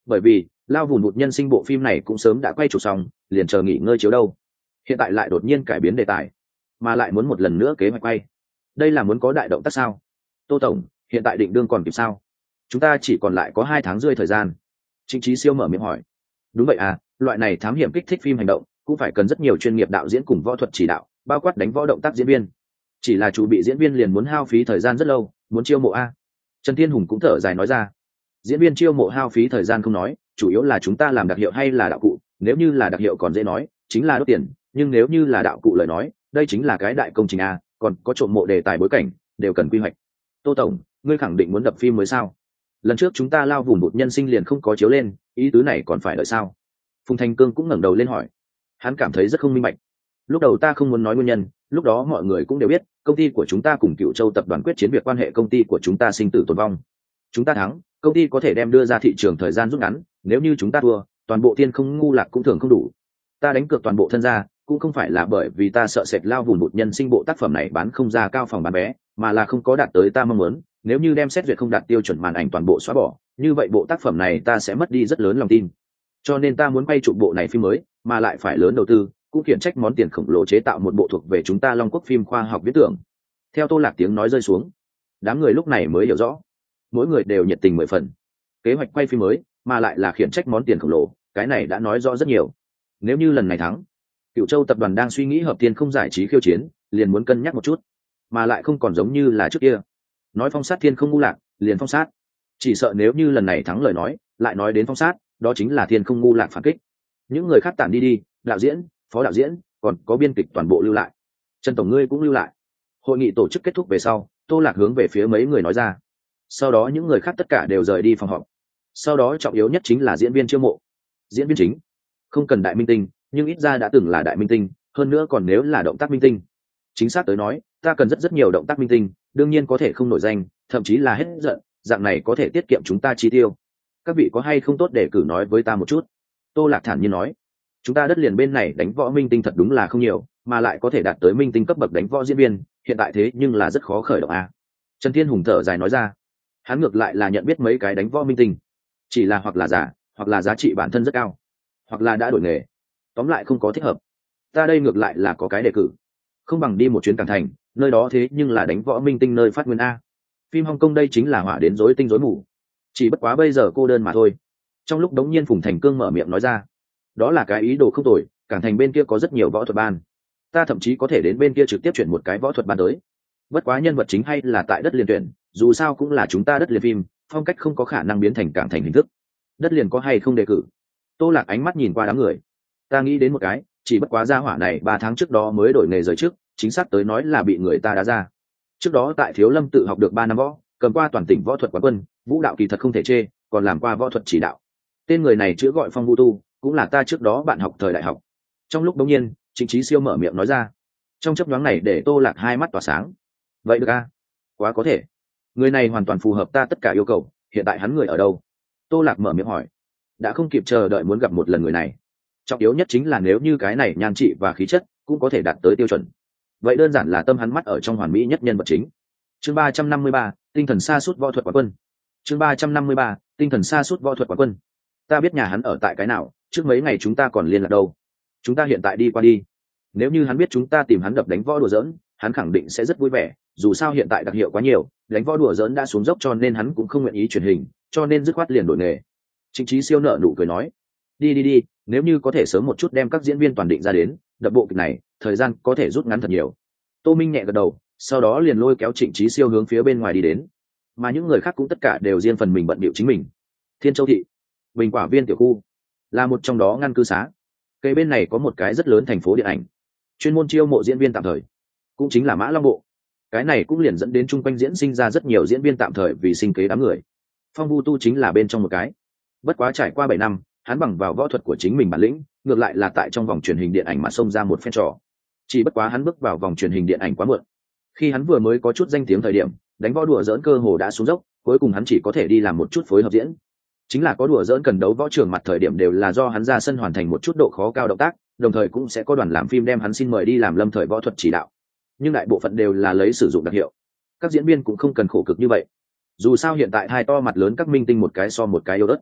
S1: bởi vì lao vùn vụt nhân sinh bộ phim này cũng sớm đã quay chụp xong, liền chờ nghỉ ngơi chiếu đâu. Hiện tại lại đột nhiên cải biến đề tài, mà lại muốn một lần nữa kế hoạch quay, đây là muốn có đại động tác sao? Tô tổng, hiện tại định đương còn kịp sao? Chúng ta chỉ còn lại có hai tháng rưỡi thời gian. Trịnh Chí Siêu mở miệng hỏi. Đúng vậy à, loại này thám hiểm kích thích phim hành động cũng phải cần rất nhiều chuyên nghiệp đạo diễn cùng võ thuật chỉ đạo, bao quát đánh võ động tác diễn viên. Chỉ là chủ bị diễn viên liền muốn hao phí thời gian rất lâu, muốn chiêu mộ a. Trần Thiên Hùng cũng thở dài nói ra. Diễn viên chiêu mộ hao phí thời gian không nói, chủ yếu là chúng ta làm đặc hiệu hay là đạo cụ, nếu như là đặc hiệu còn dễ nói, chính là đốt tiền, nhưng nếu như là đạo cụ lời nói, đây chính là cái đại công trình a, còn có trộm mộ đề tài bối cảnh, đều cần quy hoạch. Tô tổng, ngươi khẳng định muốn đập phim mới sao? Lần trước chúng ta lao vùn một nhân sinh liền không có chiếu lên, ý tứ này còn phải đợi sao? Phùng Thành Cương cũng ngẩng đầu lên hỏi. Hắn cảm thấy rất không minh bạch. Lúc đầu ta không muốn nói nguyên nhân, lúc đó mọi người cũng đều biết, công ty của chúng ta cùng Cựu Châu tập đoàn quyết chiến việc quan hệ công ty của chúng ta sinh tử tồn vong. Chúng ta thắng, công ty có thể đem đưa ra thị trường thời gian rút ngắn, nếu như chúng ta thua, toàn bộ Thiên Không Ngu Lạc cũng thường không đủ. Ta đánh cược toàn bộ thân gia, cũng không phải là bởi vì ta sợ sệt lao vùn một nhân sinh bộ tác phẩm này bán không ra cao phòng bán vé, mà là không có đạt tới ta mong muốn. Nếu như đem xét duyệt không đạt tiêu chuẩn màn ảnh toàn bộ xóa bỏ, như vậy bộ tác phẩm này ta sẽ mất đi rất lớn lòng tin. Cho nên ta muốn quay chụp bộ này phim mới, mà lại phải lớn đầu tư, cũng khiển trách món tiền khổng lồ chế tạo một bộ thuộc về chúng ta Long Quốc phim khoa học viễn tưởng. Theo Tô Lạc tiếng nói rơi xuống, đám người lúc này mới hiểu rõ, mỗi người đều nhiệt tình mười phần. Kế hoạch quay phim mới, mà lại là khiển trách món tiền khổng lồ, cái này đã nói rõ rất nhiều. Nếu như lần này thắng, Cựu Châu tập đoàn đang suy nghĩ hợp tiền không giải trí khiêu chiến, liền muốn cân nhắc một chút, mà lại không còn giống như là trước kia. Nói phong sát Thiên Không Ngu Lạc, liền phong sát. Chỉ sợ nếu như lần này thắng lời nói, lại nói đến phong sát, đó chính là Thiên Không Ngu Lạc phản kích. Những người khác tản đi đi, đạo diễn, phó đạo diễn, còn có biên kịch toàn bộ lưu lại. Trần tổng ngươi cũng lưu lại. Hội nghị tổ chức kết thúc về sau, Tô Lạc hướng về phía mấy người nói ra. Sau đó những người khác tất cả đều rời đi phòng họp. Sau đó trọng yếu nhất chính là diễn viên chiêu mộ. Diễn viên chính không cần đại minh tinh, nhưng ít ra đã từng là đại minh tinh, hơn nữa còn nếu là động tác minh tinh. Chính xác tới nói, ta cần rất rất nhiều động tác minh tinh, đương nhiên có thể không nổi danh, thậm chí là hết giận, dạng này có thể tiết kiệm chúng ta chi tiêu. Các vị có hay không tốt để cử nói với ta một chút. Tô Lạc thản nhiên nói. Chúng ta đất liền bên này đánh võ minh tinh thật đúng là không nhiều, mà lại có thể đạt tới minh tinh cấp bậc đánh võ diễn viên, hiện tại thế nhưng là rất khó khởi động a. Trần Thiên Hùng thở dài nói ra. Hắn ngược lại là nhận biết mấy cái đánh võ minh tinh, chỉ là hoặc là giả, hoặc là giá trị bản thân rất cao, hoặc là đã đổi nghề, tóm lại không có thích hợp. Ta đây ngược lại là có cái đề cử, không bằng đi một chuyến Cảng Thành, nơi đó thế nhưng là đánh võ minh tinh nơi phát nguyên a. Phim Hong Kong đây chính là hỏa đến rối tinh rối mù, chỉ bất quá bây giờ cô đơn mà thôi. Trong lúc đống nhiên Phùng Thành Cương mở miệng nói ra, đó là cái ý đồ không tồi, Cảng Thành bên kia có rất nhiều võ thuật ban, ta thậm chí có thể đến bên kia trực tiếp chuyển một cái võ thuật ban tới. Bất quá nhân vật chính hay là tại đất liền tuyển, dù sao cũng là chúng ta đất liền phim, phong cách không có khả năng biến thành Cảng Thành hình thức. Đất liền có hay không đề cử? Tô Lạc ánh mắt nhìn qua đám người. Ta nghĩ đến một cái, chỉ bất quá gia hỏa này ba tháng trước đó mới đổi nghề rời trước, chính xác tới nói là bị người ta đá ra. Trước đó tại Thiếu Lâm tự học được ba năm võ, cầm qua toàn tỉnh võ thuật quán quân, vũ đạo kỳ thật không thể chê, còn làm qua võ thuật chỉ đạo. Tên người này chữ gọi Phong Vu Tu, cũng là ta trước đó bạn học thời đại học. Trong lúc đống nhiên, Trịnh Chí Siêu mở miệng nói ra. Trong chớp nhoáng này để Tô Lạc hai mắt tỏa sáng. Vậy được a, quá có thể. Người này hoàn toàn phù hợp ta tất cả yêu cầu, hiện tại hắn người ở đâu? Tô Lạc mở miệng hỏi. Đã không kịp chờ đợi muốn gặp một lần người này. Trọng yếu nhất chính là nếu như cái này nhan trị và khí chất cũng có thể đạt tới tiêu chuẩn, vậy đơn giản là tâm hắn mắt ở trong hoàn mỹ nhất nhân vật chính. Chương ba trăm năm mươi ba, tinh thần sa sút võ thuật quán quân. Chương ba trăm năm mươi ba, tinh thần sa sút võ thuật quán quân. Ta biết nhà hắn ở tại cái nào, trước mấy ngày chúng ta còn liên lạc đâu. Chúng ta hiện tại đi qua đi. Nếu như hắn biết chúng ta tìm hắn đập đánh võ đùa giỡn, hắn khẳng định sẽ rất vui vẻ, dù sao hiện tại đặc hiệu quá nhiều, đánh võ đùa giỡn đã xuống dốc cho nên hắn cũng không nguyện ý truyền hình, cho nên dứt khoát liền đổi nghề. Trịnh Chí Siêu nở nụ cười nói, đi đi đi, nếu như có thể sớm một chút đem các diễn viên toàn định ra đến, đập bộ kịch này, thời gian có thể rút ngắn thật nhiều. Tô Minh nhẹ gật đầu, sau đó liền lôi kéo Trịnh Chí Siêu hướng phía bên ngoài đi đến, mà những người khác cũng tất cả đều riêng phần mình bận bịu chính mình. Thiên Châu thị, Bình Quả Viên tiểu khu, là một trong đó ngăn cư xá. Cây bên này có một cái rất lớn thành phố điện ảnh, chuyên môn chiêu mộ diễn viên tạm thời, cũng chính là Mã Long Bộ. Cái này cũng liền dẫn đến chung quanh diễn sinh ra rất nhiều diễn viên tạm thời vì sinh kế đám người. Phong Vu Tu chính là bên trong một cái. Bất quá trải qua bảy năm, hắn bằng vào võ thuật của chính mình bản lĩnh, ngược lại là tại trong vòng truyền hình điện ảnh mà xông ra một phen trò. Chỉ bất quá hắn bước vào vòng truyền hình điện ảnh quá muộn. Khi hắn vừa mới có chút danh tiếng thời điểm, đánh võ đùa giỡn cơ hồ đã xuống dốc, cuối cùng hắn chỉ có thể đi làm một chút phối hợp diễn. Chính là có đùa giỡn cần đấu võ trường mặt thời điểm đều là do hắn ra sân hoàn thành một chút độ khó cao động tác, đồng thời cũng sẽ có đoàn làm phim đem hắn xin mời đi làm lâm thời võ thuật chỉ đạo. Nhưng đại bộ phận đều là lấy sử dụng đặc hiệu. Các diễn viên cũng không cần khổ cực như vậy. Dù sao hiện tại hai to mặt lớn các minh tinh một cái so một cái yếu đất.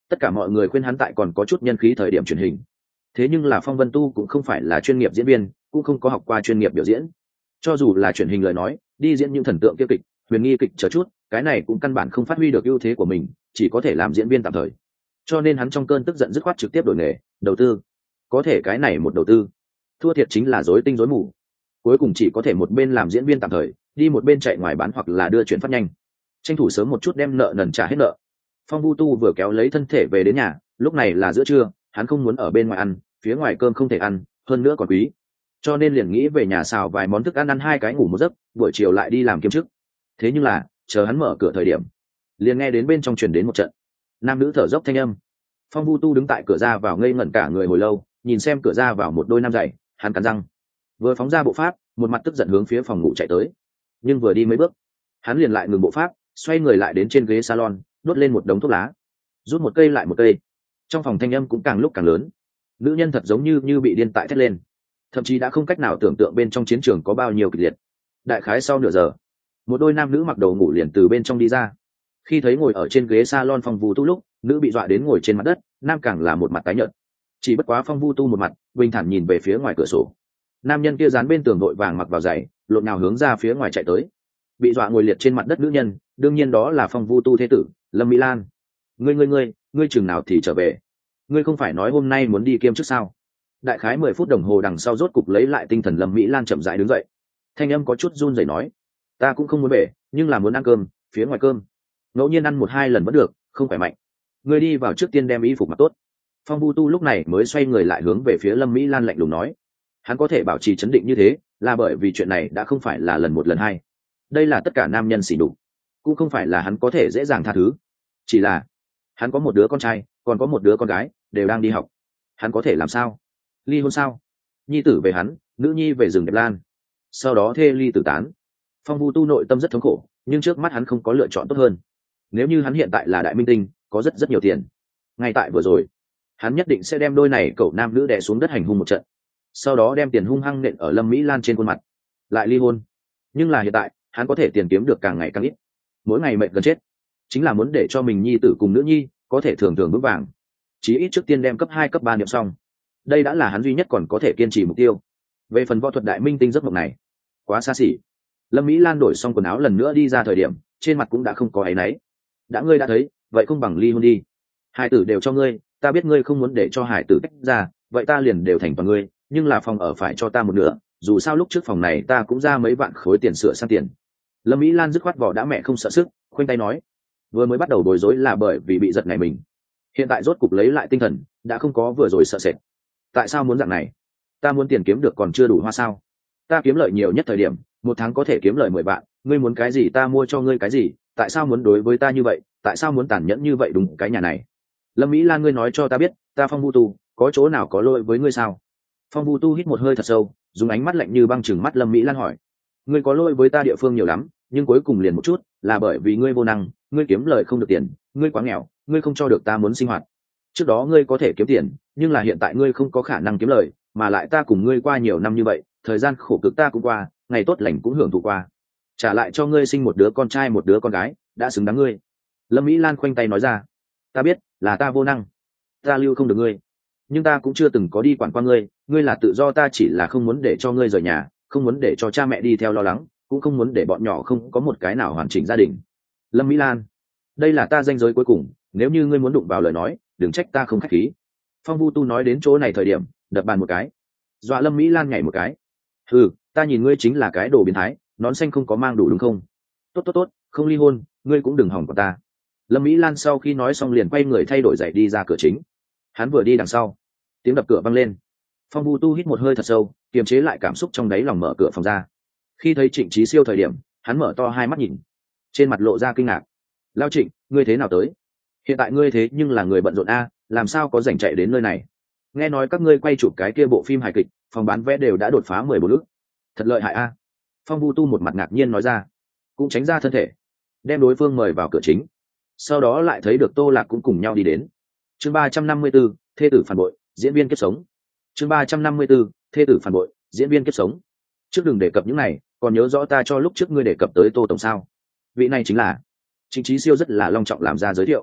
S1: tất cả mọi người khuyên hắn tại còn có chút nhân khí thời điểm truyền hình. Thế nhưng là Phong Vân Tu cũng không phải là chuyên nghiệp diễn viên, cũng không có học qua chuyên nghiệp biểu diễn. Cho dù là truyền hình lời nói, đi diễn những thần tượng kia kịch, huyền nghi kịch chờ chút, cái này cũng căn bản không phát huy được ưu thế của mình, chỉ có thể làm diễn viên tạm thời. Cho nên hắn trong cơn tức giận dứt khoát trực tiếp đổi nghề, đầu tư. Có thể cái này một đầu tư, thua thiệt chính là rối tinh rối mù. Cuối cùng chỉ có thể một bên làm diễn viên tạm thời, đi một bên chạy ngoài bán hoặc là đưa chuyển phát nhanh, tranh thủ sớm một chút đem nợ nần trả hết nợ. Phong Vu Tu vừa kéo lấy thân thể về đến nhà, lúc này là giữa trưa, hắn không muốn ở bên ngoài ăn, phía ngoài cơm không thể ăn, hơn nữa còn quý, cho nên liền nghĩ về nhà xào vài món thức ăn, ăn hai cái ngủ một giấc, buổi chiều lại đi làm kiếm chức. Thế nhưng là chờ hắn mở cửa thời điểm, liền nghe đến bên trong truyền đến một trận nam nữ thở dốc thanh âm. Phong Vu Tu đứng tại cửa ra vào ngây ngẩn cả người hồi lâu, nhìn xem cửa ra vào một đôi nam giày, hắn cắn răng, vừa phóng ra bộ pháp, một mặt tức giận hướng phía phòng ngủ chạy tới. Nhưng vừa đi mấy bước, hắn liền lại ngừng bộ pháp, xoay người lại đến trên ghế salon, đốt lên một đống thuốc lá, rút một cây lại một cây. Trong phòng thanh âm cũng càng lúc càng lớn, nữ nhân thật giống như như bị điên tại thét lên, thậm chí đã không cách nào tưởng tượng bên trong chiến trường có bao nhiêu kịch liệt. Đại khái sau nửa giờ, một đôi nam nữ mặc đồ ngủ liền từ bên trong đi ra. Khi thấy ngồi ở trên ghế salon Phong Vu Tu lúc, nữ bị dọa đến ngồi trên mặt đất, nam càng là một mặt tái nhợt. Chỉ bất quá Phong Vu Tu một mặt bình thản nhìn về phía ngoài cửa sổ. Nam nhân kia dán bên tường vội vàng mặc vào giày, lộn nhào hướng ra phía ngoài chạy tới. Bị dọa ngồi liệt trên mặt đất nữ nhân, đương nhiên đó là Phong Vu Tu thế tử, Lâm Mỹ Lan. Ngươi ngươi ngươi, ngươi chừng nào thì trở về? Ngươi không phải nói hôm nay muốn đi kiêm chức sao? Đại khái mười phút đồng hồ đằng sau rốt cục lấy lại tinh thần, Lâm Mỹ Lan chậm rãi đứng dậy. Thanh âm có chút run rẩy nói: "Ta cũng không muốn về, nhưng là muốn ăn cơm, phía ngoài cơm. Ngẫu nhiên ăn một hai lần vẫn được, không khỏe mạnh. Ngươi đi vào trước tiên đem y phục mặc tốt." Phong Vu Tu lúc này mới xoay người lại hướng về phía Lâm Mỹ Lan lạnh lùng nói. Hắn có thể bảo trì trấn định như thế, là bởi vì chuyện này đã không phải là lần một lần hai. Đây là tất cả nam nhân sỉ nhục, cũng không phải là hắn có thể dễ dàng tha thứ. Chỉ là hắn có một đứa con trai, còn có một đứa con gái, đều đang đi học. Hắn có thể làm sao? Ly hôn sao? Nhi tử về hắn, nữ nhi về rừng Đẹp Lan, sau đó thê ly tử tán. Phong Vu Tu nội tâm rất thống khổ, nhưng trước mắt hắn không có lựa chọn tốt hơn. Nếu như hắn hiện tại là đại minh tinh, có rất rất nhiều tiền, ngay tại vừa rồi hắn nhất định sẽ đem đôi này cậu nam nữ đè xuống đất hành hung một trận, sau đó đem tiền hung hăng nện ở Lâm Mỹ Lan trên khuôn mặt, lại ly hôn. Nhưng là hiện tại hắn có thể tiền kiếm được càng ngày càng ít, mỗi ngày mệt gần chết, chính là muốn để cho mình nhi tử cùng nữ nhi có thể thường thường vững vàng, chí ít trước tiên đem cấp hai cấp ba niệm xong. Đây đã là hắn duy nhất còn có thể kiên trì mục tiêu. Về phần võ thuật đại minh tinh giấc mộng này quá xa xỉ. Lâm Mỹ Lan đổi xong quần áo lần nữa đi ra thời điểm, trên mặt cũng đã không có áy náy. Đã ngươi đã thấy, vậy không bằng ly hôn đi. Hải tử đều cho ngươi, ta biết ngươi không muốn để cho hải tử tách ra, vậy ta liền đều thành toàn ngươi, nhưng là phòng ở phải cho ta một nửa, dù sao lúc trước phòng này ta cũng ra mấy vạn khối tiền sửa sang tiền. Lâm Mỹ Lan dứt khoát vỏ đã mẹ không sợ sức, khoanh tay nói. Vừa mới bắt đầu bối rối là bởi vì bị giật này mình, hiện tại rốt cục lấy lại tinh thần, đã không có vừa rồi sợ sệt. Tại sao muốn dạng này? Ta muốn tiền kiếm được còn chưa đủ hoa sao? Ta kiếm lợi nhiều nhất thời điểm, một tháng có thể kiếm lợi mười vạn, ngươi muốn cái gì ta mua cho ngươi cái gì, tại sao muốn đối với ta như vậy, tại sao muốn tàn nhẫn như vậy? Đúng cái nhà này. Lâm Mỹ Lan, ngươi nói cho ta biết, ta Phong Vu Tu có chỗ nào có lỗi với ngươi sao? Phong Vu Tu hít một hơi thật sâu, dùng ánh mắt lạnh như băng chừng mắt Lâm Mỹ Lan hỏi. Ngươi có lỗi với ta địa phương nhiều lắm, nhưng cuối cùng liền một chút, là bởi vì ngươi vô năng, ngươi kiếm lời không được tiền, ngươi quá nghèo, ngươi không cho được ta muốn sinh hoạt. Trước đó ngươi có thể kiếm tiền, nhưng là hiện tại ngươi không có khả năng kiếm lời, mà lại ta cùng ngươi qua nhiều năm như vậy, thời gian khổ cực ta cũng qua, ngày tốt lành cũng hưởng thụ qua, trả lại cho ngươi sinh một đứa con trai một đứa con gái, đã xứng đáng ngươi. Lâm Mỹ Lan khoanh tay nói ra. Ta biết là ta vô năng, ta lưu không được ngươi, nhưng ta cũng chưa từng có đi quản qua ngươi, ngươi là tự do, ta chỉ là không muốn để cho ngươi rời nhà, không muốn để cho cha mẹ đi theo lo lắng, cũng không muốn để bọn nhỏ không có một cái nào hoàn chỉnh gia đình. Lâm Mỹ Lan, đây là ta ranh giới cuối cùng, nếu như ngươi muốn đụng vào lời nói, đừng trách ta không khách khí. Phong Vu Tu nói đến chỗ này thời điểm, đập bàn một cái, dọa Lâm Mỹ Lan nhảy một cái. Ừ, ta nhìn ngươi chính là cái đồ biến thái, nón xanh không có mang đủ đúng không? Tốt tốt tốt, không ly hôn, ngươi cũng đừng hỏng của ta. Lâm Mỹ Lan sau khi nói xong liền quay người thay đổi giày đi ra cửa chính. Hắn vừa đi đằng sau, tiếng đập cửa vang lên. Phong Vu Tu hít một hơi thật sâu, kiềm chế lại cảm xúc trong đáy lòng, mở cửa phòng ra. Khi thấy Trịnh Chí Siêu thời điểm, hắn mở to hai mắt nhìn, trên mặt lộ ra kinh ngạc. Lao Trịnh, ngươi thế nào tới? Hiện tại ngươi thế nhưng là người bận rộn a, làm sao có rảnh chạy đến nơi này? Nghe nói các ngươi quay chụp cái kia bộ phim hài kịch, phòng bán vé đều đã đột phá mười bốn ức, thật lợi hại a. Phong Vu Tu một mặt ngạc nhiên nói ra, cũng tránh ra thân thể, đem đối phương mời vào cửa chính. Sau đó lại thấy được Tô Lạc cũng cùng nhau đi đến. Chương ba trăm năm mươi 4, thê tử phản bội, diễn viên kiếp sống. Chương ba trăm năm mươi 4, thê tử phản bội, diễn viên kiếp sống. Trước đừng đề cập những này, còn nhớ rõ ta cho lúc trước ngươi đề cập tới Tô tổng sao? Vị này chính là Trịnh Chí Siêu rất là long trọng làm ra giới thiệu.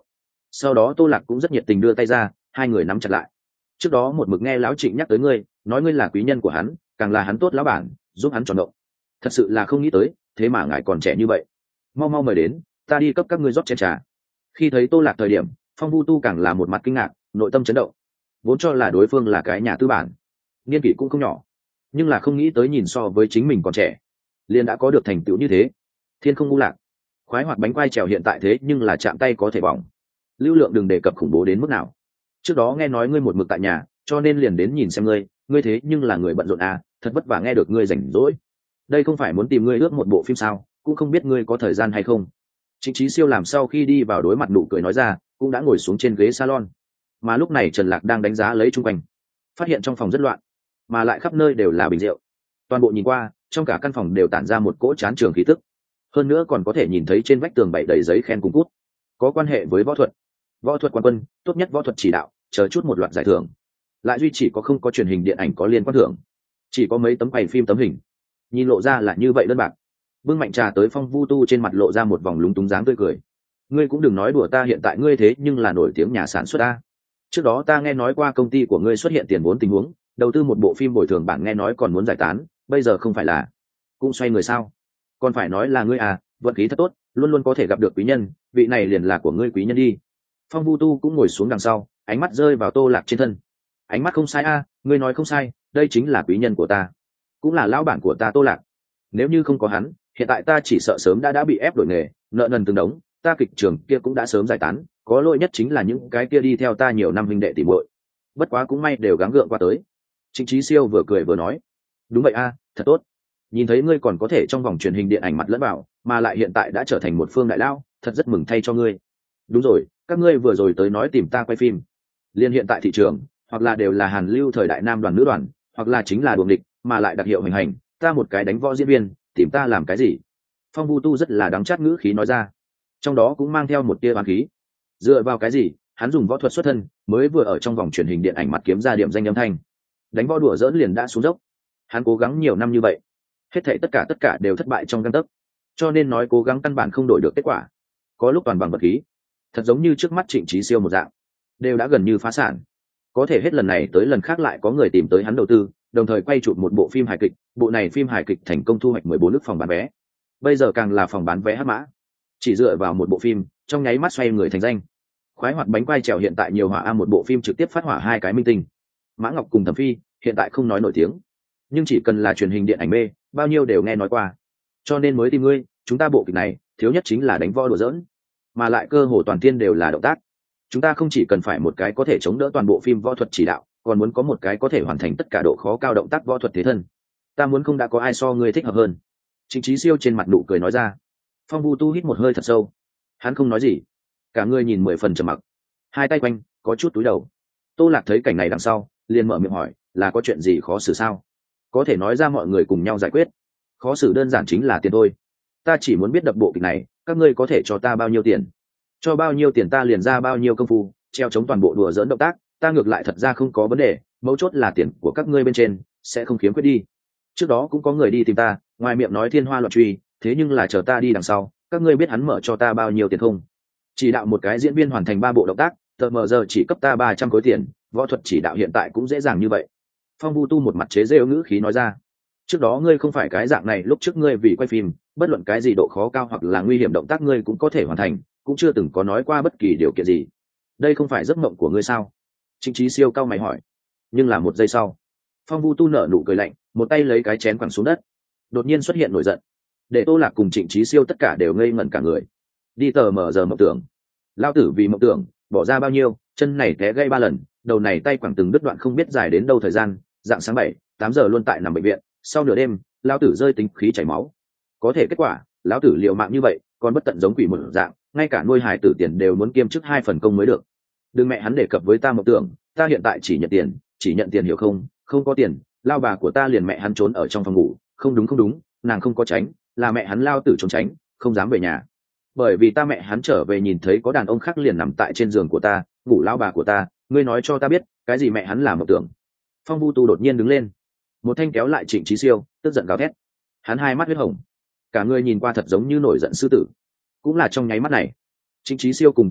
S1: sau đó Tô Lạc cũng rất nhiệt tình đưa tay ra, hai người nắm chặt lại. Trước đó một mực nghe lão Trịnh nhắc tới ngươi, nói ngươi là quý nhân của hắn, càng là hắn tốt lão bản, giúp hắn tròn động. Thật sự là không nghĩ tới, thế mà ngài còn trẻ như vậy. Mau mau mời đến, ta đi cấp các ngươi rót chén trà. Khi thấy Tô Lạc thời điểm, Phong Vu Tu càng là một mặt kinh ngạc, nội tâm chấn động. Vốn cho là đối phương là cái nhà tư bản, niên kỷ cũng không nhỏ, nhưng là không nghĩ tới nhìn so với chính mình còn trẻ, liền đã có được thành tựu như thế. Thiên không ngu lạc, khoái hoạt bánh quai trèo hiện tại thế nhưng là chạm tay có thể bỏng. Lưu lượng đừng đề cập khủng bố đến mức nào. Trước đó nghe nói ngươi một mực tại nhà, cho nên liền đến nhìn xem ngươi, ngươi thế nhưng là người bận rộn à, thật vất vả nghe được ngươi rảnh rỗi. Đây không phải muốn tìm ngươi ước một bộ phim sao, cũng không biết ngươi có thời gian hay không. Trịnh Chí Siêu làm sau khi đi vào đối mặt nụ cười nói ra, cũng đã ngồi xuống trên ghế salon. Mà lúc này Trần Lạc đang đánh giá lấy chung quanh, phát hiện trong phòng rất loạn, mà lại khắp nơi đều là bình rượu. Toàn bộ nhìn qua, trong cả căn phòng đều tản ra một cỗ chán trường khí tức. Hơn nữa còn có thể nhìn thấy trên vách tường bày đầy giấy khen cùng cút, có quan hệ với võ thuật, võ thuật quan quân, tốt nhất võ thuật chỉ đạo, chờ chút một loạt giải thưởng. Lại duy chỉ có không có truyền hình điện ảnh có liên quan thưởng, chỉ có mấy tấm quay phim tấm hình, nhìn lộ ra là như vậy đơn bạc. Bưng mạnh trà tới Phong Vu Tu trên mặt lộ ra một vòng lúng túng dáng tươi cười. Ngươi cũng đừng nói đùa ta, hiện tại ngươi thế nhưng là nổi tiếng nhà sản xuất ta. Trước đó ta nghe nói qua công ty của ngươi xuất hiện tiền vốn tình huống, đầu tư một bộ phim bồi thường bản nghe nói còn muốn giải tán, bây giờ không phải là cũng xoay người sao? Còn phải nói là ngươi à, vận khí thật tốt, luôn luôn có thể gặp được quý nhân, vị này liền là của ngươi quý nhân đi. Phong Vu Tu cũng ngồi xuống đằng sau, ánh mắt rơi vào Tô Lạc trên thân. Ánh mắt không sai a, à, ngươi nói không sai, đây chính là quý nhân của ta, cũng là lão bản của ta Tô Lạc. Nếu như không có hắn, hiện tại ta chỉ sợ sớm đã đã bị ép đổi nghề, nợ nần từng đống, ta kịch trường kia cũng đã sớm giải tán, có lỗi nhất chính là những cái kia đi theo ta nhiều năm huynh đệ tỉ muội. Bất quá cũng may đều gắng gượng qua tới. Trịnh Chí Siêu vừa cười vừa nói, đúng vậy a, à, thật tốt. Nhìn thấy ngươi còn có thể trong vòng truyền hình điện ảnh mặt lẫn vào, mà lại hiện tại đã trở thành một phương đại lao, thật rất mừng thay cho ngươi. Đúng rồi, các ngươi vừa rồi tới nói tìm ta quay phim. Liên hiện tại thị trường, hoặc là đều là Hàn Lưu thời đại nam đoàn nữ đoàn, hoặc là chính là đuồng địch, mà lại đặc hiệu hành hành, ta một cái đánh võ diễn viên, tìm ta làm cái gì? Phong Vu Tu rất là đắng chát ngữ khí nói ra, trong đó cũng mang theo một tia oán khí. Dựa vào cái gì? Hắn dùng võ thuật xuất thân, mới vừa ở trong vòng truyền hình điện ảnh mặt kiếm ra điểm danh âm thanh, đánh võ đùa dỡn liền đã xuống dốc. Hắn cố gắng nhiều năm như vậy, hết thảy tất cả tất cả đều thất bại trong gang tấc, cho nên nói cố gắng căn bản không đổi được kết quả. Có lúc toàn bằng vật khí, thật giống như trước mắt Trịnh Chí Siêu một dạng, đều đã gần như phá sản. Có thể hết lần này tới lần khác lại có người tìm tới hắn đầu tư, đồng thời quay chụp một bộ phim hài kịch, bộ này phim hài kịch thành công thu hoạch mười bốn ức phòng bán vé. Bây giờ càng là phòng bán vé hắc mã. Chỉ dựa vào một bộ phim, trong nháy mắt xoay người thành danh. Khoái hoạt bánh quai trèo hiện tại nhiều hỏa a một bộ phim trực tiếp phát hỏa hai cái minh tinh. Mã Ngọc cùng Thẩm Phi, hiện tại không nói nổi tiếng, nhưng chỉ cần là truyền hình điện ảnh mê, bao nhiêu đều nghe nói qua. Cho nên mới tìm ngươi, chúng ta bộ kịch này, thiếu nhất chính là đánh võ đùa giỡn, mà lại cơ hồ toàn thiên đều là động tác. Chúng ta không chỉ cần phải một cái có thể chống đỡ toàn bộ phim võ thuật chỉ đạo, còn muốn có một cái có thể hoàn thành tất cả độ khó cao động tác võ thuật thế thân. Ta muốn không đã có ai so ngươi thích hợp hơn. Trịnh Chí Siêu trên mặt nụ cười nói ra. Phong Vu Tu hít một hơi thật sâu, hắn không nói gì, cả người nhìn mười phần trầm mặc, hai tay quanh, có chút túi đầu. Tô Lạc thấy cảnh này đằng sau, liền mở miệng hỏi, là có chuyện gì khó xử sao? Có thể nói ra mọi người cùng nhau giải quyết. Khó xử đơn giản chính là tiền thôi. Ta chỉ muốn biết đập bộ kịch này, các ngươi có thể cho ta bao nhiêu tiền? Cho bao nhiêu tiền ta liền ra bao nhiêu công phu, treo chống toàn bộ đùa dỡn động tác, ta ngược lại thật ra không có vấn đề, mấu chốt là tiền của các ngươi bên trên sẽ không khiếm khuyết đi. Trước đó cũng có người đi tìm ta, ngoài miệng nói thiên hoa loạn truy, thế nhưng là chờ ta đi đằng sau, các ngươi biết hắn mở cho ta bao nhiêu tiền không? Chỉ đạo một cái diễn viên hoàn thành ba bộ động tác, tờ mờ giờ chỉ cấp ta ba trăm khối tiền, võ thuật chỉ đạo hiện tại cũng dễ dàng như vậy. Phong Vu Tu một mặt chế giễu ngữ khí nói ra, trước đó ngươi không phải cái dạng này, lúc trước ngươi vì quay phim, bất luận cái gì độ khó cao hoặc là nguy hiểm động tác ngươi cũng có thể hoàn thành, cũng chưa từng có nói qua bất kỳ điều kiện gì. Đây không phải giấc mộng của ngươi sao? Trịnh Chí Siêu cao mày hỏi. Nhưng là một giây sau, Phong Vu Tu nở nụ cười lạnh, một tay lấy cái chén quẳng xuống đất, đột nhiên xuất hiện nổi giận, để Tô Lạc cùng Trịnh Chí Siêu tất cả đều ngây ngẩn cả người. Đi tờ mở giờ mộng tưởng, lao tử vì mộng tưởng bỏ ra bao nhiêu, chân này té gãy ba lần, đầu này tay quẳng từng đứt đoạn không biết dài đến đâu thời gian, dạng sáng bảy tám giờ luôn tại nằm bệnh viện, sau nửa đêm lao tử rơi tính khí chảy máu. Có thể kết quả lão tử liều mạng như vậy, còn bất tận giống quỷ một dạng, ngay cả nuôi hài tử tiền đều muốn kiêm chức hai phần công mới được. Đừng mẹ hắn đề cập với ta mộng tưởng, ta hiện tại chỉ nhận tiền, chỉ nhận tiền hiểu không? Không có tiền, lao bà của ta liền mẹ hắn trốn ở trong phòng ngủ. Không đúng không đúng, nàng không có tránh, là mẹ hắn lao tử trốn tránh, không dám về nhà. Bởi vì ta mẹ hắn trở về nhìn thấy có đàn ông khác liền nằm tại trên giường của ta, ngủ lao bà của ta. Ngươi nói cho ta biết, cái gì mẹ hắn làm mộng tưởng? Phong Vu Tu đột nhiên đứng lên, một thanh kéo lại Trịnh Chí Siêu, tức giận gào thét. Hắn hai mắt huyết hồng, cả người nhìn qua thật giống như nổi giận sư tử. Cũng là trong nháy mắt này, Trịnh Chí Siêu cùng Tô Lạc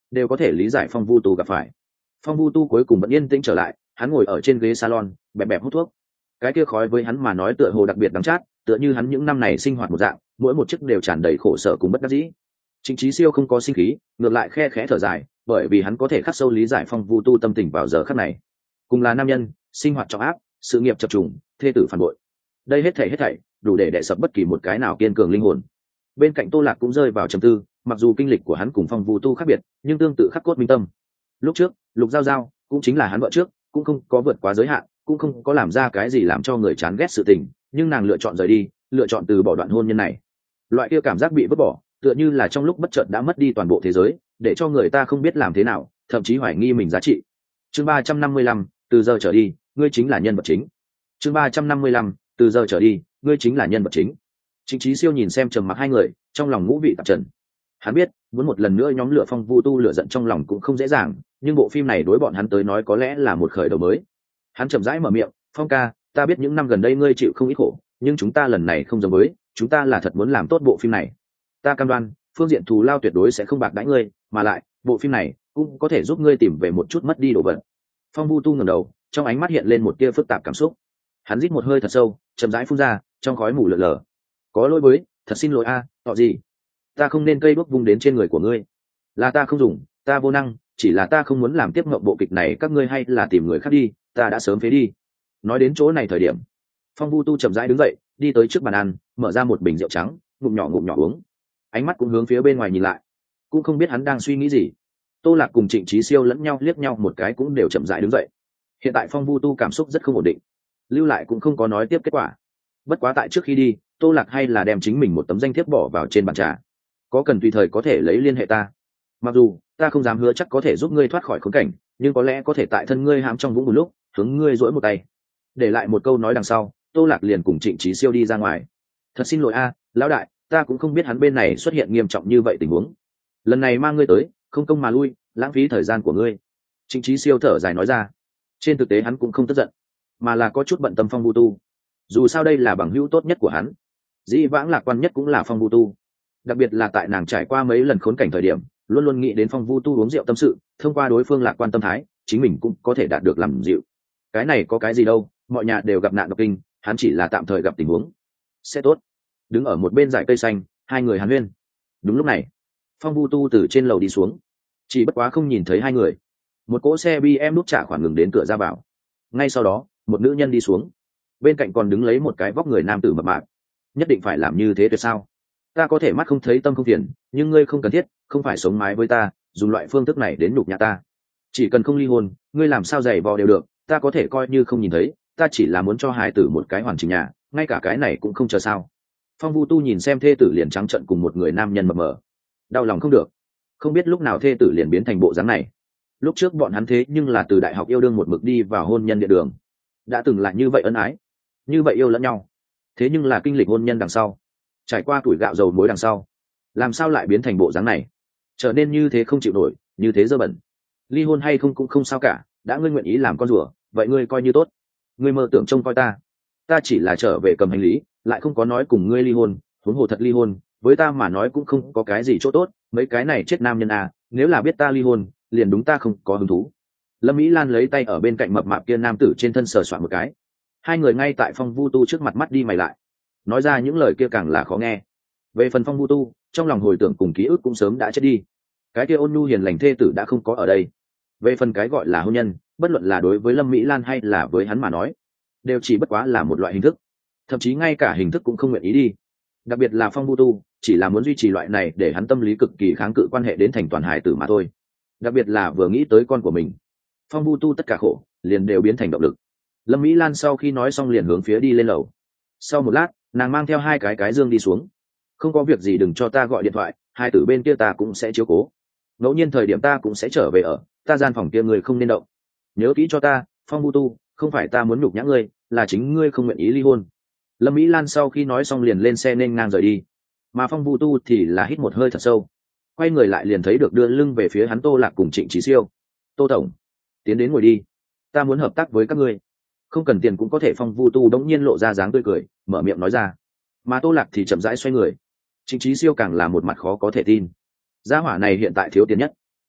S1: đều có thể lý giải phong vu tu gặp phải. Phong vu tu cuối cùng vẫn yên tĩnh trở lại, hắn ngồi ở trên ghế salon bẹp bẹp hút thuốc. Cái kia khói với hắn mà nói tựa hồ đặc biệt đắng chát, tựa như hắn những năm này sinh hoạt một dạng, mỗi một chiếc đều tràn đầy khổ sở cùng bất đắc dĩ. Trịnh Chí Siêu không có sinh khí, ngược lại khe khẽ thở dài, bởi vì hắn có thể khắc sâu lý giải phong vu tu tâm tình vào giờ khắc này. Cùng là nam nhân, sinh hoạt trọng áp, sự nghiệp chập trùng, thê tử phản bội, đây hết thảy hết thảy đủ để đè sập bất kỳ một cái nào kiên cường linh hồn. Bên cạnh Tô Lạc cũng rơi vào trầm tư, mặc dù kinh lịch của hắn cùng phong vu tu khác biệt, nhưng tương tự khắc cốt minh tâm. Lúc trước, Lục Giao Giao cũng chính là hắn vợ trước, cũng không có vượt quá giới hạn, cũng không có làm ra cái gì làm cho người chán ghét sự tình, nhưng nàng lựa chọn rời đi, lựa chọn từ bỏ đoạn hôn nhân này. Loại kia cảm giác bị vứt bỏ, tựa như là trong lúc bất chợt đã mất đi toàn bộ thế giới, để cho người ta không biết làm thế nào, thậm chí hoài nghi mình giá trị. Chương ba trăm năm mươi lăm, từ giờ trở đi, ngươi chính là nhân vật chính. Chương ba trăm năm mươi lăm, từ giờ trở đi, ngươi chính là nhân vật chính. Trịnh Chí Siêu nhìn xem trầm mặc hai người, trong lòng ngũ vị tạp trần. Hắn biết, muốn một lần nữa nhóm lửa phong vu tu lửa giận trong lòng cũng không dễ dàng, nhưng bộ phim này đối bọn hắn tới nói có lẽ là một khởi đầu mới. Hắn chậm rãi mở miệng, "Phong ca, ta biết những năm gần đây ngươi chịu không ít khổ, nhưng chúng ta lần này không giống với, chúng ta là thật muốn làm tốt bộ phim này. Ta cam đoan, phương diện thù lao tuyệt đối sẽ không bạc đãi ngươi, mà lại, bộ phim này cũng có thể giúp ngươi tìm về một chút mất đi đồ vật." Phong vu tu ngẩng đầu, trong ánh mắt hiện lên một tia phức tạp cảm xúc. Hắn rít một hơi thật sâu, chậm rãi phun ra, trong khói mù lờ lờ. "Có lỗi với, thật xin lỗi a, à, tọ gì? Ta không nên cây đuốc vung đến trên người của ngươi. Là ta không dùng, ta vô năng, chỉ là ta không muốn làm tiếp ngộng bộ kịch này, các ngươi hay là tìm người khác đi, ta đã sớm phế đi." Nói đến chỗ này thời điểm, Phong vu tu chậm rãi đứng dậy, đi tới trước bàn ăn, mở ra một bình rượu trắng, ngụm nhỏ ngụm nhỏ uống. Ánh mắt cũng hướng phía bên ngoài nhìn lại, cũng không biết hắn đang suy nghĩ gì. Tô Lạc cùng Trịnh Chí Siêu lẫn nhau liếc nhau một cái, cũng đều chậm rãi đứng dậy. Hiện tại Phong vu tu cảm xúc rất không ổn định, lưu lại cũng không có nói tiếp kết quả. Bất quá tại trước khi đi, Tô Lạc hay là đem chính mình một tấm danh thiếp bỏ vào trên bàn trà. "Có cần tùy thời có thể lấy liên hệ ta. Mặc dù ta không dám hứa chắc có thể giúp ngươi thoát khỏi khốn cảnh, nhưng có lẽ có thể tại thân ngươi hãm trong vũng một lúc, hướng ngươi duỗi một tay." Để lại một câu nói đằng sau, Tô Lạc liền cùng Trịnh Chí Siêu đi ra ngoài. "Thật xin lỗi a, lão đại, ta cũng không biết hắn bên này xuất hiện nghiêm trọng như vậy tình huống. Lần này mang ngươi tới, không công mà lui, lãng phí thời gian của ngươi." Trịnh Chí Siêu thở dài nói ra. Trên thực tế hắn cũng không tức giận, mà là có chút bận tâm Phong vu tu. Dù sao đây là bằng hữu tốt nhất của hắn, dĩ vãng lạc quan nhất cũng là Phong vu tu. Đặc biệt là tại nàng trải qua mấy lần khốn cảnh thời điểm, luôn luôn nghĩ đến Phong vu tu uống rượu tâm sự, thông qua đối phương lạc quan tâm thái, chính mình cũng có thể đạt được làm dịu. Cái này có cái gì đâu, mọi nhà đều gặp nạn độc kinh, hắn chỉ là tạm thời gặp tình huống, sẽ tốt. Đứng ở một bên dải cây xanh, hai người hàn huyên. Đúng lúc này, Phong vu tu từ trên lầu đi xuống, chỉ bất quá không nhìn thấy hai người. Một cỗ xe bê em nút trả khoản ngừng đến cửa ra vào. Ngay sau đó, một nữ nhân đi xuống, bên cạnh còn đứng lấy một cái vóc người nam tử mập mạp. "Nhất định phải làm như thế tuyệt sao? Ta có thể mắt không thấy tâm không phiền, nhưng ngươi không cần thiết, không phải sống mái với ta, dùng loại phương thức này đến nhục nhã ta. Chỉ cần không ly hôn, ngươi làm sao giày vò đều được, ta có thể coi như không nhìn thấy, ta chỉ là muốn cho hài tử một cái hoàn chỉnh nhà, ngay cả cái này cũng không chờ sao?" Phong vu tu nhìn xem thê tử liền trắng trợn cùng một người nam nhân mập mờ, đau lòng không được. Không biết lúc nào thê tử liền biến thành bộ dáng này. Lúc trước bọn hắn thế nhưng là từ đại học yêu đương một mực đi vào hôn nhân địa đường, đã từng là như vậy ân ái, như vậy yêu lẫn nhau. Thế nhưng là kinh lịch hôn nhân đằng sau, trải qua tuổi gạo dầu muối đằng sau, làm sao lại biến thành bộ dáng này, trở nên như thế không chịu nổi, như thế dơ bẩn. Ly hôn hay không cũng không sao cả, đã ngươi nguyện ý làm con rùa, vậy ngươi coi như tốt. Ngươi mơ tưởng trông coi ta, ta chỉ là trở về cầm hành lý, lại không có nói cùng ngươi ly hôn. Huống hồ thật ly hôn, với ta mà nói cũng không có cái gì chỗ tốt. Mấy cái này chết nam nhân à, nếu là biết ta ly hôn, liền đúng ta không có hứng thú. Lâm Mỹ Lan lấy tay ở bên cạnh mập mạp kia nam tử trên thân sờ soạn một cái. Hai người ngay tại Phong vu tu trước mặt mắt đi mày lại, nói ra những lời kia càng là khó nghe. Về phần Phong vu tu, trong lòng hồi tưởng cùng ký ức cũng sớm đã chết đi. Cái kia ôn nhu hiền lành thê tử đã không có ở đây. Về phần cái gọi là hôn nhân, bất luận là đối với Lâm Mỹ Lan hay là với hắn mà nói, đều chỉ bất quá là một loại hình thức, thậm chí ngay cả hình thức cũng không nguyện ý đi. Đặc biệt là Phong vu tu, chỉ là muốn duy trì loại này để hắn tâm lý cực kỳ kháng cự quan hệ đến thành toàn hài tử mà thôi. Đặc biệt là vừa nghĩ tới con của mình, Phong vu tu tất cả khổ liền đều biến thành động lực. Lâm Mỹ Lan sau khi nói xong liền hướng phía đi lên lầu. Sau một lát, nàng mang theo hai cái cái dương đi xuống. "Không có việc gì đừng cho ta gọi điện thoại, hai tử bên kia ta cũng sẽ chiếu cố. Ngẫu nhiên thời điểm ta cũng sẽ trở về ở, ta gian phòng kia người không nên động. Nhớ kỹ cho ta, Phong vu tu, không phải ta muốn nhục nhã ngươi, là chính ngươi không nguyện ý ly hôn." Lâm Mỹ Lan sau khi nói xong liền lên xe nên ngang rời đi, mà Phong vu tu thì là hít một hơi thật sâu, quay người lại liền thấy được đưa lưng về phía hắn Tô Lạc cùng Trịnh Chí Siêu. "Tô tổng, tiến đến ngồi đi, ta muốn hợp tác với các ngươi." "Không cần tiền cũng có thể." Phong vu tu đống nhiên lộ ra dáng tươi cười, mở miệng nói ra. Mà Tô Lạc thì chậm rãi xoay người. Trịnh Chí Siêu càng là một mặt khó có thể tin. Gia hỏa này hiện tại thiếu tiền nhất,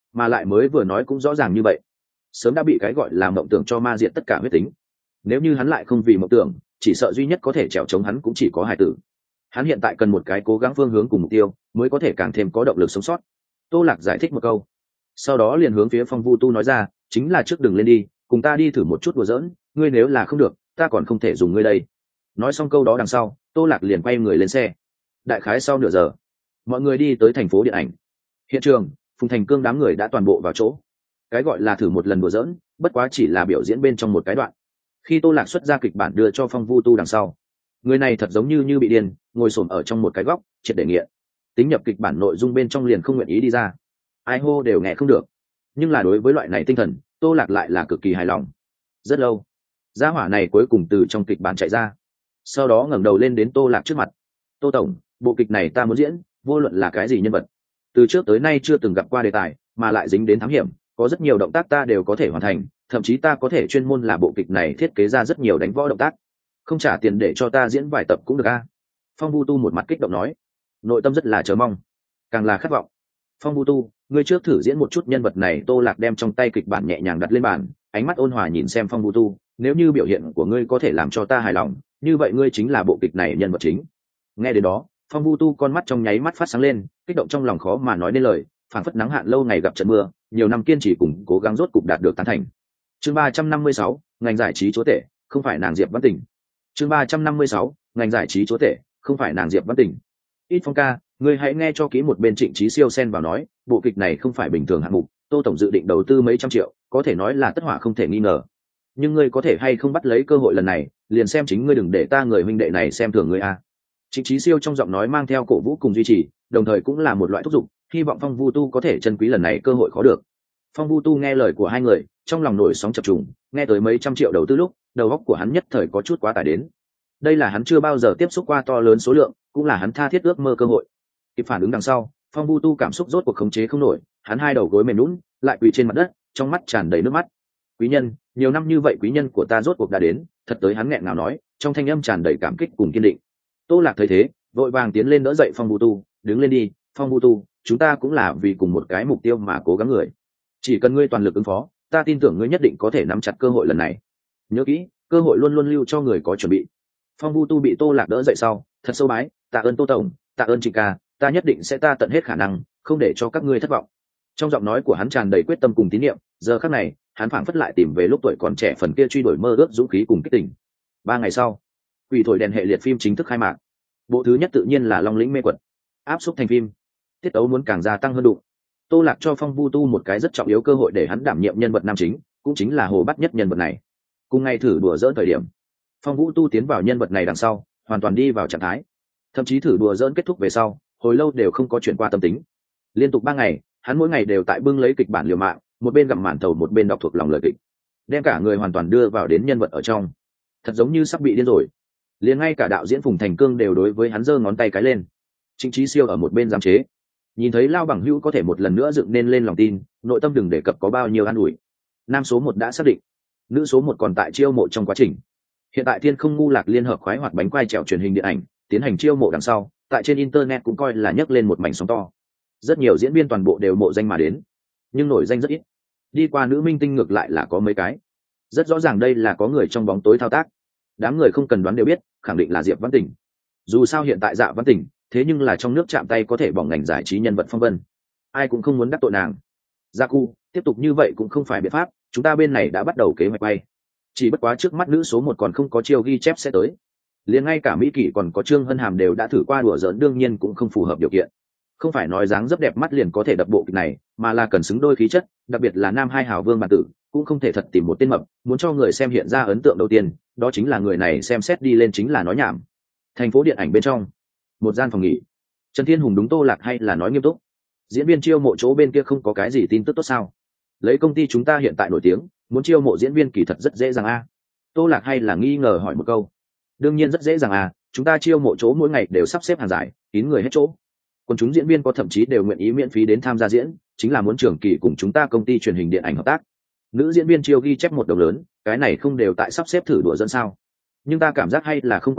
S1: mà lại mới vừa nói cũng rõ ràng như vậy, sớm đã bị cái gọi là mộng tưởng cho ma diệt tất cả huyết tính. Nếu như hắn lại không vì mộng tưởng, chỉ sợ duy nhất có thể trèo chống hắn cũng chỉ có hải tử. Hắn hiện tại cần một cái cố gắng phương hướng cùng mục tiêu, mới có thể càng thêm có động lực sống sót. Tô Lạc giải thích một câu, sau đó liền hướng phía Phong Vu Tu nói ra, chính là trước đừng lên đi, cùng ta đi thử một chút đùa giỡn, ngươi nếu là không được, ta còn không thể dùng ngươi đây. Nói xong câu đó đằng sau, Tô Lạc liền quay người lên xe. Đại khái sau nửa giờ, mọi người đi tới thành phố điện ảnh. Hiện trường, Phùng Thành Cương đám người đã toàn bộ vào chỗ. Cái gọi là thử một lần đùa giỡn, bất quá chỉ là biểu diễn bên trong một cái đoạn. Khi Tô Lạc xuất ra kịch bản đưa cho Phong Vu Tu đằng sau, người này thật giống như như bị điên, ngồi xổm ở trong một cái góc, triệt để nghiện. Tính nhập kịch bản nội dung bên trong liền không nguyện ý đi ra, ai hô đều nghe không được. Nhưng là đối với loại này tinh thần, Tô Lạc lại là cực kỳ hài lòng. Rất lâu, gia hỏa này cuối cùng từ trong kịch bản chạy ra, sau đó ngẩng đầu lên đến Tô Lạc trước mặt. Tô tổng, bộ kịch này ta muốn diễn, vô luận là cái gì nhân vật, từ trước tới nay chưa từng gặp qua đề tài, mà lại dính đến thám hiểm, có rất nhiều động tác ta đều có thể hoàn thành, thậm chí ta có thể chuyên môn là bộ kịch này thiết kế ra rất nhiều đánh võ động tác, không trả tiền để cho ta diễn vài tập cũng được a. Phong Vu Tu một mặt kích động nói, nội tâm rất là chờ mong, càng là khát vọng. Phong Vu Tu, ngươi trước thử diễn một chút nhân vật này. Tô Lạc đem trong tay kịch bản nhẹ nhàng đặt lên bàn, ánh mắt ôn hòa nhìn xem Phong Vu Tu, nếu như biểu hiện của ngươi có thể làm cho ta hài lòng, như vậy ngươi chính là bộ kịch này nhân vật chính. Nghe đến đó, Phong Vu Tu con mắt trong nháy mắt phát sáng lên, kích động trong lòng khó mà nói nên lời, phảng phất nắng hạn lâu ngày gặp trận mưa, nhiều năm kiên trì cùng cố gắng rốt cục đạt được tán thành. Chương ba trăm năm mươi sáu, ngành giải trí chúa tể, không phải nàng Diệp Văn Tình. Chương ba trăm năm mươi sáu, ngành giải trí chúa tể, không phải nàng Diệp Văn Tình. Ít Phong ca, ngươi hãy nghe cho kỹ. Một bên Trịnh Chí Siêu xen vào nói, bộ kịch này không phải bình thường hạng mục, Tô tổng dự định đầu tư mấy trăm triệu, có thể nói là tất hỏa không thể nghi ngờ. Nhưng ngươi có thể hay không bắt lấy cơ hội lần này, liền xem chính ngươi, đừng để ta người huynh đệ này xem thường ngươi a. Trịnh Chí Siêu trong giọng nói mang theo cổ vũ cùng duy trì, đồng thời cũng là một loại thúc giục, hy vọng Phong Vu Tu có thể trân quý lần này cơ hội khó được. Phong Vu Tu nghe lời của hai người, trong lòng nổi sóng chập trùng, nghe tới mấy trăm triệu đầu tư lúc, đầu óc của hắn nhất thời có chút quá tải đến. Đây là hắn chưa bao giờ tiếp xúc qua to lớn số lượng, cũng là hắn tha thiết ước mơ cơ hội. Kịp phản ứng đằng sau, Phong Vu Tu cảm xúc rốt cuộc khống chế không nổi, hắn hai đầu gối mềm nhũn, lại quỳ trên mặt đất, trong mắt tràn đầy nước mắt. Quý nhân, nhiều năm như vậy quý nhân của ta rốt cuộc đã đến. Thật tới hắn nghẹn ngào nói, trong thanh âm tràn đầy cảm kích cùng kiên định. Tô Lạc thấy thế, vội vàng tiến lên đỡ dậy Phong Vu Tu, đứng lên đi, Phong Vu Tu, chúng ta cũng là vì cùng một cái mục tiêu mà cố gắng người. Chỉ cần ngươi toàn lực ứng phó, ta tin tưởng ngươi nhất định có thể nắm chặt cơ hội lần này. Nhớ kỹ, cơ hội luôn luôn lưu cho người có chuẩn bị. Phong Vu Tu bị Tô Lạc đỡ dậy sau, thật sâu bái, tạ ơn Tô tổng, tạ ơn Trịnh ca, ta nhất định sẽ ta tận hết khả năng, không để cho các ngươi thất vọng. Trong giọng nói của hắn tràn đầy quyết tâm cùng tín nhiệm, giờ khắc này, hắn phảng phất lại tìm về lúc tuổi còn trẻ phần kia truy đuổi mơ ước dũng khí cùng kích tình. Ba ngày sau, Quỷ thổi đèn hệ liệt phim chính thức khai mạc. Bộ thứ nhất tự nhiên là Long lĩnh mê quật, áp xúc thành phim, tiết tấu muốn càng gia tăng hơn đụng. Tô Lạc cho Phong Vu Tu một cái rất trọng yếu cơ hội để hắn đảm nhiệm nhân vật nam chính, cũng chính là hồ bắt nhất nhân vật này. Cùng ngày thử đùa dỡn thời điểm, Phong Vu Tu tiến vào nhân vật này đằng sau, hoàn toàn đi vào trạng thái. Thậm chí thử đùa dỡn kết thúc về sau, hồi lâu đều không có chuyển qua tâm tính. Liên tục ba ngày, hắn mỗi ngày đều tại bưng lấy kịch bản liều mạng, một bên gặm màn thầu một bên đọc thuộc lòng lời kịch, đem cả người hoàn toàn đưa vào đến nhân vật ở trong, thật giống như sắp bị điên rồi. Liền ngay cả đạo diễn Phùng Thành Cương đều đối với hắn giơ ngón tay cái lên. Trịnh Chí Siêu ở một bên giám chế, nhìn thấy Lao Bằng Hữu có thể một lần nữa dựng nên lên lòng tin, nội tâm đừng đề cập có bao nhiêu an ủi. Nam số một đã xác định, nữ số một còn tại chiêu mộ trong quá trình. Hiện tại Thiên Không Ngu Lạc liên hợp khoái hoạt bánh quai trèo truyền hình điện ảnh tiến hành chiêu mộ đằng sau, tại trên internet cũng coi là nhấc lên một mảnh sóng to. Rất nhiều diễn viên toàn bộ đều mộ danh mà đến, nhưng nổi danh rất ít. Đi qua nữ minh tinh ngược lại là có mấy cái. Rất rõ ràng đây là có người trong bóng tối thao tác. Đám người không cần đoán đều biết, khẳng định là Diệp Văn Tình. Dù sao hiện tại Dạ Văn Tình, thế nhưng là trong nước chạm tay có thể bỏng ngành giải trí nhân vật phong vân, ai cũng không muốn đắc tội nàng. Gia Cu, tiếp tục như vậy cũng không phải biện pháp, chúng ta bên này đã bắt đầu kế hoạch bay. Chỉ bất quá trước mắt nữ số một còn không có chiêu ghi chép sẽ tới. Liền ngay cả Mỹ Kỷ còn có Trương Hân Hàm đều đã thử qua đùa giỡn, đương nhiên cũng không phù hợp điều kiện. Không phải nói dáng dấp đẹp mắt liền có thể đập bộ kịch này, mà là cần xứng đôi khí chất, đặc biệt là nam hai hào vương bản tử, cũng không thể thật tìm một tên mập, muốn cho người xem hiện ra ấn tượng đầu tiên, đó chính là người này xem xét đi lên chính là nói nhảm. Thành phố điện ảnh bên trong, một gian phòng nghỉ, Trần Thiên Hùng đúng Tô Lạc hay là nói nghiêm túc? Diễn viên chiêu mộ chỗ bên kia không có cái gì tin tức tốt sao? Lấy công ty chúng ta hiện tại nổi tiếng, muốn chiêu mộ diễn viên kỳ thật rất dễ dàng a. Tô Lạc hay là nghi ngờ hỏi một câu. Đương nhiên rất dễ dàng à, chúng ta chiêu mộ chỗ mỗi ngày đều sắp xếp hàng giải, kín người hết chỗ. Còn chúng diễn viên có thậm chí đều nguyện ý miễn phí đến tham gia diễn, chính là muốn trường kỳ cùng chúng ta công ty truyền hình điện ảnh hợp tác. Nữ diễn viên chiêu ghi chép một đồng lớn, cái này không đều tại sắp xếp thử đùa dẫn sao? Nhưng ta cảm giác hay là không quá được,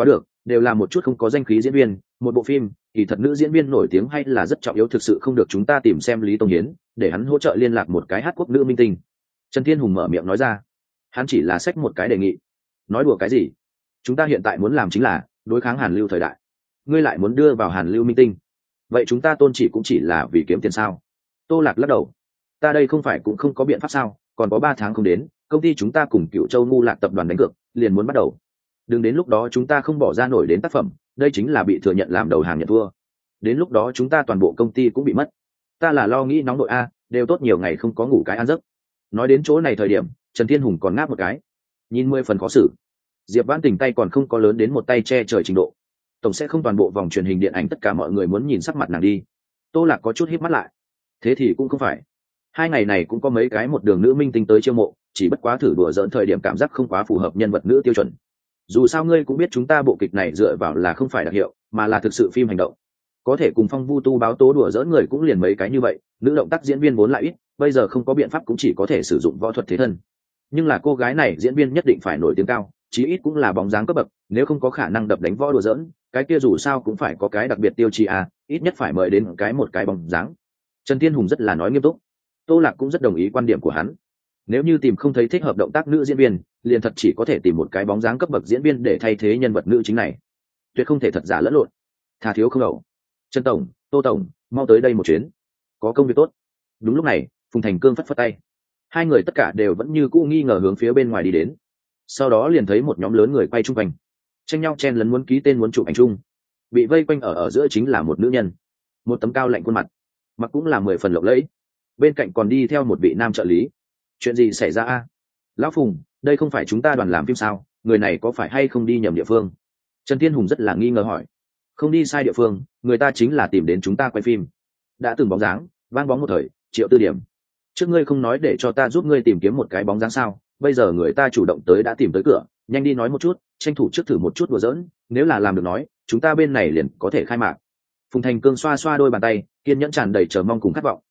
S1: đều là một chút không có danh khí diễn viên. Một bộ phim kỳ thật nữ diễn viên nổi tiếng hay là rất trọng yếu, thực sự không được chúng ta tìm xem Lý Tông Hiến để hắn hỗ trợ liên lạc một cái hát quốc nữ minh tinh. Trần Thiên Hùng mở miệng nói ra. Hắn chỉ là xách một cái đề nghị. Nói đùa cái gì? Chúng ta hiện tại muốn làm chính là đối kháng Hàn Lưu thời đại, ngươi lại muốn đưa vào Hàn Lưu minh tinh, vậy chúng ta tôn chỉ cũng chỉ là vì kiếm tiền sao? Tô Lạc lắc đầu. Ta đây không phải cũng không có biện pháp sao? Còn có ba tháng không đến, công ty chúng ta cùng Cựu Châu Ngu Lạc tập đoàn đánh cược liền muốn bắt đầu. Đừng đến lúc đó chúng ta không bỏ ra nổi đến tác phẩm, đây chính là bị thừa nhận làm đầu hàng nhận thua. Đến lúc đó chúng ta toàn bộ công ty cũng bị mất. Ta là lo nghĩ nóng nội a, đều tốt nhiều ngày không có ngủ cái ăn giấc. Nói đến chỗ này thời điểm, Trần Thiên Hùng còn ngáp một cái, nhìn mười phần khó xử. Diệp Vãn Tình tay còn không có lớn đến một tay che trời trình độ, tổng sẽ không toàn bộ vòng truyền hình điện ảnh tất cả mọi người muốn nhìn sắc mặt nàng đi. Tô Lạc có chút híp mắt lại. Thế thì cũng không phải, hai ngày này cũng có mấy cái một đường nữ minh tinh tới chiêu mộ, chỉ bất quá thử đùa giỡn thời điểm cảm giác không quá phù hợp nhân vật nữ tiêu chuẩn. Dù sao ngươi cũng biết chúng ta bộ kịch này dựa vào là không phải đặc hiệu, mà là thực sự phim hành động. Có thể cùng Phong Vu Tu báo tố đùa giỡn người cũng liền mấy cái như vậy, nữ động tác diễn viên vốn lại ít, bây giờ không có biện pháp cũng chỉ có thể sử dụng võ thuật thế thân. Nhưng là cô gái này diễn viên nhất định phải nổi tiếng cao, chí ít cũng là bóng dáng cấp bậc, nếu không có khả năng đập đánh võ đùa giỡn, cái kia dù sao cũng phải có cái đặc biệt tiêu chí à, ít nhất phải mời đến cái một cái bóng dáng. Trần Thiên Hùng rất là nói nghiêm túc. Tô Lạc cũng rất đồng ý quan điểm của hắn. Nếu như tìm không thấy thích hợp động tác nữ diễn viên, liền thật chỉ có thể tìm một cái bóng dáng cấp bậc diễn viên để thay thế nhân vật nữ chính này. Tuyệt không thể thật giả lẫn lộn. Thà thiếu không ẩu. Trần tổng, Tô tổng, mau tới đây một chuyến. Có công việc tốt. Đúng lúc này, Phùng Thành Cương phất phất tay. Hai người tất cả đều vẫn như cũ nghi ngờ hướng phía bên ngoài đi đến. Sau đó liền thấy một nhóm lớn người quay chung quanh, tranh nhau chen lấn muốn ký tên muốn chụp ảnh chung. Bị vây quanh ở ở giữa chính là một nữ nhân, một tấm cao lạnh khuôn mặt, mặc cũng là mười phần lộng lẫy. Bên cạnh còn đi theo một vị nam trợ lý. Chuyện gì xảy ra a? Lão Phùng, đây không phải chúng ta đoàn làm phim sao? Người này có phải hay không đi nhầm địa phương? Trần Thiên Hùng rất là nghi ngờ hỏi. Không đi sai địa phương, người ta chính là tìm đến chúng ta quay phim. Đã từng bóng dáng, vang bóng một thời, Triệu Tư Điểm. Trước ngươi không nói để cho ta giúp ngươi tìm kiếm một cái bóng dáng sao? Bây giờ người ta chủ động tới đã tìm tới cửa, nhanh đi nói một chút, tranh thủ trước thử một chút đùa giỡn, nếu là làm được nói, chúng ta bên này liền có thể khai mạc. Phùng Thành Cương xoa xoa đôi bàn tay, kiên nhẫn tràn đầy chờ mong cùng khát vọng.